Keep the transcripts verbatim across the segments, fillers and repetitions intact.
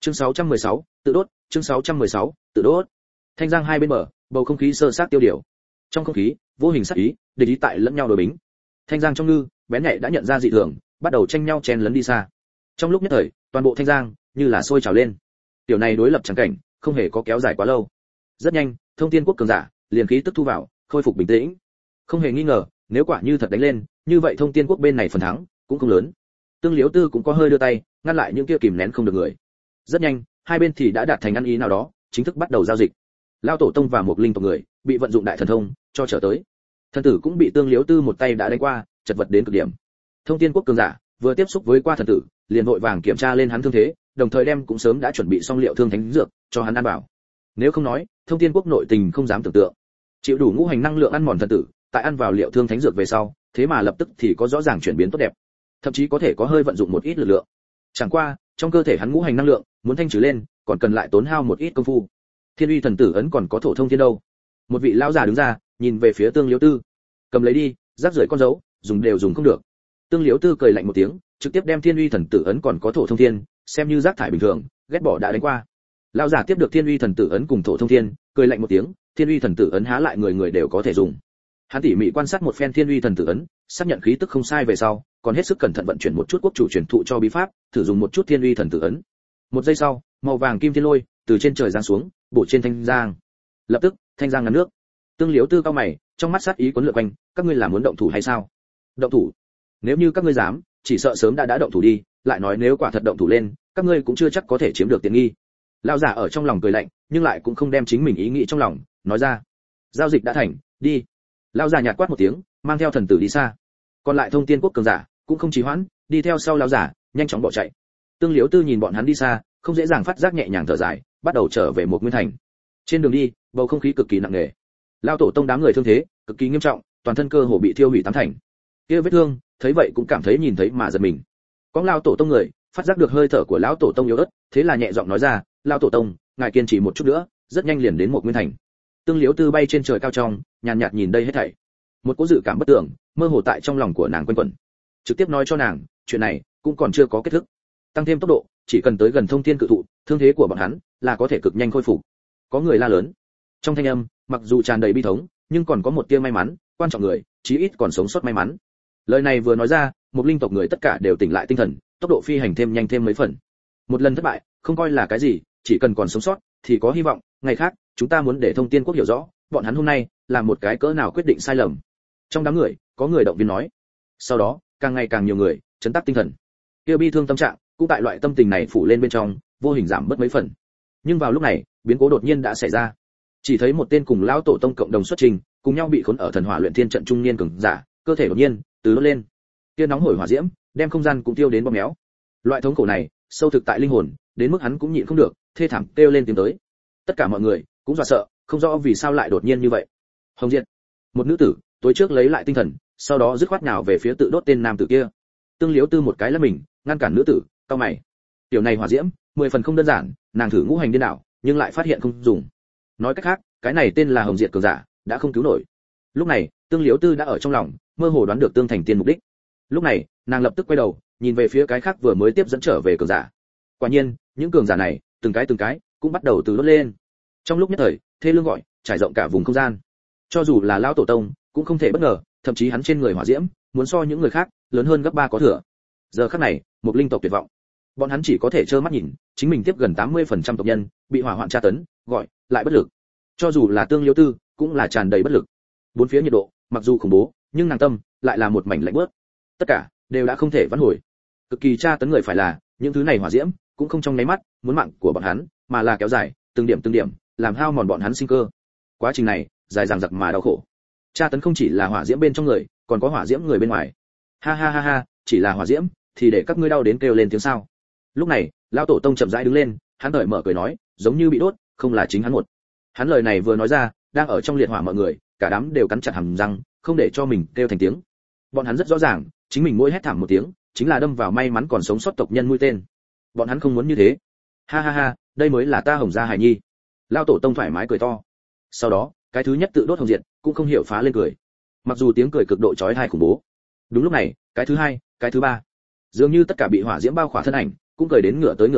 Chương sáu trăm mười sáu, tự đốt, chương sáu trăm mười sáu, tự đốt. Thanh giang hai bên bờ, bầu không khí sơ sát tiêu điều. Trong không khí, vô hình sát ý, địch ý tại lẫn nhau đối bính. Thanh giang trong ngư, bén nhạy đã nhận ra dị thường, bắt đầu tranh nhau chen lấn đi xa. Trong lúc nhất thời, toàn bộ Thanh giang như là sôi trào lên. Tiểu này đối lập chẳng cảnh, không hề có kéo dài quá lâu. Rất nhanh, Thông Thiên Quốc cường giả liền khí tức thu vào, khôi phục bình tĩnh. Không hề nghi ngờ, nếu quả như thật đánh lên, như vậy Thông Thiên Quốc bên này phần thắng cũng không lớn. Tương Liễu Tư cũng có hơi đưa tay, ngăn lại những kia kìm nén không được người. Rất nhanh, hai bên thì đã đạt thành ăn ý nào đó, chính thức bắt đầu giao dịch. Lão tổ tông và một linh tộc người bị vận dụng đại thần thông cho trở tới. Thần tử cũng bị Tương Liễu Tư một tay đã đánh qua, chật vật đến cực điểm. Thông Thiên Quốc cường giả vừa tiếp xúc với qua thần tử, liền vội vàng kiểm tra lên hắn thương thế, đồng thời đem cũng sớm đã chuẩn bị xong liệu thương thánh dược cho hắn ăn bảo. Nếu không nói, Thông Thiên Quốc nội tình không dám tưởng tượng. Chịu đủ ngũ hành năng lượng ăn mòn thần tử, tại ăn vào liệu thương thánh dược về sau, thế mà lập tức thì có rõ ràng chuyển biến tốt đẹp, thậm chí có thể có hơi vận dụng một ít lực lượng. Chẳng qua, trong cơ thể hắn ngũ hành năng lượng muốn thanh trừ lên, còn cần lại tốn hao một ít công phu. Thiên uy thần tử ấn còn có thổ thông thiên đâu? Một vị lão già đứng ra, nhìn về phía Tương Liễu Tư. Cầm lấy đi, rác rưởi con dấu, dùng đều dùng không được. Tương Liễu Tư cười lạnh một tiếng, trực tiếp đem Thiên uy thần tử ấn còn có thổ thông thiên, xem như rác thải bình thường, ghét bỏ đã đánh qua. Lão giả tiếp được Thiên uy thần tử ấn cùng thổ thông thiên, cười lạnh một tiếng, Thiên uy thần tử ấn há lại người người đều có thể dùng. Hắn tỉ mỉ quan sát một phen Thiên uy thần tử ấn, xác nhận khí tức không sai về sau, còn hết sức cẩn thận vận chuyển một chút quốc chủ truyền thụ cho bí pháp, thử dùng một chút Thiên uy thần tử ấn. Một giây sau, màu vàng kim thiên lôi từ trên trời giáng xuống, bổ trên thanh giang. Lập tức, thanh giang ngăn nước. Tương Liễu Tư cao mày, trong mắt sát ý cuốn lượn quanh, các ngươi là muốn động thủ hay sao? Động thủ? Nếu như các ngươi dám, chỉ sợ sớm đã đã động thủ đi, lại nói nếu quả thật động thủ lên, các ngươi cũng chưa chắc có thể chiếm được tiện nghi. Lão giả ở trong lòng cười lạnh, nhưng lại cũng không đem chính mình ý nghĩ trong lòng nói ra. Giao dịch đã thành, đi. Lão giả nhạt quát một tiếng, mang theo thần tử đi xa. Còn lại Thông Thiên Quốc cường giả cũng không trì hoãn, đi theo sau lão giả, nhanh chóng bỏ chạy. Tương Liễu Tư nhìn bọn hắn đi xa, không dễ dàng phát giác nhẹ nhàng thở dài, bắt đầu trở về một nguyên thành. Trên đường đi, bầu không khí cực kỳ nặng nề. Lão tổ tông đám người thương thế cực kỳ nghiêm trọng, toàn thân cơ hồ bị thiêu hủy tám thành. Kia vết thương, thấy vậy cũng cảm thấy nhìn thấy mà giật mình. Có lão tổ tông người, phát giác được hơi thở của lão tổ tông yếu ớt, thế là nhẹ giọng nói ra, "Lão tổ tông, ngài kiên trì một chút nữa, rất nhanh liền đến một nguyên thành." Tương Liễu Tư bay trên trời cao trong, nhàn nhạt nhìn đây hết thảy. Một cỗ dự cảm bất tưởng, mơ hồ tại trong lòng của nàng quanh quẩn. Trực tiếp nói cho nàng, chuyện này cũng còn chưa có kết thúc. Tăng thêm tốc độ, chỉ cần tới gần Thông Thiên cự thụ, thương thế của bọn hắn là có thể cực nhanh khôi phục. Có người la lớn. Trong thanh âm, mặc dù tràn đầy bi thống, nhưng còn có một tia may mắn, quan trọng người, chí ít còn sống sót may mắn. Lời này vừa nói ra, một linh tộc người tất cả đều tỉnh lại tinh thần, tốc độ phi hành thêm nhanh thêm mấy phần. Một lần thất bại, không coi là cái gì, chỉ cần còn sống sót thì có hy vọng, ngày khác, chúng ta muốn để Thông Thiên Quốc hiểu rõ, bọn hắn hôm nay là một cái cỡ nào quyết định sai lầm. Trong đám người, có người động viên nói. Sau đó, càng ngày càng nhiều người chấn tác tinh thần. Kia bi thương tâm trạng, cũng tại loại tâm tình này phủ lên bên trong, vô hình giảm bớt mấy phần. Nhưng vào lúc này, biến cố đột nhiên đã xảy ra. Chỉ thấy một tên cùng lão tổ tông cộng đồng xuất trình, cùng nhau bị khốn ở thần hỏa luyện thiên trận trung niên cường giả, cơ thể đột nhiên từ đốt lên. Kia nóng hổi hỏa diễm, đem không gian cũng tiêu đến bóp méo. Loại thống khổ này, sâu thực tại linh hồn, đến mức hắn cũng nhịn không được, thê thảm kêu lên tiếng tới. Tất cả mọi người cũng dọa sợ, không rõ vì sao lại đột nhiên như vậy. Hồng Diệt, một nữ tử, tối trước lấy lại tinh thần, sau đó dứt khoát nhào về phía tự đốt tên nam tử kia. Tương Liễu Tư một cái là mình, ngăn cản nữ tử, cau mày. Tiểu này hỏa diễm, mười phần không đơn giản, nàng thử ngũ hành điên đảo, nhưng lại phát hiện không dùng. Nói cách khác, cái này tên là Hồng Diệt cường giả, đã không cứu nổi. Lúc này, Tương Liễu Tư đã ở trong lòng, mơ hồ đoán được Tương Thành Tiên mục đích. Lúc này, nàng lập tức quay đầu, nhìn về phía cái khác vừa mới tiếp dẫn trở về cường giả. Quả nhiên, những cường giả này, từng cái từng cái, cũng bắt đầu từ đốt lên. Trong lúc nhất thời, thê lương gọi, trải rộng cả vùng không gian. Cho dù là lão tổ tông, cũng không thể bất ngờ, thậm chí hắn trên người hỏa diễm, muốn so những người khác, lớn hơn gấp ba có thừa. Giờ khắc này, một linh tộc tuyệt vọng. Bọn hắn chỉ có thể trơ mắt nhìn, chính mình tiếp gần tám mươi phần trăm tộc nhân bị hỏa hoạn tra tấn, gọi, lại bất lực. Cho dù là Tương Liễu Tư, cũng là tràn đầy bất lực. Bốn phía nhiệt độ, mặc dù khủng bố, nhưng nàng tâm lại là một mảnh lạnh buốt. Tất cả đều đã không thể vãn hồi. Cực kỳ tra tấn người phải là, những thứ này hỏa diễm, cũng không trong nháy mắt, muốn mạng của bọn hắn, mà là kéo dài, từng điểm từng điểm, làm hao mòn bọn hắn sinh cơ. Quá trình này, dài dằng dặc mà đau khổ. Tra tấn không chỉ là hỏa diễm bên trong người, còn có hỏa diễm người bên ngoài. Ha ha ha ha, chỉ là hỏa diễm, thì để các ngươi đau đến kêu lên tiếng sao? Lúc này, lão tổ tông chậm rãi đứng lên, hắn đợi mở cười nói, giống như bị đốt, không là chính hắn một. Hắn lời này vừa nói ra, đang ở trong liệt hỏa mọi người, cả đám đều cắn chặt hàm răng, không để cho mình kêu thành tiếng. Bọn hắn rất rõ ràng, chính mình mỗi hét thảm một tiếng, chính là đâm vào may mắn còn sống sót tộc nhân mũi tên. Bọn hắn không muốn như thế. Ha ha ha, đây mới là ta Hồng gia hài nhi. Lão tổ tông thoải mái cười to. Sau đó, cái thứ nhất tự đốt Hồng Diệt, cũng không hiểu phá lên cười. Mặc dù tiếng cười cực độ chói tai khủng bố. Đúng lúc này, cái thứ hai, cái thứ ba, dường như tất cả bị hỏa diễm bao khỏa thân ảnh, cũng cười đến ngửa tới ngửa lui,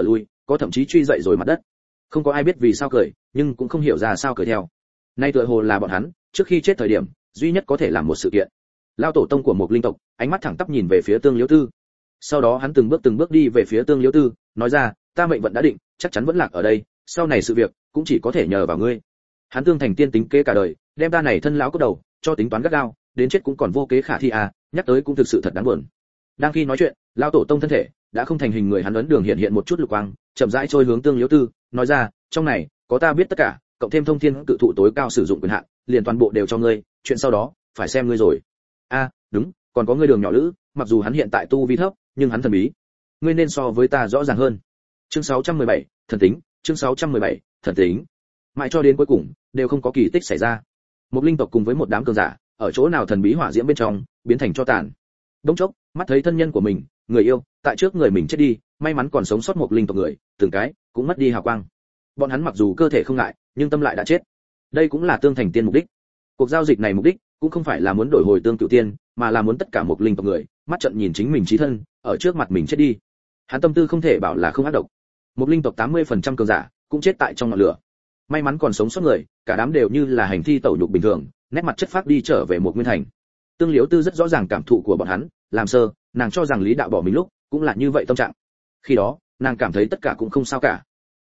có thậm chí truy dậy rồi mặt đất. Không có ai biết vì sao cười, nhưng cũng không hiểu ra sao cười theo. Nay tựa hồ là bọn hắn trước khi chết thời điểm duy nhất có thể làm một sự kiện. Lao tổ tông của một linh tộc ánh mắt thẳng tắp nhìn về phía Tương Liễu Tư. Sau đó hắn từng bước từng bước đi về phía Tương Liễu Tư, nói ra, ta mệnh vận đã định, chắc chắn vẫn lạc ở đây, sau này sự việc cũng chỉ có thể nhờ vào ngươi. Hắn Tương Thành Tiên tính kế cả đời, đem ta này thân lão cốt đầu cho tính toán gắt gao, đến chết cũng còn vô kế khả thi à, nhắc tới cũng thực sự thật đáng buồn. Đang khi nói chuyện, Lao tổ tông thân thể đã không thành hình người, hắn ấn đường hiện hiện một chút lục quang, chậm rãi trôi hướng Tương Liễu Tư, nói ra, trong này có ta biết tất cả, cộng thêm thông thiên cự thụ tối cao sử dụng quyền hạn, liền toàn bộ đều cho ngươi, chuyện sau đó phải xem ngươi rồi. A, à, đúng, còn có ngươi Đường Nhỏ Lữ, mặc dù hắn hiện tại tu vi thấp, nhưng hắn thần bí, ngươi nên so với ta rõ ràng hơn. Chương sáu trăm mười bảy, thần tính, chương sáu trăm mười bảy, thần tính. Mãi cho đến cuối cùng, đều không có kỳ tích xảy ra. Một linh tộc cùng với một đám cường giả, ở chỗ nào thần bí hỏa diễm bên trong, biến thành tro tàn. Đống chốc, mắt thấy thân nhân của mình, người yêu, tại trước người mình chết đi, may mắn còn sống sót một linh tộc người, từng cái cũng mất đi hào quang. Bọn hắn mặc dù cơ thể không ngại, nhưng tâm lại đã chết. Đây cũng là Tương Thành Tiên mục đích. Cuộc giao dịch này mục đích cũng không phải là muốn đổi hồi Tương Cửu Tiên, mà là muốn tất cả một linh tộc người, mắt trận nhìn chính mình chí thân, ở trước mặt mình chết đi. Hắn tâm tư không thể bảo là không ác độc. Một linh tộc tám mươi phần trăm cường giả cũng chết tại trong ngọn lửa. May mắn còn sống sót người, cả đám đều như là hành thi tẩu nhục bình thường, nét mặt chất phác đi trở về một nguyên thành. Tương Liễu Tư rất rõ ràng cảm thụ của bọn hắn, làm sơ, nàng cho rằng Lý Đạo bỏ mình lúc, cũng là như vậy tâm trạng. Khi đó, nàng cảm thấy tất cả cũng không sao cả.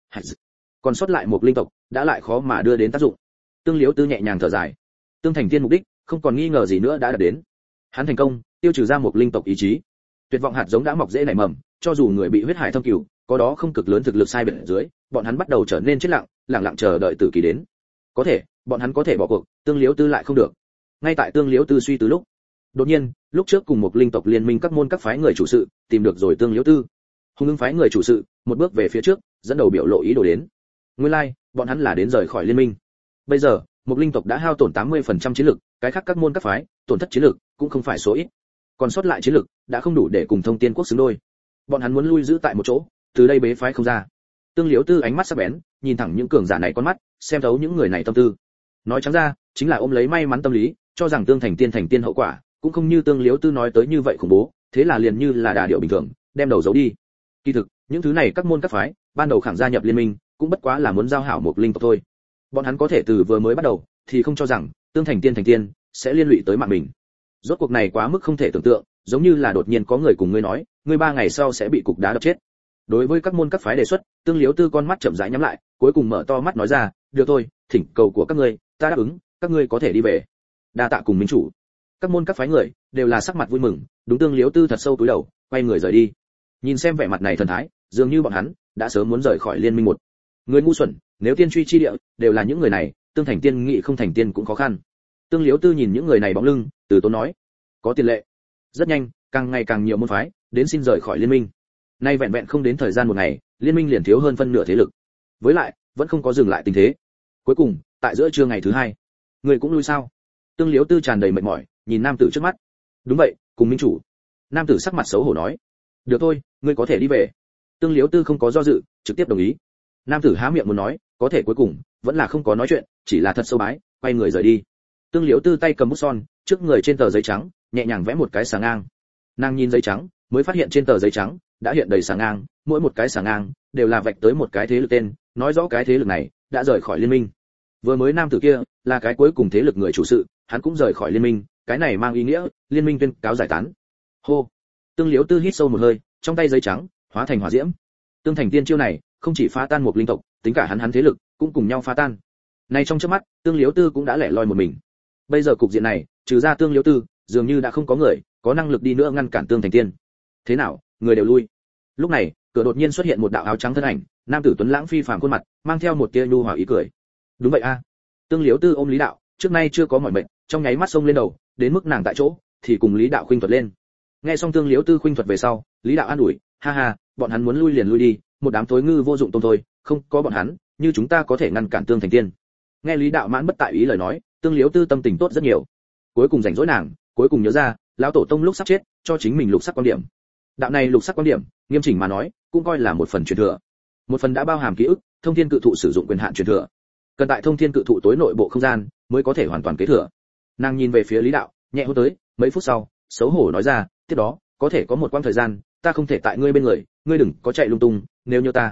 Còn sót lại một linh tộc, đã lại khó mà đưa đến tác dụng. Tương Liễu Tư nhẹ nhàng thở dài. Tương Thành Tiên mục đích, không còn nghi ngờ gì nữa đã đạt đến. Hắn thành công, tiêu trừ ra một linh tộc ý chí. Tuyệt vọng hạt giống đã mọc rễ nảy mầm, cho dù người bị huyết hải thâm cửu, có đó không cực lớn thực lực sai biệt ở dưới, bọn hắn bắt đầu trở nên chết lặng, lặng lặng chờ đợi tử kỳ đến. Có thể, bọn hắn có thể bỏ cuộc, Tương Liễu Tư lại không được. Ngay tại Tương Liễu Tư suy tư lúc, đột nhiên, lúc trước cùng một linh tộc liên minh các môn các phái người chủ sự, tìm được rồi Tương Liễu Tư. Hùng Ưng phái người chủ sự, một bước về phía trước, dẫn đầu biểu lộ ý đồ đến. Nguyên lai, like, bọn hắn là đến rời khỏi liên minh. Bây giờ, một linh tộc đã hao tổn tám mươi phần trăm chiến lực, cái khác các môn các phái, tổn thất chiến lực cũng không phải số ít. Còn sót lại chiến lực đã không đủ để cùng Thông Tiên quốc xứng đôi. Bọn hắn muốn lui giữ tại một chỗ, từ đây bế phái không ra. Tương Liễu Tư ánh mắt sắc bén, nhìn thẳng những cường giả này con mắt, xem thấu những người này tâm tư. Nói trắng ra, chính là ôm lấy may mắn tâm lý, cho rằng Tương Thành Tiên thành tiên hậu quả, cũng không như Tương Liễu Tư nói tới như vậy khủng bố, thế là liền như là đà điệu bình thường, đem đầu giấu đi. Kỳ thực, những thứ này các môn các phái, ban đầu khẳng gia nhập liên minh, cũng bất quá là muốn giao hảo một linh tộc thôi. Bọn hắn có thể từ vừa mới bắt đầu, thì không cho rằng Tương Thành Tiên thành tiên sẽ liên lụy tới mạng mình. Rốt cuộc này quá mức không thể tưởng tượng, giống như là đột nhiên có người cùng ngươi nói, ngươi ba ngày sau sẽ bị cục đá đập chết. Đối với các môn các phái đề xuất, Tương Liễu Tư con mắt chậm rãi nhắm lại, cuối cùng mở to mắt nói ra, được thôi, thỉnh cầu của các ngươi, ta đáp ứng, các ngươi có thể đi về. Đa tạ cùng minh chủ. Các môn các phái người đều là sắc mặt vui mừng, đúng Tương Liễu Tư thật sâu cúi đầu, quay người rời đi. Nhìn xem vẻ mặt này thần thái, dường như bọn hắn đã sớm muốn rời khỏi liên minh một. Người ngu xuẩn, nếu tiên truy chi địa đều là những người này, Tương Thành Tiên nghị không thành tiên cũng khó khăn. Tương Liễu Tư nhìn những người này bóng lưng, từ tốn nói, có tiền lệ. Rất nhanh, càng ngày càng nhiều môn phái đến xin rời khỏi liên minh. Nay vẹn vẹn không đến thời gian một ngày, liên minh liền thiếu hơn phân nửa thế lực. Với lại, vẫn không có dừng lại tình thế. Cuối cùng, tại giữa trưa ngày thứ hai, người cũng lui sao? Tương Liễu Tư tràn đầy mệt mỏi, nhìn nam tử trước mắt. Đúng vậy, cùng minh chủ. Nam tử sắc mặt xấu hổ nói. Được thôi, ngươi có thể đi về. Tương Liễu Tư không có do dự, trực tiếp đồng ý. Nam tử há miệng muốn nói, có thể cuối cùng vẫn là không có nói chuyện, chỉ là thật sâu bái, quay người rời đi. Tương Liễu Tư tay cầm bút son, trước người trên tờ giấy trắng, nhẹ nhàng vẽ một cái xà ngang. Nàng nhìn giấy trắng, mới phát hiện trên tờ giấy trắng đã hiện đầy xà ngang, mỗi một cái xà ngang đều là vạch tới một cái thế lực tên, nói rõ cái thế lực này đã rời khỏi liên minh. Vừa mới nam tử kia là cái cuối cùng thế lực người chủ sự, hắn cũng rời khỏi liên minh, cái này mang ý nghĩa liên minh tuyên cáo giải tán. Hô. Tương Liễu Tư hít sâu một hơi, trong tay giấy trắng hóa thành hỏa diễm. Tương Thành Tiên chiêu này không chỉ phá tan một linh tộc, tính cả hắn hắn thế lực cũng cùng nhau phá tan. Nay trong chớp mắt, Tương Liễu Tư cũng đã lẻ loi một mình. Bây giờ cục diện này, trừ ra Tương Liễu Tư, dường như đã không có người có năng lực đi nữa ngăn cản Tương Thành Tiên. Thế nào, người đều lui. Lúc này, cửa đột nhiên xuất hiện một đạo áo trắng thân ảnh, nam tử tuấn lãng phi phàm khuôn mặt, mang theo một tia nhu hòa ý cười. Đúng vậy a. Tương Liễu Tư ôm Lý Đạo, trước nay chưa có mỏi mệt, trong nháy mắt xông lên đầu, đến mức nàng tại chỗ thì cùng Lý Đạo khuynh thuật lên. Nghe xong Tương Liễu Tư khuynh thuật về sau, Lý Đạo an ủi, ha ha, bọn hắn muốn lui liền lui đi, một đám thối ngư vô dụng tôm thôi, không có bọn hắn, như chúng ta có thể ngăn cản Tương Thành Tiên. Nghe Lý Đạo mãn bất tại ý lời nói, Tương Liễu Tư tâm tình tốt rất nhiều. Cuối cùng rảnh rỗi nàng, cuối cùng nhớ ra, lão tổ tông lúc sắp chết, cho chính mình lục sắc quan điểm. Đạo này lục sắc quan điểm, nghiêm chỉnh mà nói, cũng coi là một phần truyền thừa. Một phần đã bao hàm ký ức, Thông Thiên Cự Thụ sử dụng quyền hạn truyền thừa. Cần tại Thông Thiên Cự Thụ tối nội bộ không gian, mới có thể hoàn toàn kế thừa. Nàng nhìn về phía Lý Đạo, nhẹ hô tới, mấy phút sau, xấu hổ nói ra, tiếp đó, có thể có một quãng thời gian, ta không thể tại ngươi bên người, ngươi đừng có chạy lung tung, nếu như ta.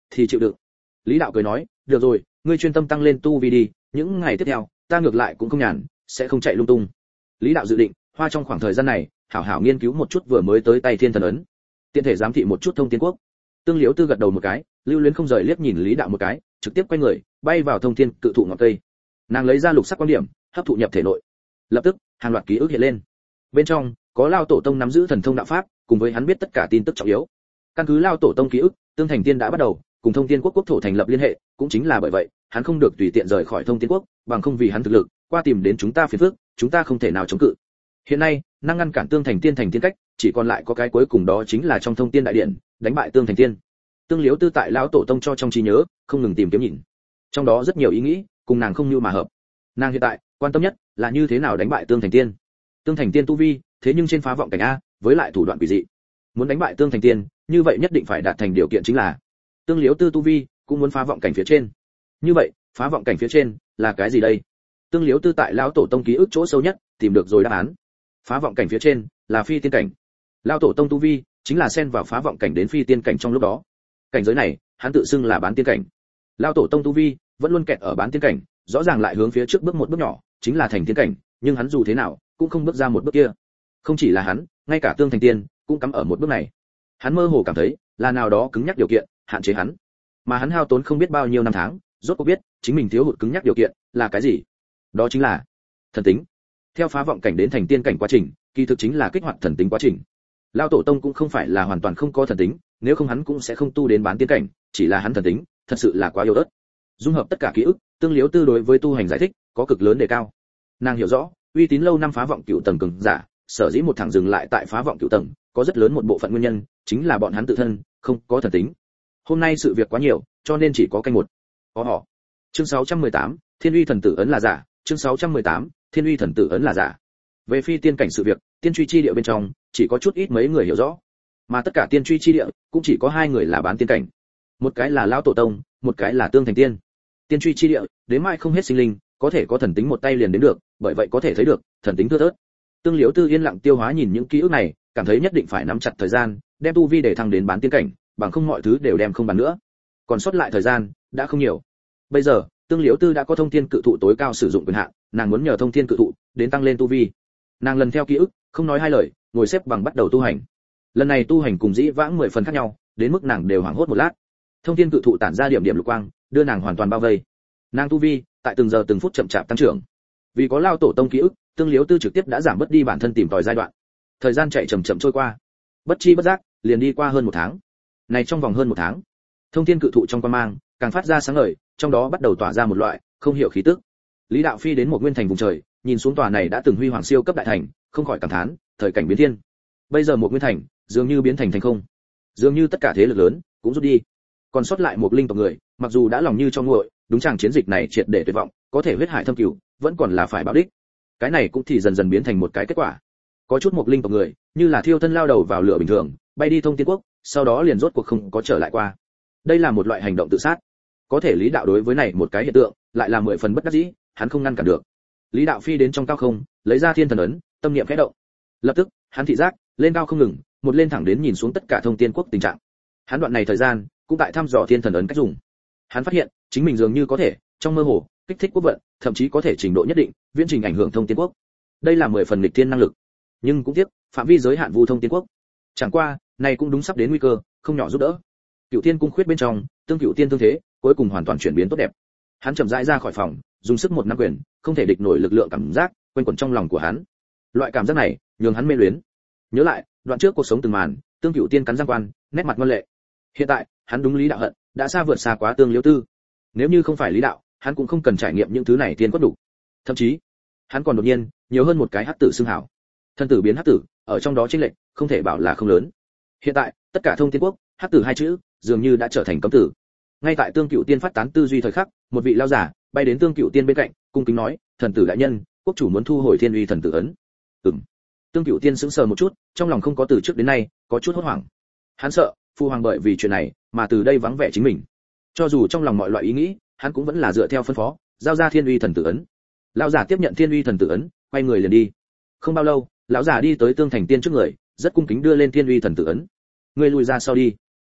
thì chịu đựng. Lý đạo cười nói, được rồi, ngươi chuyên tâm tăng lên tu vi đi, những ngày tiếp theo ta ngược lại cũng không nhàn, sẽ không chạy lung tung. Lý đạo dự định hoa trong khoảng thời gian này hảo hảo nghiên cứu một chút vừa mới tới tay thiên thần ấn, tiện thể giám thị một chút thông thiên quốc. Tương Liễu Tư gật đầu một cái, lưu luyến không rời liếc nhìn Lý đạo một cái, trực tiếp quay người bay vào thông thiên cự thụ ngọn cây. Nàng lấy ra lục sắc quan điểm, hấp thụ nhập thể nội. Lập tức hàng loạt ký ức hiện lên, bên trong có Lao Tổ Tông nắm giữ thần thông đạo pháp, cùng với hắn biết tất cả tin tức trọng yếu. Căn cứ Lao Tổ Tông ký ức, Tương Thành Tiên đã bắt đầu cùng Thông Thiên Quốc quốc thổ thành lập liên hệ, cũng chính là bởi vậy, hắn không được tùy tiện rời khỏi Thông Thiên Quốc, bằng không vì hắn thực lực, qua tìm đến chúng ta phiền phức, chúng ta không thể nào chống cự. Hiện nay, năng ngăn cản Tương Thành Tiên thành tiên cách, chỉ còn lại có cái cuối cùng đó chính là trong Thông Tiên đại điện, đánh bại Tương Thành Tiên. Tương Liễu Tư tại Lão Tổ Tông cho trong trí nhớ, không ngừng tìm kiếm nhìn. Trong đó rất nhiều ý nghĩ, cùng nàng không như mà hợp. Nàng hiện tại quan tâm nhất là như thế nào đánh bại Tương Thành Tiên. Tương Thành Tiên tu vi, thế nhưng trên phá vọng cảnh a, với lại thủ đoạn quỷ dị. Muốn đánh bại Tương Thành Tiên, như vậy nhất định phải đạt thành điều kiện chính là Tương Liễu Tư tu vi cũng muốn phá vọng cảnh phía trên. Như vậy, phá vọng cảnh phía trên là cái gì đây? Tương Liễu Tư tại Lão Tổ Tông ký ức chỗ sâu nhất, tìm được rồi đáp án. Phá vọng cảnh phía trên là phi tiên cảnh. Lão Tổ Tông tu vi chính là xen vào phá vọng cảnh đến phi tiên cảnh trong lúc đó. Cảnh giới này, hắn tự xưng là bán tiên cảnh. Lão Tổ Tông tu vi vẫn luôn kẹt ở bán tiên cảnh, rõ ràng lại hướng phía trước bước một bước nhỏ, chính là thành tiên cảnh, nhưng hắn dù thế nào cũng không bước ra một bước kia. Không chỉ là hắn, ngay cả Tương Thành Tiên cũng cắm ở một bước này. Hắn mơ hồ cảm thấy là nào đó cứng nhắc điều kiện hạn chế hắn, mà hắn hao tốn không biết bao nhiêu năm tháng, rốt cuộc biết chính mình thiếu hụt cứng nhắc điều kiện là cái gì. Đó chính là thần tính. Theo phá vọng cảnh đến thành tiên cảnh quá trình, kỳ thực chính là kích hoạt thần tính quá trình. Lão Tổ Tông cũng không phải là hoàn toàn không có thần tính, nếu không hắn cũng sẽ không tu đến bán tiên cảnh, chỉ là hắn thần tính thật sự là quá yếu ớt. Dung hợp tất cả ký ức, Tương Liễu Tư đối với tu hành giải thích có cực lớn đề cao. Nàng hiểu rõ, uy tín lâu năm phá vọng cửu tầng cường giả, sở dĩ một thẳng dừng lại tại phá vọng cửu tầng, có rất lớn một bộ phận nguyên nhân chính là bọn hắn tự thân không có thần tính. Hôm nay sự việc quá nhiều, cho nên chỉ có canh một. Có họ. Chương sáu trăm mười tám, Thiên Uy thần tử ấn là giả, chương sáu trăm mười tám, Thiên Uy thần tử ấn là giả. Về phi tiên cảnh sự việc, tiên truy chi địa bên trong chỉ có chút ít mấy người hiểu rõ, mà tất cả tiên truy chi địa cũng chỉ có hai người là bán tiên cảnh. Một cái là Lão Tổ Tông, một cái là Tương Thành Tiên. Tiên truy chi địa, đến mai không hết sinh linh, có thể có thần tính một tay liền đến được, bởi vậy có thể thấy được, thần tính thưa thớt. Tương Liễu Tư yên lặng tiêu hóa nhìn những ký ức này, cảm thấy nhất định phải nắm chặt thời gian, đem tu vi để thăng đến bán tiên cảnh, bằng không mọi thứ đều đem không bàn nữa. Còn sót lại thời gian đã không nhiều. Bây giờ, Tương Liễu Tư đã có thông thiên cự thụ tối cao sử dụng quyền hạn, nàng muốn nhờ thông thiên cự thụ đến tăng lên tu vi. Nàng lần theo ký ức, không nói hai lời, ngồi xếp bằng bắt đầu tu hành. Lần này tu hành cùng dĩ vãng mười phần khác nhau, đến mức nàng đều hoảng hốt một lát. Thông thiên cự thụ tản ra điểm điểm lục quang, đưa nàng hoàn toàn bao vây. Nàng tu vi tại từng giờ từng phút chậm chạp tăng trưởng. Vì có Lão Tổ Tông ký ức, Tương Liễu Tư trực tiếp đã giảm bớt đi bản thân tìm tòi giai đoạn. Thời gian chạy chậm chậm trôi qua, bất chi bất giác liền đi qua hơn một tháng. Này trong vòng hơn một tháng, thông thiên cự thụ trong quan mang càng phát ra sáng ngời, trong đó bắt đầu tỏa ra một loại không hiểu khí tức. Lý đạo phi đến một nguyên thành vùng trời, nhìn xuống tòa này đã từng huy hoàng siêu cấp đại thành, không khỏi cảm thán, thời cảnh biến thiên. Bây giờ một nguyên thành dường như biến thành thành không, dường như tất cả thế lực lớn cũng rút đi, còn sót lại một linh tộc người, mặc dù đã lòng như cho nguội, đúng chàng chiến dịch này triệt để tuyệt vọng, có thể huyết hải thâm cửu, vẫn còn là phải báo đích. Cái này cũng thì dần dần biến thành một cái kết quả. Có chút một linh tộc người, như là thiêu thân lao đầu vào lửa bình thường, bay đi thông tiên quốc, sau đó liền rốt cuộc không có trở lại qua. Đây là một loại hành động tự sát. Có thể Lý đạo đối với này một cái hiện tượng, lại là mười phần bất đắc dĩ, hắn không ngăn cản được. Lý đạo phi đến trong cao không, lấy ra thiên thần ấn, tâm niệm khẽ động. Lập tức, hắn thị giác lên cao không ngừng, một lên thẳng đến nhìn xuống tất cả thông tiên quốc tình trạng. Hắn đoạn này thời gian, cũng tại thăm dò thiên thần ấn cách dùng. Hắn phát hiện, chính mình dường như có thể, trong mơ hồ, kích thích quốc vận, thậm chí có thể trình độ nhất định, viễn trình ảnh hưởng thông tiên quốc. Đây là mười phần nghịch thiên năng lực. Nhưng cũng tiếc, phạm vi giới hạn vu thông tiên quốc. Chẳng qua, này cũng đúng sắp đến nguy cơ, không nhỏ giúp đỡ. Cựu Tiên cung khuyết bên trong, tương cựu tiên tương thế, cuối cùng hoàn toàn chuyển biến tốt đẹp. Hắn chậm rãi ra khỏi phòng, dùng sức một nắm quyền, không thể địch nổi lực lượng cảm giác quanh quẩn trong lòng của hắn. Loại cảm giác này, nhường hắn mê luyến. Nhớ lại, đoạn trước cuộc sống từng màn, tương cựu tiên cắn răng quan, nét mặt ngoan lệ. Hiện tại, hắn đúng Lý đạo hận, đã xa vượt xa quá Tương Liễu Tư. Nếu như không phải Lý đạo, hắn cũng không cần trải nghiệm những thứ này tiên quất đủ. Thậm chí, hắn còn đột nhiên nhiều hơn một cái hắc tử xưng hảo. Thân tử biến hắc tử, ở trong đó chênh lệch, không thể bảo là không lớn. Hiện tại, tất cả thông tiên quốc, hắc tử hai chữ, dường như đã trở thành cấm tử. Ngay tại Tương Cựu Tiên phát tán tư duy thời khắc, một vị lão giả bay đến Tương Cựu Tiên bên cạnh, cung kính nói, "Thần tử đại nhân, quốc chủ muốn thu hồi Thiên Uy thần tử ấn." Ừm. Tương Cựu Tiên sững sờ một chút, trong lòng không có từ trước đến nay có chút hốt hoảng. Hắn sợ, phu hoàng bởi vì chuyện này mà từ đây vắng vẻ chính mình. Cho dù trong lòng mọi loại ý nghĩ, hắn cũng vẫn là dựa theo phân phó, giao ra Thiên Uy thần tử ấn. Lão giả tiếp nhận Thiên Uy thần tử ấn, quay người liền đi. Không bao lâu, lão giả đi tới Tương Thành Tiên trước người, rất cung kính đưa lên Thiên Uy thần tử ấn. "Ngươi lùi ra sau đi."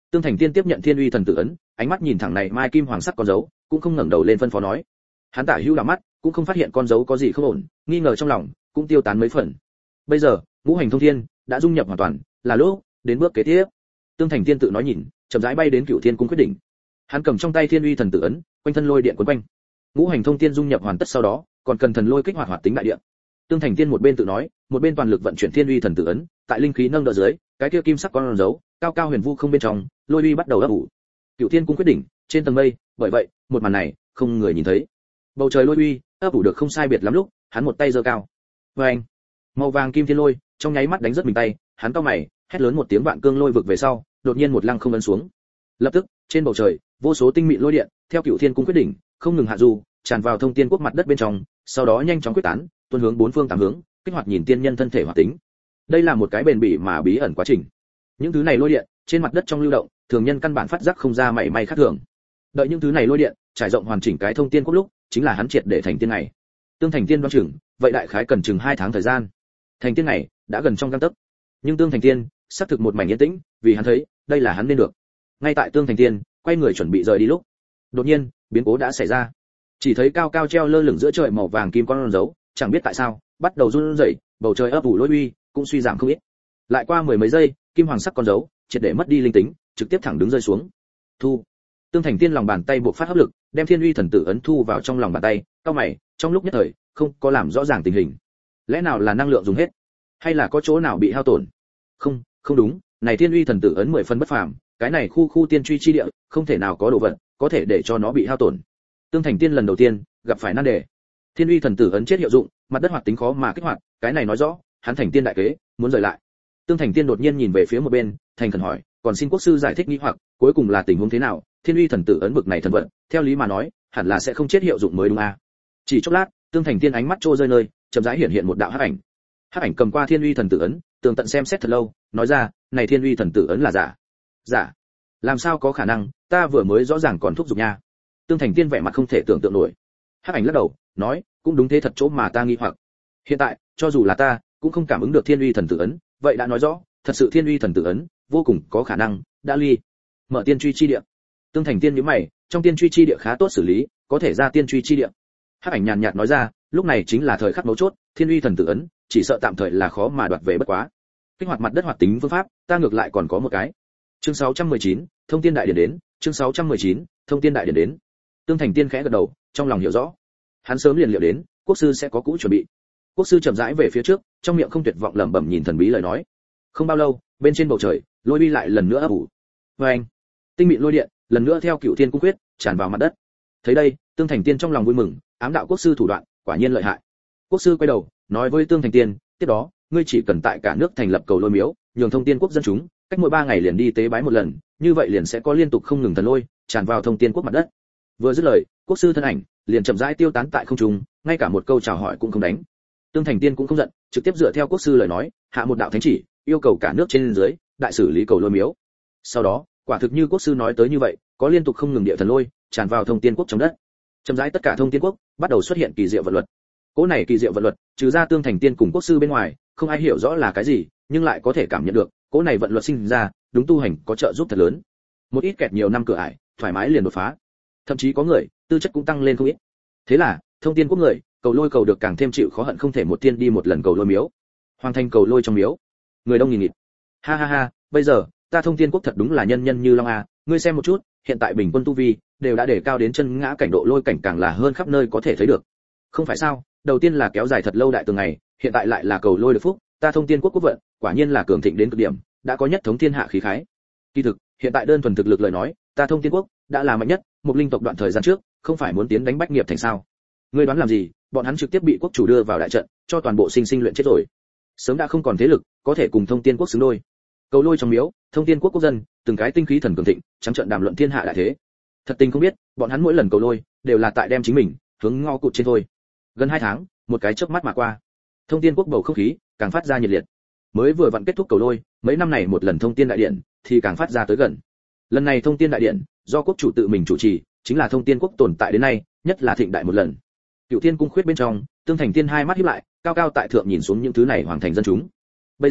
Tương Thành Tiên tiếp nhận Thiên Uy thần tử ấn, ánh mắt nhìn thẳng này mai kim hoàng sắc con dấu, cũng không ngẩng đầu lên phân phó nói. Hắn tả hữu đảo mắt, cũng không phát hiện con dấu có gì không ổn, nghi ngờ trong lòng cũng tiêu tán mấy phần. Bây giờ, ngũ hành thông thiên đã dung nhập hoàn toàn, là lúc đến bước kế tiếp. Tương Thành Tiên tự nói nhìn, chậm rãi bay đến Cửu Thiên cung quyết định. Hắn cầm trong tay Thiên Uy thần tử ấn, quanh thân lôi điện quấn quanh. Ngũ hành thông thiên dung nhập hoàn tất sau đó, còn cần thần lôi kích hoạt hoạt tính đại điện. Tương Thành Tiên một bên tự nói, một bên toàn lực vận chuyển Thiên Uy thần tử ấn, tại linh khí nâng đỡ dưới, cái kia kim sắc con dấu, cao cao huyền vu không bên trong, lôi uy bắt đầu ấp ủ. Cửu Thiên cung quyết định, trên tầng mây, bởi vậy, một màn này, không người nhìn thấy. Bầu trời lôi uy, ấp ủ được không sai biệt lắm lúc, hắn một tay giơ cao. Oeng! Màu vàng kim thiên lôi, trong nháy mắt đánh rất mình tay, hắn cau mày, hét lớn một tiếng vạn cương lôi vực về sau, đột nhiên một lăng không ấn xuống. Lập tức, trên bầu trời, vô số tinh mịn lôi điện, theo Cửu Thiên cung quyết định, không ngừng hạ du, tràn vào thông tiên quốc mặt đất bên trong, sau đó nhanh chóng quyết tán, tuôn hướng bốn phương tám hướng, kích hoạt nhìn tiên nhân thân thể hoạt tính. Đây là một cái bền bỉ mà bí ẩn quá trình. Những thứ này lôi điện, trên mặt đất trong lưu động, thường nhân căn bản phát giác không ra mảy may khác thường. Đợi những thứ này lôi điện trải rộng hoàn chỉnh cái thông tiên quốc lúc, chính là hắn triệt để thành tiên này. Tương Thành Tiên đoán chừng, vậy đại khái cần chừng hai tháng thời gian. Thành tiên này đã gần trong gang tấc. Nhưng Tương Thành Tiên xác thực một mảnh yên tĩnh, vì hắn thấy, đây là hắn nên được. Ngay tại Tương Thành Tiên quay người chuẩn bị rời đi lúc, đột nhiên, biến cố đã xảy ra. Chỉ thấy cao cao treo lơ lửng giữa trời màu vàng kim con dấu, chẳng biết tại sao, bắt đầu run rẩy, bầu trời ấp ủ lôi uy, cũng suy giảm không ít. Lại qua mười mấy giây, kim hoàng sắc con dấu triệt để mất đi linh tính, trực tiếp thẳng đứng rơi xuống. Thu. Tương Thành Tiên lòng bàn tay buộc phát hấp lực, đem Thiên Uy thần tử ấn thu vào trong lòng bàn tay, cao mày, trong lúc nhất thời, không có làm rõ ràng tình hình. Lẽ nào là năng lượng dùng hết, hay là có chỗ nào bị hao tổn? Không, không đúng, này Thiên Uy thần tử ấn mười phân bất phàm, cái này khu khu tiên truy chi địa, không thể nào có đồ vật có thể để cho nó bị hao tổn. Tương Thành Tiên lần đầu tiên gặp phải nan đề. Thiên Uy thần tử ấn chết hiệu dụng, mặt đất hoạt tính khó mà kích hoạt, cái này nói rõ, hắn thành tiên đại kế, muốn rời lại. Tương Thành Tiên đột nhiên nhìn về phía một bên, thành khẩn hỏi, còn xin quốc sư giải thích nghi hoặc, cuối cùng là tình huống thế nào? Thiên Uy thần tử ấn bực này thần vận, theo lý mà nói, hẳn là sẽ không chết hiệu dụng mới đúng à? Chỉ chốc lát, Tương Thành Tiên ánh mắt trô rơi nơi, chậm rãi hiện hiện một đạo hắc ảnh. Hắc ảnh cầm qua Thiên Uy thần tử ấn, tường tận xem xét thật lâu, nói ra, này Thiên Uy thần tử ấn là giả. Giả? Làm sao có khả năng, ta vừa mới rõ ràng còn thúc giục nha. Tương Thành Tiên vẻ mặt không thể tưởng tượng nổi. Hắc ảnh lắc đầu, nói, cũng đúng thế thật chỗ mà ta nghi hoặc. Hiện tại, cho dù là ta, cũng không cảm ứng được Thiên Uy thần tử ấn, vậy đã nói rõ, thật sự Thiên Uy thần tử ấn, vô cùng có khả năng đã ly mở tiên truy chi địa. Tương Thành Tiên nhíu mày, trong tiên truy chi địa khá tốt xử lý, có thể ra tiên truy chi địa. Hắc ảnh nhàn nhạt nói ra, lúc này chính là thời khắc mấu chốt, Thiên Uy thần tử ấn, chỉ sợ tạm thời là khó mà đoạt về bất quá. Kích hoạt mặt đất hoạt tính phương pháp, ta ngược lại còn có một cái. Chương sáu trăm mười chín, Thông Tiên đại điển đến, chương sáu trăm mười chín, Thông Tiên đại điển đến. Tương Thành Tiên khẽ gật đầu, trong lòng hiểu rõ. Hắn sớm liền liệu đến, quốc sư sẽ có cũ chuẩn bị. Quốc sư chậm rãi về phía trước, trong miệng không tuyệt vọng lẩm bẩm nhìn thần bí lời nói. Không bao lâu, bên trên bầu trời, lôi uy lại lần nữa ấp ủ. Oeng! Tinh mịn lôi điện, lần nữa theo Cửu Thiên cung quyết, tràn vào mặt đất. Thấy đây, Tương Thành Tiên trong lòng vui mừng, ám đạo quốc sư thủ đoạn, quả nhiên lợi hại. Quốc sư quay đầu, nói với Tương Thành Tiên, tiếp đó, ngươi chỉ cần tại cả nước thành lập cầu lôi miếu, nhường thông tiên quốc dân chúng, cách mỗi ba ngày liền đi tế bái một lần, như vậy liền sẽ có liên tục không ngừng thần lôi tràn vào thông tiên quốc mặt đất. Vừa dứt lời, quốc sư thân ảnh liền chậm rãi tiêu tán tại không trung, ngay cả một câu chào hỏi cũng không đánh. Tương Thành Tiên cũng không giận, trực tiếp dựa theo quốc sư lời nói, hạ một đạo thánh chỉ, yêu cầu cả nước trên dưới đại xử lý cầu lôi miếu. Sau đó, quả thực như quốc sư nói tới như vậy, có liên tục không ngừng địa thần lôi tràn vào thông tiên quốc trong đất. Chậm rãi tất cả thông tiên quốc bắt đầu xuất hiện kỳ diệu vận luật. Cỗ này kỳ diệu vận luật, trừ ra Tương Thành Tiên cùng quốc sư bên ngoài, không ai hiểu rõ là cái gì, nhưng lại có thể cảm nhận được, cỗ này vận luật sinh ra, đúng tu hành có trợ giúp thật lớn. Một ít kẹt nhiều năm cửa ải, thoải mái liền đột phá. Thậm chí có người, tư chất cũng tăng lên không ít. Thế là, thông tiên quốc người, cầu lôi cầu được càng thêm chịu khó hận không thể một tiên đi một lần cầu lôi miếu. Hoàng thành cầu lôi trong miếu, người đông nghìn nghịt. Ha ha ha, bây giờ, ta thông tiên quốc thật đúng là nhân nhân như long a, ngươi xem một chút, hiện tại bình quân tu vi đều đã để cao đến chân ngã cảnh độ lôi cảnh càng là hơn khắp nơi có thể thấy được. Không phải sao? Đầu tiên là kéo dài thật lâu đại từng ngày, hiện tại lại là cầu lôi được phúc, ta thông tiên quốc quốc vận, quả nhiên là cường thịnh đến cực điểm, đã có nhất thống thiên hạ khí khái. Kỳ thực, hiện tại đơn thuần thực lực lời nói, ta thông tiên quốc đã là mạnh nhất, một linh tộc đoạn thời gian trước, không phải muốn tiến đánh Bách Nghiệp thành sao? Ngươi đoán làm gì, bọn hắn trực tiếp bị quốc chủ đưa vào đại trận, cho toàn bộ sinh sinh luyện chết rồi. Sớm đã không còn thế lực, có thể cùng thông tiên quốc xứng đôi. Cầu lôi trong miếu, thông tiên quốc quốc dân, từng cái tinh khí thần cường thịnh, trắng trợn đàm luận thiên hạ đại thế. Thật tình không biết, bọn hắn mỗi lần cầu lôi đều là tại đem chính mình hướng ngõ cụt trên thôi. Gần hai tháng, một cái chớp mắt mà qua. Thông tiên quốc bầu không khí càng phát ra nhiệt liệt. Mới vừa vặn kết thúc cầu lôi, mấy năm này một lần thông tiên đại điện thì càng phát ra tới gần. Lần này thông tiên đại điện do quốc chủ tự mình chủ trì, chính là thông tiên quốc tồn tại đến nay nhất là thịnh đại một lần. Cửu Thiên cung khuyết bên trong, Tương Thành Tiên hai mắt híp lại, cao cao tại thượng nhìn xuống những thứ này hoàng thành dân chúng. Bây giờ,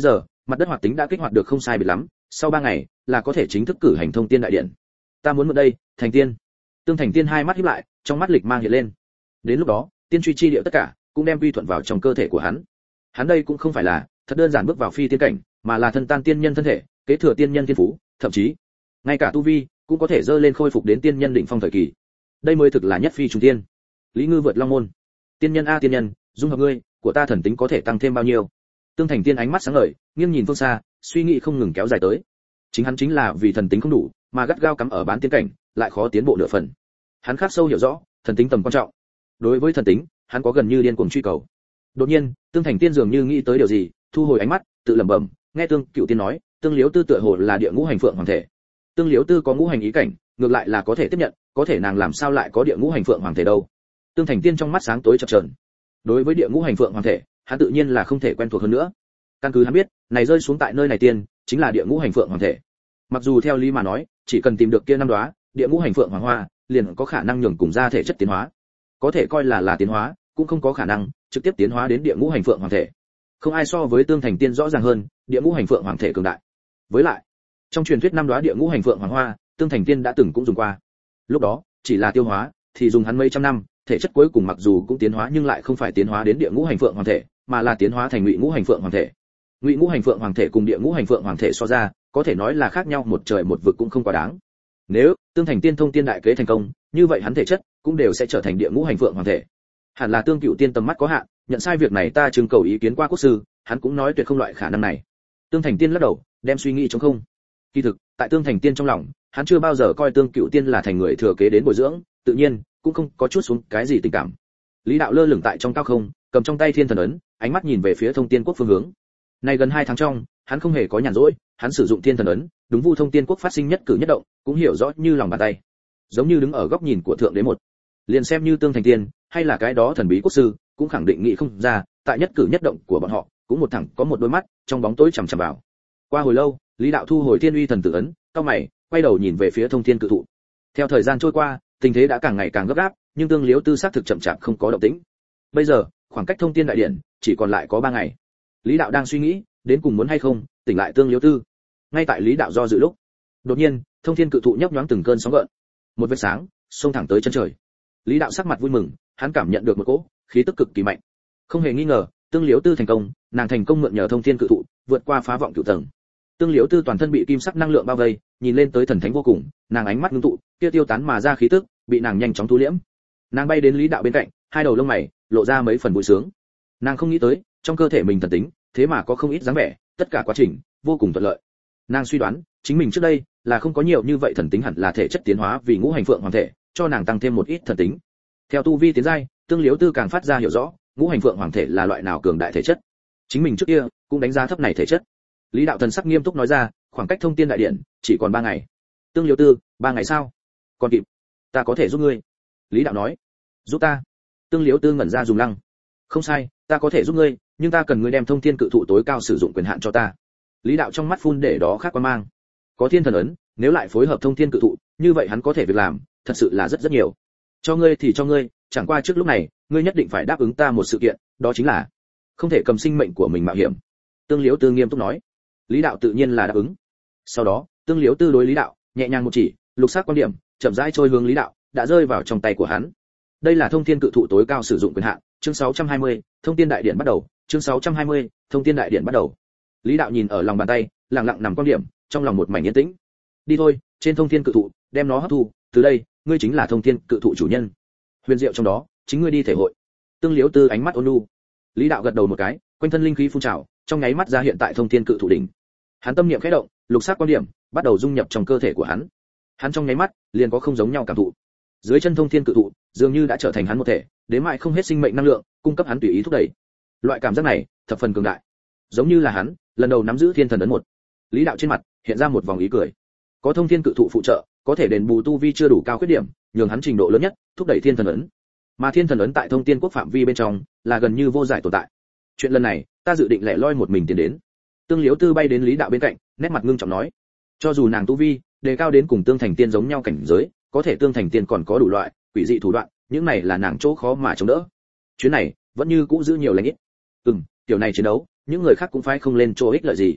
mặt đất hoạt tính đã kích hoạt được không sai biệt lắm, sau ba ngày là có thể chính thức cử hành thông tiên đại điện. Ta muốn mượn đây, thành tiên. Tương Thành Tiên hai mắt híp lại, trong mắt lịch mang hiện lên. Đến lúc đó, tiên truy chi địa tất cả cũng đem quy thuận vào trong cơ thể của hắn. Hắn đây cũng không phải là thật đơn giản bước vào phi tiên cảnh, mà là thân tan tiên nhân thân thể, kế thừa tiên nhân thiên phú, thậm chí ngay cả tu vi cũng có thể dơ lên khôi phục đến tiên nhân đỉnh phong thời kỳ. Đây mới thực là nhất phi trùng tiên. Lý Ngư vượt long môn. Tiên nhân a tiên nhân, dung hợp ngươi, của ta thần tính có thể tăng thêm bao nhiêu? Tương Thành Tiên ánh mắt sáng ngời, nghiêng nhìn phương xa, suy nghĩ không ngừng kéo dài tới. Chính hắn chính là vì thần tính không đủ, mà gắt gao cắm ở bán tiên cảnh, lại khó tiến bộ nửa phần. Hắn khắc sâu hiểu rõ, thần tính tầm quan trọng. Đối với thần tính, hắn có gần như điên cuồng truy cầu. Đột nhiên, Tương Thành Tiên dường như nghĩ tới điều gì, thu hồi ánh mắt, tự lẩm bẩm, nghe Tương Cựu Tiên nói, Tương Liếu Tư tựa hồ là địa ngũ hành phượng hoàng thể. Tương Liếu Tư có ngũ hành ý cảnh, ngược lại là có thể tiếp nhận, có thể nàng làm sao lại có địa ngũ hành phượng hoàng thể đâu? Tương Thành Tiên trong mắt sáng tối chập chờn. Đối với địa ngũ hành phượng hoàng thể, hắn tự nhiên là không thể quen thuộc hơn nữa. Căn cứ hắn biết, này rơi xuống tại nơi này tiên, chính là địa ngũ hành phượng hoàng thể. Mặc dù theo lý mà nói, chỉ cần tìm được kia năm đóa địa ngũ hành phượng hoàng hoa, liền có khả năng nhường cùng ra thể chất tiến hóa. Có thể coi là là tiến hóa, cũng không có khả năng trực tiếp tiến hóa đến địa ngũ hành phượng hoàng thể. Không ai so với Tương Thành Tiên rõ ràng hơn, địa ngũ hành phượng hoàng thể cường đại. Với lại, trong truyền thuyết năm đóa địa ngũ hành phượng hoàng hoa, Tương Thành Tiên đã từng cũng dùng qua. Lúc đó, chỉ là tiêu hóa, thì dùng hắn mấy trăm năm, thể chất cuối cùng mặc dù cũng tiến hóa nhưng lại không phải tiến hóa đến địa ngũ hành phượng hoàng thể, mà là tiến hóa thành ngụy ngũ hành phượng hoàng thể. Ngụy ngũ hành phượng hoàng thể cùng địa ngũ hành phượng hoàng thể so ra, có thể nói là khác nhau một trời một vực cũng không quá đáng. Nếu Tương Thành Tiên thông tiên đại kế thành công, như vậy hắn thể chất cũng đều sẽ trở thành địa ngũ hành phượng hoàng thể. Hẳn là Tương Cựu Tiên tầm mắt có hạn, nhận sai việc này ta trưng cầu ý kiến qua quốc sư, hắn cũng nói tuyệt không loại khả năng này. Tương Thành Tiên lắc đầu, đem suy nghĩ trống không. Kỳ thực, tại Tương Thành Tiên trong lòng, hắn chưa bao giờ coi Tương Cựu Tiên là thành người thừa kế đến bồi dưỡng, tự nhiên cũng không có chút xuống cái gì tình cảm. Lý Đạo lơ lửng tại trong cao không, cầm trong tay thiên thần ấn, ánh mắt nhìn về phía Thông Tiên Quốc phương hướng. Nay gần hai tháng trong, hắn không hề có nhàn rỗi, hắn sử dụng thiên thần ấn, đúng vu Thông Tiên Quốc phát sinh nhất cử nhất động, cũng hiểu rõ như lòng bàn tay. Giống như đứng ở góc nhìn của thượng đế một. Liền xem như Tương Thành Tiên, hay là cái đó thần bí quốc sư, cũng khẳng định nghĩ không ra, tại nhất cử nhất động của bọn họ, cũng một thẳng có một đôi mắt trong bóng tối chằm chằm vào. Qua hồi lâu, Lý Đạo thu hồi Thiên Uy thần tử ấn, cau mày, quay đầu nhìn về phía Thông Thiên cự thụ. Theo thời gian trôi qua, tình thế đã càng ngày càng gấp gáp, nhưng Tương Liếu Tư xác thực chậm chạp không có động tĩnh. Bây giờ, khoảng cách Thông Tiên đại điện chỉ còn lại có ba ngày. Lý Đạo đang suy nghĩ, đến cùng muốn hay không tỉnh lại Tương Liếu Tư. Ngay tại Lý Đạo do dự lúc, đột nhiên, Thông Thiên cự thụ nhấp nhoáng từng cơn sóng gợn. Một vệt sáng xông thẳng tới chân trời. Lý Đạo sắc mặt vui mừng, hắn cảm nhận được một cỗ khí tức cực kỳ mạnh. Không hề nghi ngờ, Tương Liếu Tư thành công, nàng thành công mượn nhờ Thông Thiên cự thụ, vượt qua phá vọng cửu tầng. Tương Liếu Tư toàn thân bị kim sắc năng lượng bao vây, nhìn lên tới thần thánh vô cùng, nàng ánh mắt ngưng tụ, kia tiêu tán mà ra khí tức, bị nàng nhanh chóng thu liễm. Nàng bay đến Lý Đạo bên cạnh, hai đầu lông mày lộ ra mấy phần vui sướng. Nàng không nghĩ tới, trong cơ thể mình thần tính, thế mà có không ít dáng vẻ, tất cả quá trình vô cùng thuận lợi. Nàng suy đoán, chính mình trước đây là không có nhiều như vậy thần tính, hẳn là thể chất tiến hóa vì ngũ hành phượng hoàng thể, cho nàng tăng thêm một ít thần tính. Theo tu vi tiến giai, Tương Liếu Tư càng phát ra hiểu rõ, ngũ hành phượng hoàng thể là loại nào cường đại thể chất. Chính mình trước kia cũng đánh giá thấp này thể chất. Lý Đạo thần sắc nghiêm túc nói ra, khoảng cách Thông Tiên đại điện chỉ còn ba ngày. Tương Liếu Tư, ba ngày sao? Còn kịp, ta có thể giúp ngươi. Lý Đạo nói. Giúp ta? Tương Liếu Tư ngẩn ra dùng lăng. Không sai, ta có thể giúp ngươi, nhưng ta cần ngươi đem Thông Thiên cự thụ tối cao sử dụng quyền hạn cho ta. Lý Đạo trong mắt phun để đó khác quan mang. Có thiên thần ấn, nếu lại phối hợp Thông Thiên cự thụ, như vậy hắn có thể việc làm, thật sự là rất rất nhiều. Cho ngươi thì cho ngươi, chẳng qua trước lúc này, ngươi nhất định phải đáp ứng ta một sự kiện, đó chính là không thể cầm sinh mệnh của mình mạo hiểm. Tương Liếu Tư nghiêm túc nói. Lý Đạo tự nhiên là đáp ứng. Sau đó, Tương Liếu Tư đối Lý Đạo nhẹ nhàng một chỉ, lục sắc quan điểm chậm rãi trôi hướng Lý Đạo, đã rơi vào trong tay của hắn. Đây là Thông Thiên cự thụ tối cao sử dụng quyền hạn, chương sáu trăm hai mươi, Thông Tiên đại điện bắt đầu, chương sáu trăm hai mươi, Thông Tiên đại điện bắt đầu. Lý Đạo nhìn ở lòng bàn tay, lặng lặng nằm quan điểm, trong lòng một mảnh yên tĩnh. Đi thôi, trên Thông Thiên cự thụ, đem nó hấp thu, từ đây, ngươi chính là Thông Thiên cự thụ chủ nhân. Huyền diệu trong đó, chính ngươi đi thể hội. Tương Liếu Tư ánh mắt ôn nhu. Lý Đạo gật đầu một cái, quanh thân linh khí phun trào, trong nháy mắt ra hiện tại Thông Thiên cự thụ đỉnh. Hắn tâm niệm khẽ động, lục sắc quan điểm bắt đầu dung nhập trong cơ thể của hắn. Hắn trong nháy mắt liền có không giống nhau cảm thụ. Dưới chân Thông Thiên cự thụ dường như đã trở thành hắn một thể, đến mãi không hết sinh mệnh năng lượng, cung cấp hắn tùy ý thúc đẩy. Loại cảm giác này thập phần cường đại, giống như là hắn lần đầu nắm giữ thiên thần ấn một. Lý Đạo trên mặt hiện ra một vòng ý cười. Có Thông Thiên cự thụ phụ trợ, có thể đền bù tu vi chưa đủ cao khuyết điểm, nhường hắn trình độ lớn nhất thúc đẩy thiên thần ấn. Mà thiên thần ấn tại Thông Tiên Quốc phạm vi bên trong là gần như vô giải tồn tại. Chuyện lần này, ta dự định lẻ loi một mình tiến đến. Tương Liếu Tư bay đến Lý Đạo bên cạnh, nét mặt ngưng trọng nói, cho dù nàng tu vi đề cao đến cùng Tương Thành Tiên giống nhau cảnh giới, có thể Tương Thành Tiên còn có đủ loại quỷ dị thủ đoạn, những này là nàng chỗ khó mà chống đỡ. Chuyến này vẫn như cũ giữ nhiều lãnh ít. Ừm, kiểu này chiến đấu, những người khác cũng phải không lên chỗ ích lợi gì.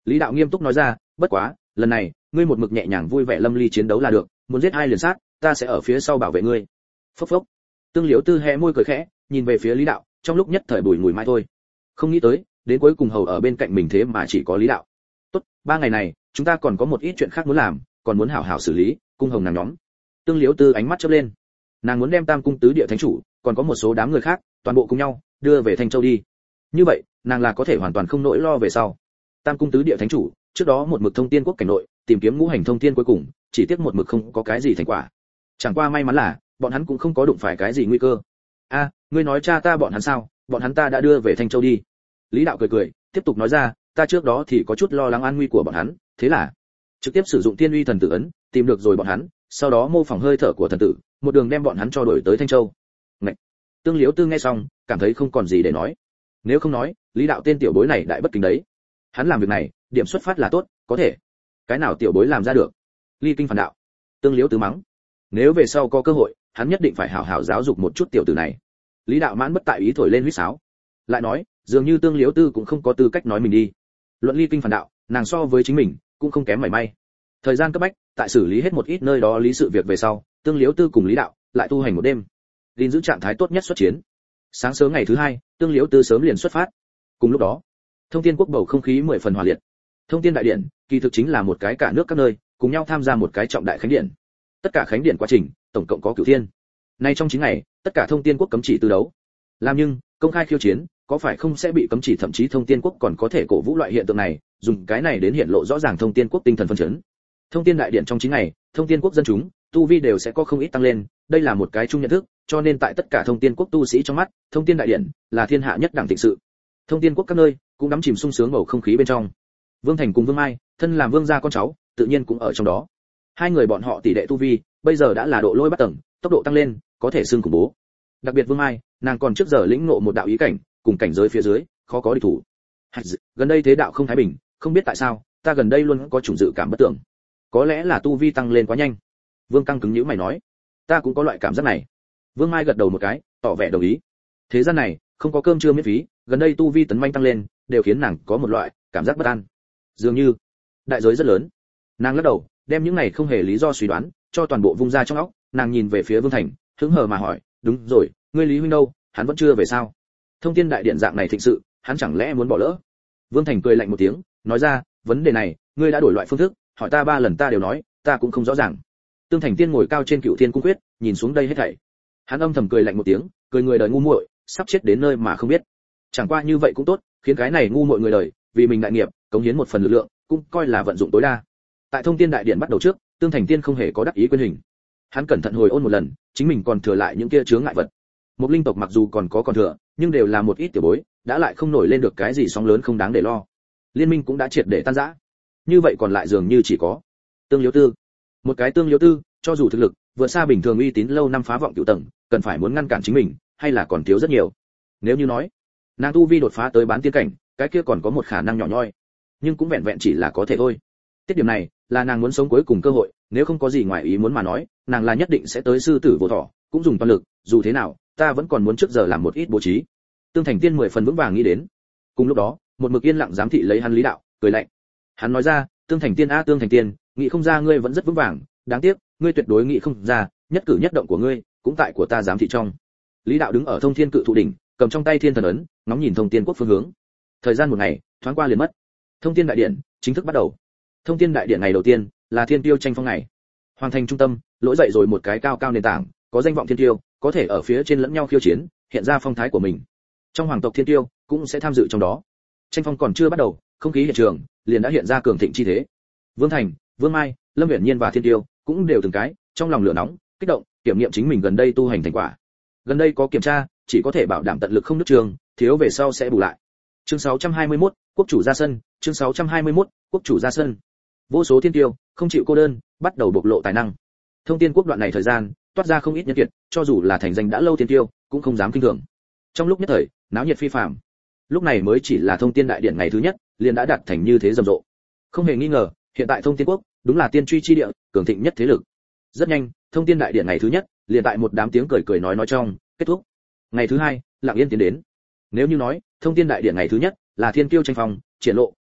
Lý đạo nghiêm túc nói ra, bất quá lần này ngươi một mực nhẹ nhàng vui vẻ lâm ly chiến đấu là được, muốn giết ai liền sát, ta sẽ ở phía sau bảo vệ ngươi. Phốc phốc. Tương Liễu Tư hé môi cười khẽ, nhìn về phía Lý đạo, trong lúc nhất thời bùi ngùi mai thôi. Không nghĩ tới, đến cuối cùng hầu ở bên cạnh mình thế mà chỉ có Lý đạo. Tốt, ba ngày này, chúng ta còn có một ít chuyện khác muốn làm, còn muốn hảo hảo xử lý, cung hồng nàng nhóm. Tương Liễu Tư ánh mắt chớp lên. Nàng muốn đem Tam cung tứ địa thánh chủ, còn có một số đám người khác, toàn bộ cùng nhau đưa về Thanh Châu đi. Như vậy, nàng là có thể hoàn toàn không nỗi lo về sau. Tam cung tứ địa thánh chủ, trước đó một mực thông tiên quốc cảnh nội, tìm kiếm ngũ hành thông tiên cuối cùng, chỉ tiếc một mực không có cái gì thành quả. Chẳng qua may mắn là, bọn hắn cũng không có đụng phải cái gì nguy cơ. A, ngươi nói cha ta bọn hắn sao? Bọn hắn ta đã đưa về Thanh Châu đi. Lý đạo cười cười, tiếp tục nói ra, ta trước đó thì có chút lo lắng an nguy của bọn hắn, thế là trực tiếp sử dụng tiên uy thần tử ấn, tìm được rồi bọn hắn, sau đó mô phỏng hơi thở của thần tử, một đường đem bọn hắn cho đuổi tới Thanh Châu. Ngậy. Tương Liễu Tư nghe xong, cảm thấy không còn gì để nói. Nếu không nói, Lý đạo tên tiểu bối này đại bất kính đấy. Hắn làm việc này, điểm xuất phát là tốt, có thể. Cái nào tiểu bối làm ra được? Ly kinh phản đạo. Tương Liễu Tư mắng. Nếu về sau có cơ hội, hắn nhất định phải hảo hảo giáo dục một chút tiểu tử này. Lý đạo mãn bất tại ý thổi lên huýt sáo. Lại nói, dường như Tương Liễu Tư cũng không có tư cách nói mình đi. Luận ly kinh phản đạo, nàng so với chính mình cũng không kém mảy may. Thời gian cấp bách, tại xử lý hết một ít nơi đó lý sự việc về sau, Tương Liễu Tư cùng Lý đạo lại tu hành một đêm, gìn giữ trạng thái tốt nhất xuất chiến. Sáng sớm ngày thứ hai, Tương Liễu Tư sớm liền xuất phát. Cùng lúc đó, Thông Tiên quốc bầu không khí mười phần hòa liệt. Thông Tiên đại điện, kỳ thực chính là một cái cả nước các nơi cùng nhau tham gia một cái trọng đại khánh điện. Tất cả khánh điện quá trình, tổng cộng có cửu thiên. Nay trong chín ngày, tất cả Thông Tiên quốc cấm chỉ tư đấu. Làm nhưng, công khai khiêu chiến, có phải không sẽ bị cấm chỉ, thậm chí Thông Tiên quốc còn có thể cổ vũ loại hiện tượng này, dùng cái này đến hiện lộ rõ ràng Thông Tiên quốc tinh thần phân chấn. Thông Tiên đại điện trong chín ngày, Thông Tiên quốc dân chúng, tu vi đều sẽ có không ít tăng lên, đây là một cái chung nhận thức, cho nên tại tất cả Thông Tiên quốc tu sĩ trong mắt, Thông Tiên đại điện là thiên hạ nhất đẳng thịnh sự. Thông Tiên quốc các nơi cũng đắm chìm sung sướng bầu không khí bên trong. Vương Thành cùng Vương Mai, thân làm vương gia con cháu, tự nhiên cũng ở trong đó. Hai người bọn họ tỷ đệ tu vi, bây giờ đã là độ lôi bắt tầng, tốc độ tăng lên, có thể xưng khủng bố. Đặc biệt Vương Mai, nàng còn trước giờ lĩnh ngộ một đạo ý cảnh, cùng cảnh giới phía dưới, khó có địch thủ. Gần đây thế đạo không thái bình, không biết tại sao, ta gần đây luôn có chủng dự cảm bất tưởng. Có lẽ là tu vi tăng lên quá nhanh. Vương Căng cứng nhíu mày nói, ta cũng có loại cảm giác này. Vương Mai gật đầu một cái, tỏ vẻ đồng ý. Thế gian này, không có cơm trưa miễn phí, gần đây tu vi tấn manh tăng lên, đều khiến nàng có một loại cảm giác bất an. Dường như đại giới rất lớn. Nàng lắc đầu, đem những này không hề lý do suy đoán, cho toàn bộ vung ra trong óc. Nàng nhìn về phía Vương Thành, hứng hờ mà hỏi, đúng rồi, ngươi Lý huynh đâu, hắn vẫn chưa về sao? Thông Tiên đại điện dạng này thịnh sự, hắn chẳng lẽ muốn bỏ lỡ? Vương Thành cười lạnh một tiếng, nói ra, vấn đề này, ngươi đã đổi loại phương thức, hỏi ta ba lần ta đều nói, ta cũng không rõ ràng. Tương Thành Tiên ngồi cao trên Cựu Thiên cung quyết, nhìn xuống đây hết thảy. Hắn âm thầm cười lạnh một tiếng, cười người đời ngu muội, sắp chết đến nơi mà không biết. Chẳng qua như vậy cũng tốt, khiến cái này ngu muội người đời, vì mình đại nghiệp, cống hiến một phần lực lượng, cũng coi là vận dụng tối đa. Tại Thông Tiên đại điện bắt đầu trước, Tương Thành Tiên không hề có đắc ý quyền hình. Hắn cẩn thận hồi ôn một lần, chính mình còn thừa lại những kia chướng ngại vật. Một linh tộc mặc dù còn có còn thừa, nhưng đều là một ít tiểu bối, đã lại không nổi lên được cái gì sóng lớn không đáng để lo. Liên minh cũng đã triệt để tan rã. Như vậy còn lại dường như chỉ có Tương Liễu Tư. Một cái Tương Liễu Tư, cho dù thực lực vượt xa bình thường uy tín lâu năm phá vọng cửu tầng, cần phải muốn ngăn cản chính mình, hay là còn thiếu rất nhiều. Nếu như nói, nàng tu vi đột phá tới bán tiên cảnh, cái kia còn có một khả năng nhỏ nhoi, nhưng cũng vẹn vẹn chỉ là có thể thôi. Tiết điểm này là nàng muốn sống cuối cùng cơ hội, nếu không có gì ngoài ý muốn mà nói, nàng là nhất định sẽ tới sư tử vô thọ, cũng dùng toàn lực, dù thế nào, ta vẫn còn muốn trước giờ làm một ít bố trí. Tương Thành Tiên mười phần vững vàng nghĩ đến. Cùng lúc đó, một mực yên lặng giám thị lấy hắn Lý đạo, cười lạnh. Hắn nói ra, Tương Thành Tiên a Tương Thành Tiên, nghĩ không ra ngươi vẫn rất vững vàng, đáng tiếc, ngươi tuyệt đối nghĩ không ra, nhất cử nhất động của ngươi, cũng tại của ta giám thị trong. Lý đạo đứng ở Thông Thiên Cự Thụ đỉnh, cầm trong tay Thiên Thần ấn, ngóng nhìn Thông Tiên quốc phương hướng. Thời gian một ngày, thoáng qua liền mất. Thông Tiên đại điện chính thức bắt đầu. Thông Tiên đại điện ngày đầu tiên là Thiên Tiêu tranh phong ngày. Hoàng thành trung tâm, lỗi dậy rồi một cái cao cao nền tảng, có danh vọng thiên tiêu, có thể ở phía trên lẫn nhau khiêu chiến, hiện ra phong thái của mình. Trong hoàng tộc thiên tiêu cũng sẽ tham dự trong đó. Tranh phong còn chưa bắt đầu, không khí hiện trường liền đã hiện ra cường thịnh chi thế. Vương Thành, Vương Mai, Lâm Uyển Nhiên và thiên tiêu cũng đều từng cái trong lòng lửa nóng, kích động, kiểm nghiệm chính mình gần đây tu hành thành quả. Gần đây có kiểm tra, chỉ có thể bảo đảm tận lực không nứt trường, thiếu về sau sẽ bù lại. Chương sáu trăm hai mươi mốt, quốc chủ ra sân, chương sáu trăm hai mươi mốt, quốc chủ ra sân. Vô số thiên tiêu không chịu cô đơn, bắt đầu bộc lộ tài năng. Thông Tiên quốc đoạn này thời gian, toát ra không ít nhân kiệt, cho dù là thành danh đã lâu thiên tiêu, cũng không dám kinh thường. Trong lúc nhất thời, náo nhiệt phi phàm. Lúc này mới chỉ là Thông Tiên đại điện ngày thứ nhất, liền đã đạt thành như thế rầm rộ. Không hề nghi ngờ, hiện tại Thông Tiên quốc đúng là tiên truy chi địa, cường thịnh nhất thế lực. Rất nhanh, Thông Tiên đại điện ngày thứ nhất, liền tại một đám tiếng cười cười nói nói trong kết thúc. Ngày thứ hai, lặng yên tiến đến. Nếu như nói, Thông Tiên đại điện ngày thứ nhất là thiên kiêu tranh phong, triển lộ,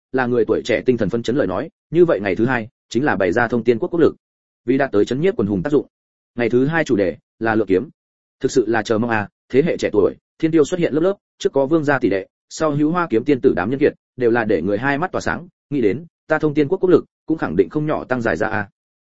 là người tuổi trẻ tinh thần phấn chấn lời nói, như vậy ngày thứ hai chính là bày ra thông tiên quốc quốc lực, vì đạt tới chấn nhiếp quần hùng tác dụng. Ngày thứ hai chủ đề là lựa kiếm. Thực sự là chờ mong à, thế hệ trẻ tuổi, thiên tiêu xuất hiện lớp lớp, trước có vương gia tỷ đệ, sau hữu hoa kiếm tiên tử đám nhân kiệt, đều là để người hai mắt tỏa sáng, nghĩ đến, ta thông tiên quốc quốc lực cũng khẳng định không nhỏ tăng dài ra à.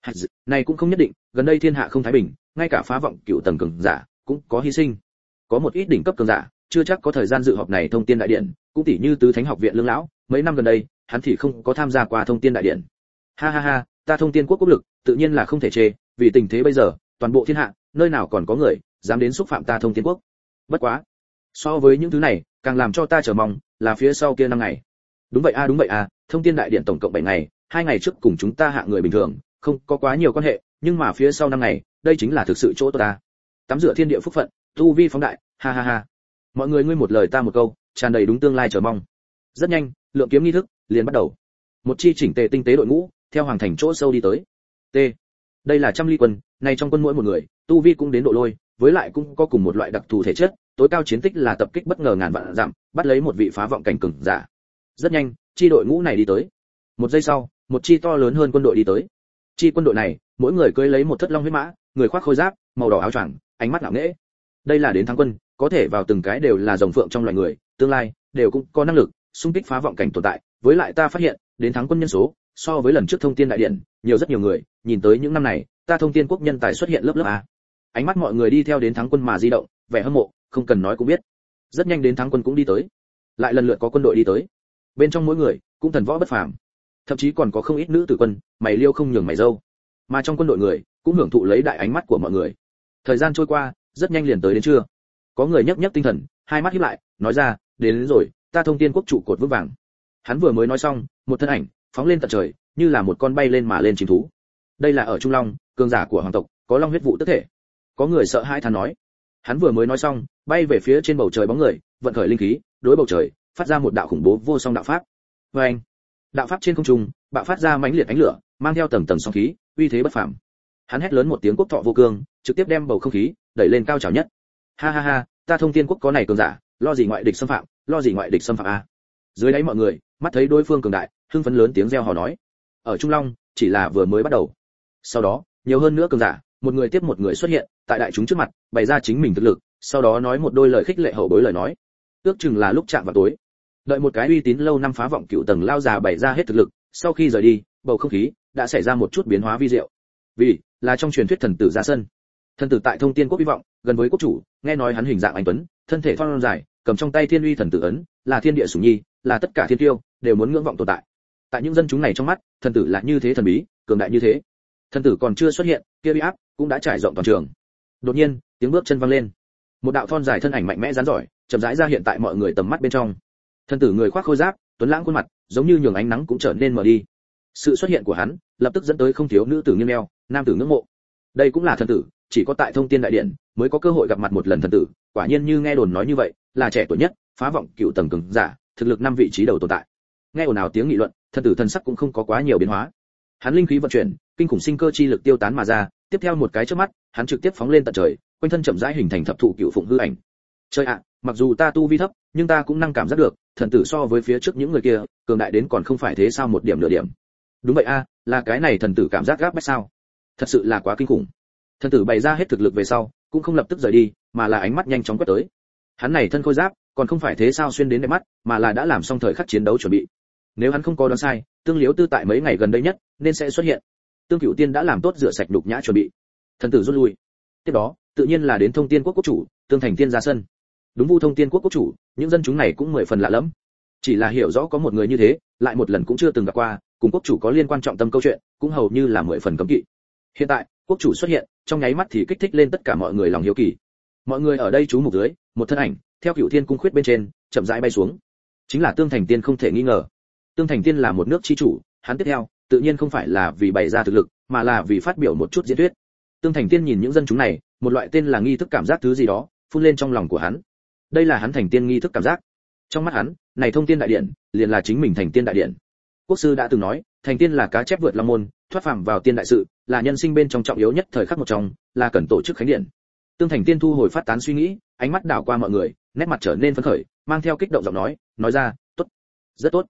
Này cũng không nhất định, gần đây thiên hạ không thái bình, ngay cả phá vọng cựu tầng cường giả cũng có hy sinh. Có một ít đỉnh cấp cường giả, chưa chắc có thời gian dự họp này thông tiên đại điện, cũng tỷ như tứ thánh học viện lương lão, mấy năm gần đây, hắn thì không có tham gia qua thông tiên đại điện. Ha ha ha, ta thông tiên quốc quốc lực, tự nhiên là không thể chê, vì tình thế bây giờ, toàn bộ thiên hạ, nơi nào còn có người dám đến xúc phạm ta thông tiên quốc. Bất quá, so với những thứ này, càng làm cho ta chờ mong là phía sau kia năm ngày. Đúng vậy a, đúng vậy a, thông tiên đại điện tổng cộng bảy ngày, hai ngày trước cùng chúng ta hạ người bình thường, không có quá nhiều quan hệ, nhưng mà phía sau năm ngày, đây chính là thực sự chỗ tốt ta. Tắm rửa thiên địa phúc phận, tu vi phóng đại, ha ha ha. Mọi người ngươi một lời ta một câu, tràn đầy đúng tương lai chờ mong. Rất nhanh, lượng kiếm nghi thức liền bắt đầu. Một chi chỉnh tề tinh tế đội ngũ, theo hoàng thành chỗ sâu đi tới. T. Đây là trăm ly quân, này trong quân mỗi một người, tu vi cũng đến độ lôi, với lại cũng có cùng một loại đặc thù thể chất, tối cao chiến tích là tập kích bất ngờ ngàn vạn dặm, bắt lấy một vị phá vọng cảnh cường giả. Rất nhanh, chi đội ngũ này đi tới. Một giây sau, một chi to lớn hơn quân đội đi tới. Chi quân đội này, mỗi người cưỡi lấy một thất long huyết mã, người khoác khôi giáp, màu đỏ áo choàng, ánh mắt ngạo nghễ. Đây là đến thắng quân, có thể vào từng cái đều là rồng phượng trong loài người, tương lai đều cũng có năng lực xung kích phá vọng cảnh tồn tại. Với lại ta phát hiện, đến thắng quân nhân số so với lần trước thông tiên đại điện nhiều rất nhiều người, nhìn tới những năm này, ta thông tiên quốc nhân tài xuất hiện lớp lớp a. Ánh mắt mọi người đi theo đến thắng quân mà di động, vẻ hâm mộ, không cần nói cũng biết. Rất nhanh đến thắng quân cũng đi tới, lại lần lượt có quân đội đi tới. Bên trong mỗi người cũng thần võ bất phàm, thậm chí còn có không ít nữ tử quân, mày liêu không nhường mày dâu. Mà trong quân đội người cũng hưởng thụ lấy đại ánh mắt của mọi người. Thời gian trôi qua, rất nhanh liền tới đến trưa. Có người nhấc nhấc tinh thần, hai mắt híp lại, nói ra, đến, đến rồi, ta thông tiên quốc trụ cột vững vàng. Hắn vừa mới nói xong, một thân ảnh phóng lên tận trời, như là một con bay lên mà lên chim thú. Đây là ở Trung Long, cường giả của hoàng tộc, có long huyết vụ tức thể. Có người sợ hãi than nói. Hắn vừa mới nói xong, bay về phía trên bầu trời bóng người, vận khởi linh khí, đối bầu trời, phát ra một đạo khủng bố vô song đạo pháp. Oeng! Đạo pháp trên không trung, bạo phát ra mãnh liệt ánh lửa, mang theo tầng tầng sóng khí, uy thế bất phàm. Hắn hét lớn một tiếng quốc thọ vô cương, trực tiếp đem bầu không khí đẩy lên cao trào nhất. Ha ha ha, ta thông tiên quốc có này cường giả, lo gì ngoại địch xâm phạm, lo gì ngoại địch xâm phạm a. Dưới đáy mọi người, mắt thấy đối phương cường đại, hưng phấn lớn tiếng reo hò nói. Ở Trung Long, chỉ là vừa mới bắt đầu. Sau đó, nhiều hơn nữa cường giả, một người tiếp một người xuất hiện, tại đại chúng trước mặt, bày ra chính mình thực lực, sau đó nói một đôi lời khích lệ hậu bối lời nói. Ước chừng là lúc chạm vào tối. Đợi một cái uy tín lâu năm phá vọng cựu tầng lao già bày ra hết thực lực, sau khi rời đi, bầu không khí đã xảy ra một chút biến hóa vi diệu. Vì là trong truyền thuyết thần tử ra sân. Thần tử tại thông tiên quốc hy vọng, gần với quốc chủ, nghe nói hắn hình dạng anh tuấn, thân thể thon dài, cầm trong tay thiên uy thần tử ấn, là thiên địa sủng nhi, là tất cả thiên tiêu đều muốn ngưỡng vọng tồn tại. Tại những dân chúng này trong mắt, thần tử là như thế thần bí, cường đại như thế. Thần tử còn chưa xuất hiện, kia uy áp cũng đã trải rộng toàn trường. Đột nhiên, tiếng bước chân vang lên. Một đạo thon dài thân ảnh mạnh mẽ rắn giỏi, chậm rãi ra hiện tại mọi người tầm mắt bên trong. Thần tử người khoác khôi giáp, tuấn lãng khuôn mặt, giống như nhường ánh nắng cũng trở nên mờ đi. Sự xuất hiện của hắn, lập tức dẫn tới không thiếu nữ tử nghiêng ngheo, nam tử ngưỡng mộ. Đây cũng là thần tử, chỉ có tại thông tiên đại điện mới có cơ hội gặp mặt một lần thần tử. Quả nhiên như nghe đồn nói như vậy, là trẻ tuổi nhất, phá vọng cựu tầng cường giả, thực lực năm vị trí đầu tồn tại. Nghe ồn ào tiếng nghị luận, thần tử thần sắc cũng không có quá nhiều biến hóa. Hắn linh khí vận chuyển, kinh khủng sinh cơ chi lực tiêu tán mà ra, tiếp theo một cái chớp mắt, hắn trực tiếp phóng lên tận trời, quanh thân chậm rãi hình thành thập thụ cựu phụng hư ảnh. Trời ạ, mặc dù ta tu vi thấp, nhưng ta cũng năng cảm giác được, thần tử so với phía trước những người kia, cường đại đến còn không phải thế sao một điểm nửa điểm. Đúng vậy a, là cái này thần tử cảm giác gáp bách sao? Thật sự là quá kinh khủng. Thần tử bày ra hết thực lực về sau, cũng không lập tức rời đi, mà là ánh mắt nhanh chóng quét tới. Hắn này thân khôi giáp, còn không phải thế sao xuyên đến đẹp mắt, mà là đã làm xong thời khắc chiến đấu chuẩn bị. Nếu hắn không có đoán sai, Tương Liễu Tư tại mấy ngày gần đây nhất, nên sẽ xuất hiện. Tương Cửu Tiên đã làm tốt rửa sạch đục nhã chuẩn bị. Thần tử rút lui. Tiếp đó, tự nhiên là đến Thông Tiên quốc quốc chủ, Tương Thành Tiên ra sân. Đúng Vu Thông Tiên quốc quốc chủ, những dân chúng này cũng mười phần lạ lẫm. Chỉ là hiểu rõ có một người như thế, lại một lần cũng chưa từng gặp qua, cùng quốc chủ có liên quan trọng tâm câu chuyện, cũng hầu như là mười phần cấm kỵ. Hiện tại, quốc chủ xuất hiện, trong nháy mắt thì kích thích lên tất cả mọi người lòng hiếu kỳ. Mọi người ở đây chú mục dưới, một thân ảnh, theo Cửu Thiên cung khuyết bên trên, chậm rãi bay xuống. Chính là Tương Thành Tiên không thể nghi ngờ. Tương Thành Tiên là một nước chi chủ, hắn tiếp theo, tự nhiên không phải là vì bày ra thực lực, mà là vì phát biểu một chút diễn thuyết. Tương Thành Tiên nhìn những dân chúng này, một loại tên là nghi thức cảm giác thứ gì đó, phun lên trong lòng của hắn. Đây là hắn thành tiên nghi thức cảm giác. Trong mắt hắn, này thông tiên đại điện, liền là chính mình thành tiên đại điện. Quốc sư đã từng nói, thành tiên là cá chép vượt long môn, thoát phàm vào tiên đại sự, là nhân sinh bên trong trọng yếu nhất thời khắc một trong, là cần tổ chức khánh điện. Tương Thành Tiên thu hồi phát tán suy nghĩ, ánh mắt đảo qua mọi người, nét mặt trở nên phấn khởi, mang theo kích động giọng nói, nói ra, tốt, rất tốt.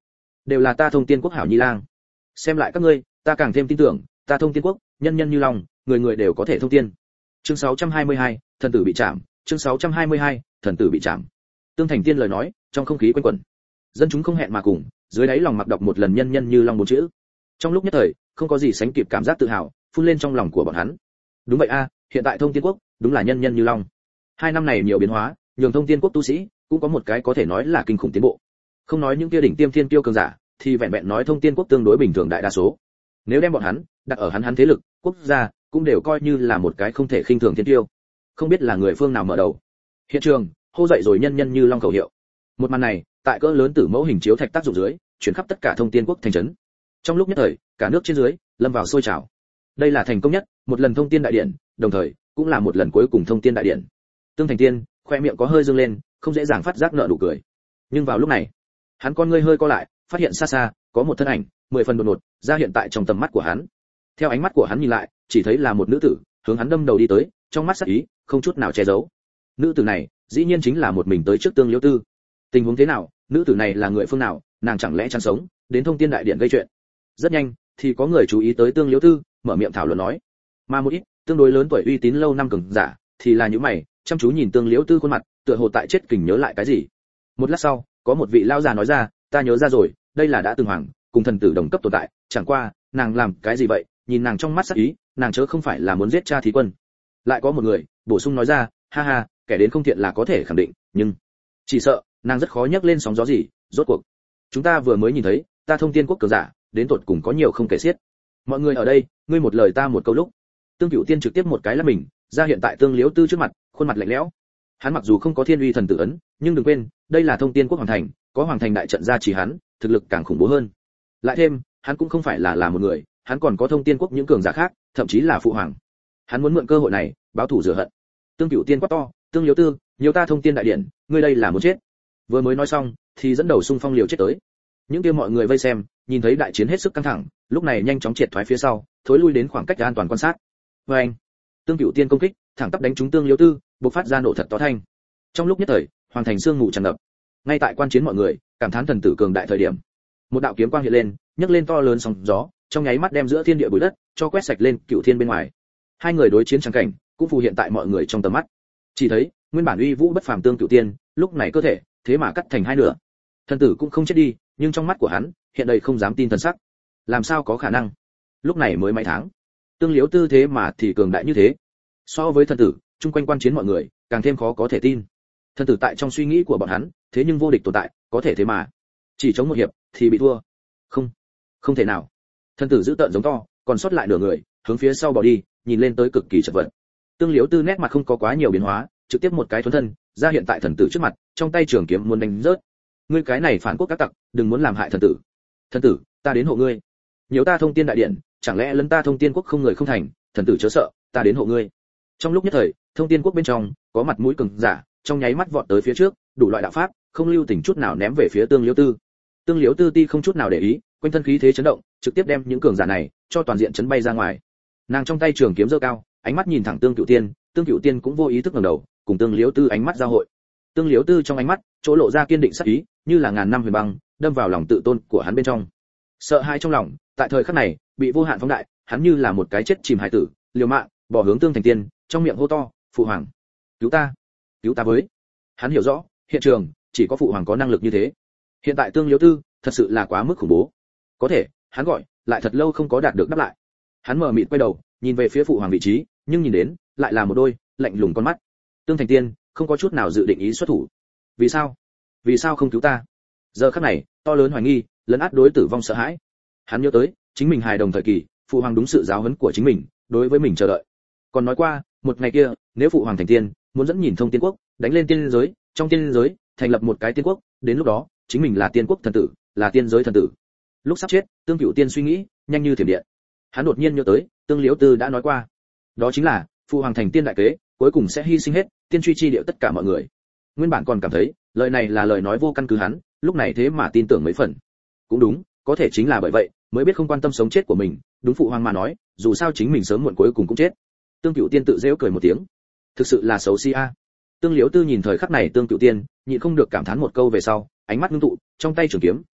đều là ta Thông Tiên Quốc hảo nhi lang. Xem lại các ngươi, ta càng thêm tin tưởng, ta Thông Tiên Quốc, nhân nhân như lòng, người người đều có thể thông tiên. Chương sáu trăm hai mươi hai, thần tử bị chạm, chương sáu trăm hai mươi hai, thần tử bị chạm. Tương Thành Tiên lời nói, trong không khí quanh quẩn. Dân chúng không hẹn mà cùng, dưới đáy lòng mặc đọc một lần nhân nhân như long bốn chữ. Trong lúc nhất thời, không có gì sánh kịp cảm giác tự hào phun lên trong lòng của bọn hắn. Đúng vậy a, hiện tại Thông Tiên Quốc, đúng là nhân nhân như long. Hai năm này nhiều biến hóa, nhường Thông Tiên Quốc tu sĩ cũng có một cái có thể nói là kinh khủng tiến bộ. Không nói những kia đỉnh tiêm thiên tiêu cường giả, thì vẹn vẹn nói Thông Tiên Quốc tương đối bình thường đại đa số. Nếu đem bọn hắn đặt ở hắn hắn thế lực, quốc gia cũng đều coi như là một cái không thể khinh thường thiên tiêu. Không biết là người phương nào mở đầu. Hiện trường, hô dậy rồi nhân nhân như long khẩu hiệu. Một màn này, tại cỡ lớn tử mẫu hình chiếu thạch tác dụng dưới, chuyển khắp tất cả Thông Tiên Quốc thành trấn. Trong lúc nhất thời, cả nước trên dưới lâm vào sôi trào. Đây là thành công nhất một lần thông tiên đại điện, đồng thời cũng là một lần cuối cùng thông tiên đại điện. Tương Thành Tiên khoe miệng có hơi dương lên, không dễ dàng phát giác nợ nụ cười. Nhưng vào lúc này, hắn con ngươi hơi co lại, phát hiện xa xa có một thân ảnh mười phần đột ngột ra hiện tại trong tầm mắt của hắn. Theo ánh mắt của hắn nhìn lại, chỉ thấy là một nữ tử hướng hắn đâm đầu đi tới, trong mắt sắc ý không chút nào che giấu. Nữ tử này dĩ nhiên chính là một mình tới trước Tương Liễu Tư. Tình huống thế nào, nữ tử này là người phương nào, nàng chẳng lẽ chẳng sống đến thông tiên đại điện gây chuyện. Rất nhanh thì có người chú ý tới Tương Liễu Tư, mở miệng thảo luận nói. Mà một ít tương đối lớn tuổi uy tín lâu năm cường giả thì là những mày chăm chú nhìn Tương Liễu Tư khuôn mặt, tựa hồ tại chết kình nhớ lại cái gì. Một lát sau, có một vị lão già nói ra, ta nhớ ra rồi, đây là đã từng hoàng cùng thần tử đồng cấp tồn tại, chẳng qua nàng làm cái gì vậy, nhìn nàng trong mắt sắc ý, nàng chớ không phải là muốn giết cha thí quân. Lại có một người bổ sung nói ra, ha ha, kẻ đến không thiện là có thể khẳng định, nhưng chỉ sợ nàng rất khó nhấc lên sóng gió gì. Rốt cuộc chúng ta vừa mới nhìn thấy ta Thông Tiên Quốc cường giả đến tột cùng có nhiều không kể xiết. Mọi người ở đây, ngươi một lời ta một câu lúc. Tương Cửu Tiên trực tiếp một cái là mình ra hiện tại Tương Liễu Tư trước mặt, khuôn mặt lạnh lẽo. Hắn mặc dù không có thiên uy thần tử ấn, nhưng đừng quên, đây là Thông Tiên Quốc hoàng thành, có hoàng thành đại trận gia trì hắn, thực lực càng khủng bố hơn. Lại thêm, hắn cũng không phải là là một người, hắn còn có Thông Tiên Quốc những cường giả khác, thậm chí là phụ hoàng. Hắn muốn mượn cơ hội này báo thù rửa hận. Tương Cửu Tiên quát to, Tương Liễu Tư, nhiều ta Thông Tiên đại điện, ngươi đây là muốn chết. Vừa mới nói xong, thì dẫn đầu xung phong liều chết tới. Những kia mọi người vây xem, nhìn thấy đại chiến hết sức căng thẳng, lúc này nhanh chóng triệt thoái phía sau, thối lui đến khoảng cách an toàn quan sát. Và anh, Tương Cửu Tiên công kích, thẳng tắp đánh trúng Tương Liễu Tư, bộc phát ra nổ thật to thanh. Trong lúc nhất thời, hoàng thành sương mù tràn ngập. Ngay tại quan chiến mọi người cảm thán thần tử cường đại thời điểm, một đạo kiếm quang hiện lên, nhấc lên to lớn sóng gió, trong nháy mắt đem giữa thiên địa bụi đất cho quét sạch lên Cửu Thiên bên ngoài. Hai người đối chiến trắng cảnh cũng phù hiện tại mọi người trong tầm mắt. Chỉ thấy nguyên bản uy vũ bất phàm Tương Cửu Tiên, lúc này cơ thể thế mà cắt thành hai nửa. Thần tử cũng không chết đi, nhưng trong mắt của hắn hiện đầy không dám tin thần sắc. Làm sao có khả năng? Lúc này mới mấy tháng, Tương Liễu Tư thế mà thì cường đại như thế. So với thần tử, chung quanh quan chiến mọi người càng thêm khó có thể tin. Thần tử tại trong suy nghĩ của bọn hắn, thế nhưng vô địch tồn tại, có thể thế mà chỉ chống một hiệp thì bị thua. Không, không thể nào. Thần tử giữ tợn giống to, còn sót lại nửa người, hướng phía sau bỏ đi, nhìn lên tới cực kỳ chật vật. Tương Liễu Tư nét mặt không có quá nhiều biến hóa, trực tiếp một cái thuần thân ra hiện tại thần tử trước mặt, trong tay trường kiếm muốn đánh rớt. Ngươi cái này phản quốc các tặc, đừng muốn làm hại thần tử. Thần tử, ta đến hộ ngươi. Nếu ta Thông Tiên đại điện, chẳng lẽ lấn ta Thông Tiên Quốc không người không thành, thần tử chớ sợ, ta đến hộ ngươi. Trong lúc nhất thời, Thông Tiên Quốc bên trong có mặt mũi cường giả, trong nháy mắt vọt tới phía trước, đủ loại đạo pháp, không lưu tình chút nào ném về phía Tương Liễu Tư. Tương Liễu Tư ti không chút nào để ý, quanh thân khí thế chấn động, trực tiếp đem những cường giả này cho toàn diện chấn bay ra ngoài. Nàng trong tay trường kiếm giơ cao, ánh mắt nhìn thẳng Tương Cửu Tiên, Tương Cửu Tiên cũng vô ý thức ngẩng đầu, cùng Tương Liễu Tư ánh mắt giao hội. Tương Liễu Tư trong ánh mắt chỗ lộ ra kiên định sắc ý, như là ngàn năm huyền băng, đâm vào lòng tự tôn của hắn bên trong. Sợ hãi trong lòng, tại thời khắc này bị vô hạn phóng đại, hắn như là một cái chết chìm hải tử, liều mạng bỏ hướng Tương Thành Tiên, trong miệng hô to, phụ hoàng, cứu ta, cứu ta với. Hắn hiểu rõ, hiện trường chỉ có phụ hoàng có năng lực như thế. Hiện tại Tương Liễu Tư thật sự là quá mức khủng bố. Có thể, hắn gọi lại thật lâu không có đạt được đáp lại. Hắn mờ mịt quay đầu, nhìn về phía phụ hoàng vị trí, nhưng nhìn đến lại là một đôi lạnh lùng con mắt. Tương Thành Tiên không có chút nào dự định ý xuất thủ. Vì sao? Vì sao không cứu ta? Giờ khắc này, to lớn hoài nghi, lấn át đối tử vong sợ hãi. Hắn nhớ tới, chính mình hài đồng thời kỳ, phụ hoàng đúng sự giáo huấn của chính mình, đối với mình chờ đợi. Còn nói qua, một ngày kia, nếu phụ hoàng thành tiên, muốn dẫn nhìn Thông Tiên Quốc, đánh lên tiên giới, trong tiên giới, thành lập một cái tiên quốc, đến lúc đó, chính mình là tiên quốc thần tử, là tiên giới thần tử. Lúc sắp chết, Tương Cửu Tiên suy nghĩ, nhanh như thiểm điện. Hắn đột nhiên nhớ tới, Tương Liễu Tư đã nói qua, đó chính là, phụ hoàng thành tiên đại kế, cuối cùng sẽ hy sinh hết tiên truy chi điệu tất cả mọi người. Nguyên bản còn cảm thấy, lời này là lời nói vô căn cứ hắn, lúc này thế mà tin tưởng mấy phần. Cũng đúng, có thể chính là bởi vậy, mới biết không quan tâm sống chết của mình, đúng phụ hoàng mà nói, dù sao chính mình sớm muộn cuối cùng cũng chết. Tương Cửu Tiên tự giễu cười một tiếng, thực sự là xấu xí a. Tương Liễu Tư nhìn thời khắc này Tương Cửu Tiên, nhịn không được cảm thán một câu về sau, ánh mắt ngưng tụ, trong tay trường kiếm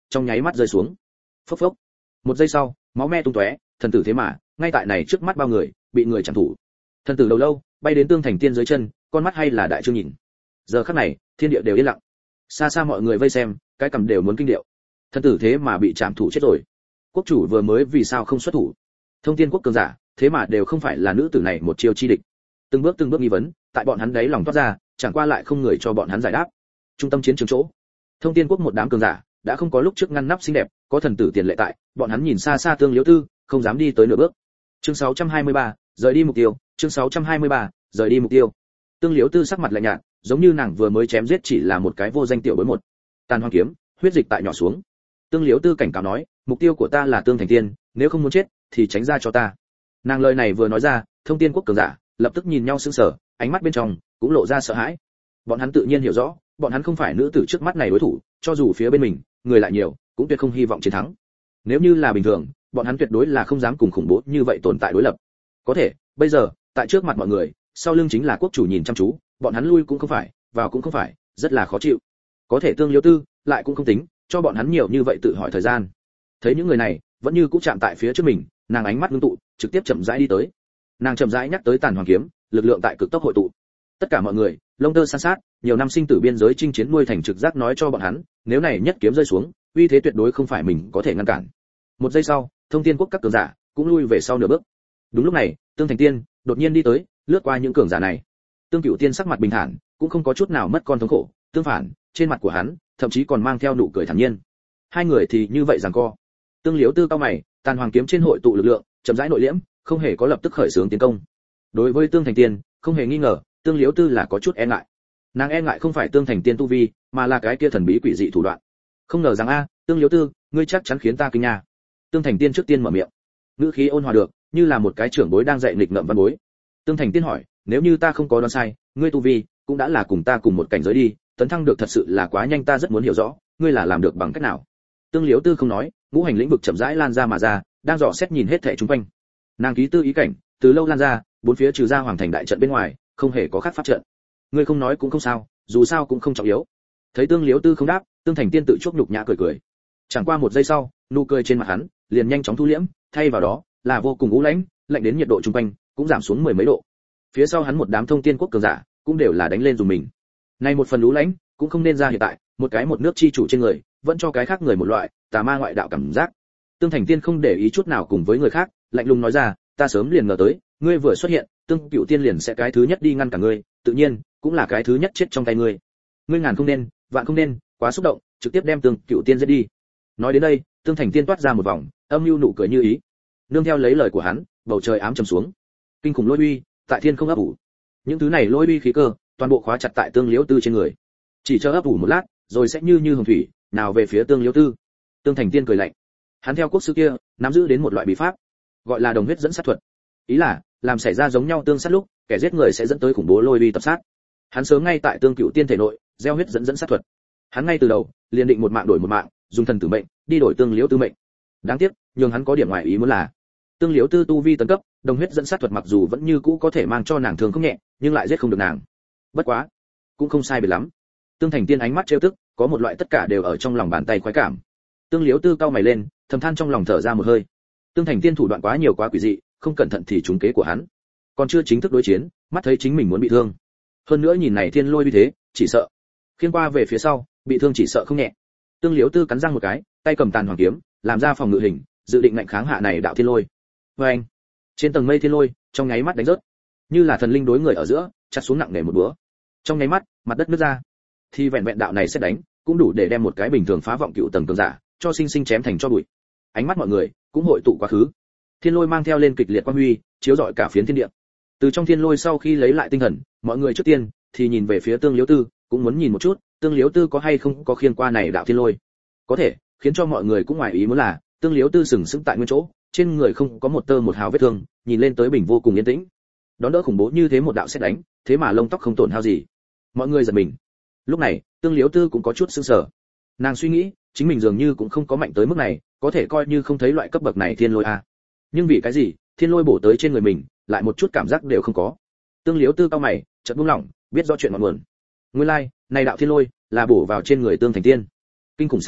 trong nháy mắt rơi xuống. Phốc phốc. Một giây sau, máu me tung tóe, thần tử thế mà, ngay tại này trước mắt bao người, bị người chạm thủ. Thần tử đầu lâu, bay đến Tương Thành Tiên dưới chân, con mắt hay là đại trương nhìn. Giờ khắc này, thiên địa đều yên lặng. Xa xa mọi người vây xem, cái cầm đều muốn kinh điệu. Thần tử thế mà bị chạm thủ chết rồi. Quốc chủ vừa mới vì sao không xuất thủ? Thông Thiên quốc cường giả, thế mà đều không phải là nữ tử này một chiêu chi địch. Từng bước từng bước nghi vấn, tại bọn hắn đấy lòng toát ra, chẳng qua lại không người cho bọn hắn giải đáp. Trung tâm chiến trường chỗ, Thông Thiên quốc một đám cường giả, đã không có lúc trước ngăn nắp xinh đẹp, có thần tử tiền lệ tại, bọn hắn nhìn xa xa Tương Liễu Tư, không dám đi tới nửa bước. Chương sáu trăm hai mươi ba, rời đi mục tiêu, chương sáu trăm hai mươi ba, rời đi mục tiêu. Tương Liễu Tư sắc mặt lạnh nhạt, giống như nàng vừa mới chém giết chỉ là một cái vô danh tiểu bối một. Tàn hoang kiếm, huyết dịch tại nhỏ xuống. Tương Liễu Tư cảnh cáo nói, mục tiêu của ta là Tương Thành Tiên, nếu không muốn chết thì tránh ra cho ta. Nàng lời này vừa nói ra, Thông Thiên quốc cường giả lập tức nhìn nhau sững sờ, ánh mắt bên trong cũng lộ ra sợ hãi. Bọn hắn tự nhiên hiểu rõ, bọn hắn không phải nữ tử trước mắt này đối thủ, cho dù phía bên mình người lại nhiều, cũng tuyệt không hy vọng chiến thắng. Nếu như là bình thường, bọn hắn tuyệt đối là không dám cùng khủng bố như vậy tồn tại đối lập. Có thể, bây giờ, tại trước mặt mọi người, sau lưng chính là quốc chủ nhìn chăm chú, bọn hắn lui cũng không phải, vào cũng không phải, rất là khó chịu. Có thể Tương Liễu Tư lại cũng không tính, cho bọn hắn nhiều như vậy tự hỏi thời gian. Thấy những người này, vẫn như cũng chạm tại phía trước mình, nàng ánh mắt ngưng tụ, trực tiếp chậm rãi đi tới. Nàng chậm rãi nhắc tới Tàn Hoàng kiếm, lực lượng tại cực tốc hội tụ. Tất cả mọi người, lông tơ san sát, nhiều năm sinh tử biên giới chinh chiến nuôi thành trực giác nói cho bọn hắn, nếu này nhất kiếm rơi xuống, uy thế tuyệt đối không phải mình có thể ngăn cản. Một giây sau, Thông Thiên quốc các cường giả cũng lui về sau nửa bước. Đúng lúc này, Tương Thành Tiên đột nhiên đi tới, lướt qua những cường giả này. Tương Cửu Tiên sắc mặt bình thản, cũng không có chút nào mất con thống khổ, tương phản, trên mặt của hắn thậm chí còn mang theo nụ cười thản nhiên. Hai người thì như vậy giằng co. Tương Liễu Tư cao mày, Tàn Hoàng kiếm trên hội tụ lực lượng, chậm rãi nội liễm, không hề có lập tức khởi xướng tiến công. Đối với Tương Thành Tiên, không hề nghi ngờ, Tương Liễu Tư là có chút e ngại. Nàng e ngại không phải Tương Thành Tiên tu vi, mà là cái kia thần bí quỷ dị thủ đoạn. Không ngờ rằng a, Tương Liễu Tư, ngươi chắc chắn khiến ta kinh nha. Tương Thành Tiên trước tiên mở miệng, ngữ khí ôn hòa được, như là một cái trưởng bối đang dạy nghịch ngợm văn bối. Tương Thành Tiên hỏi, nếu như ta không có đoán sai, ngươi tu vi cũng đã là cùng ta cùng một cảnh giới đi, tấn thăng được thật sự là quá nhanh, ta rất muốn hiểu rõ, ngươi là làm được bằng cách nào? Tương Liễu Tư không nói, ngũ hành lĩnh vực chậm rãi lan ra mà ra, đang dò xét nhìn hết thảy xung quanh. Nàng ký tư ý cảnh, từ lâu lan ra, bốn phía trừ ra hoàng thành đại trận bên ngoài, không hề có khác pháp trận. Ngươi không nói cũng không sao, dù sao cũng không trọng yếu. Thấy Tương Liễu Tư không đáp, Tương Thành Tiên tự chuốc nhục nhã cười cười. Chẳng qua một giây sau, nụ cười trên mặt hắn liền nhanh chóng thu liễm, thay vào đó là vô cùng u lãnh, lạnh đến nhiệt độ xung quanh cũng giảm xuống mười mấy độ. Phía sau hắn một đám Thông Thiên quốc cường giả cũng đều là đánh lên dùng mình. Nay một phần u lãnh cũng không nên ra hiện tại, một cái một nước chi chủ trên người, vẫn cho cái khác người một loại tà ma ngoại đạo cảm giác. Tương Thành Tiên không để ý chút nào cùng với người khác, lạnh lùng nói ra, ta sớm liền ngờ tới, ngươi vừa xuất hiện, Tương Cửu Tiên liền sẽ cái thứ nhất đi ngăn cả ngươi, tự nhiên cũng là cái thứ nhất chết trong tay ngươi. Ngươi ngàn không nên, vạn không nên, quá xúc động, trực tiếp đem Tương Cửu Tiên giết đi. Nói đến đây, Tương Thành Tiên toát ra một vòng âm mưu nụ cười như ý. Nương theo lấy lời của hắn, bầu trời ám trầm xuống, kinh khủng lôi uy tại thiên không ấp ủ. Những thứ này lôi uy khí cơ, toàn bộ khóa chặt tại Tương Liễu Tư trên người. Chỉ chờ ấp ủ một lát, rồi sẽ như như hồng thủy, nào về phía Tương Liễu Tư. Tương Thành Tiên cười lạnh. Hắn theo quốc sư kia, nắm giữ đến một loại bí pháp, gọi là đồng huyết dẫn sát thuật. Ý là, làm xảy ra giống nhau tương sát lúc, kẻ giết người sẽ dẫn tới khủng bố lôi uy tập sát. Hắn sớm ngay tại Tương Cửu Tiên thể nội, gieo huyết dẫn dẫn sát thuật. Hắn ngay từ đầu, liền định một mạng đổi một mạng, dùng thần tử mệnh đi đổi Tương Liễu Tư mệnh. Đáng tiếc, nhưng hắn có điểm ngoài ý muốn là, Tương Liễu Tư tu vi tấn cấp, đồng huyết dẫn sát thuật mặc dù vẫn như cũ có thể mang cho nàng thương không nhẹ, nhưng lại giết không được nàng. Bất quá, cũng không sai biệt lắm. Tương Thành Tiên ánh mắt trêu tức, có một loại tất cả đều ở trong lòng bàn tay khoái cảm. Tương Liễu Tư cau mày lên, thầm than trong lòng thở ra một hơi. Tương Thành Tiên thủ đoạn quá nhiều quá quỷ dị, không cẩn thận thì trúng kế của hắn. Còn chưa chính thức đối chiến, mắt thấy chính mình muốn bị thương. Hơn nữa nhìn này thiên lôi như thế, chỉ sợ khiêng qua về phía sau, bị thương chỉ sợ không nhẹ. Tương Liễu Tư cắn răng một cái, tay cầm Tàn Hoàng kiếm, làm ra phòng ngự hình, dự định ngạnh kháng hạ này đạo thiên lôi. Oeng! Trên tầng mây thiên lôi, trong nháy mắt đánh rớt, như là thần linh đối người ở giữa, chặt xuống nặng nề một búa. Trong nháy mắt, mặt đất nứt ra. Thì vẹn vẹn đạo này sẽ đánh, cũng đủ để đem một cái bình thường phá vọng cựu tầng cường giả, cho sinh sinh chém thành cho bụi. Ánh mắt mọi người cũng hội tụ quá khứ. Thiên lôi mang theo lên kịch liệt quang huy, chiếu rọi cả phiến thiên địa. Từ trong thiên lôi sau khi lấy lại tinh thần, mọi người trước tiên thì nhìn về phía Tương Liễu Tư, cũng muốn nhìn một chút, Tương Liễu Tư có hay không có khiên qua này đạo thiên lôi. Có thể, khiến cho mọi người cũng ngoài ý muốn là, Tương Liễu Tư sừng sững tại nguyên chỗ, trên người không có một tơ một hào vết thương, nhìn lên tới bình vô cùng yên tĩnh. Đón đỡ khủng bố như thế một đạo sét đánh, thế mà lông tóc không tổn hao gì. Mọi người giật mình. Lúc này, Tương Liễu Tư cũng có chút sửng sở. Nàng suy nghĩ, chính mình dường như cũng không có mạnh tới mức này, có thể coi như không thấy loại cấp bậc này thiên lôi a. Nhưng vì cái gì, thiên lôi bổ tới trên người mình, lại một chút cảm giác đều không có. Tương Liễu Tư cau mày, chợt buông lỏng, biết rõ chuyện ngọn nguồn. Nguyên lai, like, này đạo thiên lôi là bổ vào trên người Tương Thành Tiên. Kinh khủng sét đánh,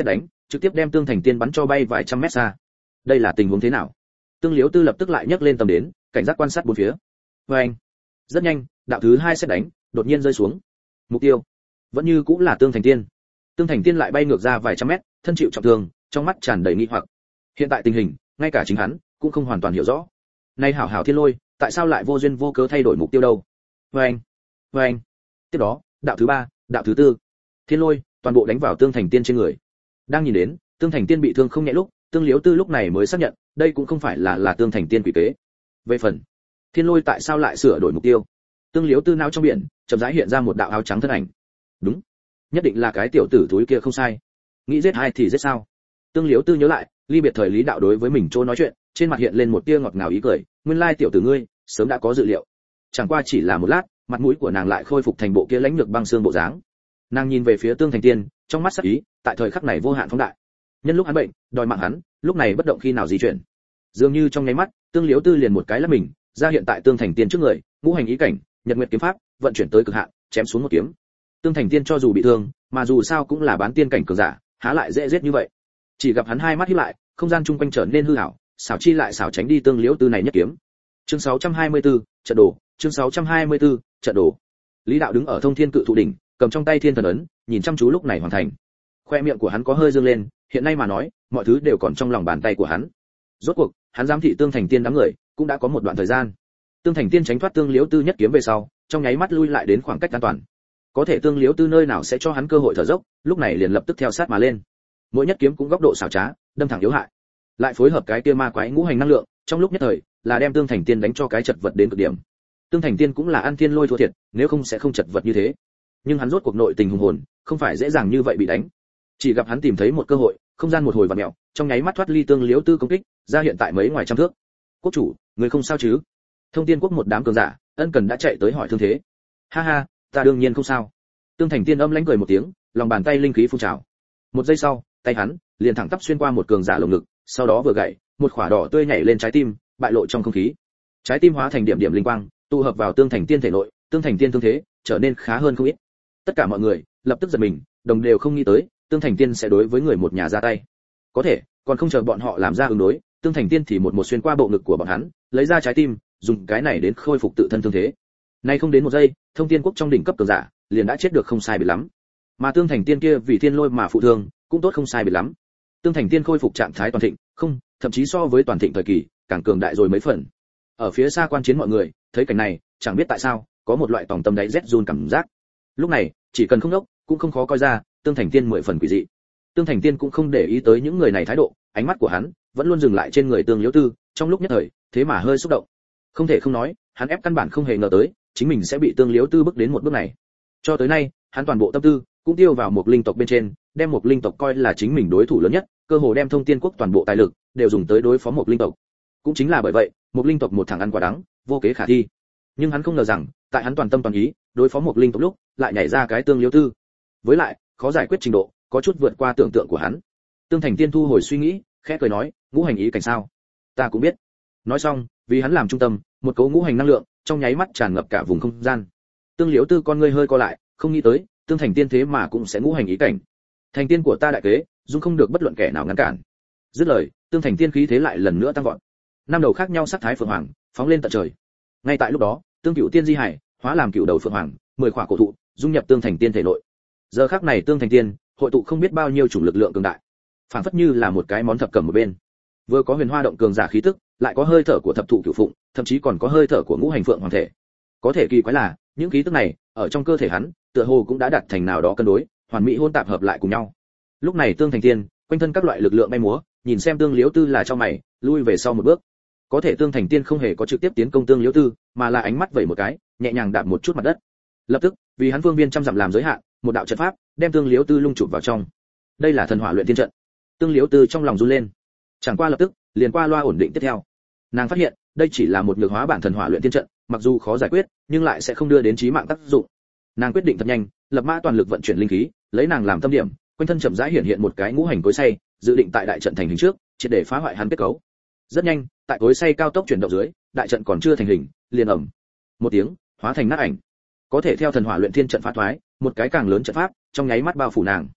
trực tiếp đem Tương Thành Tiên bắn cho bay vài trăm mét xa. Đây là tình huống thế nào? Tương Liếu Tư lập tức lại nhấc lên tầm đến, cảnh giác quan sát bốn phía. Oeng! Rất nhanh, đạo thứ hai xét đánh, đột nhiên rơi xuống. Mục tiêu vẫn như cũng là Tương Thành Tiên. Tương Thành Tiên lại bay ngược ra vài trăm mét, thân chịu trọng thương, trong mắt tràn đầy nghi hoặc. Hiện tại tình hình, ngay cả chính hắn cũng không hoàn toàn hiểu rõ. Nay hảo hảo Thiên Lôi, tại sao lại vô duyên vô cớ thay đổi mục tiêu đâu? Oeng! Oeng! Tiếp đó, đạo thứ ba, đạo thứ tư, Thiên Lôi toàn bộ đánh vào Tương Thành Tiên trên người. Đang nhìn đến, Tương Thành Tiên bị thương không nhẹ lúc, Tương Liếu Tư lúc này mới xác nhận, đây cũng không phải là là Tương Thành Tiên quỷ kế. Về phần Thiên Lôi tại sao lại sửa đổi mục tiêu? Tương Liếu Tư não trong biển, chậm rãi hiện ra một đạo áo trắng thân ảnh. Đúng, nhất định là cái tiểu tử thúi kia không sai. Nghĩ giết ai thì giết sao? Tương Liếu Tư nhớ lại, ly biệt thời Lý đạo đối với mình chỗ nói chuyện, trên mặt hiện lên một tia ngọt ngào ý cười, nguyên lai tiểu tử ngươi, sớm đã có dự liệu. Chẳng qua chỉ là một lát, mặt mũi của nàng lại khôi phục thành bộ kia lãnh lược băng xương bộ dáng. Nàng nhìn về phía Tương Thành Tiên, trong mắt sắc ý, tại thời khắc này vô hạn phóng đại. Nhân lúc hắn bệnh, đòi mạng hắn, lúc này bất động khi nào di chuyển. Dường như trong nháy mắt, Tương Liếu Tư liền một cái lắc mình, ra hiện tại Tương Thành Tiên trước người, ngũ hành ý cảnh, nhật nguyệt kiếm pháp, vận chuyển tới cực hạn, chém xuống một kiếm. Tương Thành Tiên cho dù bị thương, mà dù sao cũng là bán tiên cảnh cường giả, há lại dễ giết như vậy. Chỉ gặp hắn hai mắt híp lại, không gian chung quanh trở nên hư ảo, xảo chi lại xảo tránh đi Tương Liếu Tư này nhất kiếm. Chương sáu trăm hai mươi tư, trận đồ, chương sáu trăm hai mươi tư, trận đồ. Lý đạo đứng ở Thông Thiên Cự Thụ đỉnh, cầm trong tay Thiên Thần ấn, nhìn chăm chú lúc này hoàn thành. Khoe miệng của hắn có hơi dương lên, hiện nay mà nói, mọi thứ đều còn trong lòng bàn tay của hắn. Rốt cuộc, hắn giám thị Tương Thành Tiên đám người, cũng đã có một đoạn thời gian. Tương Thành Tiên tránh thoát Tương Liếu Tư nhất kiếm về sau, trong nháy mắt lui lại đến khoảng cách an toàn. Có thể Tương Liếu Tư nơi nào sẽ cho hắn cơ hội thở dốc, lúc này liền lập tức theo sát mà lên. Mỗi nhất kiếm cũng góc độ xảo trá, đâm thẳng yếu hại. Lại phối hợp cái kia ma quái ngũ hành năng lượng, trong lúc nhất thời, là đem Tương Thành Tiên đánh cho cái chật vật đến cực điểm. Tương Thành Tiên cũng là ăn Thiên Lôi thua thiệt, nếu không sẽ không chật vật như thế. Nhưng hắn rốt cuộc nội tình hùng hồn, không phải dễ dàng như vậy bị đánh. Chỉ gặp hắn tìm thấy một cơ hội, không gian một hồi vặn mèo, trong nháy mắt thoát ly Tương Liếu Tư công kích, ra hiện tại mấy ngoài trăm thước. Quốc chủ, người không sao chứ? Thông Thiên Quốc một đám cường giả, ân cần đã chạy tới hỏi thương thế. Ha ha, ta đương nhiên không sao. Tương Thành Tiên âm lãnh cười một tiếng, lòng bàn tay linh khí phun trào. Một giây sau, tay hắn liền thẳng tắp xuyên qua một cường giả lồng ngực, sau đó vừa gậy, một quả đỏ tươi nhảy lên trái tim, bại lộ trong không khí. Trái tim hóa thành điểm điểm linh quang, tụ hợp vào Tương Thành Tiên thể nội, Tương Thành Tiên thương thế trở nên khá hơn không ít. Tất cả mọi người lập tức giật mình, đồng đều không nghĩ tới, Tương Thành Tiên sẽ đối với người một nhà ra tay. Có thể, còn không chờ bọn họ làm ra ứng đối, Tương Thành Tiên thì một một xuyên qua bộ ngực của bọn hắn, lấy ra trái tim, dùng cái này đến khôi phục tự thân thương thế. Nay không đến một giây, Thông Thiên Quốc trong đỉnh cấp cường giả liền đã chết được không sai biệt lắm. Mà Tương Thành Tiên kia vì Thiên Lôi mà phụ thương, cũng tốt không sai biệt lắm. Tương Thành Tiên khôi phục trạng thái toàn thịnh, không, thậm chí so với toàn thịnh thời kỳ, càng cường đại rồi mấy phần. Ở phía xa quan chiến mọi người, thấy cảnh này, chẳng biết tại sao, có một loại tòng tâm đáy rét run cảm giác. Lúc này, chỉ cần không đốc, cũng không khó coi ra, Tương Thành Tiên mười phần quỷ dị. Tương Thành Tiên cũng không để ý tới những người này thái độ, ánh mắt của hắn vẫn luôn dừng lại trên người Tương Liếu Tư, trong lúc nhất thời, thế mà hơi xúc động. Không thể không nói, hắn ép căn bản không hề ngờ tới, chính mình sẽ bị Tương Liếu Tư bước đến một bước này. Cho tới nay, hắn toàn bộ tâm tư cũng tiêu vào một linh tộc bên trên, đem một linh tộc coi là chính mình đối thủ lớn nhất, cơ hồ đem Thông Thiên Quốc toàn bộ tài lực đều dùng tới đối phó một linh tộc. Cũng chính là bởi vậy, một linh tộc một thằng ăn quả đắng, vô kế khả thi. Nhưng hắn không ngờ rằng, tại hắn toàn tâm toàn ý đối phó một linh tộc lúc, lại nhảy ra cái Tương Liếu Tư. Với lại, khó giải quyết trình độ, có chút vượt qua tưởng tượng của hắn. Tương Thành Tiên thu hồi suy nghĩ, khẽ cười nói, ngũ hành ý cảnh sao? Ta cũng biết. Nói xong, vì hắn làm trung tâm, một cấu ngũ hành năng lượng trong nháy mắt tràn ngập cả vùng không gian. Tương Liếu Tư con ngươi hơi co lại, không nghĩ tới, Tương Thành Tiên thế mà cũng sẽ ngũ hành ý cảnh. Thành tiên của ta đại kế, dung không được bất luận kẻ nào ngăn cản. Dứt lời, Tương Thành Tiên khí thế lại lần nữa tăng vọt. Năm đầu khác nhau sắc thái phượng hoàng, phóng lên tận trời. Ngay tại lúc đó, Tương Cửu Tiên di hải, hóa làm cửu đầu phượng hoàng, mười khỏa cổ thụ, dung nhập Tương Thành Tiên thể nội. Giờ khắc này Tương Thành Tiên, hội tụ không biết bao nhiêu chủng lực lượng cường đại, phảng phất như là một cái món thập cẩm một bên. Vừa có huyền hoa động cường giả khí tức, lại có hơi thở của thập thụ cửu phụng, thậm chí còn có hơi thở của ngũ hành phượng hoàng thể. Có thể kỳ quái là, những khí tức này, ở trong cơ thể hắn, tựa hồ cũng đã đạt thành nào đó cân đối, hoàn mỹ hỗn tạp hợp lại cùng nhau. Lúc này Tương Thành Tiên, quanh thân các loại lực lượng bay múa, nhìn xem Tương Liếu Tư là cho mày, lui về sau một bước. Có thể Tương Thành Tiên không hề có trực tiếp tiến công Tương Liếu Tư, mà là ánh mắt vẩy một cái, nhẹ nhàng đạp một chút mặt đất. Lập tức, vì hắn phương viên trăm dặm làm giới hạn, một đạo trận pháp đem Tương Liếu Tư lung chụp vào trong. Đây là thần hỏa luyện thiên trận. Tương Liếu Tư trong lòng run lên. Chẳng qua lập tức, liền qua loa ổn định tiếp theo. Nàng phát hiện, đây chỉ là một nhược hóa bản thần hỏa luyện thiên trận, mặc dù khó giải quyết, nhưng lại sẽ không đưa đến chí mạng tác dụng. Nàng quyết định thật nhanh, lập mã toàn lực vận chuyển linh khí, lấy nàng làm tâm điểm, quanh thân chậm rãi hiện hiện một cái ngũ hành cối xay, dự định tại đại trận thành hình trước, triệt để phá hoại hắn kết cấu. Rất nhanh, tại cối xay cao tốc chuyển động dưới, đại trận còn chưa thành hình, liền ầm một tiếng, hóa thành nát ảnh. Có thể theo thần hỏa luyện thiên trận phá thoái, một cái càng lớn trận pháp trong nháy mắt bao phủ nàng.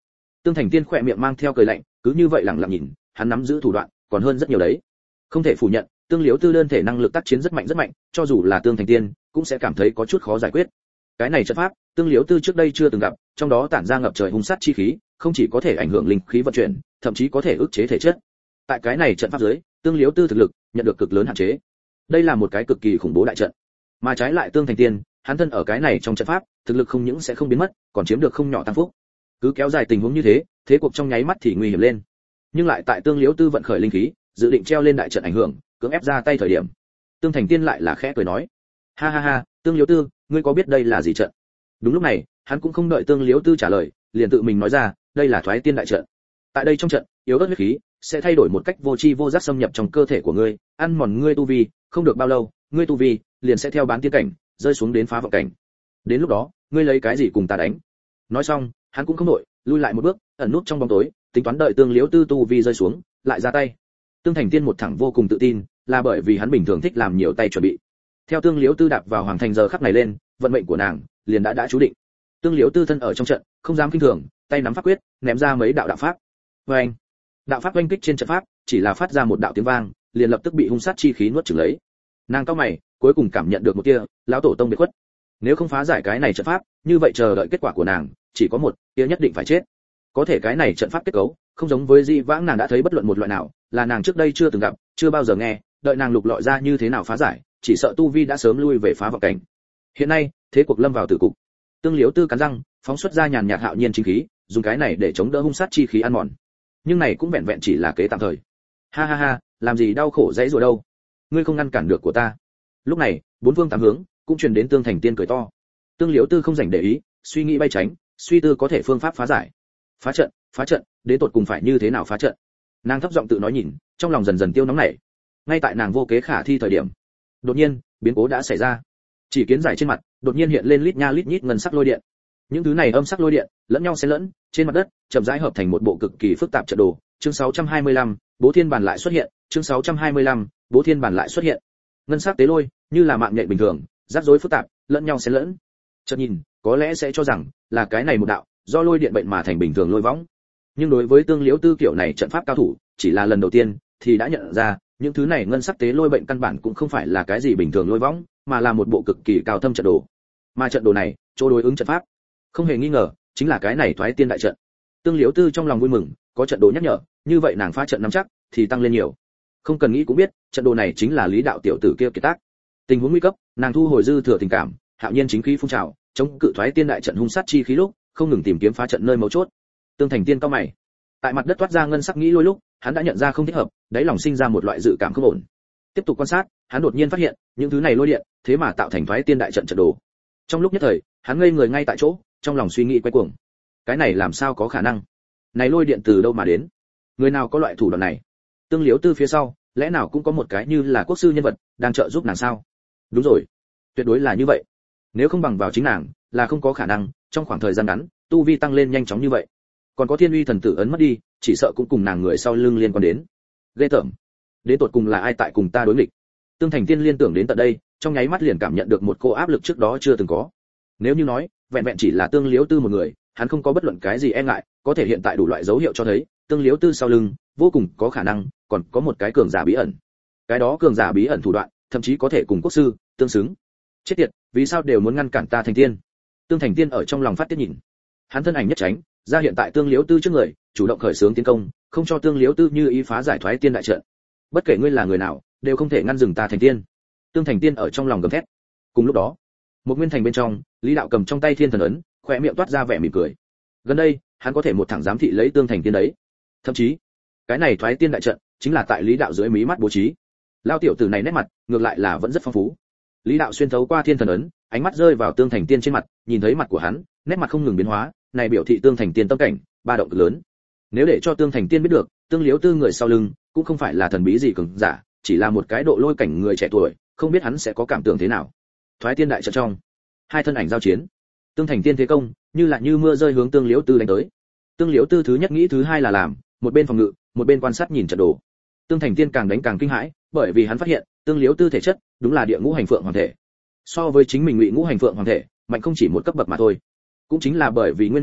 Tương Thành Tiên khỏe miệng mang theo cười lạnh, cứ như vậy lẳng lặng nhìn, hắn nắm giữ thủ đoạn, còn hơn rất nhiều đấy. Không thể phủ nhận, Tương Liễu Tư đơn thể năng lực tác chiến rất mạnh rất mạnh, cho dù là Tương Thành Tiên, cũng sẽ cảm thấy có chút khó giải quyết. Cái này trận pháp, Tương Liễu Tư trước đây chưa từng gặp, trong đó tản ra ngập trời hung sát chi khí, không chỉ có thể ảnh hưởng linh khí vận chuyển, thậm chí có thể ức chế thể chất. Tại cái này trận pháp dưới, Tương Liễu Tư thực lực nhận được cực lớn hạn chế. Đây là một cái cực kỳ khủng bố đại trận. Mà trái lại Tương Thành Tiên, hắn thân ở cái này trong trận pháp, thực lực không những sẽ không biến mất, còn chiếm được không nhỏ tăng phúc. Cứ kéo dài tình huống như thế, thế cuộc trong nháy mắt thì nguy hiểm lên. Nhưng lại tại Tương Liễu Tư vận khởi linh khí, dự định treo lên đại trận ảnh hưởng, cưỡng ép ra tay thời điểm, Tương Thành Tiên lại là khẽ cười nói: "Ha ha ha, Tương Liễu Tư, ngươi có biết đây là gì trận?" Đúng lúc này, hắn cũng không đợi Tương Liễu Tư trả lời, liền tự mình nói ra, đây là Thoái Tiên đại trận. Tại đây trong trận, yếu ớt huyết khí sẽ thay đổi một cách vô tri vô giác xâm nhập trong cơ thể của ngươi, ăn mòn ngươi tu vi, không được bao lâu, ngươi tu vi liền sẽ theo bán tiên cảnh, rơi xuống đến phá vọng cảnh. Đến lúc đó, ngươi lấy cái gì cùng ta đánh? Nói xong, hắn cũng không đổi, lui lại một bước, ẩn nút trong bóng tối, tính toán đợi Tương Liễu Tư tu vi rơi xuống, lại ra tay. Tương Thành Tiên một thẳng vô cùng tự tin, là bởi vì hắn bình thường thích làm nhiều tay chuẩn bị. Theo Tương Liễu Tư đạp vào hoàng thành giờ khắc này lên, vận mệnh của nàng liền đã đã chú định. Tương Liễu Tư thân ở trong trận, không dám kinh thường, tay nắm pháp quyết, ném ra mấy đạo đạo pháp. Oeng! Đạo pháp oanh kích trên trận pháp, chỉ là phát ra một đạo tiếng vang, liền lập tức bị hung sát chi khí nuốt chửng lấy. Nàng cau mày, cuối cùng cảm nhận được một tia lão tổ tông biệt khuất. Nếu không phá giải cái này trận pháp, như vậy chờ đợi kết quả của nàng chỉ có một, tia nhất định phải chết. Có thể cái này trận pháp kết cấu, không giống với di vãng nàng đã thấy bất luận một loại nào, là nàng trước đây chưa từng gặp, chưa bao giờ nghe, đợi nàng lục lọi ra như thế nào phá giải, chỉ sợ tu vi đã sớm lui về phá vọng cảnh. Hiện nay, thế cuộc lâm vào tử cục. Tương Liễu Tư cắn răng, phóng xuất ra nhàn nhạt hạo nhiên chính khí, dùng cái này để chống đỡ hung sát chi khí ăn mòn. Nhưng này cũng vẹn vẹn chỉ là kế tạm thời. Ha ha ha, làm gì đau khổ dãy rồi đâu, ngươi không ngăn cản được của ta. Lúc này, bốn phương tám hướng cũng truyền đến Tương Thành Tiên cười to. Tương Liễu Tư không rảnh để ý, suy nghĩ bay tránh, suy tư có thể phương pháp phá giải. Phá trận, phá trận, đến tột cùng phải như thế nào phá trận? Nàng thấp giọng tự nói nhìn, trong lòng dần dần tiêu nóng nảy. Ngay tại nàng vô kế khả thi thời điểm, đột nhiên, biến cố đã xảy ra. Chỉ kiến giải trên mặt, đột nhiên hiện lên lít nha lít nhít ngân sắc lôi điện. Những thứ này âm sắc lôi điện, lẫn nhau xen lẫn, trên mặt đất, chậm rãi hợp thành một bộ cực kỳ phức tạp trận đồ. Chương sáu trăm hai mươi lăm, Bố Thiên Bàn lại xuất hiện, chương sáu trăm hai mươi lăm, Bố Thiên Bàn lại xuất hiện. Ngân sắc tế lôi, như là mạng nhện bình thường, rắc rối phức tạp, lẫn nhau xen lẫn. Chợt nhìn, có lẽ sẽ cho rằng là cái này một đạo, do lôi điện bệnh mà thành bình thường lôi võng. Nhưng đối với Tương Liễu Tư kiểu này trận pháp cao thủ, chỉ là lần đầu tiên thì đã nhận ra, những thứ này ngân sắc tế lôi bệnh căn bản cũng không phải là cái gì bình thường lôi võng, mà là một bộ cực kỳ cao thâm trận đồ. Mà trận đồ này, chỗ đối ứng trận pháp, không hề nghi ngờ, chính là cái này Thoái Tiên đại trận. Tương Liễu Tư trong lòng vui mừng, có trận đồ nhắc nhở, như vậy nàng phá trận nắm chắc thì tăng lên nhiều. Không cần nghĩ cũng biết, trận đồ này chính là Lý đạo tiểu tử kia kiệt tác. Tình huống nguy cấp, nàng thu hồi dư thừa tình cảm, hạo nhiên chính khí phun trào, chống cự Thoái Tiên đại trận hung sát chi khí lúc, không ngừng tìm kiếm phá trận nơi mấu chốt. Tương Thành Tiên cao mày, tại mặt đất toát ra ngân sắc nghĩ lôi lúc, hắn đã nhận ra không thích hợp, đáy lòng sinh ra một loại dự cảm không ổn. Tiếp tục quan sát, hắn đột nhiên phát hiện, những thứ này lôi điện, thế mà tạo thành Thoái Tiên đại trận trận đồ. Trong lúc nhất thời, hắn ngây người ngay tại chỗ, trong lòng suy nghĩ quay cuồng. Cái này làm sao có khả năng? Này lôi điện từ đâu mà đến? Người nào có loại thủ đoạn này? Tương Liễu Tư phía sau, lẽ nào cũng có một cái như là quốc sư nhân vật đang trợ giúp nàng sao? Đúng rồi, tuyệt đối là như vậy. Nếu không bằng vào chính nàng, là không có khả năng trong khoảng thời gian ngắn tu vi tăng lên nhanh chóng như vậy. Còn có Thiên Uy thần tử ấn mất đi, chỉ sợ cũng cùng nàng người sau lưng liên quan đến. Ghê tởm. Đến tột cùng là ai tại cùng ta đối nghịch? Tương Thành Tiên liên tưởng đến tận đây, trong nháy mắt liền cảm nhận được một cô áp lực trước đó chưa từng có. Nếu như nói, vẹn vẹn chỉ là Tương Liễu Tư một người, hắn không có bất luận cái gì e ngại, có thể hiện tại đủ loại dấu hiệu cho thấy, Tương Liễu Tư sau lưng, vô cùng có khả năng còn có một cái cường giả bí ẩn. Cái đó cường giả bí ẩn thủ đoạn, thậm chí có thể cùng quốc sư tương xứng. Chết tiệt, vì sao đều muốn ngăn cản ta thành tiên? Tương Thành Tiên ở trong lòng phát tiết nhìn. Hắn thân ảnh nhất tránh, ra hiện tại Tương Liễu Tư trước người, chủ động khởi xướng tiến công, không cho Tương Liễu Tư như ý phá giải Thoái Tiên đại trận. Bất kể ngươi là người nào, đều không thể ngăn dừng ta thành tiên. Tương Thành Tiên ở trong lòng gầm thét. Cùng lúc đó, một nguyên thành bên trong, Lý đạo cầm trong tay thiên thần ấn, khóe miệng toát ra vẻ mỉm cười. Gần đây, hắn có thể một thẳng giám thị lấy Tương Thành Tiên đấy. Thậm chí, cái này Thoái Tiên đại trận chính là tại Lý đạo dưới mí mắt bố trí. Lao tiểu tử này nét mặt, ngược lại là vẫn rất phong phú. Lý đạo xuyên thấu qua thiên thần ấn, ánh mắt rơi vào Tương Thành Tiên trên mặt, nhìn thấy mặt của hắn, nét mặt không ngừng biến hóa, này biểu thị Tương Thành Tiên tâm cảnh ba động cực lớn. Nếu để cho Tương Thành Tiên biết được, Tương Liễu Tư người sau lưng cũng không phải là thần bí gì cường giả, chỉ là một cái độ lôi cảnh người trẻ tuổi, không biết hắn sẽ có cảm tưởng thế nào. Thoái Tiên đại trận trong, hai thân ảnh giao chiến. Tương Thành Tiên thế công, như là như mưa rơi hướng Tương Liễu Tư đánh tới. Tương Liễu Tư thứ nhất nghĩ thứ hai là làm, một bên phòng ngự, một bên quan sát nhìn trận đồ. Tương Thành Tiên càng đánh càng kinh hãi, bởi vì hắn phát hiện, Tương Liễu Tư thể chất, đúng là địa ngũ hành phượng hoàng thể. So với chính mình Ngụy ngũ hành phượng hoàng thể, mạnh không chỉ một cấp bậc mà thôi. Cũng chính là bởi vì nguyên nhân này,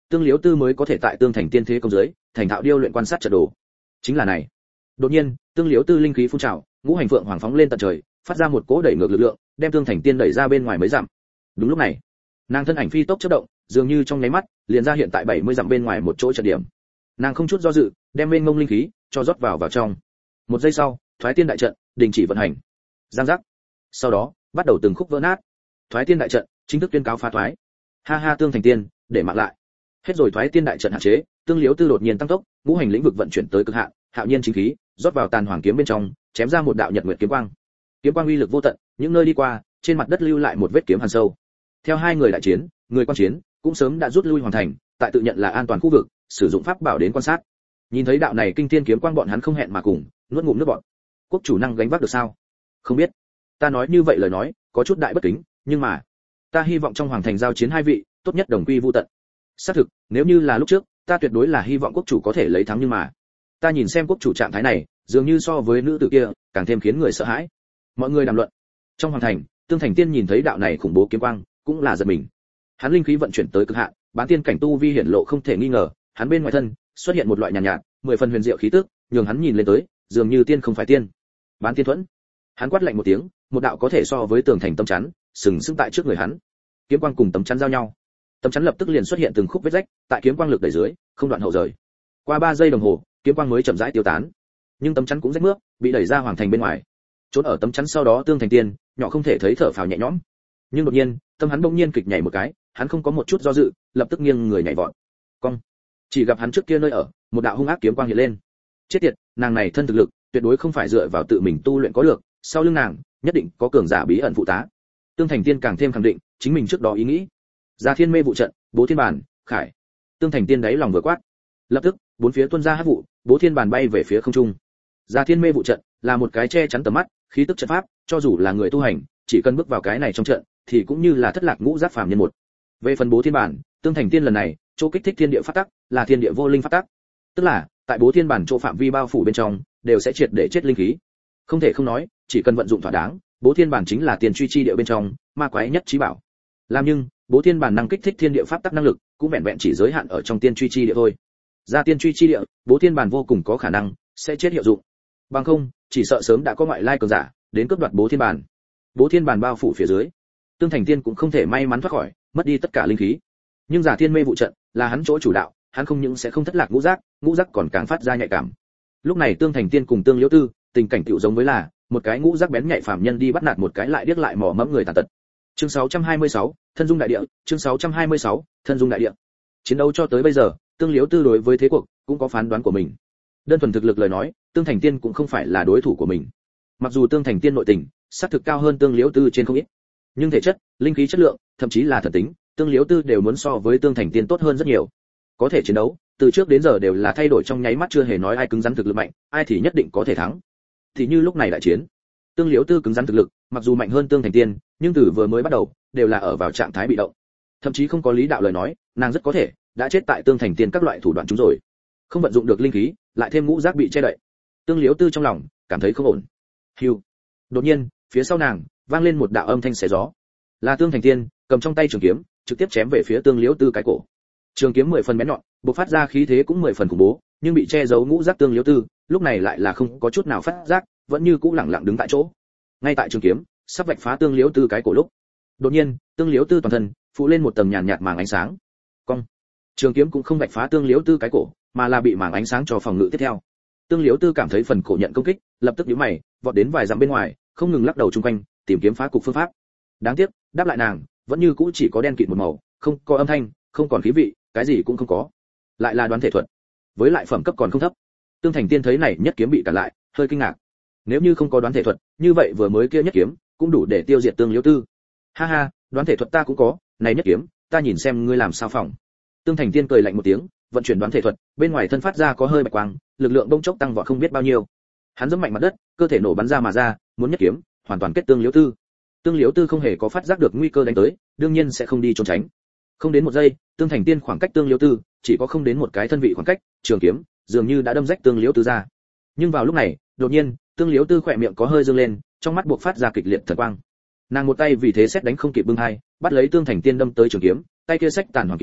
Tương Liễu Tư mới có thể tại Tương Thành Tiên thế công dưới, thành thạo điêu luyện quan sát trận đồ. Chính là này. Đột nhiên, Tương Liễu Tư linh khí phun trào, ngũ hành phượng hoàng phóng lên tận trời, phát ra một cỗ đẩy ngược lực lượng, đem Tương Thành Tiên đẩy ra bên ngoài mấy dặm. Đúng lúc này, nàng thân ảnh phi tốc chớp động, dường như trong nháy mắt, liền ra hiện tại bảy mươi dặm bên ngoài một chỗ trận điểm. Nàng không chút do dự, đem mênh mông linh khí cho rót vào vào trong. Một giây sau, Thoái Tiên đại trận đình chỉ vận hành. Giang giác. Sau đó, bắt đầu từng khúc vỡ nát. Thoái Tiên đại trận chính thức tuyên cáo phá thoái. Ha ha, Tương Thành Tiên, để mạng lại. Hết rồi Thoái Tiên đại trận hạn chế, Tương Liễu Tư đột nhiên tăng tốc, ngũ hành lĩnh vực vận chuyển tới cực hạn, hạo nhiên chính khí rót vào tàn hoàng kiếm bên trong, chém ra một đạo nhật nguyệt kiếm quang. Kiếm quang uy lực vô tận, những nơi đi qua, trên mặt đất lưu lại một vết kiếm hằn sâu. Theo hai người đại chiến, người quan chiến cũng sớm đã rút lui hoàn thành, tại tự nhận là an toàn khu vực, sử dụng pháp bảo đến quan sát. Nhìn thấy đạo này kinh thiên kiếm quang, bọn hắn không hẹn mà cùng nuốt ngụm nước bọt. Quốc chủ năng gánh vác được sao? Không biết. Ta nói như vậy lời nói, có chút đại bất kính, nhưng mà, ta hy vọng trong hoàng thành giao chiến hai vị, tốt nhất đồng quy vu tận. Xác thực, nếu như là lúc trước, ta tuyệt đối là hy vọng quốc chủ có thể lấy thắng, nhưng mà, ta nhìn xem quốc chủ trạng thái này, dường như so với nữ tử kia, càng thêm khiến người sợ hãi. Mọi người đàm luận. Trong hoàng thành, Tương Thành Tiên nhìn thấy đạo này khủng bố kiếm quang, cũng là giật mình. Hắn linh khí vận chuyển tới cực hạn, bán tiên cảnh tu vi hiển lộ không thể nghi ngờ, hắn bên ngoài thân xuất hiện một loại nhàn nhạt, nhạt, mười phần huyền diệu khí tức, nhường hắn nhìn lên tới, dường như tiên không phải tiên. Bán tiên thuẫn. Hắn quát lạnh một tiếng, một đạo có thể so với tường thành tấm chắn, sừng sững tại trước người hắn. Kiếm quang cùng tấm chắn giao nhau. Tấm chắn lập tức liền xuất hiện từng khúc vết rách, tại kiếm quang lực đẩy dưới, không đoạn hậu rời. Qua ba giây đồng hồ, kiếm quang mới chậm rãi tiêu tán. Nhưng tấm chắn cũng rách mướp, bị đẩy ra hoàng thành bên ngoài. Trốn ở tấm chắn sau đó Tương Thành Tiên, nhỏ không thể thấy thở phào nhẹ nhõm. Nhưng đột nhiên, tâm hắn bỗng nhiên kịch nhảy một cái, hắn không có một chút do dự, lập tức nghiêng người nhảy vọt. Cong. Chỉ gặp hắn trước kia nơi ở, một đạo hung ác kiếm quang hiện lên. Chết tiệt, nàng này thân thực lực, tuyệt đối không phải dựa vào tự mình tu luyện có được, sau lưng nàng, nhất định có cường giả bí ẩn phụ tá. Tương Thành Tiên càng thêm khẳng định, chính mình trước đó ý nghĩ. Ra Thiên Mê vụ trận, Bố Thiên Bàn, Khải. Tương Thành Tiên đáy lòng vừa quát. Lập tức, bốn phía tuôn ra hắc vụ, Bố Thiên Bàn bay về phía không trung. Ra Thiên Mê vụ trận là một cái che chắn tầm mắt, khí tức trận pháp, cho dù là người tu hành, chỉ cần bước vào cái này trong trận, thì cũng như là thất lạc ngũ giác phàm nhân một. Về phần Bố Thiên Bản, Tương Thành Tiên lần này, chỗ kích thích thiên địa pháp tắc, là thiên địa vô linh pháp tắc. Tức là, tại Bố Thiên Bản chỗ phạm vi bao phủ bên trong, đều sẽ triệt để chết linh khí. Không thể không nói, chỉ cần vận dụng thỏa đáng, Bố Thiên Bản chính là tiền truy chi địa bên trong, ma quái nhất trí bảo. Làm nhưng, Bố Thiên Bản năng kích thích thiên địa pháp tắc năng lực, cũng vẹn vẹn chỉ giới hạn ở trong tiên truy chi địa thôi. Ra tiên truy chi địa, Bố Thiên Bản vô cùng có khả năng sẽ chết hiệu dụng. Bằng không, chỉ sợ sớm đã có ngoại lai cường giả đến cướp đoạt Bố Thiên Bản. Bố Thiên Bản bao phủ phía dưới, Tương Thành Tiên cũng không thể may mắn thoát khỏi, mất đi tất cả linh khí. Nhưng Giả Thiên Mê vụ trận là hắn chỗ chủ đạo, hắn không những sẽ không thất lạc ngũ giác, ngũ giác còn càng phát ra nhạy cảm. Lúc này Tương Thành Tiên cùng Tương Liễu Tư, tình cảnh tựu giống với là một cái ngũ giác bén nhạy phàm nhân đi bắt nạt một cái lại điếc lại mò mẫm người tàn tật. Chương sáu trăm hai mươi sáu, thân dung đại địa, chương sáu trăm hai mươi sáu, thân dung đại địa. Chiến đấu cho tới bây giờ, Tương Liễu Tư đối với thế cuộc cũng có phán đoán của mình. Đơn thuần thực lực lời nói, Tương Thành Tiên cũng không phải là đối thủ của mình. Mặc dù Tương Thành Tiên nội tình, sát thực cao hơn Tương Liễu Tư trên không ít, nhưng thể chất, linh khí chất lượng, thậm chí là thần tính, Tương Liễu Tư đều muốn so với Tương Thành Tiên tốt hơn rất nhiều. Có thể chiến đấu, từ trước đến giờ đều là thay đổi trong nháy mắt, chưa hề nói ai cứng rắn thực lực mạnh, ai thì nhất định có thể thắng. Thì như lúc này đại chiến, Tương Liễu Tư cứng rắn thực lực, mặc dù mạnh hơn Tương Thành Tiên, nhưng từ vừa mới bắt đầu, đều là ở vào trạng thái bị động. Thậm chí không có lý đạo lời nói, nàng rất có thể đã chết tại Tương Thành Tiên các loại thủ đoạn chúng rồi. Không vận dụng được linh khí, lại thêm ngũ giác bị che đậy. Tương Liễu Tư trong lòng cảm thấy không ổn. Hưu. Đột nhiên, phía sau nàng vang lên một đạo âm thanh xé gió. Là Tương Thành Tiên cầm trong tay trường kiếm, trực tiếp chém về phía Tương Liễu Tư cái cổ. Trường kiếm mười phần bén nhọn, bộc phát ra khí thế cũng mười phần khủng bố, nhưng bị che giấu ngũ giác Tương Liễu Tư, lúc này lại là không có chút nào phát giác, vẫn như cũ lặng lặng đứng tại chỗ. Ngay tại trường kiếm sắp vạch phá Tương Liễu Tư cái cổ lúc, đột nhiên, Tương Liễu Tư toàn thân phụ lên một tầng nhàn nhạt màng ánh sáng. Cong. Trường kiếm cũng không vạch phá Tương Liễu Tư cái cổ, mà là bị màng ánh sáng cho phòng ngự tiếp theo. Tương Liễu Tư cảm thấy phần cổ nhận công kích, lập tức nhíu mày, vọt đến vài dặm bên ngoài, không ngừng lắc đầu chung quanh, tìm kiếm phá cục phương pháp. Đáng tiếc, đáp lại nàng, vẫn như cũ chỉ có đen kịt một màu, không có âm thanh, không còn khí vị, cái gì cũng không có. Lại là đoán thể thuật, với lại phẩm cấp còn không thấp. Tương Thành Tiên thấy này nhất kiếm bị cản lại, hơi kinh ngạc. Nếu như không có đoán thể thuật, như vậy vừa mới kia nhất kiếm cũng đủ để tiêu diệt Tương Liễu Tư. Ha ha, đoán thể thuật ta cũng có, này nhất kiếm, ta nhìn xem ngươi làm sao phòng. Tương Thành Tiên cười lạnh một tiếng, vận chuyển đoán thể thuật, bên ngoài thân phát ra có hơi bạch quang, lực lượng bỗng chốc tăng vọt không biết bao nhiêu. Hắn giẫm mạnh mặt đất, cơ thể nổ bắn ra mà ra, muốn nhất kiếm, hoàn toàn kết Tương Liễu Tư. Tương Liễu Tư không hề có phát giác được nguy cơ đánh tới, đương nhiên sẽ không đi trốn tránh. Không đến một giây, Tương Thành Tiên khoảng cách Tương Liễu Tư chỉ có không đến một cái thân vị khoảng cách, trường kiếm dường như đã đâm rách Tương Liễu Tư ra. Nhưng vào lúc này, đột nhiên, Tương Liễu Tư khỏe miệng có hơi dương lên, trong mắt buộc phát ra kịch liệt thần quang. Nàng một tay vì thế xét đánh không kịp bưng hai, bắt lấy Tương Thành Tiên đâm tới trường kiếm, tay kia xách tàn hoàng kiếm,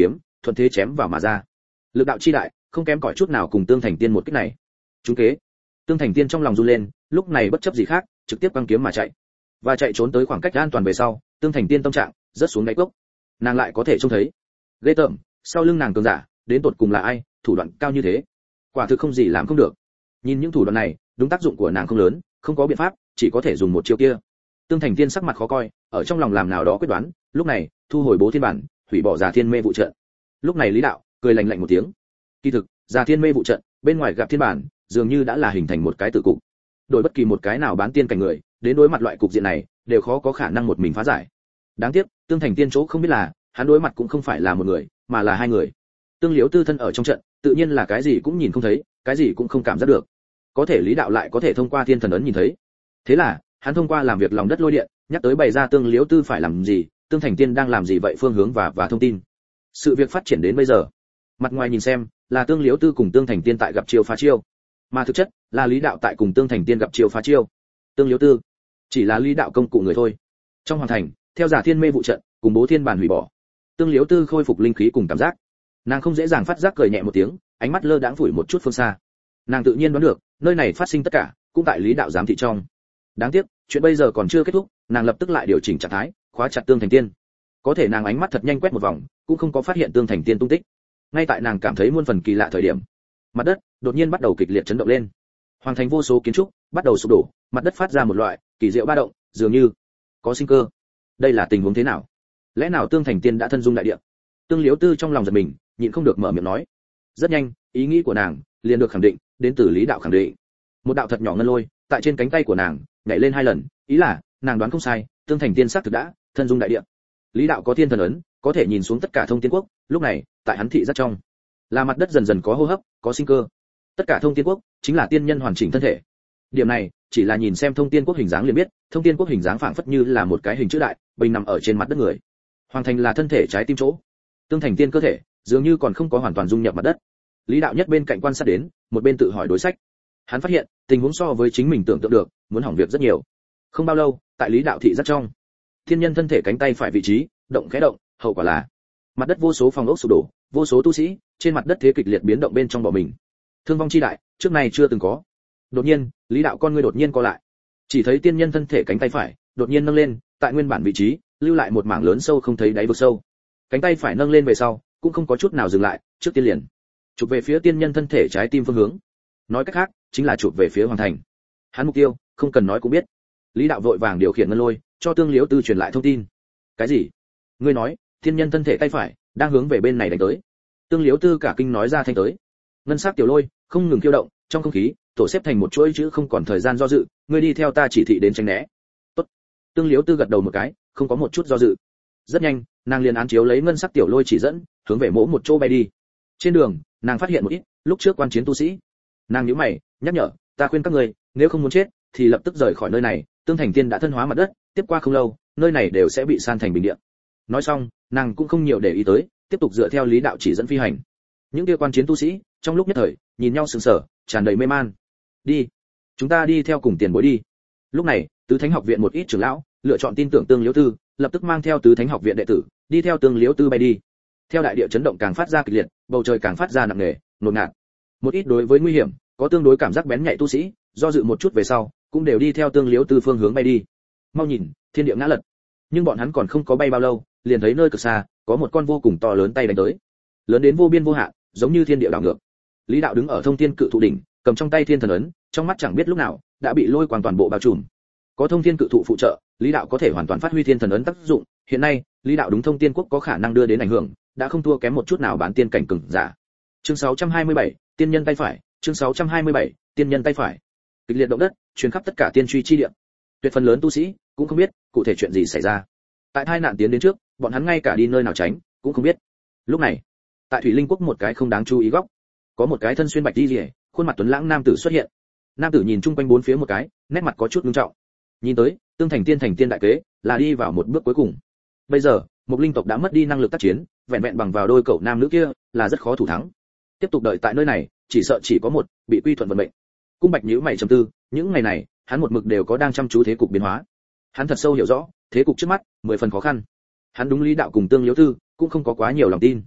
thuận thế chém vào mà ra. Lực đạo chi đại, không kém cỏi chút nào cùng Tương Thành Tiên một kích này. Trúng kế. Tương Thành Tiên trong lòng run lên, lúc này bất chấp gì khác, trực tiếp quăng kiếm mà chạy. Và chạy trốn tới khoảng cách an toàn về sau, Tương Thành Tiên tâm trạng rất xuống đáy cốc. Nàng lại có thể trông thấy. Ghê tởm, sau lưng nàng cường giả, đến tột cùng là ai, thủ đoạn cao như thế. Quả thực không gì làm không được. Nhìn những thủ đoạn này, đúng tác dụng của nàng không lớn, không có biện pháp, chỉ có thể dùng một chiêu kia. Tương Thành Tiên sắc mặt khó coi, ở trong lòng làm nào đó quyết đoán, lúc này, thu hồi Bố Thiên bản, hủy bỏ Già Thiên Mê vụ trận. Lúc này Lý Đạo cười lạnh lạnh một tiếng. Kỳ thực, Già Thiên Mê vụ trận, bên ngoài gặp thiên bản, dường như đã là hình thành một cái tự cục. Đổi bất kỳ một cái nào bán tiên cảnh người, đến đối mặt loại cục diện này, đều khó có khả năng một mình phá giải. Đáng tiếc, Tương Thành Tiên chỗ không biết là, hắn đối mặt cũng không phải là một người, mà là hai người. Tương Liễu Tư thân ở trong trận, tự nhiên là cái gì cũng nhìn không thấy, cái gì cũng không cảm giác được. Có thể Lý Đạo lại có thể thông qua thiên thần ấn nhìn thấy. Thế là, hắn thông qua làm việc lòng đất lôi điện, nhắc tới bày ra Tương Liễu Tư phải làm gì, Tương Thành Tiên đang làm gì vậy phương hướng và và thông tin. Sự việc phát triển đến bây giờ, mặt ngoài nhìn xem là Tương Liễu Tư cùng Tương Thành Tiên tại gặp chiêu phá chiêu, mà thực chất là Lý Đạo tại cùng Tương Thành Tiên gặp chiêu phá chiêu. Tương Liễu Tư chỉ là Lý Đạo công cụ người thôi. Trong hoàng thành, theo Giả Thiên Mê vụ trận, cùng Bố Thiên bản hủy bỏ, Tương Liễu Tư khôi phục linh khí cùng cảm giác. Nàng không dễ dàng phát giác cười nhẹ một tiếng, ánh mắt lơ đãng phủi một chút phương xa. Nàng tự nhiên đoán được, nơi này phát sinh tất cả, cũng tại Lý Đạo giám thị trong. Đáng tiếc, chuyện bây giờ còn chưa kết thúc, nàng lập tức lại điều chỉnh trạng thái, khóa chặt Tương Thành Tiên. Có thể nàng ánh mắt thật nhanh quét một vòng, cũng không có phát hiện Tương Thành Tiên tung tích. Ngay tại nàng cảm thấy muôn phần kỳ lạ thời điểm, mặt đất đột nhiên bắt đầu kịch liệt chấn động lên. Hoàng thành vô số kiến trúc bắt đầu sụp đổ, mặt đất phát ra một loại kỳ diệu ba động, dường như có sinh cơ. Đây là tình huống thế nào? Lẽ nào Tương Thành Tiên đã thân dung đại địa? Tương Liễu Tư trong lòng giật mình, nhịn không được mở miệng nói. Rất nhanh, ý nghĩ của nàng liền được khẳng định, đến từ Lý Đạo khẳng định. Một đạo thật nhỏ ngân lôi, tại trên cánh tay của nàng nhảy lên hai lần, ý là nàng đoán không sai, Tương Thành Tiên xác thực đã thân dung đại địa. Lý Đạo có thiên thần ấn, có thể nhìn xuống tất cả thông tiên quốc, lúc này, tại hắn thị rất trong, là mặt đất dần dần có hô hấp, có sinh cơ. Tất cả thông tiên quốc chính là tiên nhân hoàn chỉnh thân thể. Điểm này, chỉ là nhìn xem thông tiên quốc hình dáng liền biết, thông tiên quốc hình dáng phảng phất như là một cái hình chữ đại, bình nằm ở trên mặt đất người. Hoàng thành là thân thể trái tim chỗ. Tương Thành Tiên cơ thể, dường như còn không có hoàn toàn dung nhập mặt đất. Lý Đạo nhất bên cạnh quan sát đến, một bên tự hỏi đối sách. Hắn phát hiện, tình huống so với chính mình tưởng tượng được, muốn hỏng việc rất nhiều. Không bao lâu, tại Lý Đạo thị rất trong, thiên nhân thân thể cánh tay phải vị trí, động khẽ động, hậu quả là mặt đất vô số phòng ốc sụp đổ, vô số tu sĩ trên mặt đất thế kịch liệt biến động bên trong bỏ mình. Thương vong chi đại, trước này chưa từng có. Đột nhiên, Lý Đạo con ngươi đột nhiên co lại. Chỉ thấy tiên nhân thân thể cánh tay phải đột nhiên nâng lên, tại nguyên bản vị trí, lưu lại một mảng lớn sâu không thấy đáy vực sâu. Cánh tay phải nâng lên về sau, cũng không có chút nào dừng lại, trước tiên liền chụp về phía tiên nhân thân thể trái tim phương hướng. Nói cách khác, chính là chụp về phía hoàng thành. Hắn mục tiêu, không cần nói cũng biết. Lý Đạo vội vàng điều khiển ngân lôi, cho Tương Liễu Tư truyền lại thông tin. Cái gì? Ngươi nói, tiên nhân thân thể tay phải đang hướng về bên này đánh tới. Tương Liễu Tư cả kinh nói ra thanh tới. Ngân sắc tiểu lôi không ngừng khiêu động, trong không khí tổ xếp thành một chuỗi chữ không còn thời gian do dự, ngươi đi theo ta chỉ thị đến tránh né. Tốt. Tương Liễu Tư gật đầu một cái, không có một chút do dự. Rất nhanh, nàng liền án chiếu lấy ngân sắc tiểu lôi chỉ dẫn, hướng về mỗi một chỗ bay đi. Trên đường, nàng phát hiện một ít lúc trước quan chiến tu sĩ. Nàng nhíu mày, nhắc nhở, ta khuyên các ngươi, nếu không muốn chết, thì lập tức rời khỏi nơi này. Tương Thành Tiên đã thân hóa mặt đất, tiếp qua không lâu, nơi này đều sẽ bị san thành bình địa. Nói xong, nàng cũng không nhiều để ý tới, tiếp tục dựa theo Lý Đạo chỉ dẫn phi hành. Những kia quan chiến tu sĩ, trong lúc nhất thời, nhìn nhau sững sờ, tràn đầy mê man. Đi, chúng ta đi theo cùng tiền bối đi. Lúc này, Tứ Thánh học viện một ít trưởng lão lựa chọn tin tưởng Tương Liễu Tư, lập tức mang theo Tứ Thánh học viện đệ tử, đi theo Tương Liễu Tư bay đi. Theo đại địa chấn động càng phát ra kịch liệt, bầu trời càng phát ra nặng nề, ngột ngạt. Một ít đối với nguy hiểm, có tương đối cảm giác bén nhạy tu sĩ, do dự một chút về sau, cũng đều đi theo Tương Liễu Tư phương hướng bay đi. Mau nhìn, thiên địa ngã lật. Nhưng bọn hắn còn không có bay bao lâu, liền thấy nơi cực xa, có một con vô cùng to lớn tay đánh tới. Lớn đến vô biên vô hạn, giống như thiên địa đảo ngược. Lý Đạo đứng ở thông thiên cự thụ đỉnh, cầm trong tay thiên thần ấn, trong mắt chẳng biết lúc nào đã bị lôi quang toàn bộ bao trùm. Có thông thiên cự thụ phụ trợ, Lý Đạo có thể hoàn toàn phát huy thiên thần ấn tác dụng. Hiện nay, Lý Đạo đúng thông tiên quốc có khả năng đưa đến ảnh hưởng, đã không thua kém một chút nào bán tiên cảnh cường giả. Chương sáu trăm hai mươi bảy, tiên nhân tay phải, chương sáu trăm hai mươi bảy, tiên nhân tay phải. Kịch liệt động đất, truyền khắp tất cả tiên truy chi địa. Tuyệt phần lớn tu sĩ cũng không biết cụ thể chuyện gì xảy ra. Tại tai nạn tiến đến trước, bọn hắn ngay cả đi nơi nào tránh cũng không biết. Lúc này, tại Thủy Linh quốc một cái không đáng chú ý góc, có một cái thân xuyên bạch y liễu, khuôn mặt tuấn lãng nam tử xuất hiện. Nam tử nhìn chung quanh bốn phía một cái, nét mặt có chút nghiêm trọng. Nhìn tới, Tương Thành Tiên thành tiên đại kế, là đi vào một bước cuối cùng. Bây giờ, một linh tộc đã mất đi năng lực tác chiến, vẹn vẹn bằng vào đôi cậu nam nữ kia, là rất khó thủ thắng. Tiếp tục đợi tại nơi này, chỉ sợ chỉ có một, bị quy thuận vận mệnh. Cung Bạch nhíu mày trầm tư, những ngày này, hắn một mực đều có đang chăm chú thế cục biến hóa. Hắn thật sâu hiểu rõ, thế cục trước mắt, mười phần khó khăn. Hắn đúng Lý Đạo cùng Tương Liễu Tư, cũng không có quá nhiều lòng tin.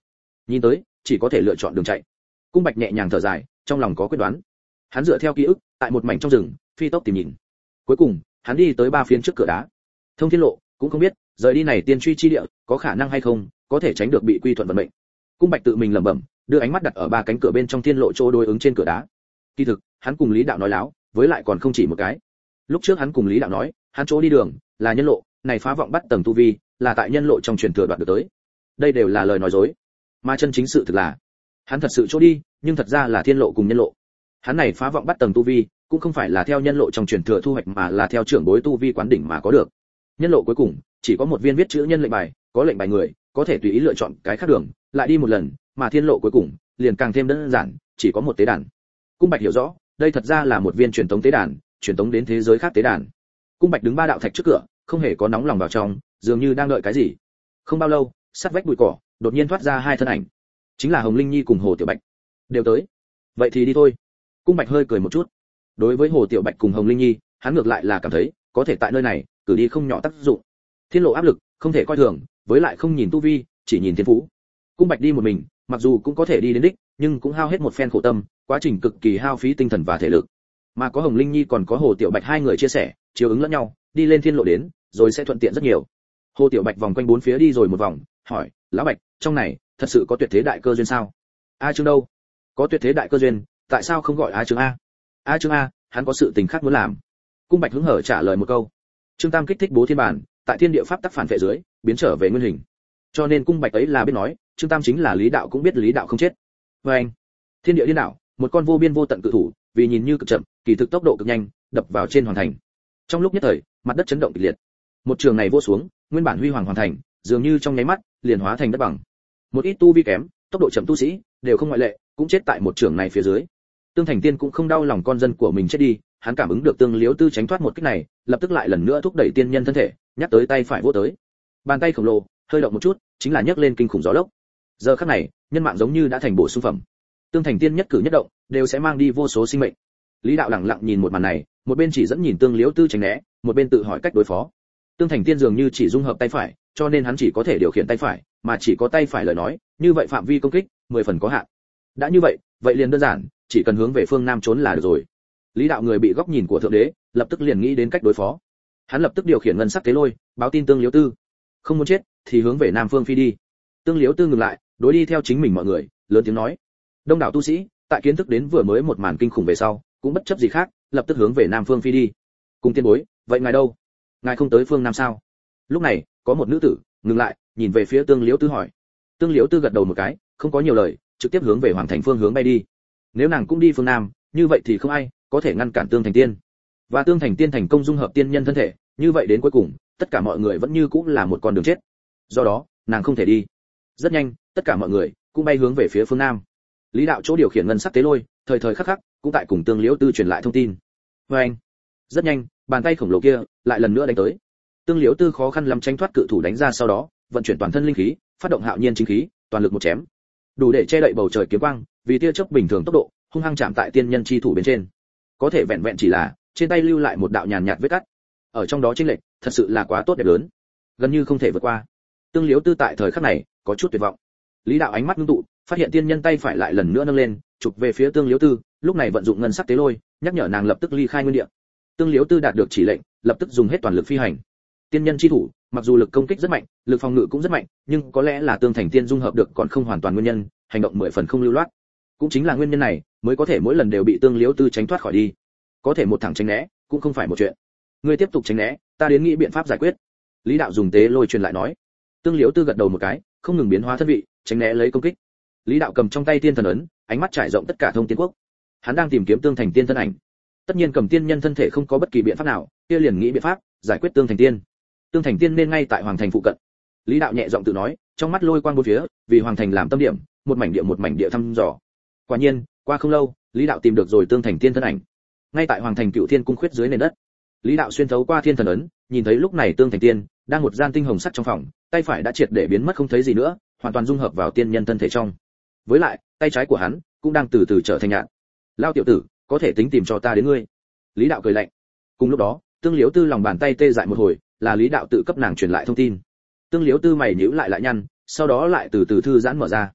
Nhìn tới, chỉ có thể lựa chọn đường chạy. Cung Bạch nhẹ nhàng thở dài, trong lòng có quyết đoán. Hắn dựa theo ký ức, tại một mảnh trong rừng, phi tốc tìm nhìn. Cuối cùng, hắn đi tới ba phiến trước cửa đá. Thông thiên lộ, cũng không biết, rời đi này tiên truy chi địa, có khả năng hay không, có thể tránh được bị quy thuận vận mệnh. Cung Bạch tự mình lẩm bẩm, đưa ánh mắt đặt ở ba cánh cửa bên trong thiên lộ chỗ đối ứng trên cửa đá. Kỳ thực, hắn cùng Lý Đạo nói láo, với lại còn không chỉ một cái. Lúc trước hắn cùng Lý Đạo nói, hắn chỗ đi đường là nhân lộ, này phá vọng bắt tầng tu vi, là tại nhân lộ trong truyền thừa đoạt được tới. Đây đều là lời nói dối, mà chân chính sự thực là, hắn thật sự chỗ đi, nhưng thật ra là thiên lộ cùng nhân lộ. Hắn này phá vọng bắt tầng tu vi, cũng không phải là theo nhân lộ trong truyền thừa thu hoạch mà là theo trưởng bối tu vi quán đỉnh mà có được. Nhân lộ cuối cùng, chỉ có một viên viết chữ nhân lệnh bài, có lệnh bài người, có thể tùy ý lựa chọn cái khác đường, lại đi một lần, mà thiên lộ cuối cùng, liền càng thêm đơn giản, chỉ có một tế đàn. Cung Bạch hiểu rõ, đây thật ra là một viên truyền tống tế đàn, truyền tống đến thế giới khác tế đàn. Cung Bạch đứng ba đạo thạch trước cửa, không hề có nóng lòng vào trong, dường như đang đợi cái gì. Không bao lâu, sát vách bụi cỏ, đột nhiên thoát ra hai thân ảnh, chính là Hồng Linh Nhi cùng Hồ Tiểu Bạch. Đều tới, vậy thì đi thôi. Cung Bạch hơi cười một chút. Đối với Hồ Tiểu Bạch cùng Hồng Linh Nhi, hắn ngược lại là cảm thấy, có thể tại nơi này, cử đi không nhỏ tác dụng. Thiên lộ áp lực, không thể coi thường, với lại không nhìn tu vi, chỉ nhìn thiên phú. Cung Bạch đi một mình, mặc dù cũng có thể đi đến đích, nhưng cũng hao hết một phen khổ tâm, quá trình cực kỳ hao phí tinh thần và thể lực. Mà có Hồng Linh Nhi còn có Hồ Tiểu Bạch hai người chia sẻ, chiếu ứng lẫn nhau, đi lên thiên lộ đến, rồi sẽ thuận tiện rất nhiều. Hồ Tiểu Bạch vòng quanh bốn phía đi rồi một vòng, hỏi, lão Bạch, trong này thật sự có tuyệt thế đại cơ duyên sao? A Trương đâu? Có tuyệt thế đại cơ duyên, tại sao không gọi A Trương a? A Trương a, hắn có sự tình khác muốn làm. Cung Bạch hứng hở trả lời một câu. Trương Tam kích thích bố thiên bản, tại thiên địa pháp tắc phản vệ dưới, biến trở về nguyên hình. Cho nên Cung Bạch ấy là biết nói, Trương Tam chính là Lý Đạo cũng biết Lý Đạo không chết. Và anh, thiên địa điên đảo, một con vô biên vô tận cự thủ, vì nhìn như cực chậm, kỳ thực tốc độ cực nhanh, đập vào trên hoàn thành. Trong lúc nhất thời, mặt đất chấn động kịch liệt. Một trường này vô xuống, nguyên bản huy hoàng hoàn thành, dường như trong nháy mắt, liền hóa thành đất bằng. Một ít tu vi kém, tốc độ chậm tu sĩ, đều không ngoại lệ, cũng chết tại một trường này phía dưới. Tương Thành Tiên cũng không đau lòng con dân của mình chết đi, hắn cảm ứng được Tương Liếu Tư tránh thoát một kích này, lập tức lại lần nữa thúc đẩy tiên nhân thân thể, nhắc tới tay phải vỗ tới. Bàn tay khổng lồ, hơi động một chút, chính là nhấc lên kinh khủng gió lốc. Giờ khắc này, nhân mạng giống như đã thành bổ sung phẩm. Tương Thành Tiên nhất cử nhất động, đều sẽ mang đi vô số sinh mệnh. Lý Đạo lặng lặng nhìn một màn này, một bên chỉ dẫn nhìn Tương Liếu Tư tránh né, một bên tự hỏi cách đối phó. Tương Thành Tiên dường như chỉ dung hợp tay phải, cho nên hắn chỉ có thể điều khiển tay phải, mà chỉ có tay phải lời nói, như vậy phạm vi công kích, mười phần có hạn. Đã như vậy, vậy liền đơn giản, chỉ cần hướng về phương nam trốn là được rồi. Lý Đạo người bị góc nhìn của thượng đế, lập tức liền nghĩ đến cách đối phó. Hắn lập tức điều khiển ngân sắc tế lôi, báo tin Tương Liếu Tư. Không muốn chết, thì hướng về nam phương phi đi. Tương Liếu Tư ngừng lại, đối đi theo chính mình mọi người, lớn tiếng nói. Đông đảo tu sĩ, tại kiến thức đến vừa mới một màn kinh khủng về sau, cũng bất chấp gì khác, lập tức hướng về nam phương phi đi. Cùng tiên bối, vậy ngài đâu? Ngài không tới phương nam sao? Lúc này, có một nữ tử ngừng lại, nhìn về phía Tương Liếu Tư hỏi. Tương Liếu Tư gật đầu một cái, không có nhiều lời, trực tiếp hướng về hoàng thành phương hướng bay đi. Nếu nàng cũng đi phương nam, như vậy thì không ai có thể ngăn cản Tương Thành Tiên. Và Tương Thành Tiên thành công dung hợp tiên nhân thân thể, như vậy đến cuối cùng, tất cả mọi người vẫn như cũng là một con đường chết. Do đó, nàng không thể đi. Rất nhanh, tất cả mọi người cũng bay hướng về phía phương nam. Lý Đạo chỗ điều khiển ngân sắc tế lôi, thời thời khắc khắc cũng tại cùng Tương Liễu Tư truyền lại thông tin. Và anh, rất nhanh, bàn tay khổng lồ kia lại lần nữa đánh tới. Tương Liễu Tư khó khăn lắm tránh thoát cự thủ đánh ra, sau đó vận chuyển toàn thân linh khí, phát động hạo nhiên chính khí, toàn lực một chém, đủ để che đậy bầu trời kiếm quang, vì tia chớp bình thường tốc độ, hung hăng chạm tại tiên nhân chi thủ bên trên. Có thể vẹn vẹn chỉ là trên tay lưu lại một đạo nhàn nhạt vết cắt. Ở trong đó chênh lệch, thật sự là quá tốt đẹp lớn, gần như không thể vượt qua. Tương Liễu Tư tại thời khắc này có chút tuyệt vọng. Lý Đạo ánh mắt ngưng tụ, phát hiện tiên nhân tay phải lại lần nữa nâng lên, chụp về phía Tương Liễu Tư, lúc này vận dụng ngân sắc tế lôi, nhắc nhở nàng lập tức ly khai nguyên địa. Tương Liễu Tư đạt được chỉ lệnh, lập tức dùng hết toàn lực phi hành. Tiên nhân chi thủ, mặc dù lực công kích rất mạnh, lực phòng ngự cũng rất mạnh, nhưng có lẽ là Tương Thành Tiên dung hợp được còn không hoàn toàn nguyên nhân, hành động mười phần không lưu loát. Cũng chính là nguyên nhân này, mới có thể mỗi lần đều bị Tương Liễu Tư tránh thoát khỏi đi. Có thể một thẳng tránh né, cũng không phải một chuyện. Ngươi tiếp tục tránh né, ta đến nghĩ biện pháp giải quyết. Lý Đạo dùng tế lôi truyền lại nói. Tương Liễu Tư gật đầu một cái, không ngừng biến hóa thân vị, tránh né lấy công kích. Lý Đạo cầm trong tay tiên thần ấn, ánh mắt trải rộng tất cả thông tiên quốc. Hắn đang tìm kiếm Tương Thành Tiên thân ảnh. Tất nhiên cầm tiên nhân thân thể không có bất kỳ biện pháp nào, kia liền nghĩ biện pháp giải quyết Tương Thành Tiên. Tương Thành Tiên nên ngay tại hoàng thành phụ cận. Lý Đạo nhẹ giọng tự nói, trong mắt lôi quang bốn phía, vì hoàng thành làm tâm điểm, một mảnh địa một mảnh địa thăm dò. Quả nhiên, qua không lâu, Lý Đạo tìm được rồi Tương Thành Tiên thân ảnh. Ngay tại hoàng thành Cựu Thiên cung khuyết dưới nền đất. Lý Đạo xuyên thấu qua thiên thần ấn, nhìn thấy lúc này Tương Thành Tiên đang một gian tinh hồng sắc trong phòng, tay phải đã triệt để biến mất không thấy gì nữa, hoàn toàn dung hợp vào tiên nhân thân thể trong. Với lại, tay trái của hắn cũng đang từ từ trở thành nhạn. Lao tiểu tử, có thể tính tìm cho ta đến ngươi. Lý Đạo cười lạnh. Cùng lúc đó, Tương Liễu Tư lòng bàn tay tê dại một hồi, là Lý Đạo tự cấp nàng truyền lại thông tin. Tương Liễu Tư mày nhíu lại lại nhăn, sau đó lại từ từ thư giãn mở ra.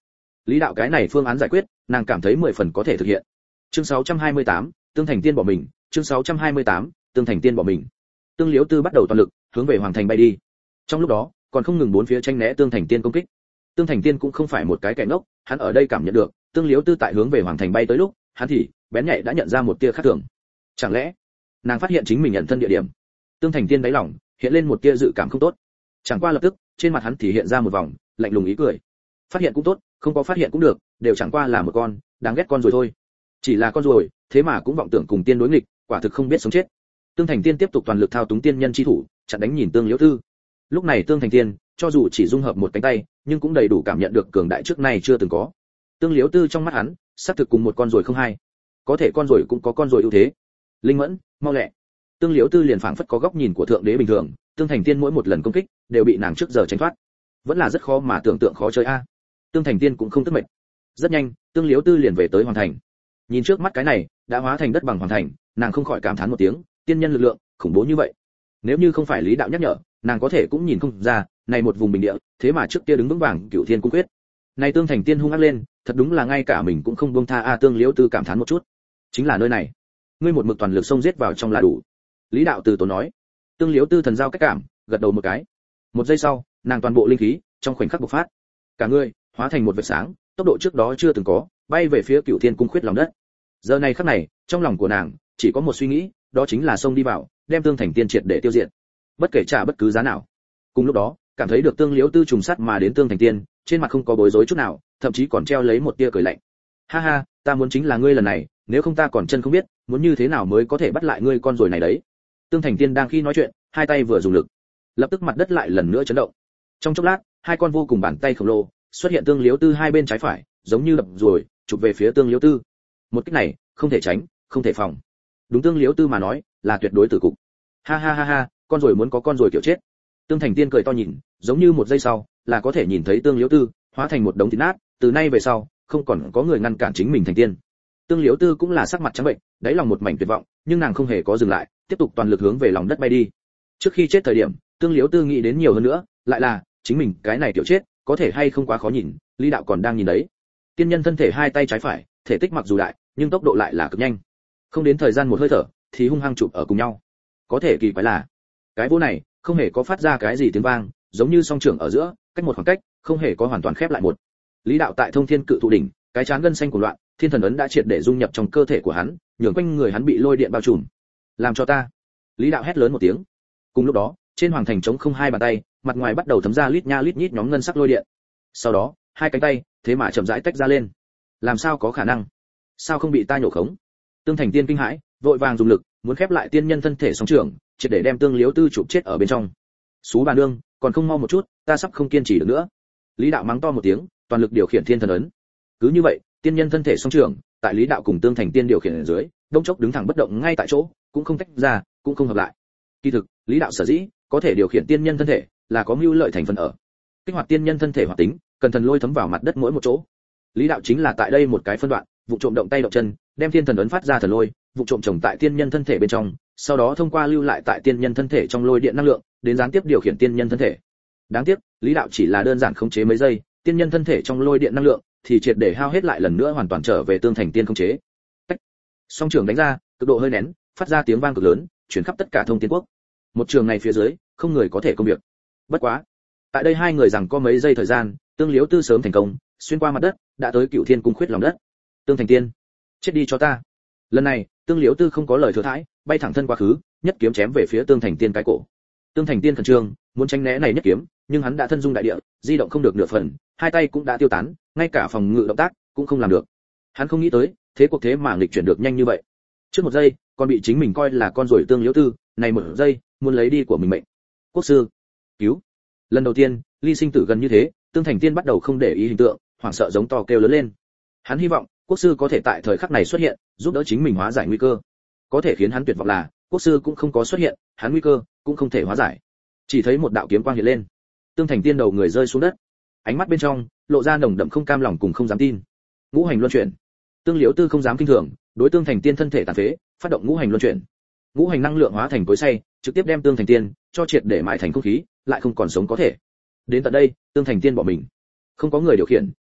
Lý đạo cái này phương án giải quyết, nàng cảm thấy mười phần có thể thực hiện. Chương sáu trăm hai mươi tám, Tương Thành Tiên bỏ mình, chương sáu trăm hai mươi tám, Tương Thành Tiên bỏ mình. Tương Liễu Tư bắt đầu toàn lực hướng về hoàng thành bay đi. Trong lúc đó, còn không ngừng bốn phía tranh né Tương Thành Tiên công kích. Tương Thành Tiên cũng không phải một cái kẻ ngốc, hắn ở đây cảm nhận được, Tương Liễu Tư tại hướng về hoàng thành bay tới lúc, hắn thì bén nhạy đã nhận ra một tia khác thường. Chẳng lẽ, nàng phát hiện chính mình nhận thân địa điểm? Tương Thành Tiên đáy lòng hiện lên một tia dự cảm không tốt. Chẳng qua lập tức, trên mặt hắn thì hiện ra một vòng lạnh lùng ý cười. Phát hiện cũng tốt, không có phát hiện cũng được, đều chẳng qua là một con đáng ghét con rồi thôi. Chỉ là con rồi, thế mà cũng vọng tưởng cùng tiên đối nghịch, quả thực không biết sống chết. Tương Thành Tiên tiếp tục toàn lực thao túng tiên nhân chi thủ, chặn đánh nhìn Tương Liễu Tư. Lúc này Tương Thành Tiên, cho dù chỉ dung hợp một cánh tay, nhưng cũng đầy đủ cảm nhận được cường đại trước nay chưa từng có. Tương Liễu Tư trong mắt hắn, xác thực cùng một con rồi không hai. Có thể con rồi cũng có con rồi ưu thế. Linh mẫn, mau lẹ. Tương Liễu Tư liền phảng phất có góc nhìn của thượng đế bình thường, Tương Thành Tiên mỗi một lần công kích đều bị nàng trước giờ tránh thoát. Vẫn là rất khó mà tưởng tượng khó chơi a. Tương Thành Tiên cũng không tức mệt. Rất nhanh, Tương Liễu Tư liền về tới hoàn thành. Nhìn trước mắt cái này, đã hóa thành đất bằng hoàn thành, nàng không khỏi cảm thán một tiếng, tiên nhân lực lượng khủng bố như vậy. Nếu như không phải Lý đạo nhắc nhở, nàng có thể cũng nhìn không ra, này một vùng bình địa, thế mà trước kia đứng vững vàng Cửu Thiên Cung quyết. Này Tương Thành Tiên hung ác lên, thật đúng là ngay cả mình cũng không buông tha a. Tương Liễu Tư cảm thán một chút. Chính là nơi này, ngươi một mực toàn lực xông giết vào trong là đủ. Lý đạo từ tốn nói. Tương Liễu Tư thần giao cách cảm, gật đầu một cái. Một giây sau, nàng toàn bộ linh khí trong khoảnh khắc bộc phát, cả người hóa thành một vệt sáng, tốc độ trước đó chưa từng có, bay về phía Cửu Thiên Cung khuyết lòng đất. Giờ này khắc này, trong lòng của nàng chỉ có một suy nghĩ, đó chính là xông đi vào, đem Tương Thành Tiên triệt để tiêu diệt, bất kể trả bất cứ giá nào. Cùng lúc đó, cảm thấy được Tương Liễu Tư trùng sát mà đến Tương Thành Tiên, trên mặt không có bối rối chút nào, thậm chí còn treo lấy một tia cười lạnh. Ha ha, ta muốn chính là ngươi lần này, nếu không ta còn chân không biết, muốn như thế nào mới có thể bắt lại ngươi con rồi này đấy. Tương Thành Tiên đang khi nói chuyện, hai tay vừa dùng lực, lập tức mặt đất lại lần nữa chấn động. Trong chốc lát, hai con vô cùng bàn tay khổng lồ xuất hiện Tương Liễu Tư hai bên trái phải, giống như đập rồi, chụp về phía Tương Liễu Tư. Một kích này, không thể tránh, không thể phòng. Đúng Tương Liễu Tư mà nói, là tuyệt đối tử cục. Ha ha ha ha, con rồi muốn có con rồi kiểu chết. Tương Thành Tiên cười to nhìn, giống như một giây sau, là có thể nhìn thấy Tương Liễu Tư hóa thành một đống thịt nát, từ nay về sau, không còn có người ngăn cản chính mình thành tiên. Tương Liễu Tư cũng là sắc mặt trắng bệnh, đáy lòng một mảnh tuyệt vọng, nhưng nàng không hề có dừng lại, tiếp tục toàn lực hướng về lòng đất bay đi. Trước khi chết thời điểm, Tương Liễu Tư nghĩ đến nhiều hơn nữa, lại là chính mình cái này tiểu chết, có thể hay không quá khó nhìn, Lý đạo còn đang nhìn đấy. Tiên nhân thân thể hai tay trái phải, thể tích mặc dù đại, nhưng tốc độ lại là cực nhanh. Không đến thời gian một hơi thở, thì hung hăng chụp ở cùng nhau. Có thể kỳ quái là, cái vô này không hề có phát ra cái gì tiếng vang, giống như song trưởng ở giữa, cách một khoảng cách, không hề có hoàn toàn khép lại một. Lý đạo tại Thông Thiên Cự Thụ đỉnh, cái trán gân xanh của loạn, Thiên Thần ấn đã triệt để dung nhập trong cơ thể của hắn, nhường quanh người hắn bị lôi điện bao trùm. Làm cho ta! Lý đạo hét lớn một tiếng. Cùng lúc đó, trên hoàng thành trống không hai bàn tay, mặt ngoài bắt đầu thấm ra lít nha lít nhít nhóm ngân sắc lôi điện. Sau đó, hai cánh tay, thế mà chậm rãi tách ra lên. Làm sao có khả năng? Sao không bị ta nhổ khống? Tương Thành Tiên kinh hãi, vội vàng dùng lực, muốn khép lại tiên nhân thân thể song trưởng, triệt để đem Tương Liễu Tư chụp chết ở bên trong. Sú bà nương, còn không mau một chút, ta sắp không kiên trì được nữa. Lý đạo mắng to một tiếng, toàn lực điều khiển Thiên Thần ấn. Cứ như vậy, tiên nhân thân thể song trưởng, tại Lý đạo cùng Tương Thành Tiên điều khiển ở dưới, đông chốc đứng thẳng bất động ngay tại chỗ, cũng không tách ra, cũng không hợp lại. Kỳ thực, Lý đạo sở dĩ có thể điều khiển tiên nhân thân thể, là có mưu lợi thành phần ở. Kích hoạt tiên nhân thân thể hoạt tính, cần thần lôi thấm vào mặt đất mỗi một chỗ. Lý đạo chính là tại đây một cái phân đoạn, vụ trộm động tay động chân, đem Thiên Thần ấn phát ra thần lôi, vụ trộm trồng tại tiên nhân thân thể bên trong, sau đó thông qua lưu lại tại tiên nhân thân thể trong lôi điện năng lượng, đến gián tiếp điều khiển tiên nhân thân thể. Đáng tiếc, Lý đạo chỉ là đơn giản khống chế mấy giây, tiên nhân thân thể trong lôi điện năng lượng thì triệt để hao hết lại lần nữa hoàn toàn trở về Tương Thành Tiên khống chế. Tách. Song trường đánh ra, cực độ hơi nén, phát ra tiếng vang cực lớn, truyền khắp tất cả Thông Tiên quốc. Một trường này phía dưới, không người có thể công việc. Bất quá, tại đây hai người rằng có mấy giây thời gian, Tương Liễu Tư sớm thành công, xuyên qua mặt đất, đã tới Cửu Thiên Cung khuyết lòng đất. Tương Thành Tiên, chết đi cho ta. Lần này, Tương Liễu Tư không có lời thừa thãi, bay thẳng thân quá khứ, nhất kiếm chém về phía Tương Thành Tiên cái cổ. Tương Thành Tiên khẩn trương, muốn tránh né này nhất kiếm, nhưng hắn đã thân dung đại địa, di động không được nửa phần, hai tay cũng đã tiêu tán, ngay cả phòng ngự động tác cũng không làm được. Hắn không nghĩ tới, thế cuộc thế mà nghịch chuyển được nhanh như vậy. Trước một giây, còn bị chính mình coi là con rồi Tương Liễu Tư, này một giây, muốn lấy đi của mình mệnh. Quốc sư, cứu! Lần đầu tiên, ly sinh tử gần như thế, Tương Thành Tiên bắt đầu không để ý hình tượng, hoảng sợ giống to kêu lớn lên. Hắn hy vọng, quốc sư có thể tại thời khắc này xuất hiện, giúp đỡ chính mình hóa giải nguy cơ. Có thể khiến hắn tuyệt vọng là, quốc sư cũng không có xuất hiện, hắn nguy cơ cũng không thể hóa giải. Chỉ thấy một đạo kiếm quang hiện lên, Tương Thành Tiên đầu người rơi xuống đất, ánh mắt bên trong lộ ra nồng đậm không cam lòng cùng không dám tin. Ngũ hành luân chuyển. Tương Liễu Tư không dám kinh thường, đối Tương Thành Tiên thân thể tàn phế, phát động ngũ hành luân chuyển. Ngũ hành năng lượng hóa thành cối xay, trực tiếp đem Tương Thành Tiên cho triệt để mại thành không khí, lại không còn sống có thể. Đến tận đây, Tương Thành Tiên bỏ mình. Không có người điều khiển,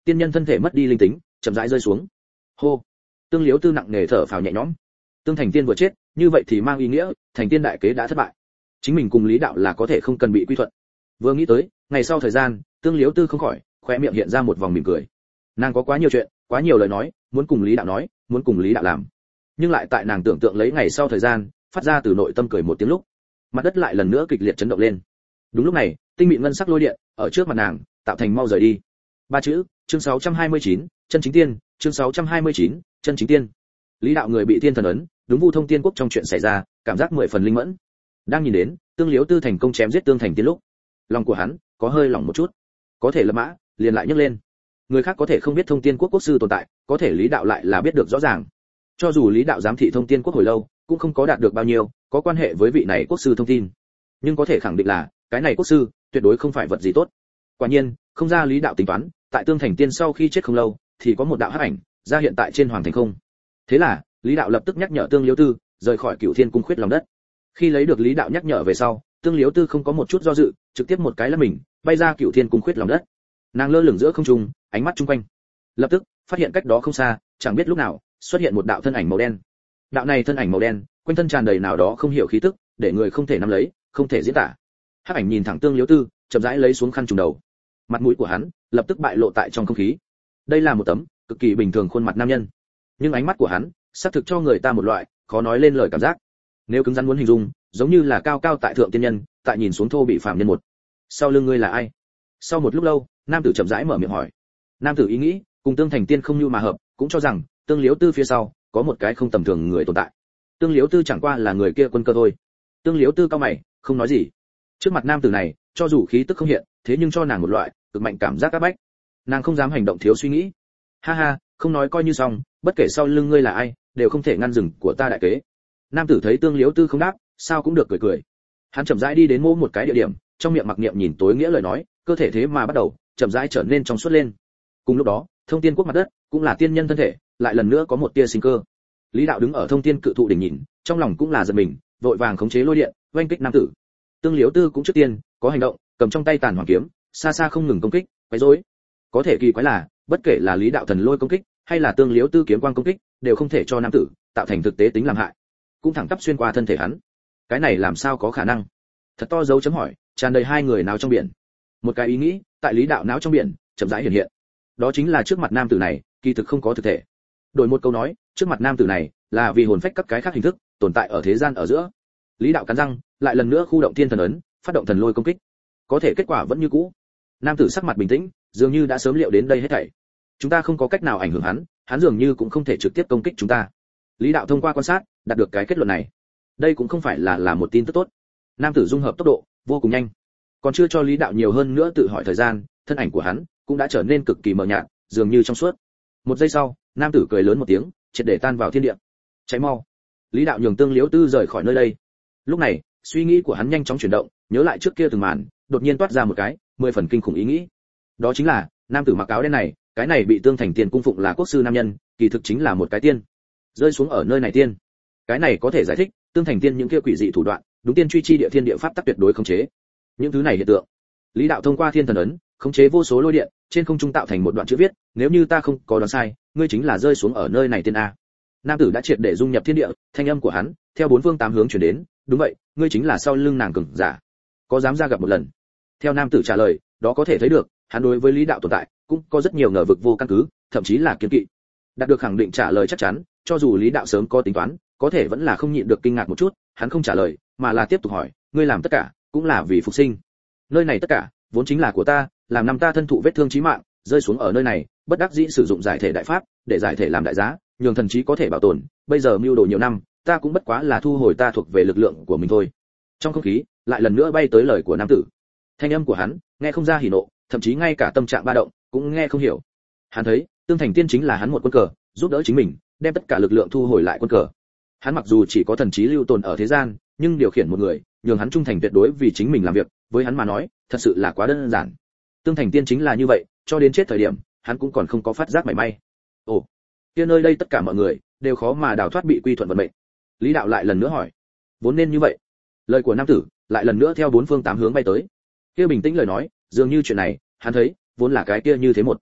tiên nhân thân thể mất đi linh tính, chậm rãi rơi xuống. Hô. Tương Liếu Tư nặng nề thở phào nhẹ nhõm. Tương Thành Tiên vừa chết, như vậy thì mang ý nghĩa Thành Tiên đại kế đã thất bại. Chính mình cùng Lý Đạo là có thể không cần bị quy thuận. Vừa nghĩ tới, ngày sau thời gian, Tương Liếu Tư không khỏi khóe miệng hiện ra một vòng mỉm cười. Nàng có quá nhiều chuyện, quá nhiều lời nói, muốn cùng Lý Đạo nói, muốn cùng Lý Đạo làm. Nhưng lại tại nàng tưởng tượng lấy ngày sau thời gian, phát ra từ nội tâm cười một tiếng lúc, mặt đất lại lần nữa kịch liệt chấn động lên. Đúng lúc này, tinh mịn ngân sắc lôi điện ở trước mặt nàng, tạo thành mau rời đi. Ba chữ, chương sáu trăm hai mươi chín, chân chính tiên, chương sáu trăm hai mươi chín, chân chính tiên. Lý Đạo người bị thiên thần ấn, đúng Vu Thông Tiên Quốc trong chuyện xảy ra, cảm giác mười phần linh mẫn. Đang nhìn đến, Tương Liếu Tư thành công chém giết Tương Thành Tiên lúc, lòng của hắn có hơi lỏng một chút. Có thể lập mã, liền lại nhấc lên. Người khác có thể không biết Thông Tiên Quốc quốc sư tồn tại, có thể Lý Đạo lại là biết được rõ ràng. Cho dù Lý Đạo giám thị Thông Tiên Quốc hồi lâu, cũng không có đạt được bao nhiêu có quan hệ với vị này quốc sư thông tin. Nhưng có thể khẳng định là, cái này quốc sư tuyệt đối không phải vật gì tốt. Quả nhiên, không ra Lý Đạo tính toán, tại Tương Thành Tiên sau khi chết không lâu, thì có một đạo hắc ảnh ra hiện tại trên hoàng thành không. Thế là, Lý Đạo lập tức nhắc nhở Tương Liếu Tư, rời khỏi Cửu Thiên cung khuyết lòng đất. Khi lấy được Lý Đạo nhắc nhở về sau, Tương Liếu Tư không có một chút do dự, trực tiếp một cái lắc mình, bay ra Cửu Thiên cung khuyết lòng đất. Nàng lơ lửng giữa không trung, ánh mắt chung quanh. Lập tức, phát hiện cách đó không xa, chẳng biết lúc nào, xuất hiện một đạo thân ảnh màu đen. Đạo này thân ảnh màu đen, quanh thân tràn đầy nào đó không hiểu khí tức, để người không thể nắm lấy, không thể diễn tả. Hắc ảnh nhìn thẳng Tương Liếu Tư, chậm rãi lấy xuống khăn trùm đầu. Mặt mũi của hắn lập tức bại lộ tại trong không khí. Đây là một tấm cực kỳ bình thường khuôn mặt nam nhân, nhưng ánh mắt của hắn xác thực cho người ta một loại khó nói lên lời cảm giác. Nếu cứng rắn muốn hình dung, giống như là cao cao tại thượng tiên nhân, tại nhìn xuống thô bị phàm nhân một. Sau lưng ngươi là ai? Sau một lúc lâu, nam tử chậm rãi mở miệng hỏi. Nam tử ý nghĩ, cùng Tương Thành Tiên không như mà hợp, cũng cho rằng Tương Liếu Tư phía sau có một cái không tầm thường người tồn tại. Tương Liếu Tư chẳng qua là người kia quân cơ thôi. Tương Liếu Tư cao mày, không nói gì. Trước mặt nam tử này, cho dù khí tức không hiện, thế nhưng cho nàng một loại cực mạnh cảm giác áp bách. Nàng không dám hành động thiếu suy nghĩ. Ha ha, không nói coi như xong, bất kể sau lưng ngươi là ai, đều không thể ngăn dừng của ta đại kế. Nam tử thấy Tương Liếu Tư không đáp, sao cũng được cười cười. Hắn chậm rãi đi đến mỗi một cái địa điểm, trong miệng mặc niệm nhìn tối nghĩa lời nói, cơ thể thế mà bắt đầu chậm rãi trở nên trong suốt lên. Cùng lúc đó, Thông Tiên Quốc mặt đất cũng là tiên nhân thân thể, lại lần nữa có một tia sinh cơ. Lý Đạo đứng ở Thông Tiên cự thụ đỉnh nhìn, trong lòng cũng là giật mình, vội vàng khống chế lôi điện, oanh kích nam tử. Tương Liếu Tư cũng trước tiên có hành động, cầm trong tay tàn hoàng kiếm, xa xa không ngừng công kích, quấy rối. Có thể kỳ quái là, bất kể là Lý Đạo thần lôi công kích, hay là Tương Liếu Tư kiếm quang công kích, đều không thể cho nam tử tạo thành thực tế tính làm hại, cũng thẳng tắp xuyên qua thân thể hắn. Cái này làm sao có khả năng? Thật to dấu chấm hỏi, tràn đầy hai người nào trong biển. Một cái ý nghĩ, tại Lý Đạo não trong biển, chậm rãi hiện hiện. Đó chính là trước mặt nam tử này, kỳ thực không có thực thể. Đổi một câu nói, trước mặt nam tử này là vì hồn phách các cái khác hình thức tồn tại ở thế gian ở giữa. Lý Đạo cắn răng, lại lần nữa khu động thiên thần ấn, phát động thần lôi công kích. Có thể kết quả vẫn như cũ. Nam tử sắc mặt bình tĩnh, dường như đã sớm liệu đến đây hết thảy. Chúng ta không có cách nào ảnh hưởng hắn, hắn dường như cũng không thể trực tiếp công kích chúng ta. Lý Đạo thông qua quan sát, đạt được cái kết luận này. Đây cũng không phải là là một tin tức tốt. Nam tử dung hợp tốc độ vô cùng nhanh, còn chưa cho Lý Đạo nhiều hơn nữa tự hỏi thời gian, thân ảnh của hắn cũng đã trở nên cực kỳ mờ nhạt, dường như trong suốt. Một giây sau, nam tử cười lớn một tiếng, triệt để tan vào thiên địa. Cháy mau! Lý Đạo nhường Tương Liếu Tư rời khỏi nơi đây. Lúc này, suy nghĩ của hắn nhanh chóng chuyển động, nhớ lại trước kia từng màn, đột nhiên toát ra một cái mười phần kinh khủng ý nghĩ. Đó chính là, nam tử mặc áo đen này, cái này bị Tương Thành Tiên cung phụng là quốc sư nam nhân, kỳ thực chính là một cái tiên. Rơi xuống ở nơi này tiên. Cái này có thể giải thích, Tương Thành Tiên những kia quỷ dị thủ đoạn, đúng tiên truy chi địa thiên địa pháp tắc tuyệt đối khống chế. Những thứ này hiện tượng, Lý Đạo thông qua thiên thần ấn, khống chế vô số lôi điện, trên không trung tạo thành một đoạn chữ viết, nếu như ta không có đoán sai, ngươi chính là rơi xuống ở nơi này tiên a. Nam tử đã triệt để dung nhập thiên địa, thanh âm của hắn theo bốn phương tám hướng truyền đến, đúng vậy, ngươi chính là sau lưng nàng cường giả. Có dám ra gặp một lần? Theo nam tử trả lời, đó có thể thấy được, hắn đối với Lý Đạo tồn tại cũng có rất nhiều ngờ vực vô căn cứ, thậm chí là kiêng kỵ. Đạt được khẳng định trả lời chắc chắn, cho dù Lý Đạo sớm có tính toán, có thể vẫn là không nhịn được kinh ngạc một chút, hắn không trả lời, mà là tiếp tục hỏi, ngươi làm tất cả cũng là vì phục sinh. Nơi này tất cả vốn chính là của ta, làm năm ta thân thụ vết thương chí mạng, rơi xuống ở nơi này, bất đắc dĩ sử dụng giải thể đại pháp, để giải thể làm đại giá, nhường thần trí có thể bảo tồn, bây giờ mưu đồ nhiều năm, ta cũng bất quá là thu hồi ta thuộc về lực lượng của mình thôi. Trong không khí, lại lần nữa bay tới lời của nam tử. Thanh âm của hắn, nghe không ra hỉ nộ, thậm chí ngay cả tâm trạng ba động cũng nghe không hiểu. Hắn thấy, Tương Thành Tiên chính là hắn một quân cờ, giúp đỡ chính mình, đem tất cả lực lượng thu hồi lại quân cờ. Hắn mặc dù chỉ có thần trí lưu tồn ở thế gian, nhưng điều khiển một người, nhường hắn trung thành tuyệt đối vì chính mình làm việc, với hắn mà nói, thật sự là quá đơn giản. Tương Thành Tiên chính là như vậy, cho đến chết thời điểm, hắn cũng còn không có phát giác mảy may. Ồ, kia nơi đây tất cả mọi người đều khó mà đào thoát bị quy thuận vận mệnh. Lý Đạo lại lần nữa hỏi, vốn nên như vậy. Lời của nam tử lại lần nữa theo bốn phương tám hướng bay tới. Kia bình tĩnh lời nói, dường như chuyện này, hắn thấy, vốn là cái kia như thế một.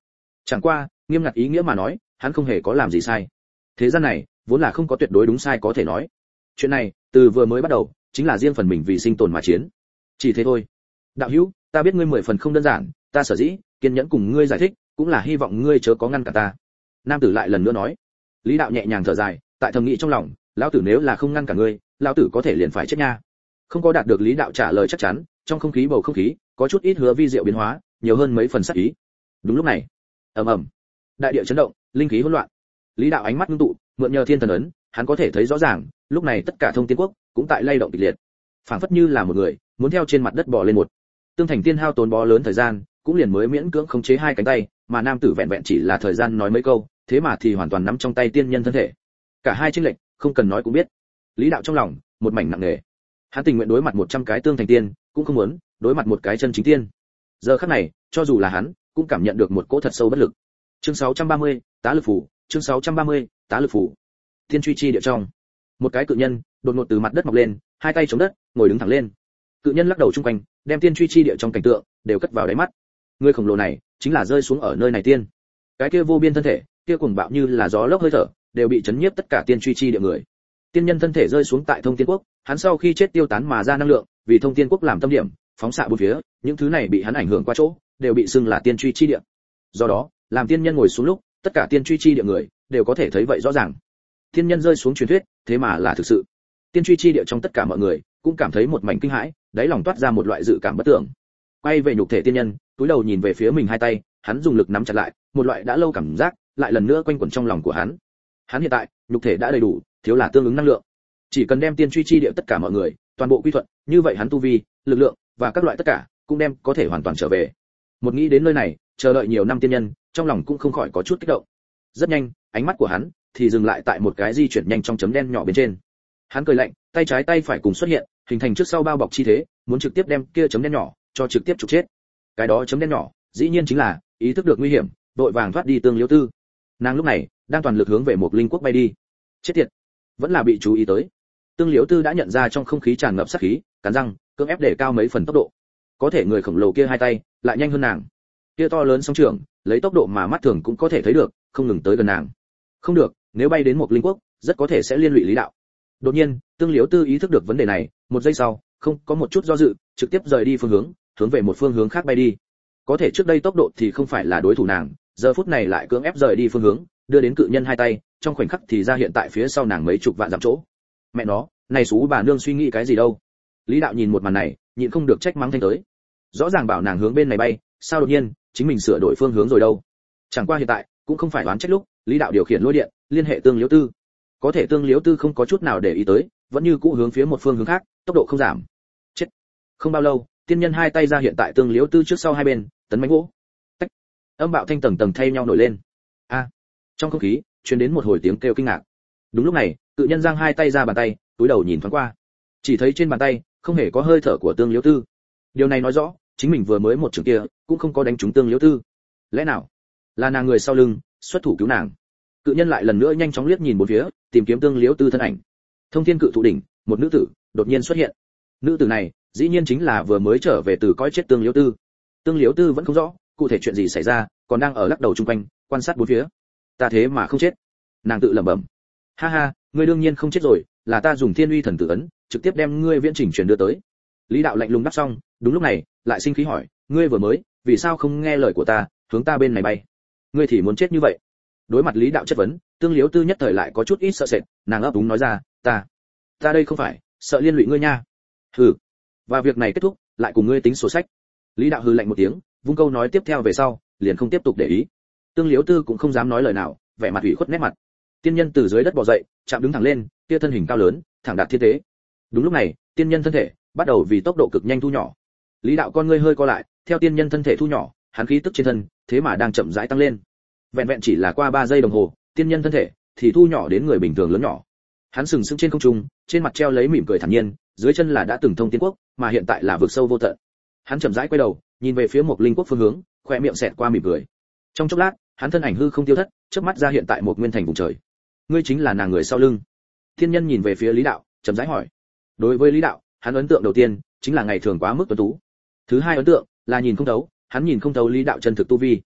Chẳng qua, nghiêm ngặt ý nghĩa mà nói, hắn không hề có làm gì sai. Thế gian này, vốn là không có tuyệt đối đúng sai có thể nói. Chuyện này, từ vừa mới bắt đầu, chính là riêng phần mình vì sinh tồn mà chiến. Chỉ thế thôi. Đạo hữu, ta biết ngươi mười phần không đơn giản, ta sở dĩ kiên nhẫn cùng ngươi giải thích, cũng là hy vọng ngươi chớ có ngăn cả ta. Nam tử lại lần nữa nói. Lý đạo nhẹ nhàng thở dài, tại thầm nghĩ trong lòng, lão tử nếu là không ngăn cả ngươi, lão tử có thể liền phải chết nha. Không có đạt được Lý đạo trả lời chắc chắn, trong không khí bầu không khí có chút ít hứa vi diệu biến hóa, nhiều hơn mấy phần sắc ý. Đúng lúc này, ầm ầm, đại địa chấn động, linh khí hỗn loạn. Lý đạo ánh mắt ngưng tụ, mượn nhờ thiên thần ấn, hắn có thể thấy rõ ràng, lúc này tất cả thông tiên quốc cũng tại lay động kịch liệt, phảng phất như là một người muốn theo trên mặt đất bò lên một. Tương Thành Tiên hao tốn bó lớn thời gian, cũng liền mới miễn cưỡng khống chế hai cánh tay, mà nam tử vẹn vẹn chỉ là thời gian nói mấy câu, thế mà thì hoàn toàn nắm trong tay tiên nhân thân thể. Cả hai chênh lệch, không cần nói cũng biết. Lý đạo trong lòng một mảnh nặng nề. Hắn tình nguyện đối mặt một trăm cái Tương Thành Tiên, cũng không muốn đối mặt một cái chân chính tiên. Giờ khắc này, cho dù là hắn, cũng cảm nhận được một cỗ thật sâu bất lực. Chương sáu trăm ba mươi, tá lực phủ, chương sáu trăm ba mươi, tá lực phủ. Thiên truy chi địa trong, một cái cự nhân đột ngột từ mặt đất mọc lên, hai tay chống đất, ngồi đứng thẳng lên. Cự nhân lắc đầu chung quanh, đem tiên truy chi địa trong cảnh tượng đều cất vào đáy mắt. Người khổng lồ này chính là rơi xuống ở nơi này tiên. Cái kia vô biên thân thể, kia cuồng bạo như là gió lốc hơi thở, đều bị chấn nhiếp tất cả tiên truy chi địa người. Tiên nhân thân thể rơi xuống tại Thông Tiên Quốc, hắn sau khi chết tiêu tán mà ra năng lượng, vì Thông Tiên Quốc làm tâm điểm, phóng xạ bốn phía, những thứ này bị hắn ảnh hưởng qua chỗ, đều bị xưng là tiên truy chi địa. Do đó, làm tiên nhân ngồi xuống lúc, tất cả tiên truy chi địa người đều có thể thấy vậy rõ ràng. Tiên nhân rơi xuống truyền thuyết, thế mà là thực sự. Tiên truy chi địa trong tất cả mọi người cũng cảm thấy một mảnh kinh hãi, đáy lòng toát ra một loại dự cảm bất tưởng. Quay về nhục thể tiên nhân, túi đầu nhìn về phía mình hai tay, hắn dùng lực nắm chặt lại, một loại đã lâu cảm giác lại lần nữa quanh quẩn trong lòng của hắn. Hắn hiện tại, nhục thể đã đầy đủ, thiếu là tương ứng năng lượng. Chỉ cần đem tiên truy chi địa tất cả mọi người toàn bộ quy thuận, như vậy hắn tu vi, lực lượng và các loại tất cả cũng đem có thể hoàn toàn trở về. Một nghĩ đến nơi này, chờ đợi nhiều năm tiên nhân, trong lòng cũng không khỏi có chút kích động. Rất nhanh, ánh mắt của hắn thì dừng lại tại một cái di chuyển nhanh trong chấm đen nhỏ bên trên. Hắn cười lạnh, tay trái tay phải cùng xuất hiện, hình thành trước sau bao bọc chi thế, muốn trực tiếp đem kia chấm đen nhỏ cho trực tiếp trục chết. Cái đó chấm đen nhỏ, dĩ nhiên chính là ý thức được nguy hiểm, vội vàng thoát đi Tương Liễu Tư. Nàng lúc này đang toàn lực hướng về một linh quốc bay đi. Chết tiệt, vẫn là bị chú ý tới. Tương Liễu Tư đã nhận ra trong không khí tràn ngập sát khí, cắn răng, cưỡng ép để cao mấy phần tốc độ. Có thể người khổng lồ kia hai tay lại nhanh hơn nàng. Kia to lớn song trường, lấy tốc độ mà mắt thường cũng có thể thấy được, không ngừng tới gần nàng. Không được, nếu bay đến một linh quốc, rất có thể sẽ liên lụy Lý đạo. Đột nhiên, Tương Liễu Tư ý thức được vấn đề này, một giây sau, không có một chút do dự, trực tiếp rời đi phương hướng, hướng về một phương hướng khác bay đi. Có thể trước đây tốc độ thì không phải là đối thủ nàng, giờ phút này lại cưỡng ép rời đi phương hướng, đưa đến cự nhân hai tay, trong khoảnh khắc thì ra hiện tại phía sau nàng mấy chục vạn dặm chỗ. Mẹ nó, này xú bà nương suy nghĩ cái gì đâu? Lý đạo nhìn một màn này, nhịn không được trách mắng thanh tới. Rõ ràng bảo nàng hướng bên này bay, sao đột nhiên chính mình sửa đổi phương hướng rồi đâu? Chẳng qua hiện tại cũng không phải đoán trách lúc, Lý đạo điều khiển lôi điện, liên hệ Tương Liễu Tư. Có thể Tương Liễu Tư không có chút nào để ý tới, vẫn như cũ hướng phía một phương hướng khác, tốc độ không giảm. Chết. Không bao lâu, tiên nhân hai tay ra hiện tại Tương Liễu Tư trước sau hai bên, tấn mãnh gỗ. Tách. Âm bạo thanh tầng tầng thay nhau nổi lên. A. Trong không khí truyền đến một hồi tiếng kêu kinh ngạc. Đúng lúc này, cự nhân giang hai tay ra bàn tay, túi đầu nhìn thoáng qua. Chỉ thấy trên bàn tay không hề có hơi thở của Tương Liễu Tư. Điều này nói rõ, chính mình vừa mới một trường kia cũng không có đánh trúng Tương Liễu Tư. Lẽ nào là nàng người sau lưng xuất thủ cứu nàng? Cự nhân lại lần nữa nhanh chóng liếc nhìn bốn phía, tìm kiếm Tương Liễu Tư thân ảnh. Thông Thiên Cự Thụ đỉnh, một nữ tử đột nhiên xuất hiện. Nữ tử này, dĩ nhiên chính là vừa mới trở về từ cõi chết Tương Liễu Tư. Tương Liễu Tư vẫn không rõ cụ thể chuyện gì xảy ra, còn đang ở lắc đầu chung quanh, quan sát bốn phía. Ta thế mà không chết. Nàng tự lẩm bẩm. Ha ha, ngươi đương nhiên không chết rồi, là ta dùng Thiên Uy Thần Tử ấn, trực tiếp đem ngươi viễn trình truyền đưa tới. Lý đạo lạnh lùng đáp xong, đúng lúc này, lại sinh khí hỏi, ngươi vừa mới, vì sao không nghe lời của ta, hướng ta bên này bay? Ngươi thì muốn chết như vậy? Đối mặt Lý đạo chất vấn, Tương Liễu Tư nhất thời lại có chút ít sợ sệt, nàng ấp úng nói ra, ta, ta đây không phải sợ liên lụy ngươi nha. Hừ. Và việc này kết thúc, lại cùng ngươi tính sổ sách. Lý đạo hừ lạnh một tiếng, vung câu nói tiếp theo về sau, liền không tiếp tục để ý. Tương Liễu Tư cũng không dám nói lời nào, vẻ mặt ủy khuất nét mặt. Tiên nhân từ dưới đất bò dậy, chạm đứng thẳng lên, kia thân hình cao lớn, thẳng đạt thiên tế. Đúng lúc này, tiên nhân thân thể bắt đầu vì tốc độ cực nhanh thu nhỏ. Lý đạo con ngươi hơi co lại, theo tiên nhân thân thể thu nhỏ, hắn khí tức trên thân, thế mà đang chậm rãi tăng lên. Vẹn vẹn chỉ là qua ba giây đồng hồ, tiên nhân thân thể thì thu nhỏ đến người bình thường lớn nhỏ. Hắn sừng sững trên không trung, trên mặt treo lấy mỉm cười thản nhiên, dưới chân là đã từng thông tiên quốc, mà hiện tại là vực sâu vô tận. Hắn chậm rãi quay đầu, nhìn về phía một linh quốc phương hướng, khoe miệng xẹt qua mỉm cười. Trong chốc lát, hắn thân ảnh hư không tiêu thất, chớp mắt ra hiện tại một nguyên thành vùng trời. Ngươi chính là nàng người sau lưng. Thiên nhân nhìn về phía Lý đạo, chậm rãi hỏi. Đối với Lý đạo, hắn ấn tượng đầu tiên chính là ngày thường quá mức tuấn tú. Thứ hai ấn tượng là nhìn không thấu, hắn nhìn không thấu Lý đạo chân thực tu vi.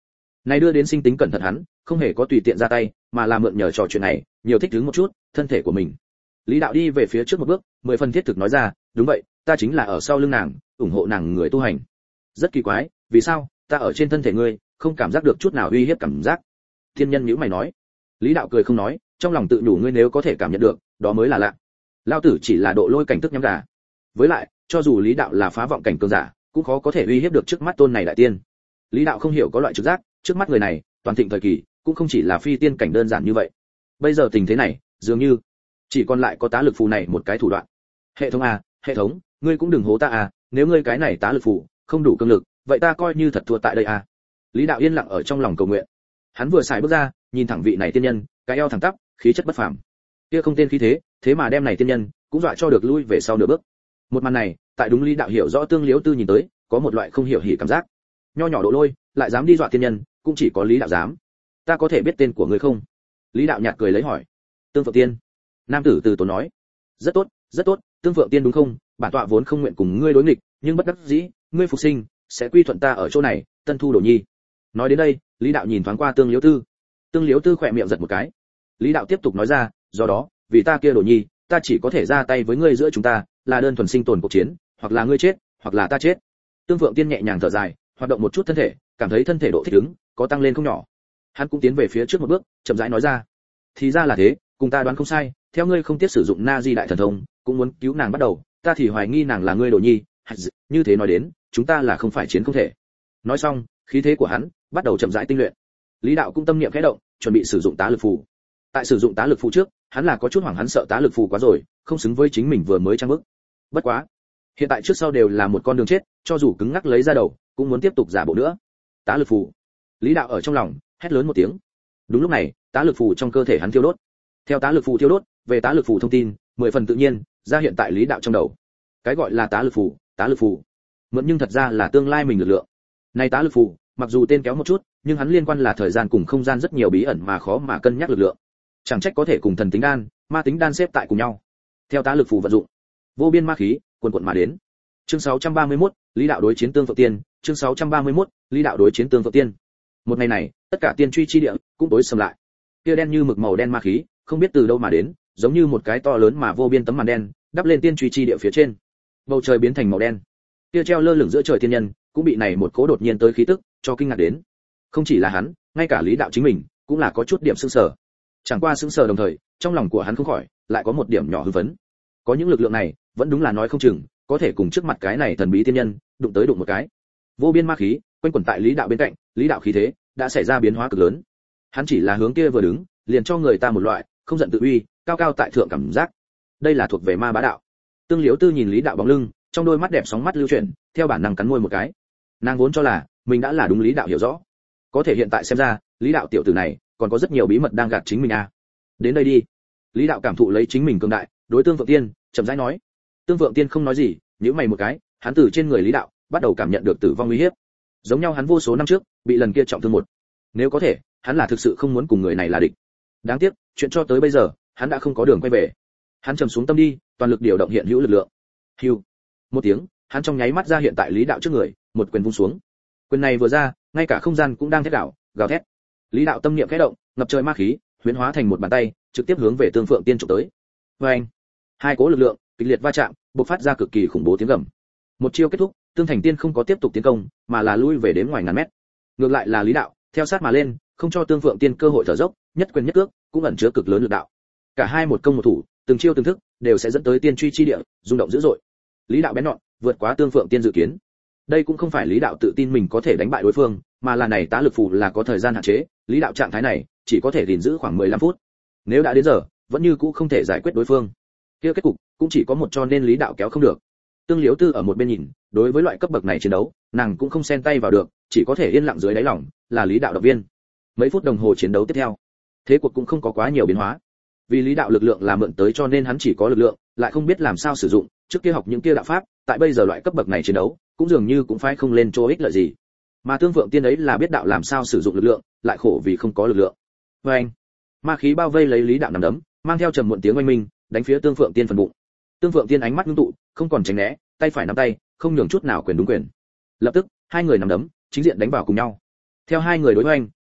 Này đưa đến sinh tính cẩn thận hắn, không hề có tùy tiện ra tay, mà là mượn nhờ trò chuyện này, nhiều thích ứng một chút, thân thể của mình. Lý đạo đi về phía trước một bước, mười phần thiết thực nói ra, đúng vậy, ta chính là ở sau lưng nàng, ủng hộ nàng người tu hành. Rất kỳ quái, vì sao, ta ở trên thân thể ngươi, không cảm giác được chút nào uy hiếp cảm giác. Thiên nhân nhíu mày nói. Lý đạo cười không nói, trong lòng tự nhủ ngươi nếu có thể cảm nhận được, đó mới là lạ. Lao tử chỉ là độ lôi cảnh tức nhắm gà. Với lại, cho dù Lý đạo là phá vọng cảnh cường giả, cũng khó có thể uy hiếp được trước mắt tôn này đại tiên. Lý đạo không hiểu có loại trực giác, trước mắt người này, toàn thịnh thời kỳ, cũng không chỉ là phi tiên cảnh đơn giản như vậy. Bây giờ tình thế này, dường như chỉ còn lại có tá lực phù này một cái thủ đoạn. Hệ thống à, hệ thống, ngươi cũng đừng hố ta à, nếu ngươi cái này tá lực phù không đủ cương lực, vậy ta coi như thật thua tại đây à. Lý đạo yên lặng ở trong lòng cầu nguyện. Hắn vừa xài bước ra, nhìn thẳng vị này tiên nhân, cái eo thẳng tắp, khí chất bất phàm. Kia không tên khí thế, thế mà đem này tiên nhân cũng dọa cho được lui về sau nửa bước. Một màn này, tại đúng Lý đạo hiểu rõ Tương Liễu Tư nhìn tới, có một loại không hiểu hỉ cảm giác. Nho nhỏ độ lôi, lại dám đi dọa tiên nhân, cũng chỉ có Lý đạo dám. Ta có thể biết tên của ngươi không? Lý đạo nhạt cười lấy hỏi. Tương Phượng Tiên. Nam tử từ tốn nói. Rất tốt, rất tốt, Tương Phượng Tiên đúng không? Bản tọa vốn không nguyện cùng ngươi đối nghịch, nhưng bất đắc dĩ, ngươi phục sinh, sẽ quy thuận ta ở chỗ này, tân thu đồ nhi. Nói đến đây, Lý đạo nhìn thoáng qua Tương Liễu Tư. Tương Liễu Tư khỏe miệng giật một cái. Lý đạo tiếp tục nói ra, do đó, vì ta kia đồ nhi, ta chỉ có thể ra tay với ngươi giữa chúng ta, là đơn thuần sinh tồn cuộc chiến, hoặc là ngươi chết, hoặc là ta chết. Tương Phượng Tiên nhẹ nhàng thở dài, hoạt động một chút thân thể, cảm thấy thân thể độ thích ứng có tăng lên không nhỏ. Hắn cũng tiến về phía trước một bước, chậm rãi nói ra, thì ra là thế, cùng ta đoán không sai, theo ngươi không tiếc sử dụng Na Di đại thần thông, cũng muốn cứu nàng bắt đầu, ta thì hoài nghi nàng là ngươi đồ nhi, như thế nói đến, chúng ta là không phải chiến không thể. Nói xong, khí thế của hắn bắt đầu chậm rãi tinh luyện. Lý đạo cũng tâm niệm khẽ động, chuẩn bị sử dụng tá lực phù. Tại sử dụng tá lực phù trước, hắn là có chút hoảng, hắn sợ tá lực phù quá rồi, không xứng với chính mình vừa mới trang bức. Bất quá, hiện tại trước sau đều là một con đường chết, cho dù cứng ngắc lấy ra đầu, cũng muốn tiếp tục giả bộ nữa. Tá lực phù. Lý đạo ở trong lòng hét lớn một tiếng. Đúng lúc này, tá lực phù trong cơ thể hắn thiêu đốt. Theo tá lực phù thiêu đốt, về tá lực phù thông tin, mười phần tự nhiên, ra hiện tại Lý đạo trong đầu. Cái gọi là tá lực phù, tá lực phù, mượn nhưng thật ra là tương lai mình lực lượng. Này tá lực phù, mặc dù tên kéo một chút, nhưng hắn liên quan là thời gian cùng không gian rất nhiều bí ẩn mà khó mà cân nhắc lực lượng. Chẳng trách có thể cùng thần tính đan, ma tính đan xếp tại cùng nhau. Theo tá lực phù vận dụng, vô biên ma khí cuồn cuộn mà đến. Chương sáu trăm ba mươi mốt, Lý đạo đối chiến Tương Phượng Tiên, chương sáu trăm ba mươi mốt, Lý đạo đối chiến Tương Phượng Tiên. Một ngày này, tất cả tiên truy chi địa cũng tối sầm lại. Kia đen như mực màu đen ma khí, không biết từ đâu mà đến, giống như một cái to lớn mà vô biên tấm màn đen, đắp lên tiên truy chi địa phía trên. Bầu trời biến thành màu đen. Kia treo lơ lửng giữa trời tiên nhân, cũng bị này một cố đột nhiên tới khí tức cho kinh ngạc đến. Không chỉ là hắn, ngay cả Lý đạo chính mình cũng là có chút điểm sững sờ. Chẳng qua sững sờ đồng thời, trong lòng của hắn không khỏi lại có một điểm nhỏ hư vấn. Có những lực lượng này, vẫn đúng là nói không chừng, có thể cùng trước mặt cái này thần bí tiên nhân đụng tới đụng một cái. Vô biên ma khí quanh quẩn tại Lý đạo bên cạnh, Lý đạo khí thế đã xảy ra biến hóa cực lớn. Hắn chỉ là hướng kia vừa đứng, liền cho người ta một loại không giận tự uy, cao cao tại thượng cảm giác. Đây là thuộc về ma bá đạo. Tương Liễu Tư nhìn Lý đạo bóng lưng, trong đôi mắt đẹp sóng mắt lưu chuyển, theo bản năng cắn môi một cái. Nàng vốn cho là mình đã là đúng Lý đạo hiểu rõ, có thể hiện tại xem ra, Lý đạo tiểu tử này còn có rất nhiều bí mật đang gạt chính mình à. Đến đây đi. Lý đạo cảm thụ lấy chính mình cường đại, đối Tương Phượng Tiên chậm rãi nói. Tương Phượng Tiên không nói gì, nhíu mày một cái, hắn từ trên người Lý đạo bắt đầu cảm nhận được tử vong uy hiếp. Giống nhau hắn vô số năm trước bị lần kia trọng thương một. Nếu có thể, hắn là thực sự không muốn cùng người này là địch. Đáng tiếc, chuyện cho tới bây giờ, hắn đã không có đường quay về. Hắn trầm xuống tâm đi, toàn lực điều động hiện hữu lực lượng. Hưu. Một tiếng, hắn trong nháy mắt ra hiện tại Lý đạo trước người, một quyền vung xuống. Quyền này vừa ra, ngay cả không gian cũng đang thét đảo, gào thét. Lý đạo tâm niệm khẽ động, ngập trời ma khí huyễn hóa thành một bàn tay, trực tiếp hướng về Tương Phượng Tiên chụp tới. Và anh, hai cỗ lực lượng kịch liệt va chạm, bộc phát ra cực kỳ khủng bố tiếng gầm. Một chiêu kết thúc, Tương Thành Tiên không có tiếp tục tiến công, mà là lui về đến ngoài ngàn mét. Ngược lại là Lý đạo, theo sát mà lên, không cho Tương Phượng Tiên cơ hội thở dốc, nhất quyền nhất cước, cũng ẩn chứa cực lớn lực đạo. Cả hai một công một thủ, từng chiêu từng thức, đều sẽ dẫn tới tiên truy chi địa, rung động dữ dội. Lý đạo bén nhọn, vượt quá Tương Phượng Tiên dự kiến. Đây cũng không phải Lý đạo tự tin mình có thể đánh bại đối phương, mà là này tá lực phù là có thời gian hạn chế, Lý đạo trạng thái này chỉ có thể gìn giữ khoảng mười lăm phút. Nếu đã đến giờ, vẫn như cũ không thể giải quyết đối phương, kia kết cục cũng chỉ có một, cho nên Lý đạo kéo không được. Tương Liễu Tư ở một bên nhìn, đối với loại cấp bậc này chiến đấu, nàng cũng không xen tay vào được, chỉ có thể yên lặng dưới đáy lòng, là Lý đạo động viên. Mấy phút đồng hồ chiến đấu tiếp theo, thế cuộc cũng không có quá nhiều biến hóa. Vì Lý đạo lực lượng là mượn tới, cho nên hắn chỉ có lực lượng, lại không biết làm sao sử dụng, trước kia học những kia đạo pháp, tại bây giờ loại cấp bậc này chiến đấu, cũng dường như cũng phải không lên chỗ ích lợi gì. Mà Tương Phượng Tiên ấy là biết đạo làm sao sử dụng lực lượng, lại khổ vì không có lực lượng. Và anh, ma khí bao vây lấy Lý đạo nằm đấm, mang theo trầm muộn tiếng oanh minh, đánh phía Tương Phượng Tiên phần bụng. Tương Phượng Tiên ánh mắt ngưng tụ, không còn tránh né, tay phải nắm tay, không nhường chút nào quyền đúng quyền. Lập tức, hai người nằm đấm, chính diện đánh vào cùng nhau. Theo hai người đối hoành,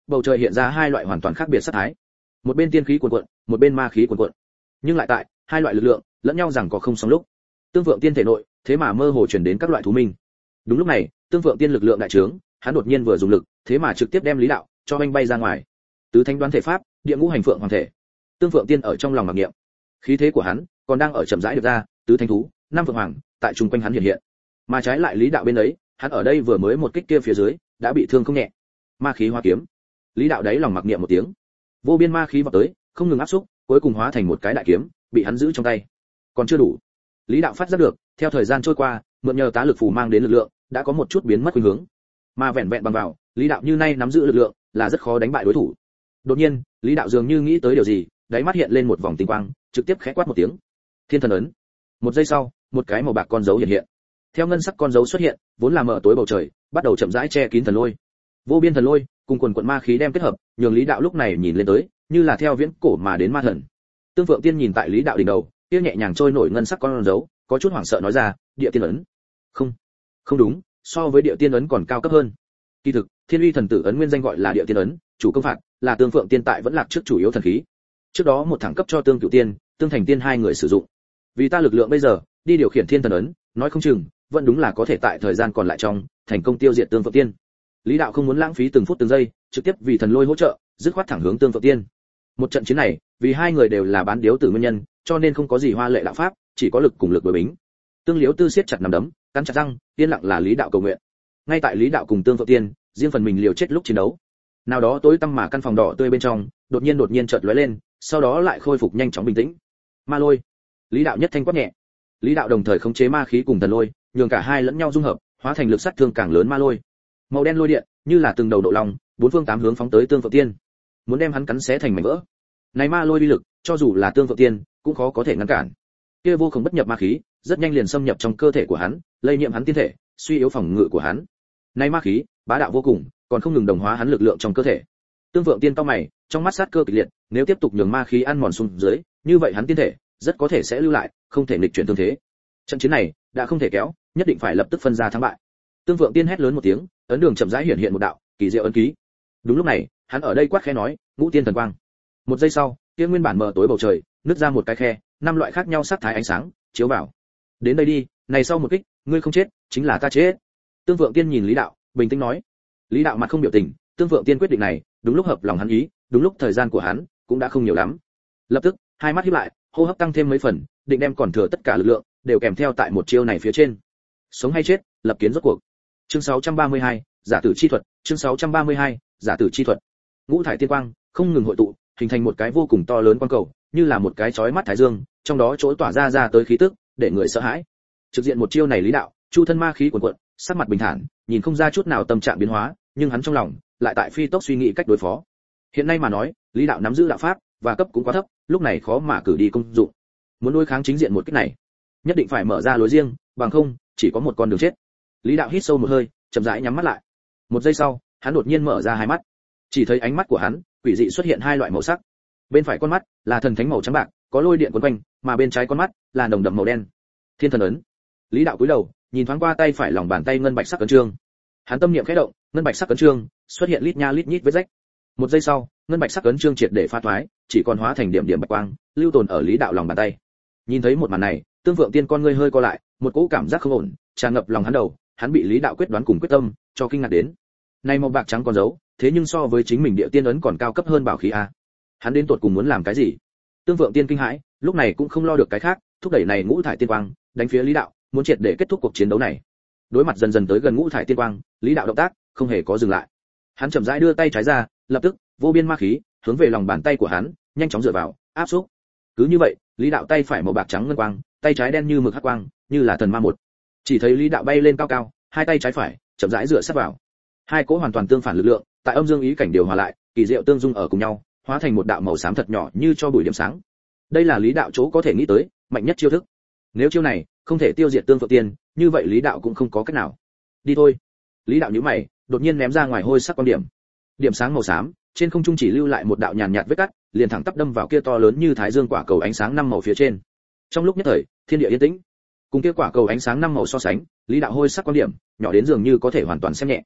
bầu trời hiện ra hai loại hoàn toàn khác biệt sắc thái. Một bên tiên khí cuồn cuộn, một bên ma khí cuồn cuộn. Nhưng lại tại hai loại lực lượng lẫn nhau rằng có không song lúc. Tương Phượng Tiên thể nội, thế mà mơ hồ truyền đến các loại thú minh. Đúng lúc này, Tương Phượng Tiên lực lượng đại trướng, hắn đột nhiên vừa dùng lực, thế mà trực tiếp đem Lý Đạo cho anh bay ra ngoài. Tứ Thánh Đoán thể pháp, Địa Ngũ Hành Phượng Hoàng thể. Tương Phượng Tiên ở trong lòng mặc niệm. Khí thế của hắn còn đang ở chậm rãi được ra, tứ thánh thú, năm phượng hoàng, tại trung quanh hắn hiện hiện. Mà trái lại Lý Đạo bên ấy, hắn ở đây vừa mới một kích kia phía dưới, đã bị thương không nhẹ. Ma khí hóa kiếm. Lý Đạo đấy lòng mặc niệm một tiếng. Vô biên ma khí vọt tới, không ngừng áp xúc, cuối cùng hóa thành một cái đại kiếm, bị hắn giữ trong tay. Còn chưa đủ. Lý Đạo phát giác được, theo thời gian trôi qua, mượn nhờ tá lực phù mang đến lực lượng, đã có một chút biến mất khuynh hướng. Mà vẹn vẹn bằng vào, Lý Đạo như nay nắm giữ lực lượng, là rất khó đánh bại đối thủ. Đột nhiên, Lý Đạo dường như nghĩ tới điều gì, đáy mắt hiện lên một vòng tinh quang, trực tiếp khẽ quát một tiếng. Thiên thần ấn. Một giây sau, một cái màu bạc con dấu hiện hiện. Theo ngân sắc con dấu xuất hiện, vốn là mở tối bầu trời, bắt đầu chậm rãi che kín thần lôi. Vô biên thần lôi, cùng quần quần ma khí đem kết hợp, nhường Lý Đạo lúc này nhìn lên tới, như là theo viễn cổ mà đến ma thần. Tương Phượng Tiên nhìn tại Lý Đạo đỉnh đầu, kia nhẹ nhàng trôi nổi ngân sắc con dấu, có chút hoảng sợ nói ra, địa tiên ấn. Không, không đúng, so với địa tiên ấn còn cao cấp hơn. Kỳ thực, Thiên Uy thần tử ấn nguyên danh gọi là địa tiên ấn, chủ công phạt là Tương Phượng Tiên tại vẫn lạc trước chủ yếu thần khí. Trước đó một thẳng cấp cho Tương Cửu Tiên, Tương Thành Tiên hai người sử dụng. Vì ta lực lượng bây giờ, đi điều khiển thiên thần ấn, nói không chừng, vẫn đúng là có thể tại thời gian còn lại trong, thành công tiêu diệt Tương Phượng Tiên. Lý Đạo không muốn lãng phí từng phút từng giây, trực tiếp vì thần lôi hỗ trợ, dứt khoát thẳng hướng Tương Phượng Tiên. Một trận chiến này, vì hai người đều là bán điếu tử nguyên nhân, cho nên không có gì hoa lệ đạo pháp, chỉ có lực cùng lực đối bính. Tương Liễu Tư siết chặt nắm đấm, cắn chặt răng, yên lặng là Lý Đạo cầu nguyện. Ngay tại Lý Đạo cùng Tương Phượng Tiên, riêng phần mình liều chết lúc chiến đấu. Nào đó tối tăm mà căn phòng đỏ tươi bên trong, đột nhiên đột nhiên chợt lóe lên, sau đó lại khôi phục nhanh chóng bình tĩnh. Ma lôi. Lý Đạo nhất thanh quát nhẹ. Lý Đạo đồng thời khống chế ma khí cùng thần lôi, nhường cả hai lẫn nhau dung hợp, hóa thành lực sát thương càng lớn ma lôi. Màu đen lôi điện, như là từng đầu độ long, bốn phương tám hướng phóng tới Tương Phượng Tiên, muốn đem hắn cắn xé thành mảnh vỡ. Này ma lôi uy lực, cho dù là Tương Phượng Tiên, cũng khó có thể ngăn cản. Kia vô cùng bất nhập ma khí, rất nhanh liền xâm nhập trong cơ thể của hắn, lây nhiễm hắn tiên thể, suy yếu phòng ngự của hắn. Này ma khí, bá đạo vô cùng, còn không ngừng đồng hóa hắn lực lượng trong cơ thể. Tương Phượng Tiên cau mày, trong mắt sát cơ kịch liệt, nếu tiếp tục nhường ma khí ăn mòn xuống dưới, như vậy hắn tiên thể rất có thể sẽ lưu lại, không thể nghịch chuyển tương thế. Trận chiến này đã không thể kéo, nhất định phải lập tức phân ra thắng bại. Tương Phượng Tiên hét lớn một tiếng, ấn đường chậm rãi hiện hiện một đạo kỳ diệu ấn ký. Đúng lúc này, hắn ở đây quát khẽ nói, Ngũ Tiên thần quang. Một giây sau, kia nguyên bản mờ tối bầu trời, nứt ra một cái khe, năm loại khác nhau sắc thái ánh sáng chiếu vào. Đến đây đi, này sau một kích, ngươi không chết, chính là ta chết. Tương Phượng Tiên nhìn Lý Đạo, bình tĩnh nói. Lý Đạo mặt không biểu tình, Tương Phượng Tiên quyết định này, đúng lúc hợp lòng hắn ý, đúng lúc thời gian của hắn cũng đã không nhiều lắm. Lập tức, hai mắt híp lại, hô hấp tăng thêm mấy phần, định đem còn thừa tất cả lực lượng đều kèm theo tại một chiêu này phía trên. Sống hay chết, lập kiến rốt cuộc. Chương sáu trăm ba mươi hai, giả tử chi thuật, chương sáu trăm ba mươi hai, giả tử chi thuật. Ngũ thải tiên quang không ngừng hội tụ, hình thành một cái vô cùng to lớn quang cầu, như là một cái chói mắt thái dương, trong đó chỗ tỏa ra ra tới khí tức, để người sợ hãi. Trực diện một chiêu này Lý Đạo, chu thân ma khí cuồn cuộn, sắc mặt bình thản, nhìn không ra chút nào tâm trạng biến hóa, nhưng hắn trong lòng lại tại phi tốc suy nghĩ cách đối phó. Hiện nay mà nói, Lý Đạo nắm giữ đạo pháp và cấp cũng quá thấp, lúc này khó mà cử đi công dụng. Muốn đối kháng chính diện một kích này, nhất định phải mở ra lối riêng, bằng không chỉ có một con đường chết. Lý Đạo hít sâu một hơi, chậm rãi nhắm mắt lại. Một giây sau, hắn đột nhiên mở ra hai mắt. Chỉ thấy ánh mắt của hắn, quỷ dị xuất hiện hai loại màu sắc. Bên phải con mắt là thần thánh màu trắng bạc, có lôi điện quấn quanh, mà bên trái con mắt là nồng đậm màu đen. Thiên thần ấn. Lý Đạo cúi đầu, nhìn thoáng qua tay phải lòng bàn tay ngân bạch sắc ấn chương. Hắn tâm niệm khẽ động, ngân bạch sắc ấn chương xuất hiện lít nha lít nhít vết rách. Một giây sau, ngân bạch sắc ấn chương triệt để phá thoái, chỉ còn hóa thành điểm điểm bạch quang, lưu tồn ở Lý Đạo lòng bàn tay. Nhìn thấy một màn này, Tương Phượng Tiên con ngươi hơi co lại, một cỗ cảm giác không ổn tràn ngập lòng hắn đầu, hắn bị Lý Đạo quyết đoán cùng quyết tâm cho kinh ngạc đến. Này màu bạc trắng con dấu, thế nhưng so với chính mình địa tiên ấn còn cao cấp hơn bảo khí a. Hắn đến tột cùng muốn làm cái gì? Tương Phượng Tiên kinh hãi, lúc này cũng không lo được cái khác, thúc đẩy này ngũ thải tiên quang, đánh phía Lý Đạo, muốn triệt để kết thúc cuộc chiến đấu này. Đối mặt dần dần tới gần ngũ thải tiên quang, Lý Đạo động tác không hề có dừng lại. Hắn chậm rãi đưa tay trái ra, lập tức, vô biên ma khí hướng về lòng bàn tay của hắn, nhanh chóng dựa vào, áp xúc. Cứ như vậy, Lý Đạo tay phải màu bạc trắng ngân quang, tay trái đen như mực hắc quang, như là thần ma một. Chỉ thấy Lý Đạo bay lên cao cao, hai tay trái phải chậm rãi dựa sát vào. Hai cỗ hoàn toàn tương phản lực lượng, tại âm dương ý cảnh điều hòa lại, kỳ diệu tương dung ở cùng nhau, hóa thành một đạo màu xám thật nhỏ như cho bụi điểm sáng. Đây là Lý Đạo chỗ có thể nghĩ tới, mạnh nhất chiêu thức. Nếu chiêu này không thể tiêu diệt Tương Phượng Tiên, như vậy Lý Đạo cũng không có cách nào. Đi thôi. Lý Đạo nhíu mày, đột nhiên ném ra ngoài hôi sắc quan điểm. Điểm sáng màu xám, trên không trung chỉ lưu lại một đạo nhàn nhạt vết cắt, liền thẳng tắp đâm vào kia to lớn như thái dương quả cầu ánh sáng năm màu phía trên. Trong lúc nhất thời, thiên địa yên tĩnh. Cùng kia quả cầu ánh sáng năm màu so sánh, Lý Đạo hôi sắc quan điểm, nhỏ đến dường như có thể hoàn toàn xem nhẹ.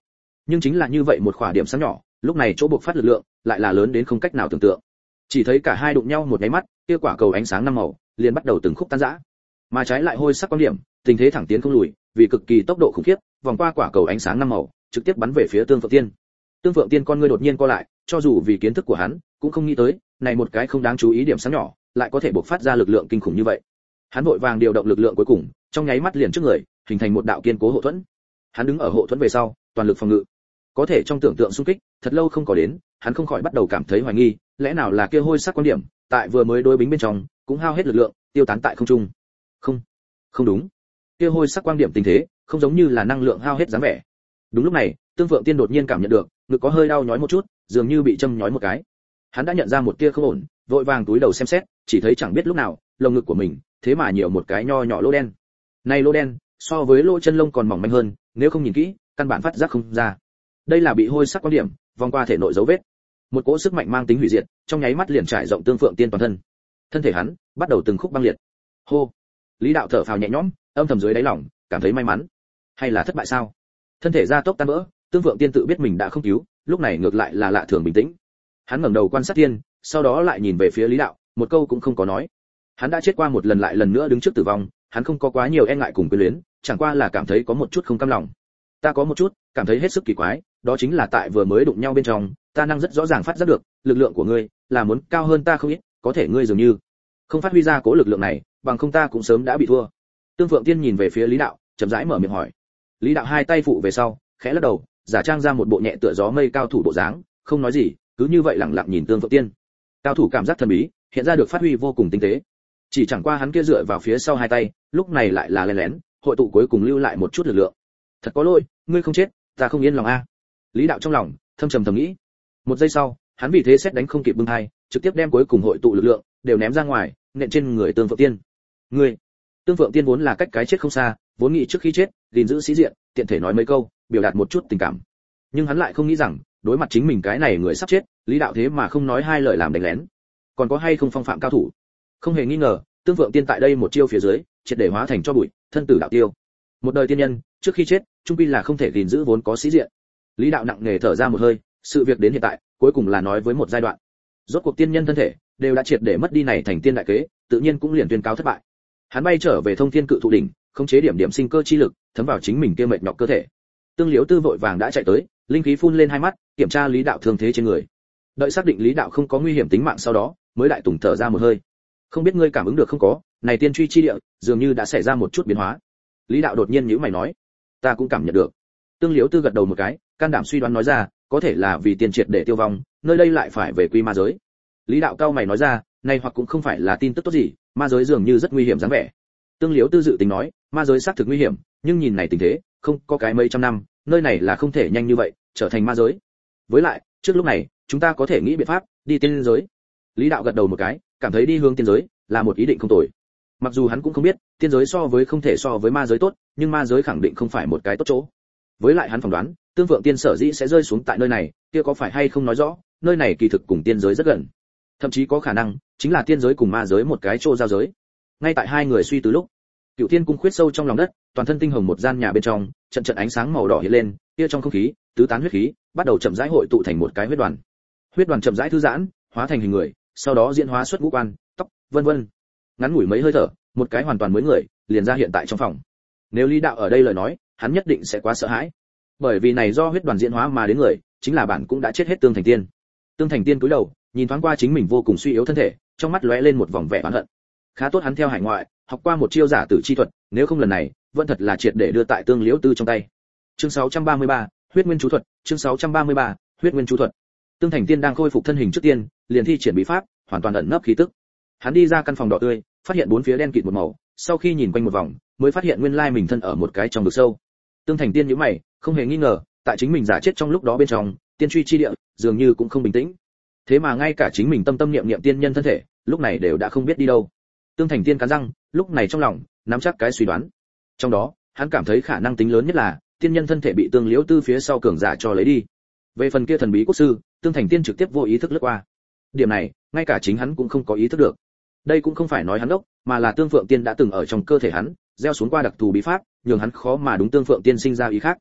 Nhưng chính là như vậy một khỏa điểm sáng nhỏ, lúc này chỗ buộc phát lực lượng lại là lớn đến không cách nào tưởng tượng. Chỉ thấy cả hai đụng nhau một cái mắt, kia quả cầu ánh sáng năm màu liền bắt đầu từng khúc tan rã. Mà trái lại hôi sắc quan điểm, tình thế thẳng tiến không lùi, vì cực kỳ tốc độ khủng khiếp, vòng qua quả cầu ánh sáng năm màu, trực tiếp bắn về phía Tương Phượng Tiên. Tương Phượng Tiên con ngươi đột nhiên co lại, cho dù vì kiến thức của hắn, cũng không nghĩ tới, này một cái không đáng chú ý điểm sáng nhỏ, lại có thể bộc phát ra lực lượng kinh khủng như vậy. Hắn vội vàng điều động lực lượng cuối cùng, trong nháy mắt liền trước người, hình thành một đạo kiên cố hộ thuẫn. Hắn đứng ở hộ thuẫn về sau, toàn lực phòng ngự. Có thể trong tưởng tượng xung kích, thật lâu không có đến, hắn không khỏi bắt đầu cảm thấy hoài nghi, lẽ nào là kia hôi sắc quan điểm, tại vừa mới đối bính bên trong, cũng hao hết lực lượng, tiêu tán tại không trung. Không, không đúng. Kia hôi sắc quang điểm tình thế, không giống như là năng lượng hao hết dáng vẻ. Đúng lúc này, Tương Phượng Tiên đột nhiên cảm nhận được, ngực có hơi đau nhói một chút, dường như bị châm nhói một cái. Hắn đã nhận ra một tia không ổn, vội vàng túi đầu xem xét, chỉ thấy chẳng biết lúc nào, lồng ngực của mình, thế mà nhiều một cái nho nhỏ lỗ đen. Này lỗ đen, so với lỗ chân lông còn mỏng manh hơn, nếu không nhìn kỹ, căn bản phát giác không ra. Đây là bị hôi sắc quang điểm vòng qua thể nội dấu vết. Một cỗ sức mạnh mang tính hủy diệt, trong nháy mắt liền trải rộng Tương Phượng Tiên toàn thân. Thân thể hắn bắt đầu từng khúc băng liệt. Hô. Lý Đạo thở phào nhẹ nhõm, âm thầm dưới đáy lòng, cảm thấy may mắn. Hay là thất bại sao? Thân thể gia tốc tan vỡ, Tương Phượng Tiên tự biết mình đã không cứu, lúc này ngược lại là lạ thường bình tĩnh. Hắn ngẩng đầu quan sát tiên, sau đó lại nhìn về phía Lý Đạo, một câu cũng không có nói. Hắn đã chết qua một lần lại lần nữa đứng trước tử vong, hắn không có quá nhiều e ngại cùng quyến luyến, chẳng qua là cảm thấy có một chút không cam lòng. Ta có một chút, cảm thấy hết sức kỳ quái, đó chính là tại vừa mới đụng nhau bên trong, ta năng rất rõ ràng phát giác được, lực lượng của ngươi là muốn cao hơn ta không ít, có thể ngươi dường như không phát huy ra cố lực lượng này, bằng không ta cũng sớm đã bị thua. Tương Phượng Tiên nhìn về phía Lý Đạo, chậm rãi mở miệng hỏi. Lý Đạo hai tay phụ về sau, khẽ lắc đầu, giả trang ra một bộ nhẹ tựa gió mây cao thủ bộ dáng, không nói gì, cứ như vậy lặng lặng nhìn Tương Phượng Tiên. Cao thủ cảm giác thần bí, hiện ra được phát huy vô cùng tinh tế. Chỉ chẳng qua hắn kia dựa vào phía sau hai tay, lúc này lại là lén lén, hội tụ cuối cùng lưu lại một chút lực lượng. Thật có lỗi, ngươi không chết, ta không yên lòng a. Lý Đạo trong lòng thâm trầm thầm nghĩ. Một giây sau, hắn vì thế xét đánh không kịp bưng hai, trực tiếp đem cuối cùng hội tụ lực lượng đều ném ra ngoài, nện trên người Tương Phượng Tiên. Ngươi, Tương Phượng Tiên vốn là cách cái chết không xa, vốn nghĩ trước khi chết, gìn giữ sĩ diện, tiện thể nói mấy câu, biểu đạt một chút tình cảm. Nhưng hắn lại không nghĩ rằng, đối mặt chính mình cái này người sắp chết, Lý Đạo thế mà không nói hai lời làm đánh lén. Còn có hay không phong phạm cao thủ? Không hề nghi ngờ, Tương Phượng Tiên tại đây một chiêu phía dưới, triệt để hóa thành cho bụi, thân tử đạo tiêu. Một đời tiên nhân, trước khi chết, trung quy là không thể gìn giữ vốn có sĩ diện. Lý Đạo nặng nề thở ra một hơi, sự việc đến hiện tại, cuối cùng là nói với một giai đoạn. Rốt cuộc tiên nhân thân thể đều đã triệt để mất đi này thành tiên đại kế, tự nhiên cũng liền tuyên cáo thất bại. Hắn bay trở về Thông Thiên Cự Thụ đỉnh, khống chế điểm điểm sinh cơ chi lực, thấm vào chính mình kia mệt nhọc cơ thể. Tương Liễu Tư vội vàng đã chạy tới, linh khí phun lên hai mắt, kiểm tra Lý Đạo thương thế trên người. Đợi xác định Lý Đạo không có nguy hiểm tính mạng sau đó, mới lại tùng thở ra một hơi. Không biết ngươi cảm ứng được không có, này tiên truy chi địa, dường như đã xảy ra một chút biến hóa. Lý Đạo đột nhiên nhíu mày nói, ta cũng cảm nhận được. Tương Liễu Tư gật đầu một cái, can đảm suy đoán nói ra, có thể là vì tiên triệt để tiêu vong, nơi đây lại phải về quy ma giới. Lý Đạo cao mày nói ra, này hoặc cũng không phải là tin tức tốt gì, ma giới dường như rất nguy hiểm dáng vẻ. Tương Liễu Tư dự tính nói, ma giới xác thực nguy hiểm, nhưng nhìn này tình thế, không có cái mấy trăm năm, nơi này là không thể nhanh như vậy trở thành ma giới. Với lại, trước lúc này, chúng ta có thể nghĩ biện pháp đi tiên giới. Lý Đạo gật đầu một cái, cảm thấy đi hướng tiên giới là một ý định không tồi. Mặc dù hắn cũng không biết, tiên giới so với không thể so với ma giới tốt, nhưng ma giới khẳng định không phải một cái tốt chỗ. Với lại hắn phỏng đoán, Tương Phượng Tiên sở dĩ sẽ rơi xuống tại nơi này, kia có phải hay không nói rõ, nơi này kỳ thực cùng tiên giới rất gần. Thậm chí có khả năng, chính là tiên giới cùng ma giới một cái chỗ giao giới. Ngay tại hai người suy tư lúc, Cựu Thiên cung khuyết sâu trong lòng đất, toàn thân tinh hồng một gian nhà bên trong, trận trận ánh sáng màu đỏ hiện lên, kia trong không khí, tứ tán huyết khí, bắt đầu chậm rãi hội tụ thành một cái huyết đoàn. Huyết đoàn chậm rãi thư giãn, hóa thành hình người, sau đó diễn hóa xuất ngũ quan, tóc, vân vân. Ngắn ngủi mấy hơi thở, một cái hoàn toàn mới người liền ra hiện tại trong phòng. Nếu Lý Đạo ở đây lời nói, hắn nhất định sẽ quá sợ hãi. Bởi vì này do huyết đoàn diễn hóa mà đến người, chính là bản cũng đã chết hết Tương Thành Tiên. Tương Thành Tiên cúi đầu, nhìn thoáng qua chính mình vô cùng suy yếu thân thể, trong mắt lóe lên một vòng vẻ oán hận. Khá tốt hắn theo hải ngoại, học qua một chiêu giả tử chi thuật, nếu không lần này, vẫn thật là triệt để đưa tại Tương Liễu Tư trong tay. Chương sáu trăm ba mươi ba, huyết nguyên chú thuật, chương sáu trăm ba mươi ba, huyết nguyên chú thuật. Tương Thành Tiên đang khôi phục thân hình trước tiên, liền thi triển bí pháp, hoàn toàn ẩn nấp khí tức. Hắn đi ra căn phòng đỏ tươi, phát hiện bốn phía đen kịt một màu, sau khi nhìn quanh một vòng, mới phát hiện nguyên lai mình thân ở một cái trong vực sâu. Tương Thành Tiên nhíu mày, không hề nghi ngờ, tại chính mình giả chết trong lúc đó bên trong, tiên truy chi địa, dường như cũng không bình tĩnh. Thế mà ngay cả chính mình tâm tâm niệm niệm tiên nhân thân thể, lúc này đều đã không biết đi đâu. Tương Thành Tiên cắn răng, lúc này trong lòng nắm chắc cái suy đoán. Trong đó, hắn cảm thấy khả năng tính lớn nhất là tiên nhân thân thể bị Tương Liễu Tư phía sau cường giả cho lấy đi. Về phần kia thần bí quốc sư, Tương Thành Tiên trực tiếp vô ý thức lướt qua. Điểm này, ngay cả chính hắn cũng không có ý thức được. Đây cũng không phải nói hắn đốc, mà là Tương Phượng Tiên đã từng ở trong cơ thể hắn, gieo xuống qua đặc thù bí pháp, nhường hắn khó mà đúng Tương Phượng Tiên sinh ra ý khác.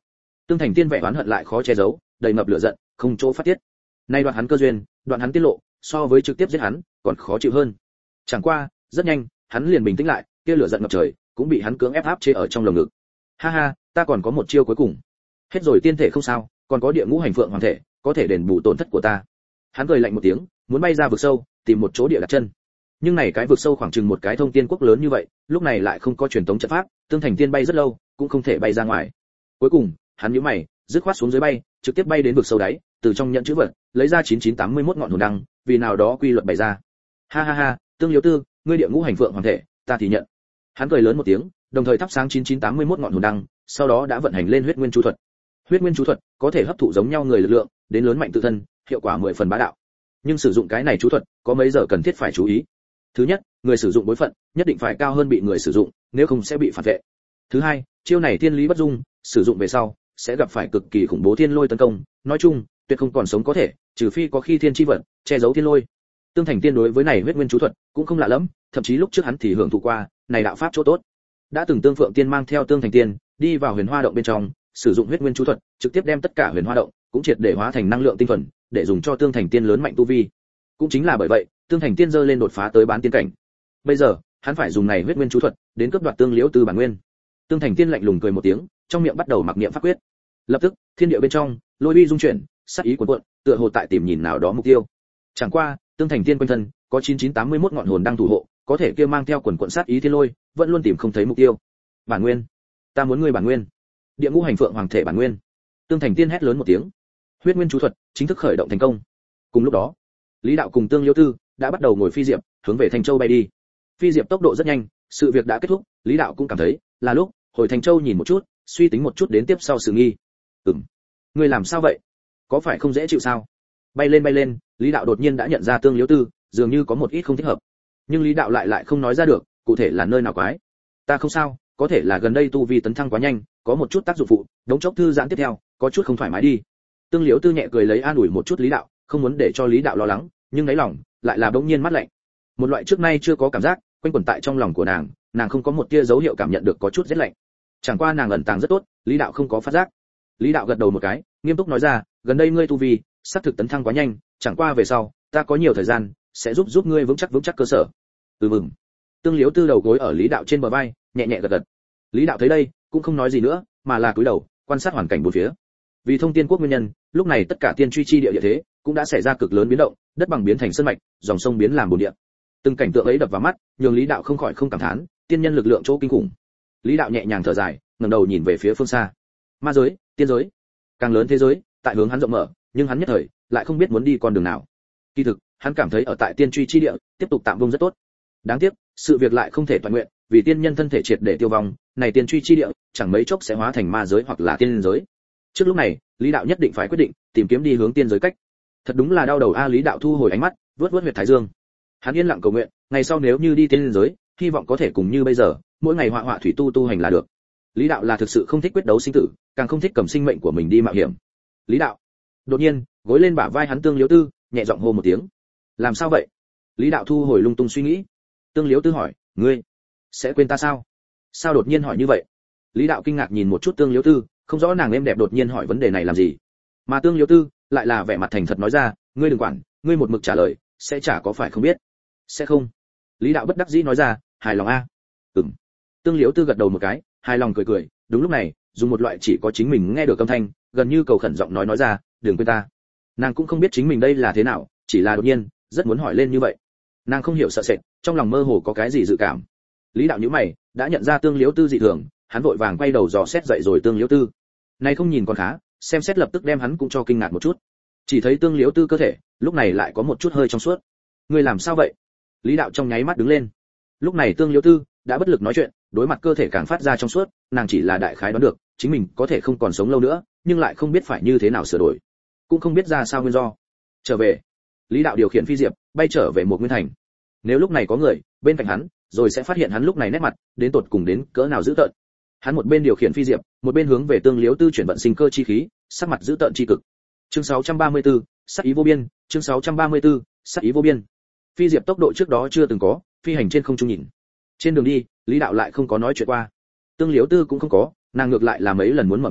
Tương Thành Tiên vẻ oán hận lại khó che giấu, đầy ngập lửa giận, không chỗ phát tiết. Nay đoạn hắn cơ duyên, đoạn hắn tiết lộ, so với trực tiếp giết hắn, còn khó chịu hơn. Chẳng qua, rất nhanh, hắn liền bình tĩnh lại, kia lửa giận ngập trời, cũng bị hắn cưỡng ép áp chế ở trong lồng ngực. Ha ha, ta còn có một chiêu cuối cùng. Hết rồi tiên thể không sao, còn có địa ngũ hành phượng hoàng thể, có thể đền bù tổn thất của ta. Hắn cười lạnh một tiếng, muốn bay ra vực sâu, tìm một chỗ địa đặt chân. Nhưng này cái vực sâu khoảng chừng một cái thông tiên quốc lớn như vậy, lúc này lại không có truyền tống trận pháp, Tương Thành Tiên bay rất lâu, cũng không thể bay ra ngoài. Cuối cùng, hắn nhíu mày, dứt khoát xuống dưới bay, trực tiếp bay đến vực sâu đáy, từ trong nhận chữ vật, lấy ra chín chín tám mươi mốt ngọn hồn đăng, vì nào đó quy luật bày ra. Ha ha ha, Tương Liếu Tư, ngươi địa ngũ hành phượng hoàng thể, ta thì nhận. Hắn cười lớn một tiếng, đồng thời thắp sáng chín chín tám mươi mốt ngọn hồn đăng, sau đó đã vận hành lên huyết nguyên chú thuật. Huyết nguyên chú thuật có thể hấp thụ giống nhau người lực lượng, đến lớn mạnh tự thân, hiệu quả mười phần bá đạo. Nhưng sử dụng cái này chú thuật, có mấy giờ cần thiết phải chú ý. Thứ nhất, người sử dụng bối phận nhất định phải cao hơn bị người sử dụng, nếu không sẽ bị phản vệ. Thứ hai, chiêu này thiên lý bất dung, sử dụng về sau sẽ gặp phải cực kỳ khủng bố thiên lôi tấn công, nói chung, tuyệt không còn sống có thể, trừ phi có khi thiên chi vật che giấu thiên lôi. Tương Thành Tiên đối với này huyết nguyên chú thuật cũng không lạ lắm, thậm chí lúc trước hắn thì hưởng thụ qua, này đạo pháp chỗ tốt. Đã từng Tương Phượng Tiên mang theo Tương Thành Tiên đi vào Huyền Hoa động bên trong, sử dụng huyết nguyên chú thuật, trực tiếp đem tất cả Huyền Hoa động cũng triệt để hóa thành năng lượng tinh thuần, để dùng cho Tương Thành Tiên lớn mạnh tu vi. Cũng chính là bởi vậy, Tương Thành Tiên giơ lên đột phá tới bán tiên cảnh. Bây giờ, hắn phải dùng này huyết nguyên chú thuật, đến cướp đoạt Tương Liễu Tư bản nguyên. Tương Thành Tiên lạnh lùng cười một tiếng, trong miệng bắt đầu mặc niệm pháp quyết. Lập tức, thiên địa bên trong, lôi uy dung chuyển, sát ý cuồn cuộn, tựa hồ tại tìm nhìn nào đó mục tiêu. Chẳng qua, Tương Thành Tiên quanh thân có chín chín tám mươi mốt ngọn hồn đang thủ hộ, có thể kia mang theo quần quần sát ý thiên lôi, vẫn luôn tìm không thấy mục tiêu. Bản nguyên, ta muốn ngươi bản nguyên. Địa ngũ hành phượng hoàng thể bản nguyên. Tương Thành Tiên hét lớn một tiếng. Huyết nguyên chú thuật chính thức khởi động thành công. Cùng lúc đó, Lý Đạo cùng Tương Liễu Tư đã bắt đầu ngồi phi diệp, hướng về Thành Châu bay đi. Phi diệp tốc độ rất nhanh, sự việc đã kết thúc, Lý Đạo cũng cảm thấy là lúc hồi Thành Châu nhìn một chút, suy tính một chút đến tiếp sau sự nghi. Ừm, ngươi làm sao vậy? Có phải không dễ chịu sao? Bay lên bay lên, Lý Đạo đột nhiên đã nhận ra Tương Liễu Tư dường như có một ít không thích hợp. Nhưng Lý Đạo lại lại không nói ra được, cụ thể là nơi nào quái. Ta không sao, có thể là gần đây tu vi tấn thăng quá nhanh, có một chút tác dụng phụ, đống chốc thư giãn tiếp theo, có chút không thoải mái đi. Tương Liễu Tư nhẹ cười lấy an ủi một chút Lý Đạo, không muốn để cho Lý Đạo lo lắng, nhưng đáy lòng lại là bỗng nhiên mát lạnh. Một loại trước nay chưa có cảm giác quanh quẩn tại trong lòng của nàng, nàng không có một tia dấu hiệu cảm nhận được có chút rét lạnh. Chẳng qua nàng ẩn tàng rất tốt, Lý Đạo không có phát giác. Lý Đạo gật đầu một cái, nghiêm túc nói ra, gần đây ngươi tu vi sắp thực tấn thăng quá nhanh, chẳng qua về sau, ta có nhiều thời gian, sẽ giúp giúp ngươi vững chắc vững chắc cơ sở. Ừ mừng. Tương Liễu Tư đầu gối ở Lý Đạo trên bờ vai, nhẹ nhẹ gật gật. Lý Đạo thấy đây, cũng không nói gì nữa, mà là cúi đầu, quan sát hoàn cảnh bốn phía. Vì thông tiên quốc nguyên nhân, lúc này tất cả tiên truy chi địa địa thế cũng đã xảy ra cực lớn biến động, đất bằng biến thành sơn mạch, dòng sông biến làm bồn địa. Từng cảnh tượng ấy đập vào mắt, nhường Lý Đạo không khỏi không cảm thán, tiên nhân lực lượng chỗ kinh khủng. Lý Đạo nhẹ nhàng thở dài, ngẩng đầu nhìn về phía phương xa. Ma giới, tiên giới, càng lớn thế giới, tại hướng hắn rộng mở, nhưng hắn nhất thời lại không biết muốn đi con đường nào. Kỳ thực, hắn cảm thấy ở tại tiên truy chi địa, tiếp tục tạm vung rất tốt. Đáng tiếc, sự việc lại không thể toàn nguyện, vì tiên nhân thân thể triệt để tiêu vong, này tiên truy chi địa, chẳng mấy chốc sẽ hóa thành ma giới hoặc là tiên giới. Trước lúc này, Lý Đạo nhất định phải quyết định, tìm kiếm đi hướng tiên giới cách. Thật đúng là đau đầu a. Lý Đạo thu hồi ánh mắt, vớt vớt huyệt thái dương. Hắn yên lặng cầu nguyện, ngày sau nếu như đi tiên giới, hy vọng có thể cùng như bây giờ, mỗi ngày họa họa thủy tu tu hành là được. Lý Đạo là thực sự không thích quyết đấu sinh tử, càng không thích cầm sinh mệnh của mình đi mạo hiểm. Lý Đạo. Đột nhiên, gối lên bả vai hắn Tương Liễu Tư, nhẹ giọng hô một tiếng. Làm sao vậy? Lý Đạo thu hồi lung tung suy nghĩ. Tương Liễu Tư hỏi, ngươi sẽ quên ta sao? Sao đột nhiên hỏi như vậy? Lý Đạo kinh ngạc nhìn một chút Tương Liễu Tư, không rõ nàng êm đẹp đột nhiên hỏi vấn đề này làm gì. Mà Tương Liễu Tư lại là vẻ mặt thành thật nói ra, ngươi đừng quản, ngươi một mực trả lời, sẽ chả có phải không biết. Sẽ không. Lý Đạo bất đắc dĩ nói ra, hài lòng a. Ừm. Tương Liễu Tư gật đầu một cái, hài lòng cười cười, đúng lúc này, dùng một loại chỉ có chính mình nghe được âm thanh, gần như cầu khẩn giọng nói nói ra, đừng quên ta. Nàng cũng không biết chính mình đây là thế nào, chỉ là đột nhiên, rất muốn hỏi lên như vậy. Nàng không hiểu sợ sệt, trong lòng mơ hồ có cái gì dự cảm. Lý Đạo nhíu mày, đã nhận ra Tương Liễu Tư dị thường, hắn vội vàng quay đầu dò xét dậy rồi Tương Liễu Tư. Này không nhìn còn khá, xem xét lập tức đem hắn cũng cho kinh ngạc một chút. Chỉ thấy Tương Liễu Tư cơ thể, lúc này lại có một chút hơi trong suốt. Ngươi làm sao vậy? Lý Đạo trong nháy mắt đứng lên. Lúc này Tương Liễu Tư đã bất lực nói chuyện, đối mặt cơ thể càng phát ra trong suốt, nàng chỉ là đại khái đoán được, chính mình có thể không còn sống lâu nữa, nhưng lại không biết phải như thế nào sửa đổi, cũng không biết ra sao nguyên do. Trở về. Lý Đạo điều khiển phi diệp, bay trở về một nguyên thành. Nếu lúc này có người bên cạnh hắn, rồi sẽ phát hiện hắn lúc này nét mặt, đến tột cùng đến cỡ nào dữ tợn. Hắn một bên điều khiển phi diệp, một bên hướng về Tương Liễu Tư chuyển vận sinh cơ chi khí, sắc mặt dữ tợn chi cực. Chương sáu trăm ba mươi tư, sát ý vô biên, chương sáu trăm ba mươi tư, sát ý vô biên. Phi diệp tốc độ trước đó chưa từng có, phi hành trên không trung nhìn. Trên đường đi, Lý Đạo lại không có nói chuyện qua. Tương Liễu Tư cũng không có, nàng ngược lại là mấy lần muốn mở miệng,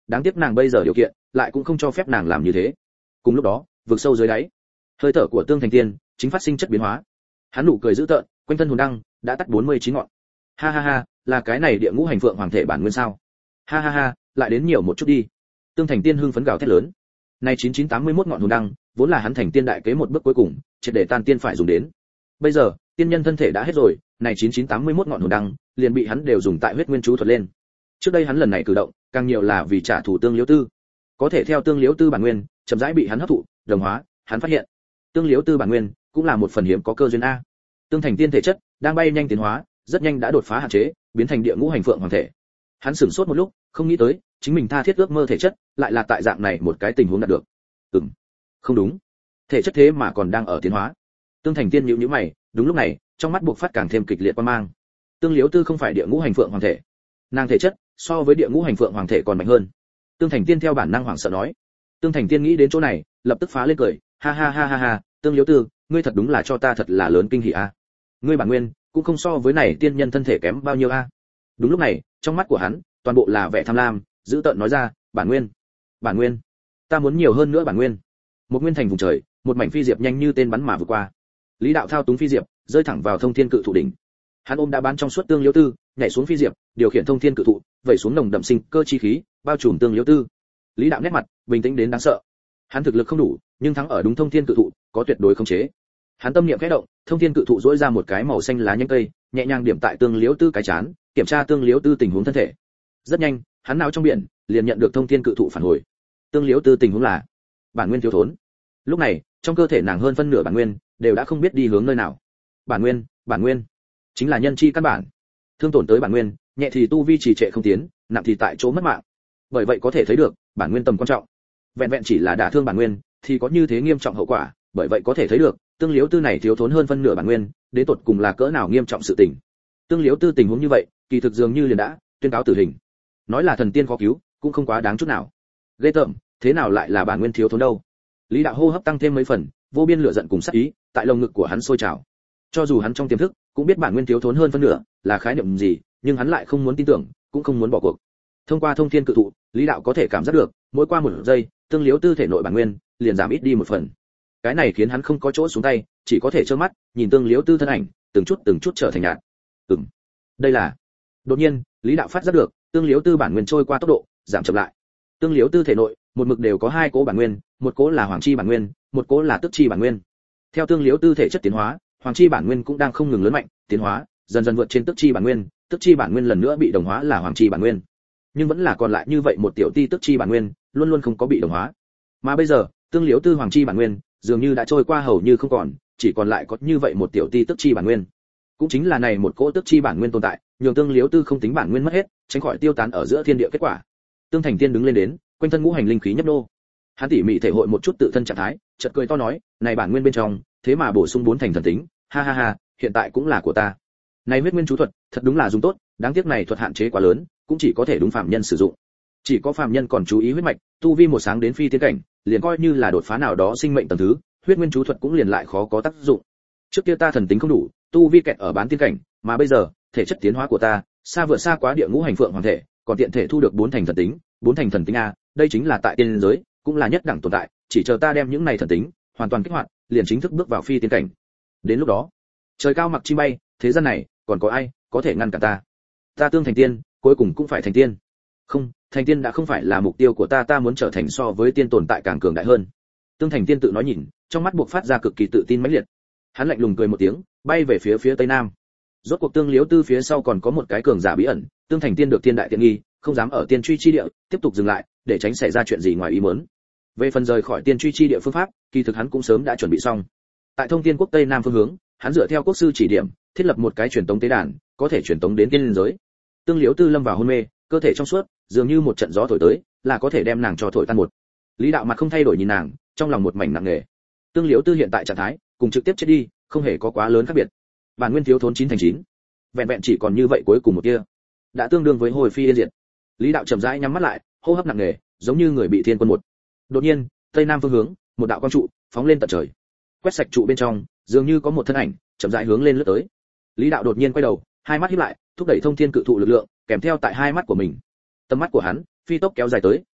đáng tiếc nàng bây giờ điều kiện lại cũng không cho phép nàng làm như thế. Cùng lúc đó, vực sâu dưới đáy, hơi thở của Tương Thành Tiên chính phát sinh chất biến hóa. Hắn nụ cười dữ tợn, quanh thân hồn đăng đã tắt bốn mươi chín ngọn. Ha ha ha, là cái này địa ngũ hành phượng hoàng thể bản nguyên sao? Ha ha ha, lại đến nhiều một chút đi. Tương Thành Tiên hưng phấn gào thét lớn. Này chín chín tám mươi mốt ngọn hồn đăng, vốn là hắn thành tiên đại kế một bước cuối cùng, triệt để tan tiên phải dùng đến. Bây giờ, tiên nhân thân thể đã hết rồi, này chín chín tám mươi mốt ngọn hồn đăng, liền bị hắn đều dùng tại huyết nguyên chú thuật lên. Trước đây hắn lần này cử động, càng nhiều là vì trả thù Tương Liễu Tư. Có thể theo Tương Liễu Tư bản nguyên, chậm rãi bị hắn hấp thụ, đồng hóa, hắn phát hiện, Tương Liễu Tư bản nguyên cũng là một phần hiếm có cơ duyên a. Tương Thành Tiên thể chất đang bay nhanh tiến hóa, rất nhanh đã đột phá hạn chế, biến thành địa ngũ hành phượng hoàng thể. Hắn sửng sốt một lúc, không nghĩ tới, chính mình tha thiết ước mơ thể chất, lại là tại dạng này một cái tình huống đạt được. Ừm, không đúng, thể chất thế mà còn đang ở tiến hóa. Tương Thành Tiên nhíu nhíu mày, đúng lúc này, trong mắt buộc phát càng thêm kịch liệt quan mang. Tương Liễu Tư không phải địa ngũ hành phượng hoàng thể, nàng thể chất so với địa ngũ hành phượng hoàng thể còn mạnh hơn. Tương Thành Tiên theo bản năng hoảng sợ nói. Tương Thành Tiên nghĩ đến chỗ này, lập tức phá lên cười, ha ha ha ha ha, Tương Liễu Tư, ngươi thật đúng là cho ta thật là lớn kinh hỉ a. Ngươi bản nguyên cũng không so với này tiên nhân thân thể kém bao nhiêu a. Đúng lúc này, trong mắt của hắn, toàn bộ là vẻ tham lam, dữ tợn nói ra, bản nguyên, bản nguyên, ta muốn nhiều hơn nữa bản nguyên. Một nguyên thành vùng trời, một mảnh phi diệp nhanh như tên bắn mà vượt qua. Lý Đạo thao túng phi diệp, rơi thẳng vào thông thiên cự thụ đỉnh. Hắn ôm đã bán trong suốt Tương Liễu Tư, nhảy xuống phi diệp, điều khiển thông thiên cự thụ, vẩy xuống nồng đậm sinh cơ chi khí, bao trùm Tương Liễu Tư. Lý Đạo nét mặt bình tĩnh đến đáng sợ. Hắn thực lực không đủ, nhưng thắng ở đúng thông thiên cự thụ, có tuyệt đối khống chế. Hắn tâm niệm khẽ động, thông thiên cự thụ rỗi ra một cái màu xanh lá nhánh cây, nhẹ nhàng điểm tại Tương Liễu Tư cái chán, kiểm tra Tương Liễu Tư tình huống thân thể. Rất nhanh, hắn nào trong biển, liền nhận được thông thiên cự thụ phản hồi. Tương Liễu Tư tình huống là bản nguyên thiếu thốn. Lúc này, trong cơ thể nàng hơn phân nửa bản nguyên đều đã không biết đi hướng nơi nào. Bản nguyên, bản nguyên, chính là nhân chi căn bản. Thương tổn tới bản nguyên, nhẹ thì tu vi trì trệ không tiến, nặng thì tại chỗ mất mạng. Bởi vậy có thể thấy được, bản nguyên tầm quan trọng. Vẹn vẹn chỉ là đả thương bản nguyên, thì có như thế nghiêm trọng hậu quả, bởi vậy có thể thấy được, Tương Liễu Tư này thiếu thốn hơn phân nửa bản nguyên, đến tột cùng là cỡ nào nghiêm trọng sự tình. Tương Liễu Tư tình huống như vậy, kỳ thực dường như liền đã tuyên cáo tử hình. Nói là thần tiên khó cứu, cũng không quá đáng chút nào. Ghê tởm, thế nào lại là bản nguyên thiếu thốn đâu? Lý Đạo hô hấp tăng thêm mấy phần, vô biên lửa giận cùng sát ý, tại lồng ngực của hắn sôi trào. Cho dù hắn trong tiềm thức cũng biết bản nguyên thiếu thốn hơn phân nửa là khái niệm gì, nhưng hắn lại không muốn tin tưởng, cũng không muốn bỏ cuộc. Thông qua thông thiên cự thụ, Lý Đạo có thể cảm giác được, mỗi qua một giây, Tương Liễu Tư thể nội bản nguyên liền giảm ít đi một phần. Cái này khiến hắn không có chỗ xuống tay, chỉ có thể trơ mắt nhìn Tương Liễu Tư thân ảnh từng chút từng chút trở thành nhạt. Ừm, đây là. Đột nhiên, Lý Đạo phát giác được, Tương Liễu Tư bản nguyên trôi qua tốc độ giảm chậm lại. Tương Liễu Tư thể nội, một mực đều có hai cỗ bản nguyên, một cỗ là hoàng chi bản nguyên, một cỗ là tức chi bản nguyên. Theo Tương Liễu Tư thể chất tiến hóa, hoàng chi bản nguyên cũng đang không ngừng lớn mạnh, tiến hóa, dần dần vượt trên tức chi bản nguyên, tức chi bản nguyên lần nữa bị đồng hóa là hoàng chi bản nguyên. Nhưng vẫn là còn lại như vậy một tiểu ti tức chi bản nguyên, luôn luôn không có bị đồng hóa. Mà bây giờ, Tương Liễu Tư hoàng chi bản nguyên dường như đã trôi qua hầu như không còn, chỉ còn lại có như vậy một tiểu ti tức chi bản nguyên. Cũng chính là này một cỗ tức chi bản nguyên tồn tại, nhường Tương Liễu Tư không tính bản nguyên mất hết, tránh khỏi tiêu tán ở giữa thiên địa kết quả. Tương Thành Tiên đứng lên đến, quanh thân ngũ hành linh khí nhấp nô. Hắn tỉ mỉ thể hội một chút tự thân trạng thái, chợt cười to nói, này bản nguyên bên trong, thế mà bổ sung bốn thành thần tính, ha ha ha, hiện tại cũng là của ta. Này huyết nguyên chú thuật, thật đúng là dùng tốt, đáng tiếc này thuật hạn chế quá lớn, cũng chỉ có thể đúng phàm nhân sử dụng. Chỉ có phàm nhân còn chú ý huyết mạch, tu vi một sáng đến phi tiên cảnh, liền coi như là đột phá nào đó sinh mệnh tầng thứ, huyết nguyên chú thuật cũng liền lại khó có tác dụng. Trước kia ta thần tính không đủ, tu vi kẹt ở bán tiên cảnh, mà bây giờ, thể chất tiến hóa của ta, xa vượt xa quá địa ngũ hành phượng hoàng thể, còn tiện thể thu được bốn thành thần tính, bốn thành thần tính a, đây chính là tại tiên giới, cũng là nhất đẳng tồn tại, chỉ chờ ta đem những này thần tính hoàn toàn kích hoạt, liền chính thức bước vào phi tiên cảnh. Đến lúc đó, trời cao mặc chim bay, thế gian này còn có ai có thể ngăn cản ta? Ta Tương Thành Tiên, cuối cùng cũng phải thành tiên. Không, thành tiên đã không phải là mục tiêu của ta, ta muốn trở thành so với tiên tồn tại càng cường đại hơn. Tương Thành Tiên tự nói nhìn, trong mắt buộc phát ra cực kỳ tự tin mãnh liệt. Hắn lạnh lùng cười một tiếng, bay về phía phía tây nam. Rốt cuộc Tương Liễu Tư phía sau còn có một cái cường giả bí ẩn, Tương Thành Tiên được tiên đại tiện nghi, không dám ở tiên truy chi địa tiếp tục dừng lại, để tránh xảy ra chuyện gì ngoài ý muốn. Về phần rời khỏi tiên truy chi địa phương pháp, kỳ thực hắn cũng sớm đã chuẩn bị xong. Tại Thông Tiên quốc tây nam phương hướng, hắn dựa theo quốc sư chỉ điểm, thiết lập một cái truyền tống tế đàn, có thể truyền tống đến tiên giới. Tương Liễu Tư lâm vào hôn mê, cơ thể trong suốt, dường như một trận gió thổi tới, là có thể đem nàng cho thổi tan một. Lý Đạo mặt không thay đổi nhìn nàng, trong lòng một mảnh nặng nề. Tương Liễu Tư hiện tại trạng thái, cùng trực tiếp chết đi, không hề có quá lớn khác biệt. Bản nguyên thiếu thốn chín thành chín, vẹn vẹn chỉ còn như vậy cuối cùng một tia, đã tương đương với hồi phi yên diệt. Lý Đạo chậm rãi nhắm mắt lại, hô hấp nặng nề, giống như người bị thiên quân một. Đột nhiên, tây nam phương hướng, một đạo quang trụ phóng lên tận trời. Quét sạch trụ bên trong, dường như có một thân ảnh chậm rãi hướng lên lướt tới. Lý Đạo đột nhiên quay đầu, hai mắt híp lại, thúc đẩy thông thiên cự thụ lực lượng, kèm theo tại hai mắt của mình. Tầm mắt của hắn phi tốc kéo dài tới,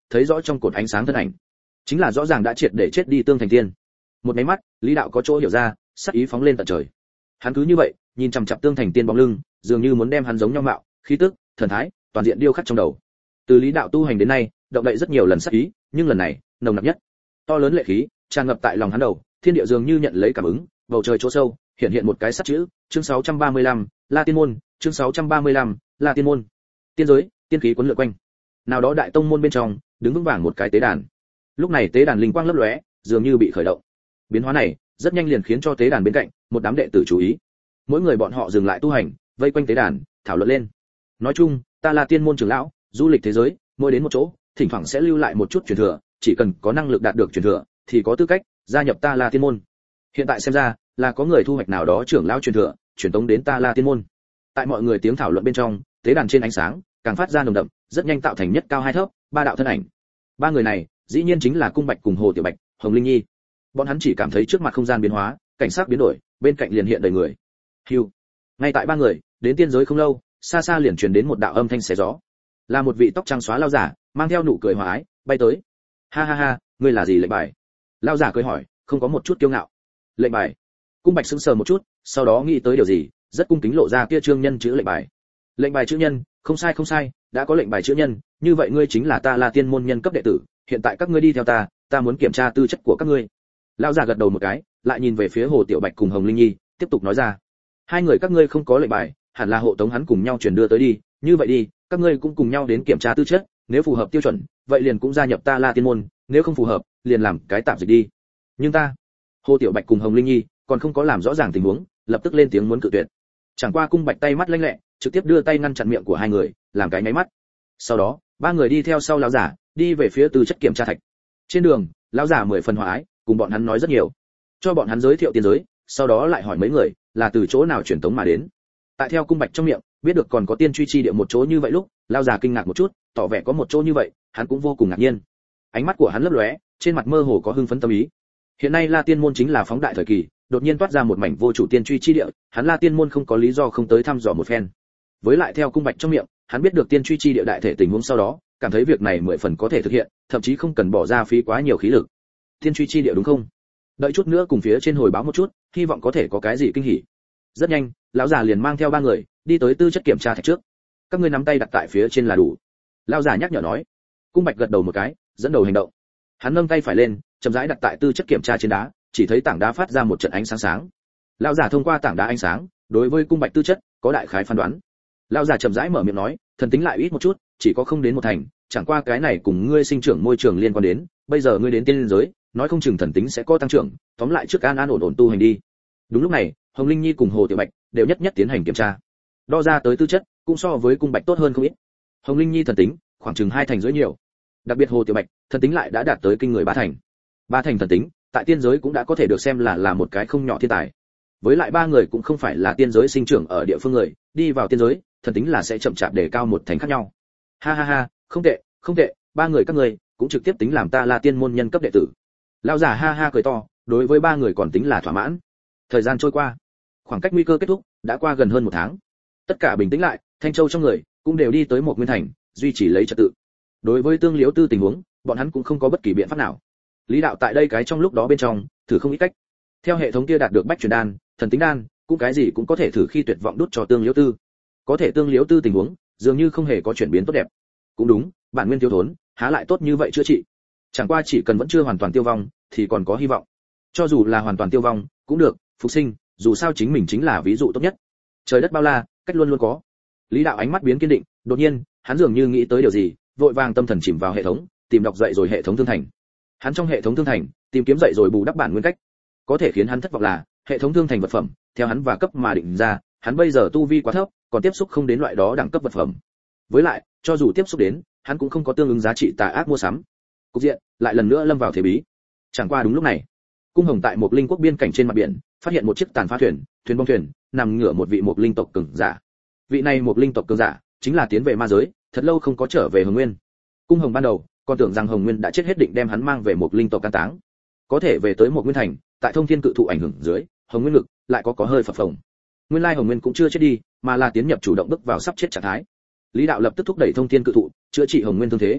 thấy rõ trong cột ánh sáng thân ảnh, chính là rõ ràng đã triệt để chết đi Tương Thành Tiên. Một cái mắt, Lý Đạo có chỗ hiểu ra, sắc ý phóng lên tận trời. Hắn cứ như vậy, nhìn chằm chằm Tương Thành Tiên bóng lưng, dường như muốn đem hắn giống nhau mạo, khí tức, thần thái, toàn diện điêu khắc trong đầu. Từ Lý Đạo tu hành đến nay, động đậy rất nhiều lần sắc ý, nhưng lần này, nồng nặc nhất. To lớn lệ khí tràn ngập tại lòng hắn đầu, thiên địa dường như nhận lấy cảm ứng, bầu trời chỗ sâu hiện hiện một cái sắc chữ, chương sáu trăm ba mươi lăm, La Tiên môn, chương sáu trăm ba mươi lăm, La Tiên môn. Tiên giới, tiên khí cuốn lượn quanh. Nào đó đại tông môn bên trong, đứng vững vàng một cái tế đàn. Lúc này tế đàn linh quang lấp lóe, dường như bị khởi động. Biến hóa này, rất nhanh liền khiến cho tế đàn bên cạnh một đám đệ tử chú ý. Mỗi người bọn họ dừng lại tu hành, vây quanh tế đàn, thảo luận lên. Nói chung, ta là tiên môn trưởng lão, du lịch thế giới, mỗi đến một chỗ, thỉnh thoảng sẽ lưu lại một chút truyền thừa, chỉ cần có năng lực đạt được truyền thừa, thì có tư cách gia nhập ta La Tiên môn. Hiện tại xem ra, là có người thu hoạch nào đó trưởng lão truyền thừa, truyền tống đến ta La Tiên môn. Tại mọi người tiếng thảo luận bên trong, tế đàn trên ánh sáng càng phát ra nồng đậm, rất nhanh tạo thành nhất cao hai thấp, ba đạo thân ảnh. Ba người này, dĩ nhiên chính là Cung Bạch cùng Hồ Tiểu Bạch, Hồng Linh Nhi. Bọn hắn chỉ cảm thấy trước mặt không gian biến hóa, cảnh sắc biến đổi, bên cạnh liền hiện đầy người. Hưu. Ngay tại ba người đến tiên giới không lâu, xa xa liền truyền đến một đạo âm thanh xé gió. Là một vị tóc trắng xóa lão giả, mang theo nụ cười hòa ái, bay tới. Ha ha ha, ngươi là gì lệnh bài? Lão giả cười hỏi, không có một chút kiêu ngạo. Lệnh bài? Cung Bạch sững sờ một chút, sau đó nghĩ tới điều gì, rất cung kính lộ ra kia trương nhân chữ lệnh bài. Lệnh bài chữ nhân, không sai không sai, đã có lệnh bài chữ nhân, như vậy ngươi chính là ta La Tiên môn nhân cấp đệ tử, hiện tại các ngươi đi theo ta, ta muốn kiểm tra tư chất của các ngươi. Lão già gật đầu một cái, lại nhìn về phía Hồ Tiểu Bạch cùng Hồng Linh Nhi, tiếp tục nói ra, hai người các ngươi không có lệnh bài, hẳn là hộ tống hắn cùng nhau truyền đưa tới đi, như vậy đi, các ngươi cũng cùng nhau đến kiểm tra tư chất, nếu phù hợp tiêu chuẩn, vậy liền cũng gia nhập ta La Tiên môn, nếu không phù hợp, liền làm cái tạm dịch đi. Nhưng ta, Hồ Tiểu Bạch cùng Hồng Linh Nhi còn không có làm rõ ràng tình huống, lập tức lên tiếng muốn cự tuyệt. Chẳng qua Cung Bạch tay mắt lanh lẹ, trực tiếp đưa tay ngăn chặn miệng của hai người, làm cái nháy mắt. Sau đó, ba người đi theo sau lão giả, đi về phía tư chất kiểm tra thạch. Trên đường, lão giả mười phần hòa ái, cùng bọn hắn nói rất nhiều, cho bọn hắn giới thiệu tiên giới, sau đó lại hỏi mấy người là từ chỗ nào truyền tống mà đến. Tại theo Cung Bạch trong miệng, biết được còn có tiên truy chi địa một chỗ như vậy lúc, lão giả kinh ngạc một chút, tỏ vẻ có một chỗ như vậy, hắn cũng vô cùng ngạc nhiên. Ánh mắt của hắn lấp lóe, trên mặt mơ hồ có hưng phấn tâm ý. Hiện nay La Tiên môn chính là phóng đại thời kỳ, đột nhiên toát ra một mảnh vô chủ tiên truy chi địa, hắn La Tiên môn không có lý do không tới thăm dò một phen. Với lại theo Cung Bạch trong miệng, hắn biết được tiên truy chi địa đại thể tình huống sau đó, cảm thấy việc này mười phần có thể thực hiện, thậm chí không cần bỏ ra phí quá nhiều khí lực. Tiên truy chi địa đúng không? Đợi chút nữa cùng phía trên hồi báo một chút, hy vọng có thể có cái gì kinh hỉ. Rất nhanh, lão già liền mang theo ba người đi tới tư chất kiểm tra thạch trước. Các ngươi nắm tay đặt tại phía trên là đủ. Lão già nhắc nhở nói. Cung Bạch gật đầu một cái, dẫn đầu hành động. Hắn nâng tay phải lên, chậm rãi đặt tại tư chất kiểm tra trên đá, chỉ thấy tảng đá phát ra một trận ánh sáng sáng. Lão già thông qua tảng đá ánh sáng, đối với Cung Bạch tư chất có đại khái phán đoán. Lão già chậm rãi mở miệng nói, thần tính lại ít một chút, chỉ có không đến một thành, chẳng qua cái này cùng ngươi sinh trưởng môi trường liên quan đến, bây giờ ngươi đến tiên giới, nói không chừng thần tính sẽ có tăng trưởng, tóm lại trước an an ổn ổn tu hành đi. Đúng lúc này, Hồng Linh Nhi cùng Hồ Tiểu Bạch đều nhất nhất tiến hành kiểm tra. Đo ra tới tư chất, cũng so với Cung Bạch tốt hơn không ít. Hồng Linh Nhi thần tính khoảng chừng hai thành dưới nhiều. Đặc biệt Hồ Tiểu Bạch, thần tính lại đã đạt tới kinh người ba thành. Ba thành thần tính, tại tiên giới cũng đã có thể được xem là là một cái không nhỏ thiên tài. Với lại ba người cũng không phải là tiên giới sinh trưởng ở địa phương người, đi vào tiên giới, thần tính là sẽ chậm chạp để cao một thành khác nhau. Ha ha ha, không tệ, không tệ, ba người các ngươi cũng trực tiếp tính làm ta La Tiên môn nhân cấp đệ tử. Lão giả ha ha cười to, đối với ba người còn tính là thỏa mãn. Thời gian trôi qua, khoảng cách nguy cơ kết thúc đã qua gần hơn một tháng. Tất cả bình tĩnh lại, Thanh Châu trong người cũng đều đi tới một nguyên thành, duy trì lấy trật tự. Đối với Tương Liễu Tư tình huống, bọn hắn cũng không có bất kỳ biện pháp nào. Lý Đạo tại đây cái trong lúc đó bên trong, thử không ít cách. Theo hệ thống kia đạt được bách truyền đan, thần tính đan, cũng cái gì cũng có thể thử khi tuyệt vọng đút cho Tương Liễu Tư. Có thể Tương Liễu Tư tình huống, dường như không hề có chuyển biến tốt đẹp. Cũng đúng, bản nguyên thiếu thốn, há lại tốt như vậy chữa trị. Chẳng qua chỉ cần vẫn chưa hoàn toàn tiêu vong, thì còn có hy vọng. Cho dù là hoàn toàn tiêu vong, cũng được, phục sinh, dù sao chính mình chính là ví dụ tốt nhất. Trời đất bao la, cách luôn luôn có. Lý Đạo ánh mắt biến kiên định, đột nhiên, hắn dường như nghĩ tới điều gì, vội vàng tâm thần chìm vào hệ thống, tìm đọc dậy rồi hệ thống thương thành. Hắn trong hệ thống thương thành, tìm kiếm dậy rồi bù đắp bản nguyên cách. Có thể khiến hắn thất vọng là, hệ thống thương thành vật phẩm, theo hắn và cấp mà định ra, hắn bây giờ tu vi quá thấp, còn tiếp xúc không đến loại đó đẳng cấp vật phẩm. Với lại, cho dù tiếp xúc đến, hắn cũng không có tương ứng giá trị tà ác mua sắm. Cục diện lại lần nữa lâm vào thế bí. Chẳng qua đúng lúc này, Cung Hồng tại một linh quốc biên cảnh trên mặt biển, phát hiện một chiếc tàn phá thuyền, thuyền bong thuyền, nằm ngửa một vị một linh tộc cường giả. Vị này một linh tộc cường giả, chính là tiến về ma giới, thật lâu không có trở về Hồng Nguyên. Cung Hồng ban đầu còn tưởng rằng Hồng Nguyên đã chết hết, định đem hắn mang về một linh tộc can táng. Có thể về tới một nguyên thành, tại thông thiên cự thụ ảnh hưởng dưới, Hồng Nguyên ngực lại có có hơi phập phồng. Nguyên lai Hồng Nguyên cũng chưa chết đi, mà là tiến nhập chủ động bước vào sắp chết trạng thái. Lý Đạo lập tức thúc đẩy thông thiên cự thụ, chữa trị Hồng Nguyên thương thế.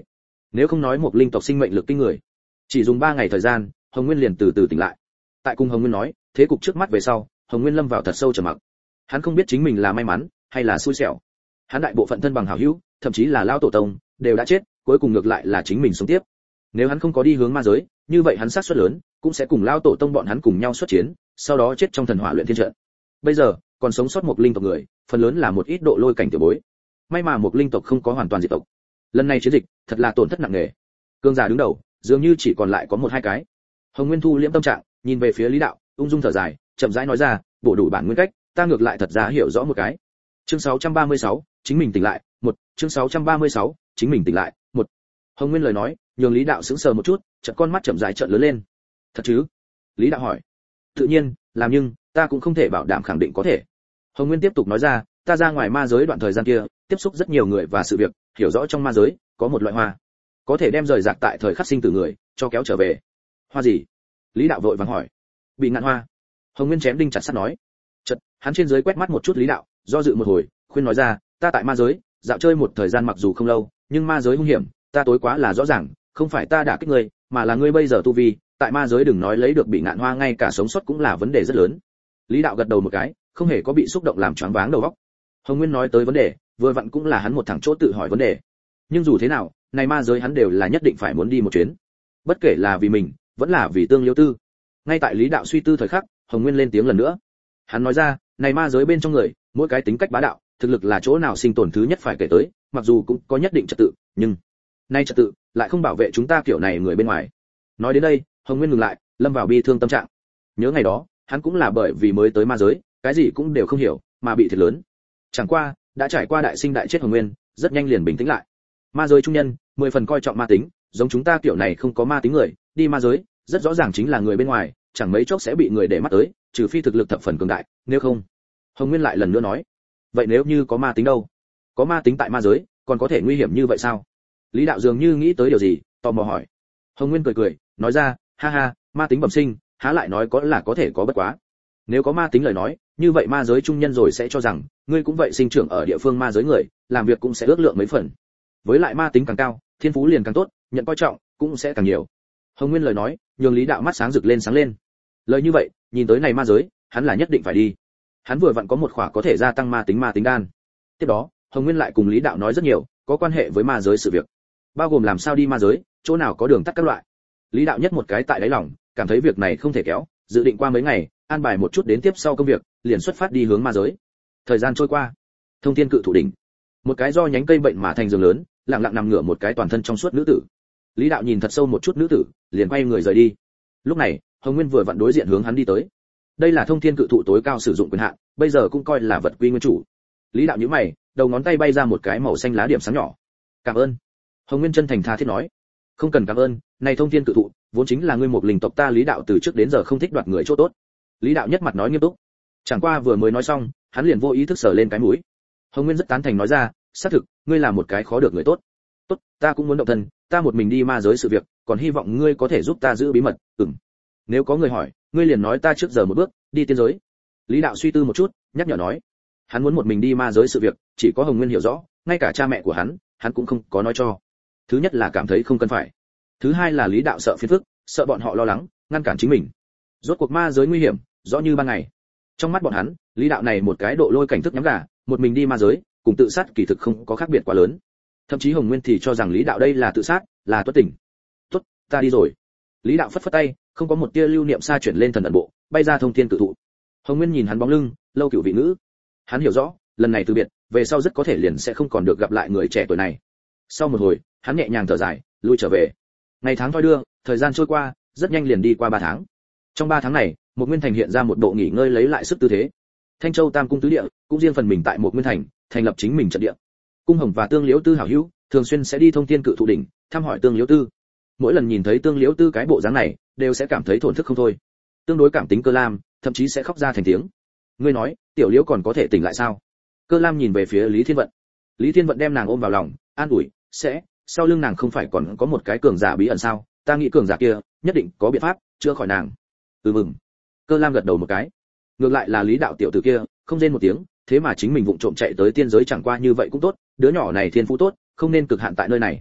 Nếu không nói một linh tộc sinh mệnh lực kinh người, chỉ dùng ba ngày thời gian, Hồng Nguyên liền từ từ tỉnh lại. Tại cùng Hồng Nguyên nói, thế cục trước mắt về sau, Hồng Nguyên lâm vào thật sâu trầm mặc. Hắn không biết chính mình là may mắn hay là xui xẻo. Hắn đại bộ phận thân bằng hảo hữu, thậm chí là lão tổ tông, đều đã chết, cuối cùng ngược lại là chính mình sống tiếp. Nếu hắn không có đi hướng ma giới, như vậy hắn xác suất lớn cũng sẽ cùng lão tổ tông bọn hắn cùng nhau xuất chiến, sau đó chết trong thần hỏa luyện thiên trận. Bây giờ, còn sống sót một linh tộc người, phần lớn là một ít độ lôi cảnh tiểu bối. May mà một linh tộc không có hoàn toàn diệt tộc. Lần này chiến dịch, thật là tổn thất nặng nề. Cương giả đứng đầu, dường như chỉ còn lại có một hai cái. Hồng Nguyên thu liễm tâm trạng, nhìn về phía Lý Đạo, ung dung thở dài, chậm rãi nói ra, bổ đủ bản nguyên cách, ta ngược lại thật ra hiểu rõ một cái. Chương sáu trăm ba mươi sáu, chính mình tỉnh lại, một, chương sáu trăm ba mươi sáu, chính mình tỉnh lại, một. Hồng Nguyên lời nói, nhường Lý Đạo sững sờ một chút, chợt con mắt chậm rãi trợn lớn lên. Thật chứ? Lý Đạo hỏi. Tự nhiên, làm nhưng, ta cũng không thể bảo đảm khẳng định có thể. Hồng Nguyên tiếp tục nói ra, ta ra ngoài ma giới đoạn thời gian kia, tiếp xúc rất nhiều người và sự việc, hiểu rõ trong ma giới có một loại hoa, có thể đem rời rạc tại thời khắc sinh tử người cho kéo trở về. Hoa gì? Lý Đạo vội vàng hỏi. Bị ngạn hoa. Hồng Nguyên chém đinh chặt sắt nói. Chợt, hắn trên dưới quét mắt một chút Lý Đạo, do dự một hồi, khuyên nói ra, ta tại ma giới dạo chơi một thời gian mặc dù không lâu, nhưng ma giới hung hiểm, ta tối quá là rõ ràng, không phải ta đả kích ngươi, mà là ngươi bây giờ tu vi, tại ma giới đừng nói lấy được bị ngạn hoa, ngay cả sống sót cũng là vấn đề rất lớn. Lý Đạo gật đầu một cái, không hề có bị xúc động làm choáng váng đầu óc. Hồng Nguyên nói tới vấn đề, vừa vặn cũng là hắn một thằng chỗ tự hỏi vấn đề. Nhưng dù thế nào, này ma giới hắn đều là nhất định phải muốn đi một chuyến. Bất kể là vì mình, vẫn là vì Tương Liêu Tư. Ngay tại Lý Đạo suy tư thời khắc, Hồng Nguyên lên tiếng lần nữa. Hắn nói ra, này ma giới bên trong người, mỗi cái tính cách bá đạo, thực lực là chỗ nào sinh tồn thứ nhất phải kể tới, mặc dù cũng có nhất định trật tự, nhưng nay trật tự lại không bảo vệ chúng ta kiểu này người bên ngoài. Nói đến đây, Hồng Nguyên ngừng lại, lâm vào bi thương tâm trạng. Nhớ ngày đó, hắn cũng là bởi vì mới tới ma giới, cái gì cũng đều không hiểu, mà bị thiệt lớn. Chẳng qua, đã trải qua đại sinh đại chết Hồng Nguyên, rất nhanh liền bình tĩnh lại. Ma giới trung nhân, mười phần coi trọng ma tính, giống chúng ta kiểu này không có ma tính người, đi ma giới, rất rõ ràng chính là người bên ngoài, chẳng mấy chốc sẽ bị người để mắt tới, trừ phi thực lực thập phần cường đại, nếu không. Hồng Nguyên lại lần nữa nói, vậy nếu như có ma tính đâu? Có ma tính tại ma giới, còn có thể nguy hiểm như vậy sao? Lý Đạo dường như nghĩ tới điều gì, tò mò hỏi. Hồng Nguyên cười cười, nói ra, ha ha, ma tính bẩm sinh, há lại nói có là có thể có bất quá. Nếu có ma tính lời nói, như vậy ma giới trung nhân rồi sẽ cho rằng, ngươi cũng vậy sinh trưởng ở địa phương ma giới người, làm việc cũng sẽ ước lượng mấy phần. Với lại ma tính càng cao, thiên phú liền càng tốt, nhận coi trọng cũng sẽ càng nhiều. Hồng Nguyên lời nói, nhường Lý Đạo mắt sáng rực lên sáng lên. Lời như vậy, nhìn tới này ma giới, hắn là nhất định phải đi. Hắn vừa vặn có một khỏa có thể gia tăng ma tính ma tính đan. Tiếp đó, Hồng Nguyên lại cùng Lý Đạo nói rất nhiều, có quan hệ với ma giới sự việc, bao gồm làm sao đi ma giới, chỗ nào có đường tắt các loại. Lý Đạo nhất một cái tại đáy lòng, cảm thấy việc này không thể kéo, dự định qua mấy ngày, an bài một chút đến tiếp sau công việc, liền xuất phát đi hướng ma giới. Thời gian trôi qua, Thông Thiên Cự Thụ đỉnh, một cái do nhánh cây bệnh mà thành giường lớn, lặng lặng nằm ngửa một cái toàn thân trong suốt nữ tử. Lý Đạo nhìn thật sâu một chút nữ tử, liền quay người rời đi. Lúc này, Hồng Nguyên vừa vặn đối diện hướng hắn đi tới. Đây là Thông Thiên Cự Thụ tối cao sử dụng quyền hạn, bây giờ cũng coi là vật quy nguyên chủ. Lý Đạo nhíu mày, đầu ngón tay bay ra một cái màu xanh lá điểm sáng nhỏ. Cảm ơn. Hồng Nguyên chân thành tha thiết nói. Không cần cảm ơn, này Thông Thiên Cự Thụ vốn chính là ngươi một linh tộc ta Lý Đạo từ trước đến giờ không thích đoạt người chỗ tốt. Lý Đạo nhất mặt nói nghiêm túc. Chẳng qua vừa mới nói xong, hắn liền vô ý thức sờ lên cái mũi. Hồng Nguyên rất tán thành nói ra, xác thực, ngươi là một cái khó được người tốt. Tốt, ta cũng muốn động thân, ta một mình đi ma giới sự việc, còn hy vọng ngươi có thể giúp ta giữ bí mật. Ừm. Nếu có người hỏi, ngươi liền nói ta trước giờ một bước, đi tiên giới. Lý Đạo suy tư một chút, nhắc nhở nói. Hắn muốn một mình đi ma giới sự việc, chỉ có Hồng Nguyên hiểu rõ, ngay cả cha mẹ của hắn, hắn cũng không có nói cho. Thứ nhất là cảm thấy không cần phải. Thứ hai là Lý Đạo sợ phiền phức, sợ bọn họ lo lắng, ngăn cản chính mình. Rốt cuộc ma giới nguy hiểm, rõ như ban ngày. Trong mắt bọn hắn, Lý Đạo này một cái độ lôi cảnh thức nhắm gà, một mình đi ma giới, cùng tự sát kỳ thực không có khác biệt quá lớn. Thậm chí Hồng Nguyên thì cho rằng Lý Đạo đây là tự sát, là tuất tỉnh. Tốt, ta đi rồi. Lý Đạo phất phất tay, không có một tia lưu niệm xa chuyển lên thần ẩn bộ, bay ra Thông Thiên Cự Thụ. Hồng Nguyên nhìn hắn bóng lưng, lâu cửu vị ngữ. Hắn hiểu rõ, lần này từ biệt, về sau rất có thể liền sẽ không còn được gặp lại người trẻ tuổi này. Sau một hồi, hắn nhẹ nhàng thở dài, lui trở về. Ngày tháng thoi đưa, thời gian trôi qua, rất nhanh liền đi qua ba tháng. Trong ba tháng này, một Nguyên Thành hiện ra một bộ nghỉ ngơi lấy lại sức tư thế. Thanh Châu Tam cung tứ địa, cũng riêng phần mình tại một Nguyên Thành, thành lập chính mình trận địa. Cung Hồng và Tương Liễu Tư hảo hữu, thường xuyên sẽ đi Thông Thiên Cự Thụ đỉnh, thăm hỏi Tương Liễu Tư. Mỗi lần nhìn thấy Tương Liễu Tư cái bộ dáng này, đều sẽ cảm thấy thổn thức không thôi. Tương đối cảm tính Cơ Lam, thậm chí sẽ khóc ra thành tiếng. Ngươi nói, tiểu Liễu còn có thể tỉnh lại sao? Cơ Lam nhìn về phía Lý Thiên Vận. Lý Thiên Vận đem nàng ôm vào lòng, an ủi, sẽ, sau lưng nàng không phải còn có một cái cường giả bí ẩn sao? Ta nghĩ cường giả kia, nhất định có biện pháp chữa khỏi nàng. Ừ mừng. Cơ Lam gật đầu một cái. Ngược lại là Lý Đạo tiểu tử kia, không rên một tiếng, thế mà chính mình vụng trộm chạy tới tiên giới chẳng qua như vậy cũng tốt, đứa nhỏ này thiên phú tốt, không nên cực hạn tại nơi này.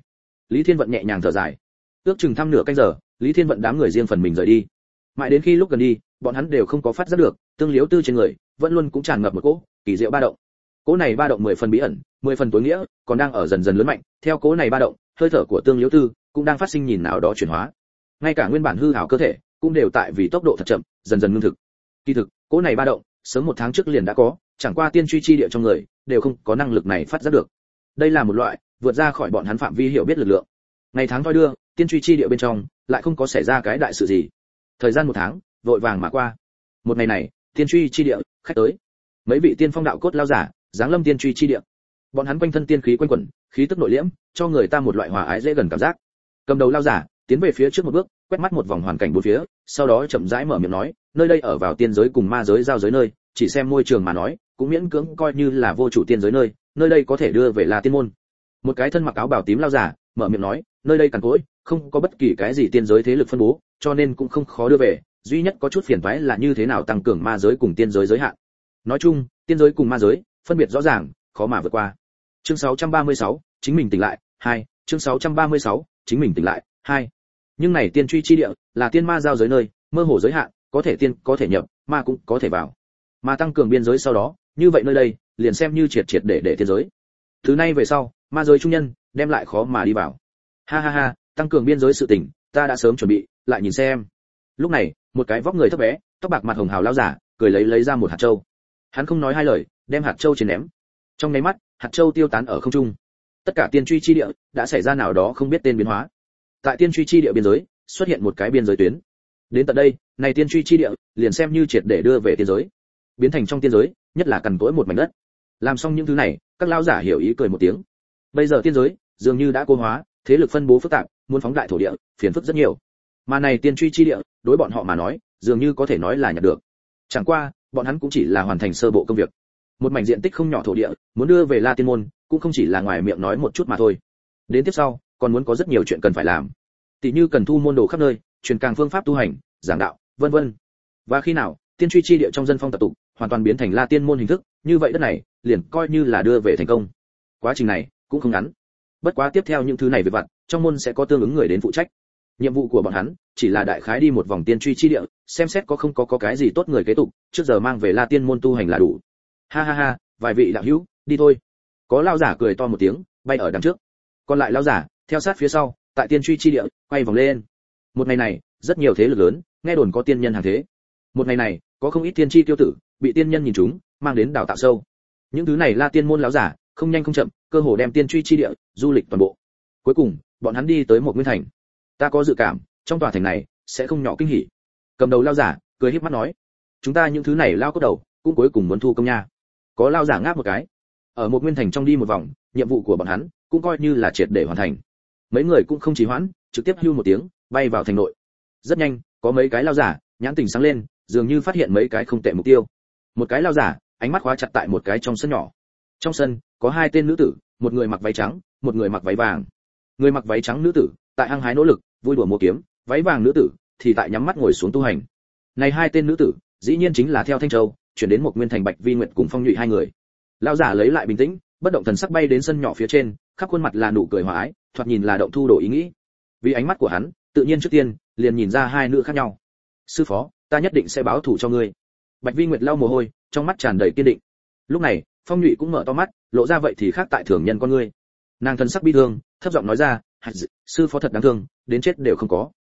Lý Thiên Vận nhẹ nhàng thở dài. Ước chừng thăm nửa canh giờ, Lý Thiên Vận đám người riêng phần mình rời đi. Mãi đến khi lúc gần đi, bọn hắn đều không có phát giác được, Tương Liếu Tư trên người vẫn luôn cũng tràn ngập một cỗ kỳ diệu ba động. Cỗ này ba động mười phần bí ẩn, mười phần tối nghĩa, còn đang ở dần dần lớn mạnh, theo cỗ này ba động, hơi thở của Tương Liếu Tư cũng đang phát sinh nhìn nào đó chuyển hóa. Ngay cả nguyên bản hư ảo cơ thể cũng đều tại vì tốc độ thật chậm, dần dần ngưng thực. Kỳ thực, cỗ này ba động, sớm một tháng trước liền đã có, chẳng qua tiên truy chi địa trong người đều không có năng lực này phát giác được. Đây là một loại vượt ra khỏi bọn hắn phạm vi hiểu biết lực lượng. Ngày tháng thoi đưa, tiên truy chi địa bên trong lại không có xảy ra cái đại sự gì. Thời gian một tháng vội vàng mà qua. Một ngày này, tiên truy chi địa khách tới. Mấy vị tiên phong đạo cốt lao giả giáng lâm tiên truy chi địa. Bọn hắn quanh thân tiên khí quanh quẩn, khí tức nội liễm, cho người ta một loại hòa ái dễ gần cảm giác. Cầm đầu lao giả tiến về phía trước một bước, quét mắt một vòng hoàn cảnh bốn phía, sau đó chậm rãi mở miệng nói, nơi đây ở vào tiên giới cùng ma giới giao giới nơi, chỉ xem môi trường mà nói, cũng miễn cưỡng coi như là vô chủ tiên giới nơi, nơi đây có thể đưa về là tiên môn. Một cái thân mặc áo bào tím lao giả mở miệng nói, nơi đây cằn cỗi, không có bất kỳ cái gì tiên giới thế lực phân bố, cho nên cũng không khó đưa về, duy nhất có chút phiền toái là như thế nào tăng cường ma giới cùng tiên giới giới hạn. Nói chung, tiên giới cùng ma giới phân biệt rõ ràng, khó mà vượt qua. Chương sáu trăm ba mươi sáu, chính mình tỉnh lại, hai. Chương sáu trăm ba mươi sáu, chính mình tỉnh lại, hai. Nhưng này tiên truy chi địa là tiên ma giao giới nơi, mơ hồ giới hạn, có thể tiên có thể nhập, ma cũng có thể vào. Mà tăng cường biên giới sau đó, như vậy nơi đây liền xem như triệt triệt để để tiên giới. Từ nay về sau, ma giới trung nhân đem lại khó mà đi vào. Ha ha ha, tăng cường biên giới sự tình, ta đã sớm chuẩn bị, lại nhìn xem. Lúc này, một cái vóc người thấp bé, tóc bạc mặt hồng hào lão giả, cười lấy lấy ra một hạt châu. Hắn không nói hai lời, đem hạt châu trên ném. Trong nháy mắt, hạt châu tiêu tán ở không trung. Tất cả tiên truy chi địa đã xảy ra nào đó không biết tên biến hóa. Tại tiên truy chi địa biên giới, xuất hiện một cái biên giới tuyến. Đến tận đây, này tiên truy chi địa liền xem như triệt để đưa về tiên giới, biến thành trong tiên giới, nhất là cằn cỗi một mảnh đất. Làm xong những thứ này, các lão giả hiểu ý cười một tiếng. Bây giờ tiên giới dường như đã cô hóa, thế lực phân bố phức tạp, muốn phóng đại thổ địa, phiền phức rất nhiều. Mà này tiên truy chi địa, đối bọn họ mà nói, dường như có thể nói là nhặt được. Chẳng qua, bọn hắn cũng chỉ là hoàn thành sơ bộ công việc. Một mảnh diện tích không nhỏ thổ địa, muốn đưa về La Tiên môn, cũng không chỉ là ngoài miệng nói một chút mà thôi. Đến tiếp sau, còn muốn có rất nhiều chuyện cần phải làm. Tỷ như cần thu môn đồ khắp nơi, truyền càng phương pháp tu hành, giảng đạo, vân vân. Và khi nào, tiên truy chi địa trong dân phong tập tục hoàn toàn biến thành La Tiên môn hình thức, như vậy đất này liền coi như là đưa về thành công. Quá trình này cũng không ngắn. Bất quá tiếp theo những thứ này về vặt, trong môn sẽ có tương ứng người đến phụ trách. Nhiệm vụ của bọn hắn chỉ là đại khái đi một vòng tiên truy chi địa, xem xét có không có có cái gì tốt người kế tục, trước giờ mang về La Tiên môn tu hành là đủ. Ha ha ha, vài vị đạo hữu, đi thôi. Có lão giả cười to một tiếng, bay ở đằng trước. Còn lại lão giả theo sát phía sau, tại tiên truy chi địa quay vòng lên. Một ngày này, rất nhiều thế lực lớn nghe đồn có tiên nhân hàng thế. Một ngày này, có không ít tiên tri tiêu tử bị tiên nhân nhìn trúng, mang đến đào tạo sâu. Những thứ này La Tiên môn lão giả không nhanh không chậm, cơ hồ đem tiên truy chi địa du lịch toàn bộ. Cuối cùng, bọn hắn đi tới một nguyên thành. Ta có dự cảm, trong tòa thành này sẽ không nhỏ kinh hỉ. Cầm đầu lão giả cười híp mắt nói, chúng ta những thứ này lao cốt đầu, cũng cuối cùng muốn thu công nha. Có lão giả ngáp một cái. Ở một nguyên thành trong đi một vòng, nhiệm vụ của bọn hắn cũng coi như là triệt để hoàn thành. Mấy người cũng không trì hoãn, trực tiếp hưu một tiếng, bay vào thành nội. Rất nhanh, có mấy cái lão giả nhãn tình sáng lên, dường như phát hiện mấy cái không tệ mục tiêu. Một cái lão giả ánh mắt khóa chặt tại một cái trong sân nhỏ. Trong sân có hai tên nữ tử, một người mặc váy trắng, một người mặc váy vàng. Người mặc váy trắng nữ tử tại hăng hái nỗ lực, vui đùa múa kiếm, váy vàng nữ tử thì tại nhắm mắt ngồi xuống tu hành. Này hai tên nữ tử, dĩ nhiên chính là theo Thanh Châu chuyển đến một nguyên thành Bạch Vi Nguyệt cùng Phong Nhụy hai người. Lão giả lấy lại bình tĩnh, bất động thần sắc bay đến sân nhỏ phía trên, khắp khuôn mặt là nụ cười hòa ái, thoạt nhìn là động thu đồ ý nghĩ. Vì ánh mắt của hắn, tự nhiên trước tiên liền nhìn ra hai nữ khác nhau. Sư phó, ta nhất định sẽ báo thù cho ngươi. Bạch Vi Nguyệt lau mồ hôi, trong mắt tràn đầy kiên định. Lúc này, Phong Nhụy cũng mở to mắt, lộ ra vậy thì khác tại thường nhân con ngươi. Nàng thân sắc bi thương, thấp giọng nói ra, sư phó thật đáng thương, đến chết đều không có.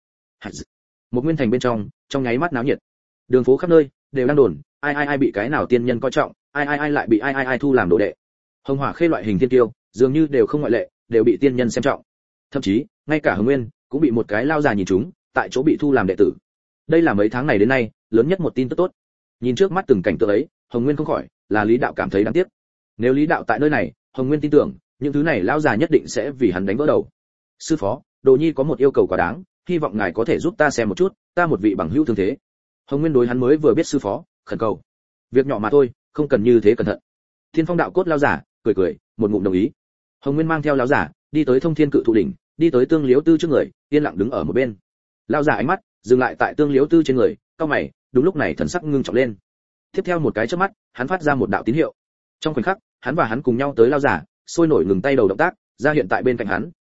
Một nguyên thành bên trong, trong nháy mắt náo nhiệt. Đường phố khắp nơi đều đang đồn, ai ai ai bị cái nào tiên nhân coi trọng, ai ai ai lại bị ai ai ai thu làm đồ đệ. Hồng Hỏa Khê loại hình tiên tiêu, dường như đều không ngoại lệ, đều bị tiên nhân xem trọng. Thậm chí, ngay cả Hồng Nguyên cũng bị một cái lao già nhìn trúng, tại chỗ bị thu làm đệ tử. Đây là mấy tháng này đến nay lớn nhất một tin tức tốt. Nhìn trước mắt từng cảnh tượng ấy, Hồng Nguyên không khỏi là Lý Đạo cảm thấy đáng tiếc. Nếu Lý Đạo tại nơi này, Hồng Nguyên tin tưởng, những thứ này lão già nhất định sẽ vì hắn đánh vỡ đầu. Sư phó, Đồ Nhi có một yêu cầu quá đáng, hy vọng ngài có thể giúp ta xem một chút, ta một vị bằng hữu thương thế. Hồng Nguyên đối hắn mới vừa biết sư phó, khẩn cầu. Việc nhỏ mà thôi, không cần như thế cẩn thận. Thiên Phong đạo cốt lão giả cười cười, một ngụm đồng ý. Hồng Nguyên mang theo lão giả đi tới Thông Thiên Cự Thụ đỉnh, đi tới Tương Liếu Tư trước người, yên lặng đứng ở một bên. Lão giả ánh mắt dừng lại tại Tương Liếu Tư trên người, cau mày, đúng lúc này thần sắc ngưng trọng lên. Tiếp theo một cái chớp mắt, hắn phát ra một đạo tín hiệu. Trong khoảnh khắc, hắn và hắn cùng nhau tới lão giả, sôi nổi ngừng tay đầu động tác, ra hiện tại bên cạnh hắn, hỏi,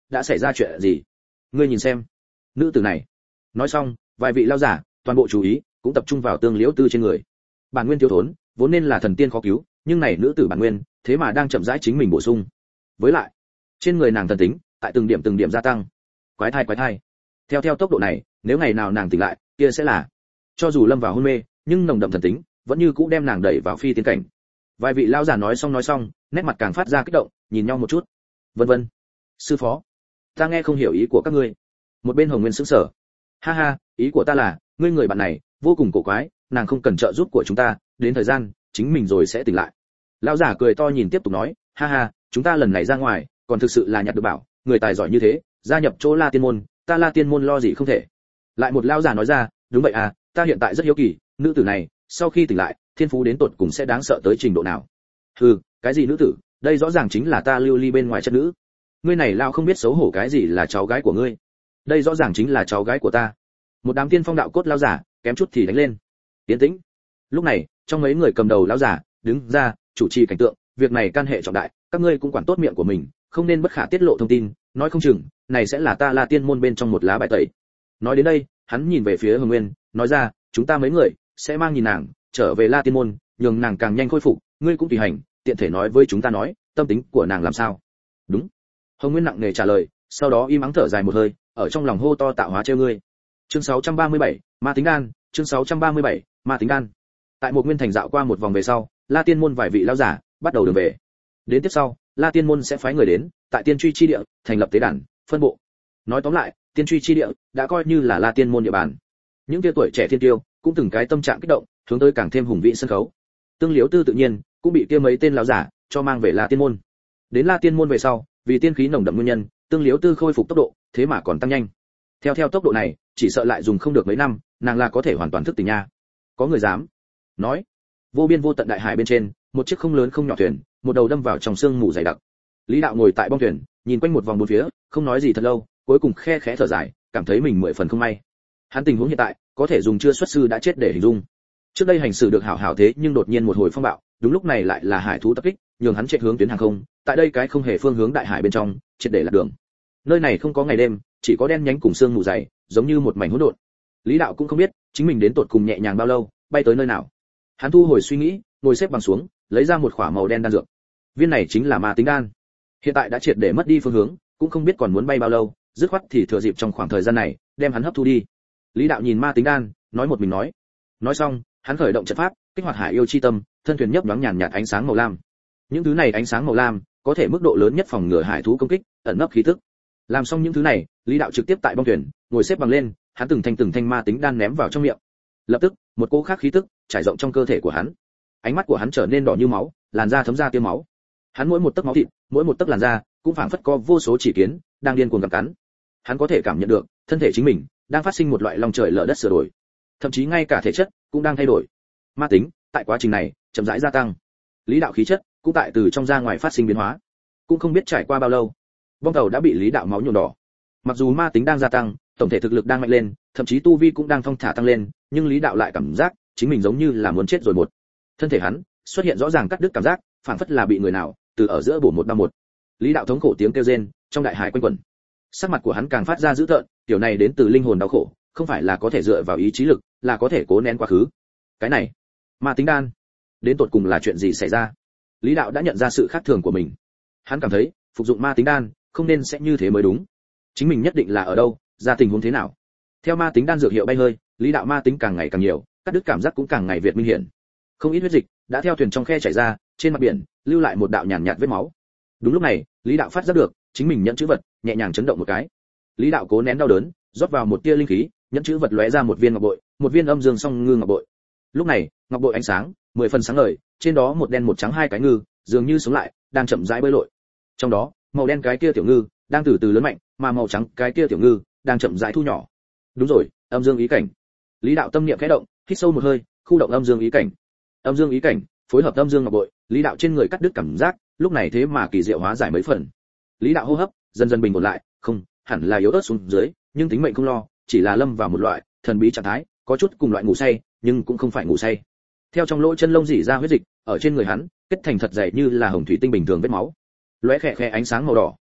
đã xảy ra chuyện gì? Ngươi nhìn xem, nữ tử này. Nói xong, vài vị lão giả, toàn bộ chú ý cũng tập trung vào Tương Liễu Tư trên người. Bản nguyên thiếu thốn, vốn nên là thần tiên khó cứu, nhưng này nữ tử bản nguyên, thế mà đang chậm rãi chính mình bổ sung. Với lại, trên người nàng thần tính, tại từng điểm từng điểm gia tăng. Quái thai quái thai. Theo theo tốc độ này, nếu ngày nào nàng tỉnh lại, kia sẽ là cho dù lâm vào hôn mê, nhưng nồng đậm thần tính vẫn như cũ đem nàng đẩy vào phi tiến cảnh. Vài vị lão giả nói xong nói xong, nét mặt càng phát ra kích động, nhìn nhau một chút. Vân vân. Sư phó, ta nghe không hiểu ý của các ngươi. Một bên Hồng Nguyên sững sờ. Ha ha, ý của ta là, ngươi người bạn này vô cùng cổ quái, nàng không cần trợ giúp của chúng ta, đến thời gian chính mình rồi sẽ tỉnh lại. Lão giả cười to nhìn tiếp tục nói, ha ha, chúng ta lần này ra ngoài, còn thực sự là nhặt được bảo, người tài giỏi như thế, gia nhập chỗ La Tiên môn, ta La Tiên môn lo gì không thể. Lại một lão giả nói ra, đúng vậy à, ta hiện tại rất hiếu kỳ, nữ tử này sau khi tỉnh lại, thiên phú đến tột cùng sẽ đáng sợ tới trình độ nào? Hừ, cái gì nữ tử, đây rõ ràng chính là ta Lưu Ly bên ngoài chất nữ. Ngươi này lao không biết xấu hổ cái gì là cháu gái của ngươi. Đây rõ ràng chính là cháu gái của ta. Một đám tiên phong đạo cốt lão giả, kém chút thì đánh lên. Tiến tĩnh. Lúc này, trong mấy người cầm đầu lão giả đứng ra, chủ trì cảnh tượng, việc này can hệ trọng đại, các ngươi cũng quản tốt miệng của mình, không nên bất khả tiết lộ thông tin, nói không chừng, này sẽ là ta La Tiên môn bên trong một lá bài tẩy. Nói đến đây, hắn nhìn về phía Hồng Nguyên, nói ra, chúng ta mấy người sẽ mang nhìn nàng trở về La Tiên môn, nhường nàng càng nhanh khôi phục, ngươi cũng tùy hành, tiện thể nói với chúng ta nói, tâm tính của nàng làm sao. Đúng. Hồng Nguyên nặng nề trả lời, sau đó im ắng thở dài một hơi, ở trong lòng hô to tạo hóa trêu ngươi. Chương sáu trăm ba mươi bảy, Ma tính đan, chương sáu trăm ba mươi bảy, Ma tính đan. Tại một nguyên thành dạo qua một vòng về sau, La Tiên môn vài vị lão giả bắt đầu đường về. Đến tiếp sau, La Tiên môn sẽ phái người đến, tại Tiên Truy chi địa thành lập tế đàn, phân bộ. Nói tóm lại, Tiên Truy chi địa đã coi như là La Tiên môn địa bàn. Những tia tuổi trẻ thiên tiêu cũng từng cái tâm trạng kích động, hướng tới càng thêm hùng vĩ sân khấu. Tương Liễu Tư tự nhiên cũng bị kia mấy tên lão giả cho mang về La Tiên môn. Đến La Tiên môn về sau, vì tiên khí nồng đậm nguyên nhân, Tương Liễu Tư khôi phục tốc độ, thế mà còn tăng nhanh. Theo theo tốc độ này, chỉ sợ lại dùng không được mấy năm, nàng là có thể hoàn toàn thức tỉnh nha. Có người dám? Nói. Vô biên vô tận đại hải bên trên, một chiếc không lớn không nhỏ thuyền, một đầu đâm vào trong sương mù dày đặc. Lý Đạo ngồi tại bong thuyền, nhìn quanh một vòng bốn phía, không nói gì thật lâu, cuối cùng khe khẽ thở dài, cảm thấy mình mười phần không may. Hắn tình huống hiện tại, có thể dùng chưa xuất sư đã chết để hình dung. Trước đây hành xử được hảo hảo thế, nhưng đột nhiên một hồi phong bạo, đúng lúc này lại là hải thú tập kích, nhường hắn chạy hướng tuyến hàng không, tại đây cái không hề phương hướng đại hải bên trong, triệt để lạc đường. Nơi này không có ngày đêm, chỉ có đen nhánh cùng sương mù dày, giống như một mảnh hỗn độn. Lý Đạo cũng không biết chính mình đến tột cùng nhẹ nhàng bao lâu, bay tới nơi nào. Hắn thu hồi suy nghĩ, ngồi xếp bằng xuống, lấy ra một khỏa màu đen đan dược. Viên này chính là ma tính đan. Hiện tại đã triệt để mất đi phương hướng, cũng không biết còn muốn bay bao lâu, dứt khoát thì thừa dịp trong khoảng thời gian này, đem hắn hấp thu đi. Lý Đạo nhìn ma tính đan, nói một mình nói. Nói xong, hắn khởi động trận pháp, kích hoạt hải yêu chi tâm, thân thuyền nhấp nhoáng nhàn nhạt ánh sáng màu lam. Những thứ này ánh sáng màu lam, có thể mức độ lớn nhất phòng ngừa hải thú công kích, ẩn nấp khí tức. Làm xong những thứ này, Lý Đạo trực tiếp tại bong thuyền, ngồi xếp bằng lên, hắn từng thanh từng thanh ma tính đan ném vào trong miệng. Lập tức, một cỗ khác khí tức trải rộng trong cơ thể của hắn. Ánh mắt của hắn trở nên đỏ như máu, làn da thấm ra tia máu. Hắn mỗi một tấc máu thịt, mỗi một tấc làn da, cũng phảng phất có vô số chỉ kiến đang điên cuồng gặm cắn. Hắn có thể cảm nhận được, thân thể chính mình đang phát sinh một loại long trời lở đất sửa đổi, thậm chí ngay cả thể chất cũng đang thay đổi. Ma tính, tại quá trình này, chậm rãi gia tăng. Lý Đạo khí chất cũng tại từ trong ra ngoài phát sinh biến hóa. Cũng không biết trải qua bao lâu, bong tàu đã bị Lý Đạo máu nhuộm đỏ. Mặc dù ma tính đang gia tăng, tổng thể thực lực đang mạnh lên, thậm chí tu vi cũng đang thong thả tăng lên, nhưng Lý Đạo lại cảm giác chính mình giống như là muốn chết rồi một. Thân thể hắn xuất hiện rõ ràng cắt đứt cảm giác, phảng phất là bị người nào từ ở giữa bổ một đao một. Lý Đạo thống khổ tiếng kêu rên trong đại hải quanh quẩn. Sắc mặt của hắn càng phát ra dữ tợn, tiểu này đến từ linh hồn đau khổ, không phải là có thể dựa vào ý chí lực, là có thể cố nén quá khứ. Cái này, ma tính đan, đến tột cùng là chuyện gì xảy ra? Lý Đạo đã nhận ra sự khác thường của mình. Hắn cảm thấy, phục dụng ma tính đan, không nên sẽ như thế mới đúng. Chính mình nhất định là ở đâu, ra tình huống thế nào? Theo ma tính đan dược hiệu bay hơi, Lý Đạo ma tính càng ngày càng nhiều, cắt đứt cảm giác cũng càng ngày việt minh hiển. Không ít huyết dịch đã theo thuyền trong khe chảy ra, trên mặt biển lưu lại một đạo nhàn nhạt vết máu. Đúng lúc này, Lý Đạo phát giác được, chính mình nhẫn chữ vật nhẹ nhàng chấn động một cái. Lý Đạo cố nén đau đớn, rót vào một tia linh khí, nhẫn chữ vật lóe ra một viên ngọc bội, một viên âm dương song ngư ngọc bội. Lúc này, ngọc bội ánh sáng mười phần sáng ngời, trên đó một đen một trắng hai cái ngư, dường như sống lại, đang chậm rãi bơi lội. Trong đó, màu đen cái kia tiểu ngư đang từ từ lớn mạnh, mà màu trắng cái kia tiểu ngư đang chậm rãi thu nhỏ. Đúng rồi, âm dương ý cảnh. Lý Đạo tâm niệm khẽ động, hít sâu một hơi, khu động âm dương ý cảnh. Âm dương ý cảnh phối hợp âm dương ngọc bội, Lý Đạo trên người cắt đứt cảm giác, lúc này thế mà kỳ diệu hóa giải mấy phần. Lý Đạo hô hấp dần dần bình ổn lại, không, hẳn là yếu ớt xuống dưới, nhưng tính mệnh không lo, chỉ là lâm vào một loại thần bí trạng thái, có chút cùng loại ngủ say, nhưng cũng không phải ngủ say. Theo trong lỗ chân lông rỉ ra huyết dịch, ở trên người hắn kết thành thật dày như là hồng thủy tinh bình thường vết máu. Lóe khẽ khẽ ánh sáng màu đỏ,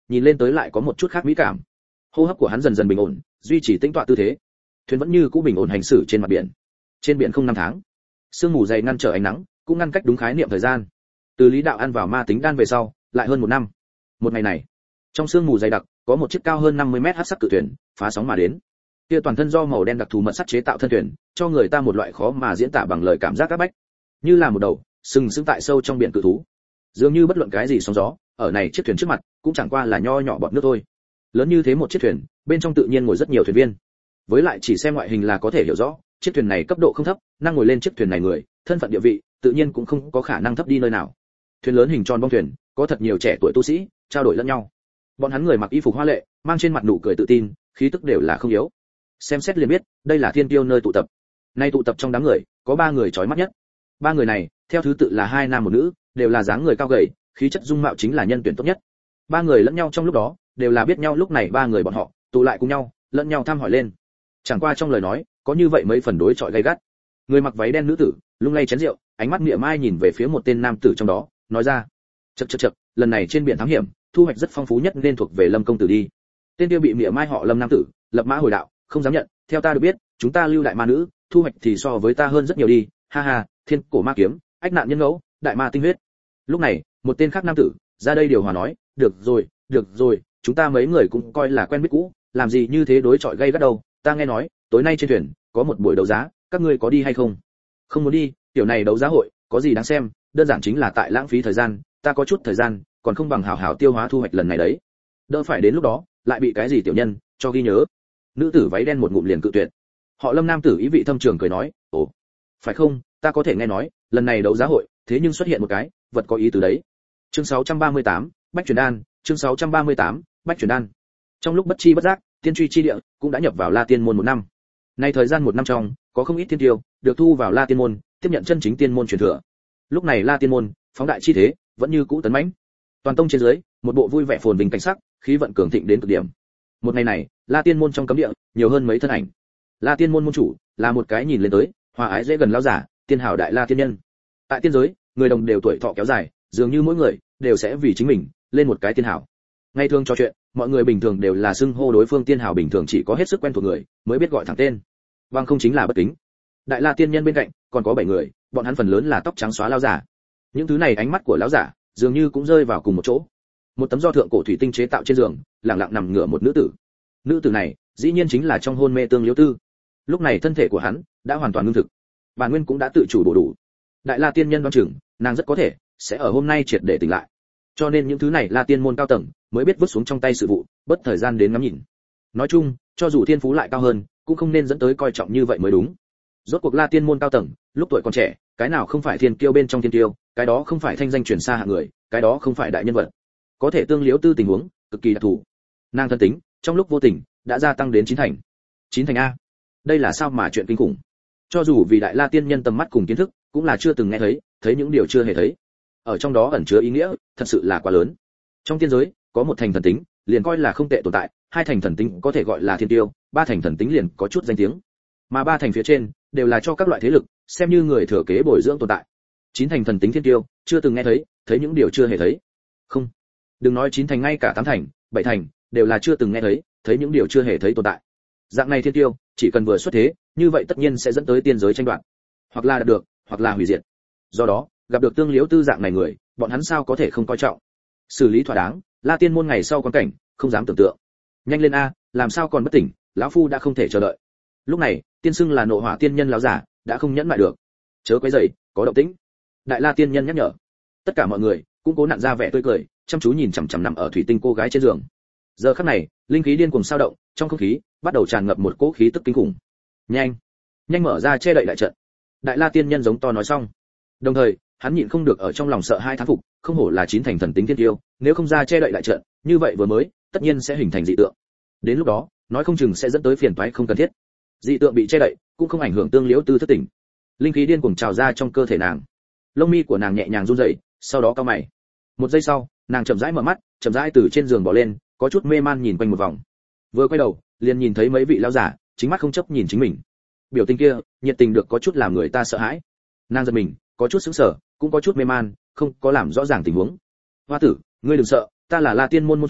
nhìn lên tới lại có một chút khác mỹ cảm. Hô hấp của hắn dần dần bình ổn, duy trì tĩnh tọa tư thế. Thuyền vẫn như cũ bình ổn hành xử trên mặt biển. Trên biển không năm tháng, sương mù dày ngăn trở ánh nắng, cũng ngăn cách đúng khái niệm thời gian. Từ Lý Đạo ăn vào ma tính đan về sau, lại hơn một năm. Một ngày này, trong sương mù dày đặc, có một chiếc cao hơn năm mươi mét hắc sắc cự thuyền phá sóng mà đến. Kia toàn thân do màu đen đặc thù mật sắt chế tạo thân thuyền, cho người ta một loại khó mà diễn tả bằng lời cảm giác áp bách, như là một đầu sừng sững tại sâu trong biển cự thú. Dường như bất luận cái gì sóng gió, ở này chiếc thuyền trước mặt, cũng chẳng qua là nho nhỏ bọt nước thôi. Lớn như thế một chiếc thuyền, bên trong tự nhiên ngồi rất nhiều thuyền viên. Với lại chỉ xem ngoại hình là có thể hiểu rõ, chiếc thuyền này cấp độ không thấp, năng ngồi lên chiếc thuyền này người, thân phận địa vị, tự nhiên cũng không có khả năng thấp đi nơi nào. Thuyền lớn hình tròn bong thuyền, có thật nhiều trẻ tuổi tu sĩ, trao đổi lẫn nhau. Bọn hắn người mặc y phục hoa lệ, mang trên mặt nụ cười tự tin, khí tức đều là không yếu. Xem xét liền biết, đây là thiên tiêu nơi tụ tập. Nay tụ tập trong đám người, có ba người chói mắt nhất. Ba người này, theo thứ tự là hai nam một nữ, đều là dáng người cao gầy, khí chất dung mạo chính là nhân tuyển tốt nhất. Ba người lẫn nhau trong lúc đó, đều là biết nhau, lúc này ba người bọn họ tụ lại cùng nhau, lẫn nhau thăm hỏi lên. Chẳng qua trong lời nói, có như vậy mấy phần đối chọi gay gắt. Người mặc váy đen nữ tử, lung lay chén rượu, ánh mắt mỉa mai nhìn về phía một tên nam tử trong đó, nói ra: "Chậc chậc chậc, lần này trên biển thám hiểm, thu hoạch rất phong phú nhất nên thuộc về Lâm công tử đi." Tên kia bị mỉa mai họ Lâm nam tử, lập mã hồi đạo, không dám nhận, theo ta được biết, chúng ta lưu đại ma nữ, thu hoạch thì so với ta hơn rất nhiều đi, ha ha, thiên cổ ma kiếm, ách nạn nhân ngẫu, đại ma tinh huyết. Lúc này, một tên khác nam tử ra đây điều hòa nói: "Được rồi, được rồi, chúng ta mấy người cũng coi là quen biết cũ, làm gì như thế đối chọi gay gắt đâu, ta nghe nói, tối nay trên thuyền có một buổi đấu giá, các ngươi có đi hay không?" "Không muốn đi, tiểu này đấu giá hội, có gì đáng xem, đơn giản chính là tại lãng phí thời gian, ta có chút thời gian, còn không bằng hảo hảo tiêu hóa thu hoạch lần này đấy. Đỡ phải đến lúc đó, lại bị cái gì tiểu nhân cho ghi nhớ." Nữ tử váy đen một ngụm liền cự tuyệt. Họ Lâm nam tử ý vị thâm trường cười nói: "Ồ, phải không, ta có thể nghe nói, lần này đấu giá hội, thế nhưng xuất hiện một cái vật có ý từ đấy." Chương sáu trăm ba mươi tám, Bách Truyền Đan, chương sáu trăm ba mươi tám, Bách Truyền Đan. Trong lúc bất chi bất giác, tiên truy chi địa cũng đã nhập vào La Tiên môn một năm. Nay thời gian một năm trong, có không ít thiên tiêu được thu vào La Tiên môn, tiếp nhận chân chính tiên môn truyền thừa. Lúc này La Tiên môn, phóng đại chi thế, vẫn như cũ tấn mãnh. Toàn tông trên dưới, một bộ vui vẻ phồn vinh cảnh sắc, khí vận cường thịnh đến cực điểm. Một ngày này, La Tiên môn trong cấm địa, nhiều hơn mấy thân ảnh. La Tiên môn môn chủ là một cái nhìn lên tới, hòa ái dễ gần lão giả, tiên hào đại La tiên nhân. Tại tiên giới, người đồng đều tuổi thọ kéo dài, dường như mỗi người đều sẽ vì chính mình lên một cái tiên hào. Ngày thường trò chuyện, mọi người bình thường đều là xưng hô đối phương tiên hào, bình thường chỉ có hết sức quen thuộc người mới biết gọi thẳng tên, bằng không chính là bất kính. Đại La tiên nhân bên cạnh còn có bảy người, bọn hắn phần lớn là tóc trắng xóa lão giả. Những thứ này ánh mắt của lão giả dường như cũng rơi vào cùng một chỗ. Một tấm do thượng cổ thủy tinh chế tạo trên giường, lặng lặng nằm ngửa một nữ tử. Nữ tử này, dĩ nhiên chính là trong hôn mê Tương Liễu Tư. Lúc này thân thể của hắn đã hoàn toàn ngưng thực, bản nguyên cũng đã tự chủ bổ đủ. Đại La tiên nhân đoán chừng, nàng rất có thể sẽ ở hôm nay triệt để tỉnh lại. Cho nên những thứ này La tiên môn cao tầng mới biết vứt xuống trong tay sự vụ, bất thời gian đến ngắm nhìn. Nói chung, cho dù thiên phú lại cao hơn, cũng không nên dẫn tới coi trọng như vậy mới đúng. Rốt cuộc La tiên môn cao tầng, lúc tuổi còn trẻ, cái nào không phải thiên kiêu bên trong thiên kiêu, cái đó không phải thanh danh truyền xa hạng người, cái đó không phải đại nhân vật. Có thể Tương Liễu Tư tình huống cực kỳ đặc thù. Nàng thân tính, trong lúc vô tình đã gia tăng đến chín thành. Chín thành a. Đây là sao mà chuyện kinh khủng. Cho dù vì đại La tiên nhân tầm mắt cùng kiến thức, cũng là chưa từng nghe thấy, thấy những điều chưa hề thấy. Ở trong đó ẩn chứa ý nghĩa, thật sự là quá lớn. Trong tiên giới, có một thành thần tính, liền coi là không tệ tồn tại, hai thành thần tính có thể gọi là thiên tiêu, ba thành thần tính liền có chút danh tiếng. Mà ba thành phía trên đều là cho các loại thế lực, xem như người thừa kế bồi dưỡng tồn tại. Chín thành thần tính thiên tiêu, chưa từng nghe thấy, thấy những điều chưa hề thấy. Không, đừng nói chín thành, ngay cả tám thành, bảy thành đều là chưa từng nghe thấy, thấy những điều chưa hề thấy tồn tại. Dạng này thiên tiêu, chỉ cần vừa xuất thế, như vậy tất nhiên sẽ dẫn tới tiên giới tranh đoạt, hoặc là đạt được, hoặc là hủy diệt. Do đó, gặp được Tương Liễu Tư dạng này người, bọn hắn sao có thể không coi trọng. Xử lý thỏa đáng, La Tiên môn ngày sau quan cảnh, không dám tưởng tượng. Nhanh lên a, làm sao còn bất tỉnh, lão phu đã không thể chờ đợi. Lúc này, tiên xưng là Nộ Hỏa tiên nhân lão giả, đã không nhẫn nại được. Chớ quấy rầy, có động tĩnh. Đại La tiên nhân nhắc nhở. Tất cả mọi người cũng cố nặn ra vẻ tươi cười, chăm chú nhìn chằm chằm nằm ở thủy tinh cô gái trên giường. Giờ khắc này, linh khí điên cuồng sao động, trong không khí bắt đầu tràn ngập một cỗ khí tức kinh khủng. Nhanh, nhanh mở ra che đậy đại trận. Đại La tiên nhân giống to nói xong. Đồng thời, hắn nhịn không được ở trong lòng sợ hai thán phục, không hổ là chín thành thần tính thiên tiêu, nếu không ra che đậy đại trận, như vậy vừa mới, tất nhiên sẽ hình thành dị tượng. Đến lúc đó, nói không chừng sẽ dẫn tới phiền toái không cần thiết. Dị tượng bị che đậy, cũng không ảnh hưởng Tương Liễu Tư thức tỉnh. Linh khí điên cuồng trào ra trong cơ thể nàng. Lông mi của nàng nhẹ nhàng run rẩy, sau đó cau mày. Một giây sau, nàng chậm rãi mở mắt, chậm rãi từ trên giường bò lên, có chút mê man nhìn quanh một vòng. Vừa quay đầu, liền nhìn thấy mấy vị lão giả, chính mắt không chấp nhìn chính mình. Biểu tình kia, nhiệt tình được có chút làm người ta sợ hãi. Nàng giật mình, có chút sững sờ, cũng có chút mê man, không có làm rõ ràng tình huống. Hoa tử, ngươi đừng sợ, ta là La Tiên môn môn chủ,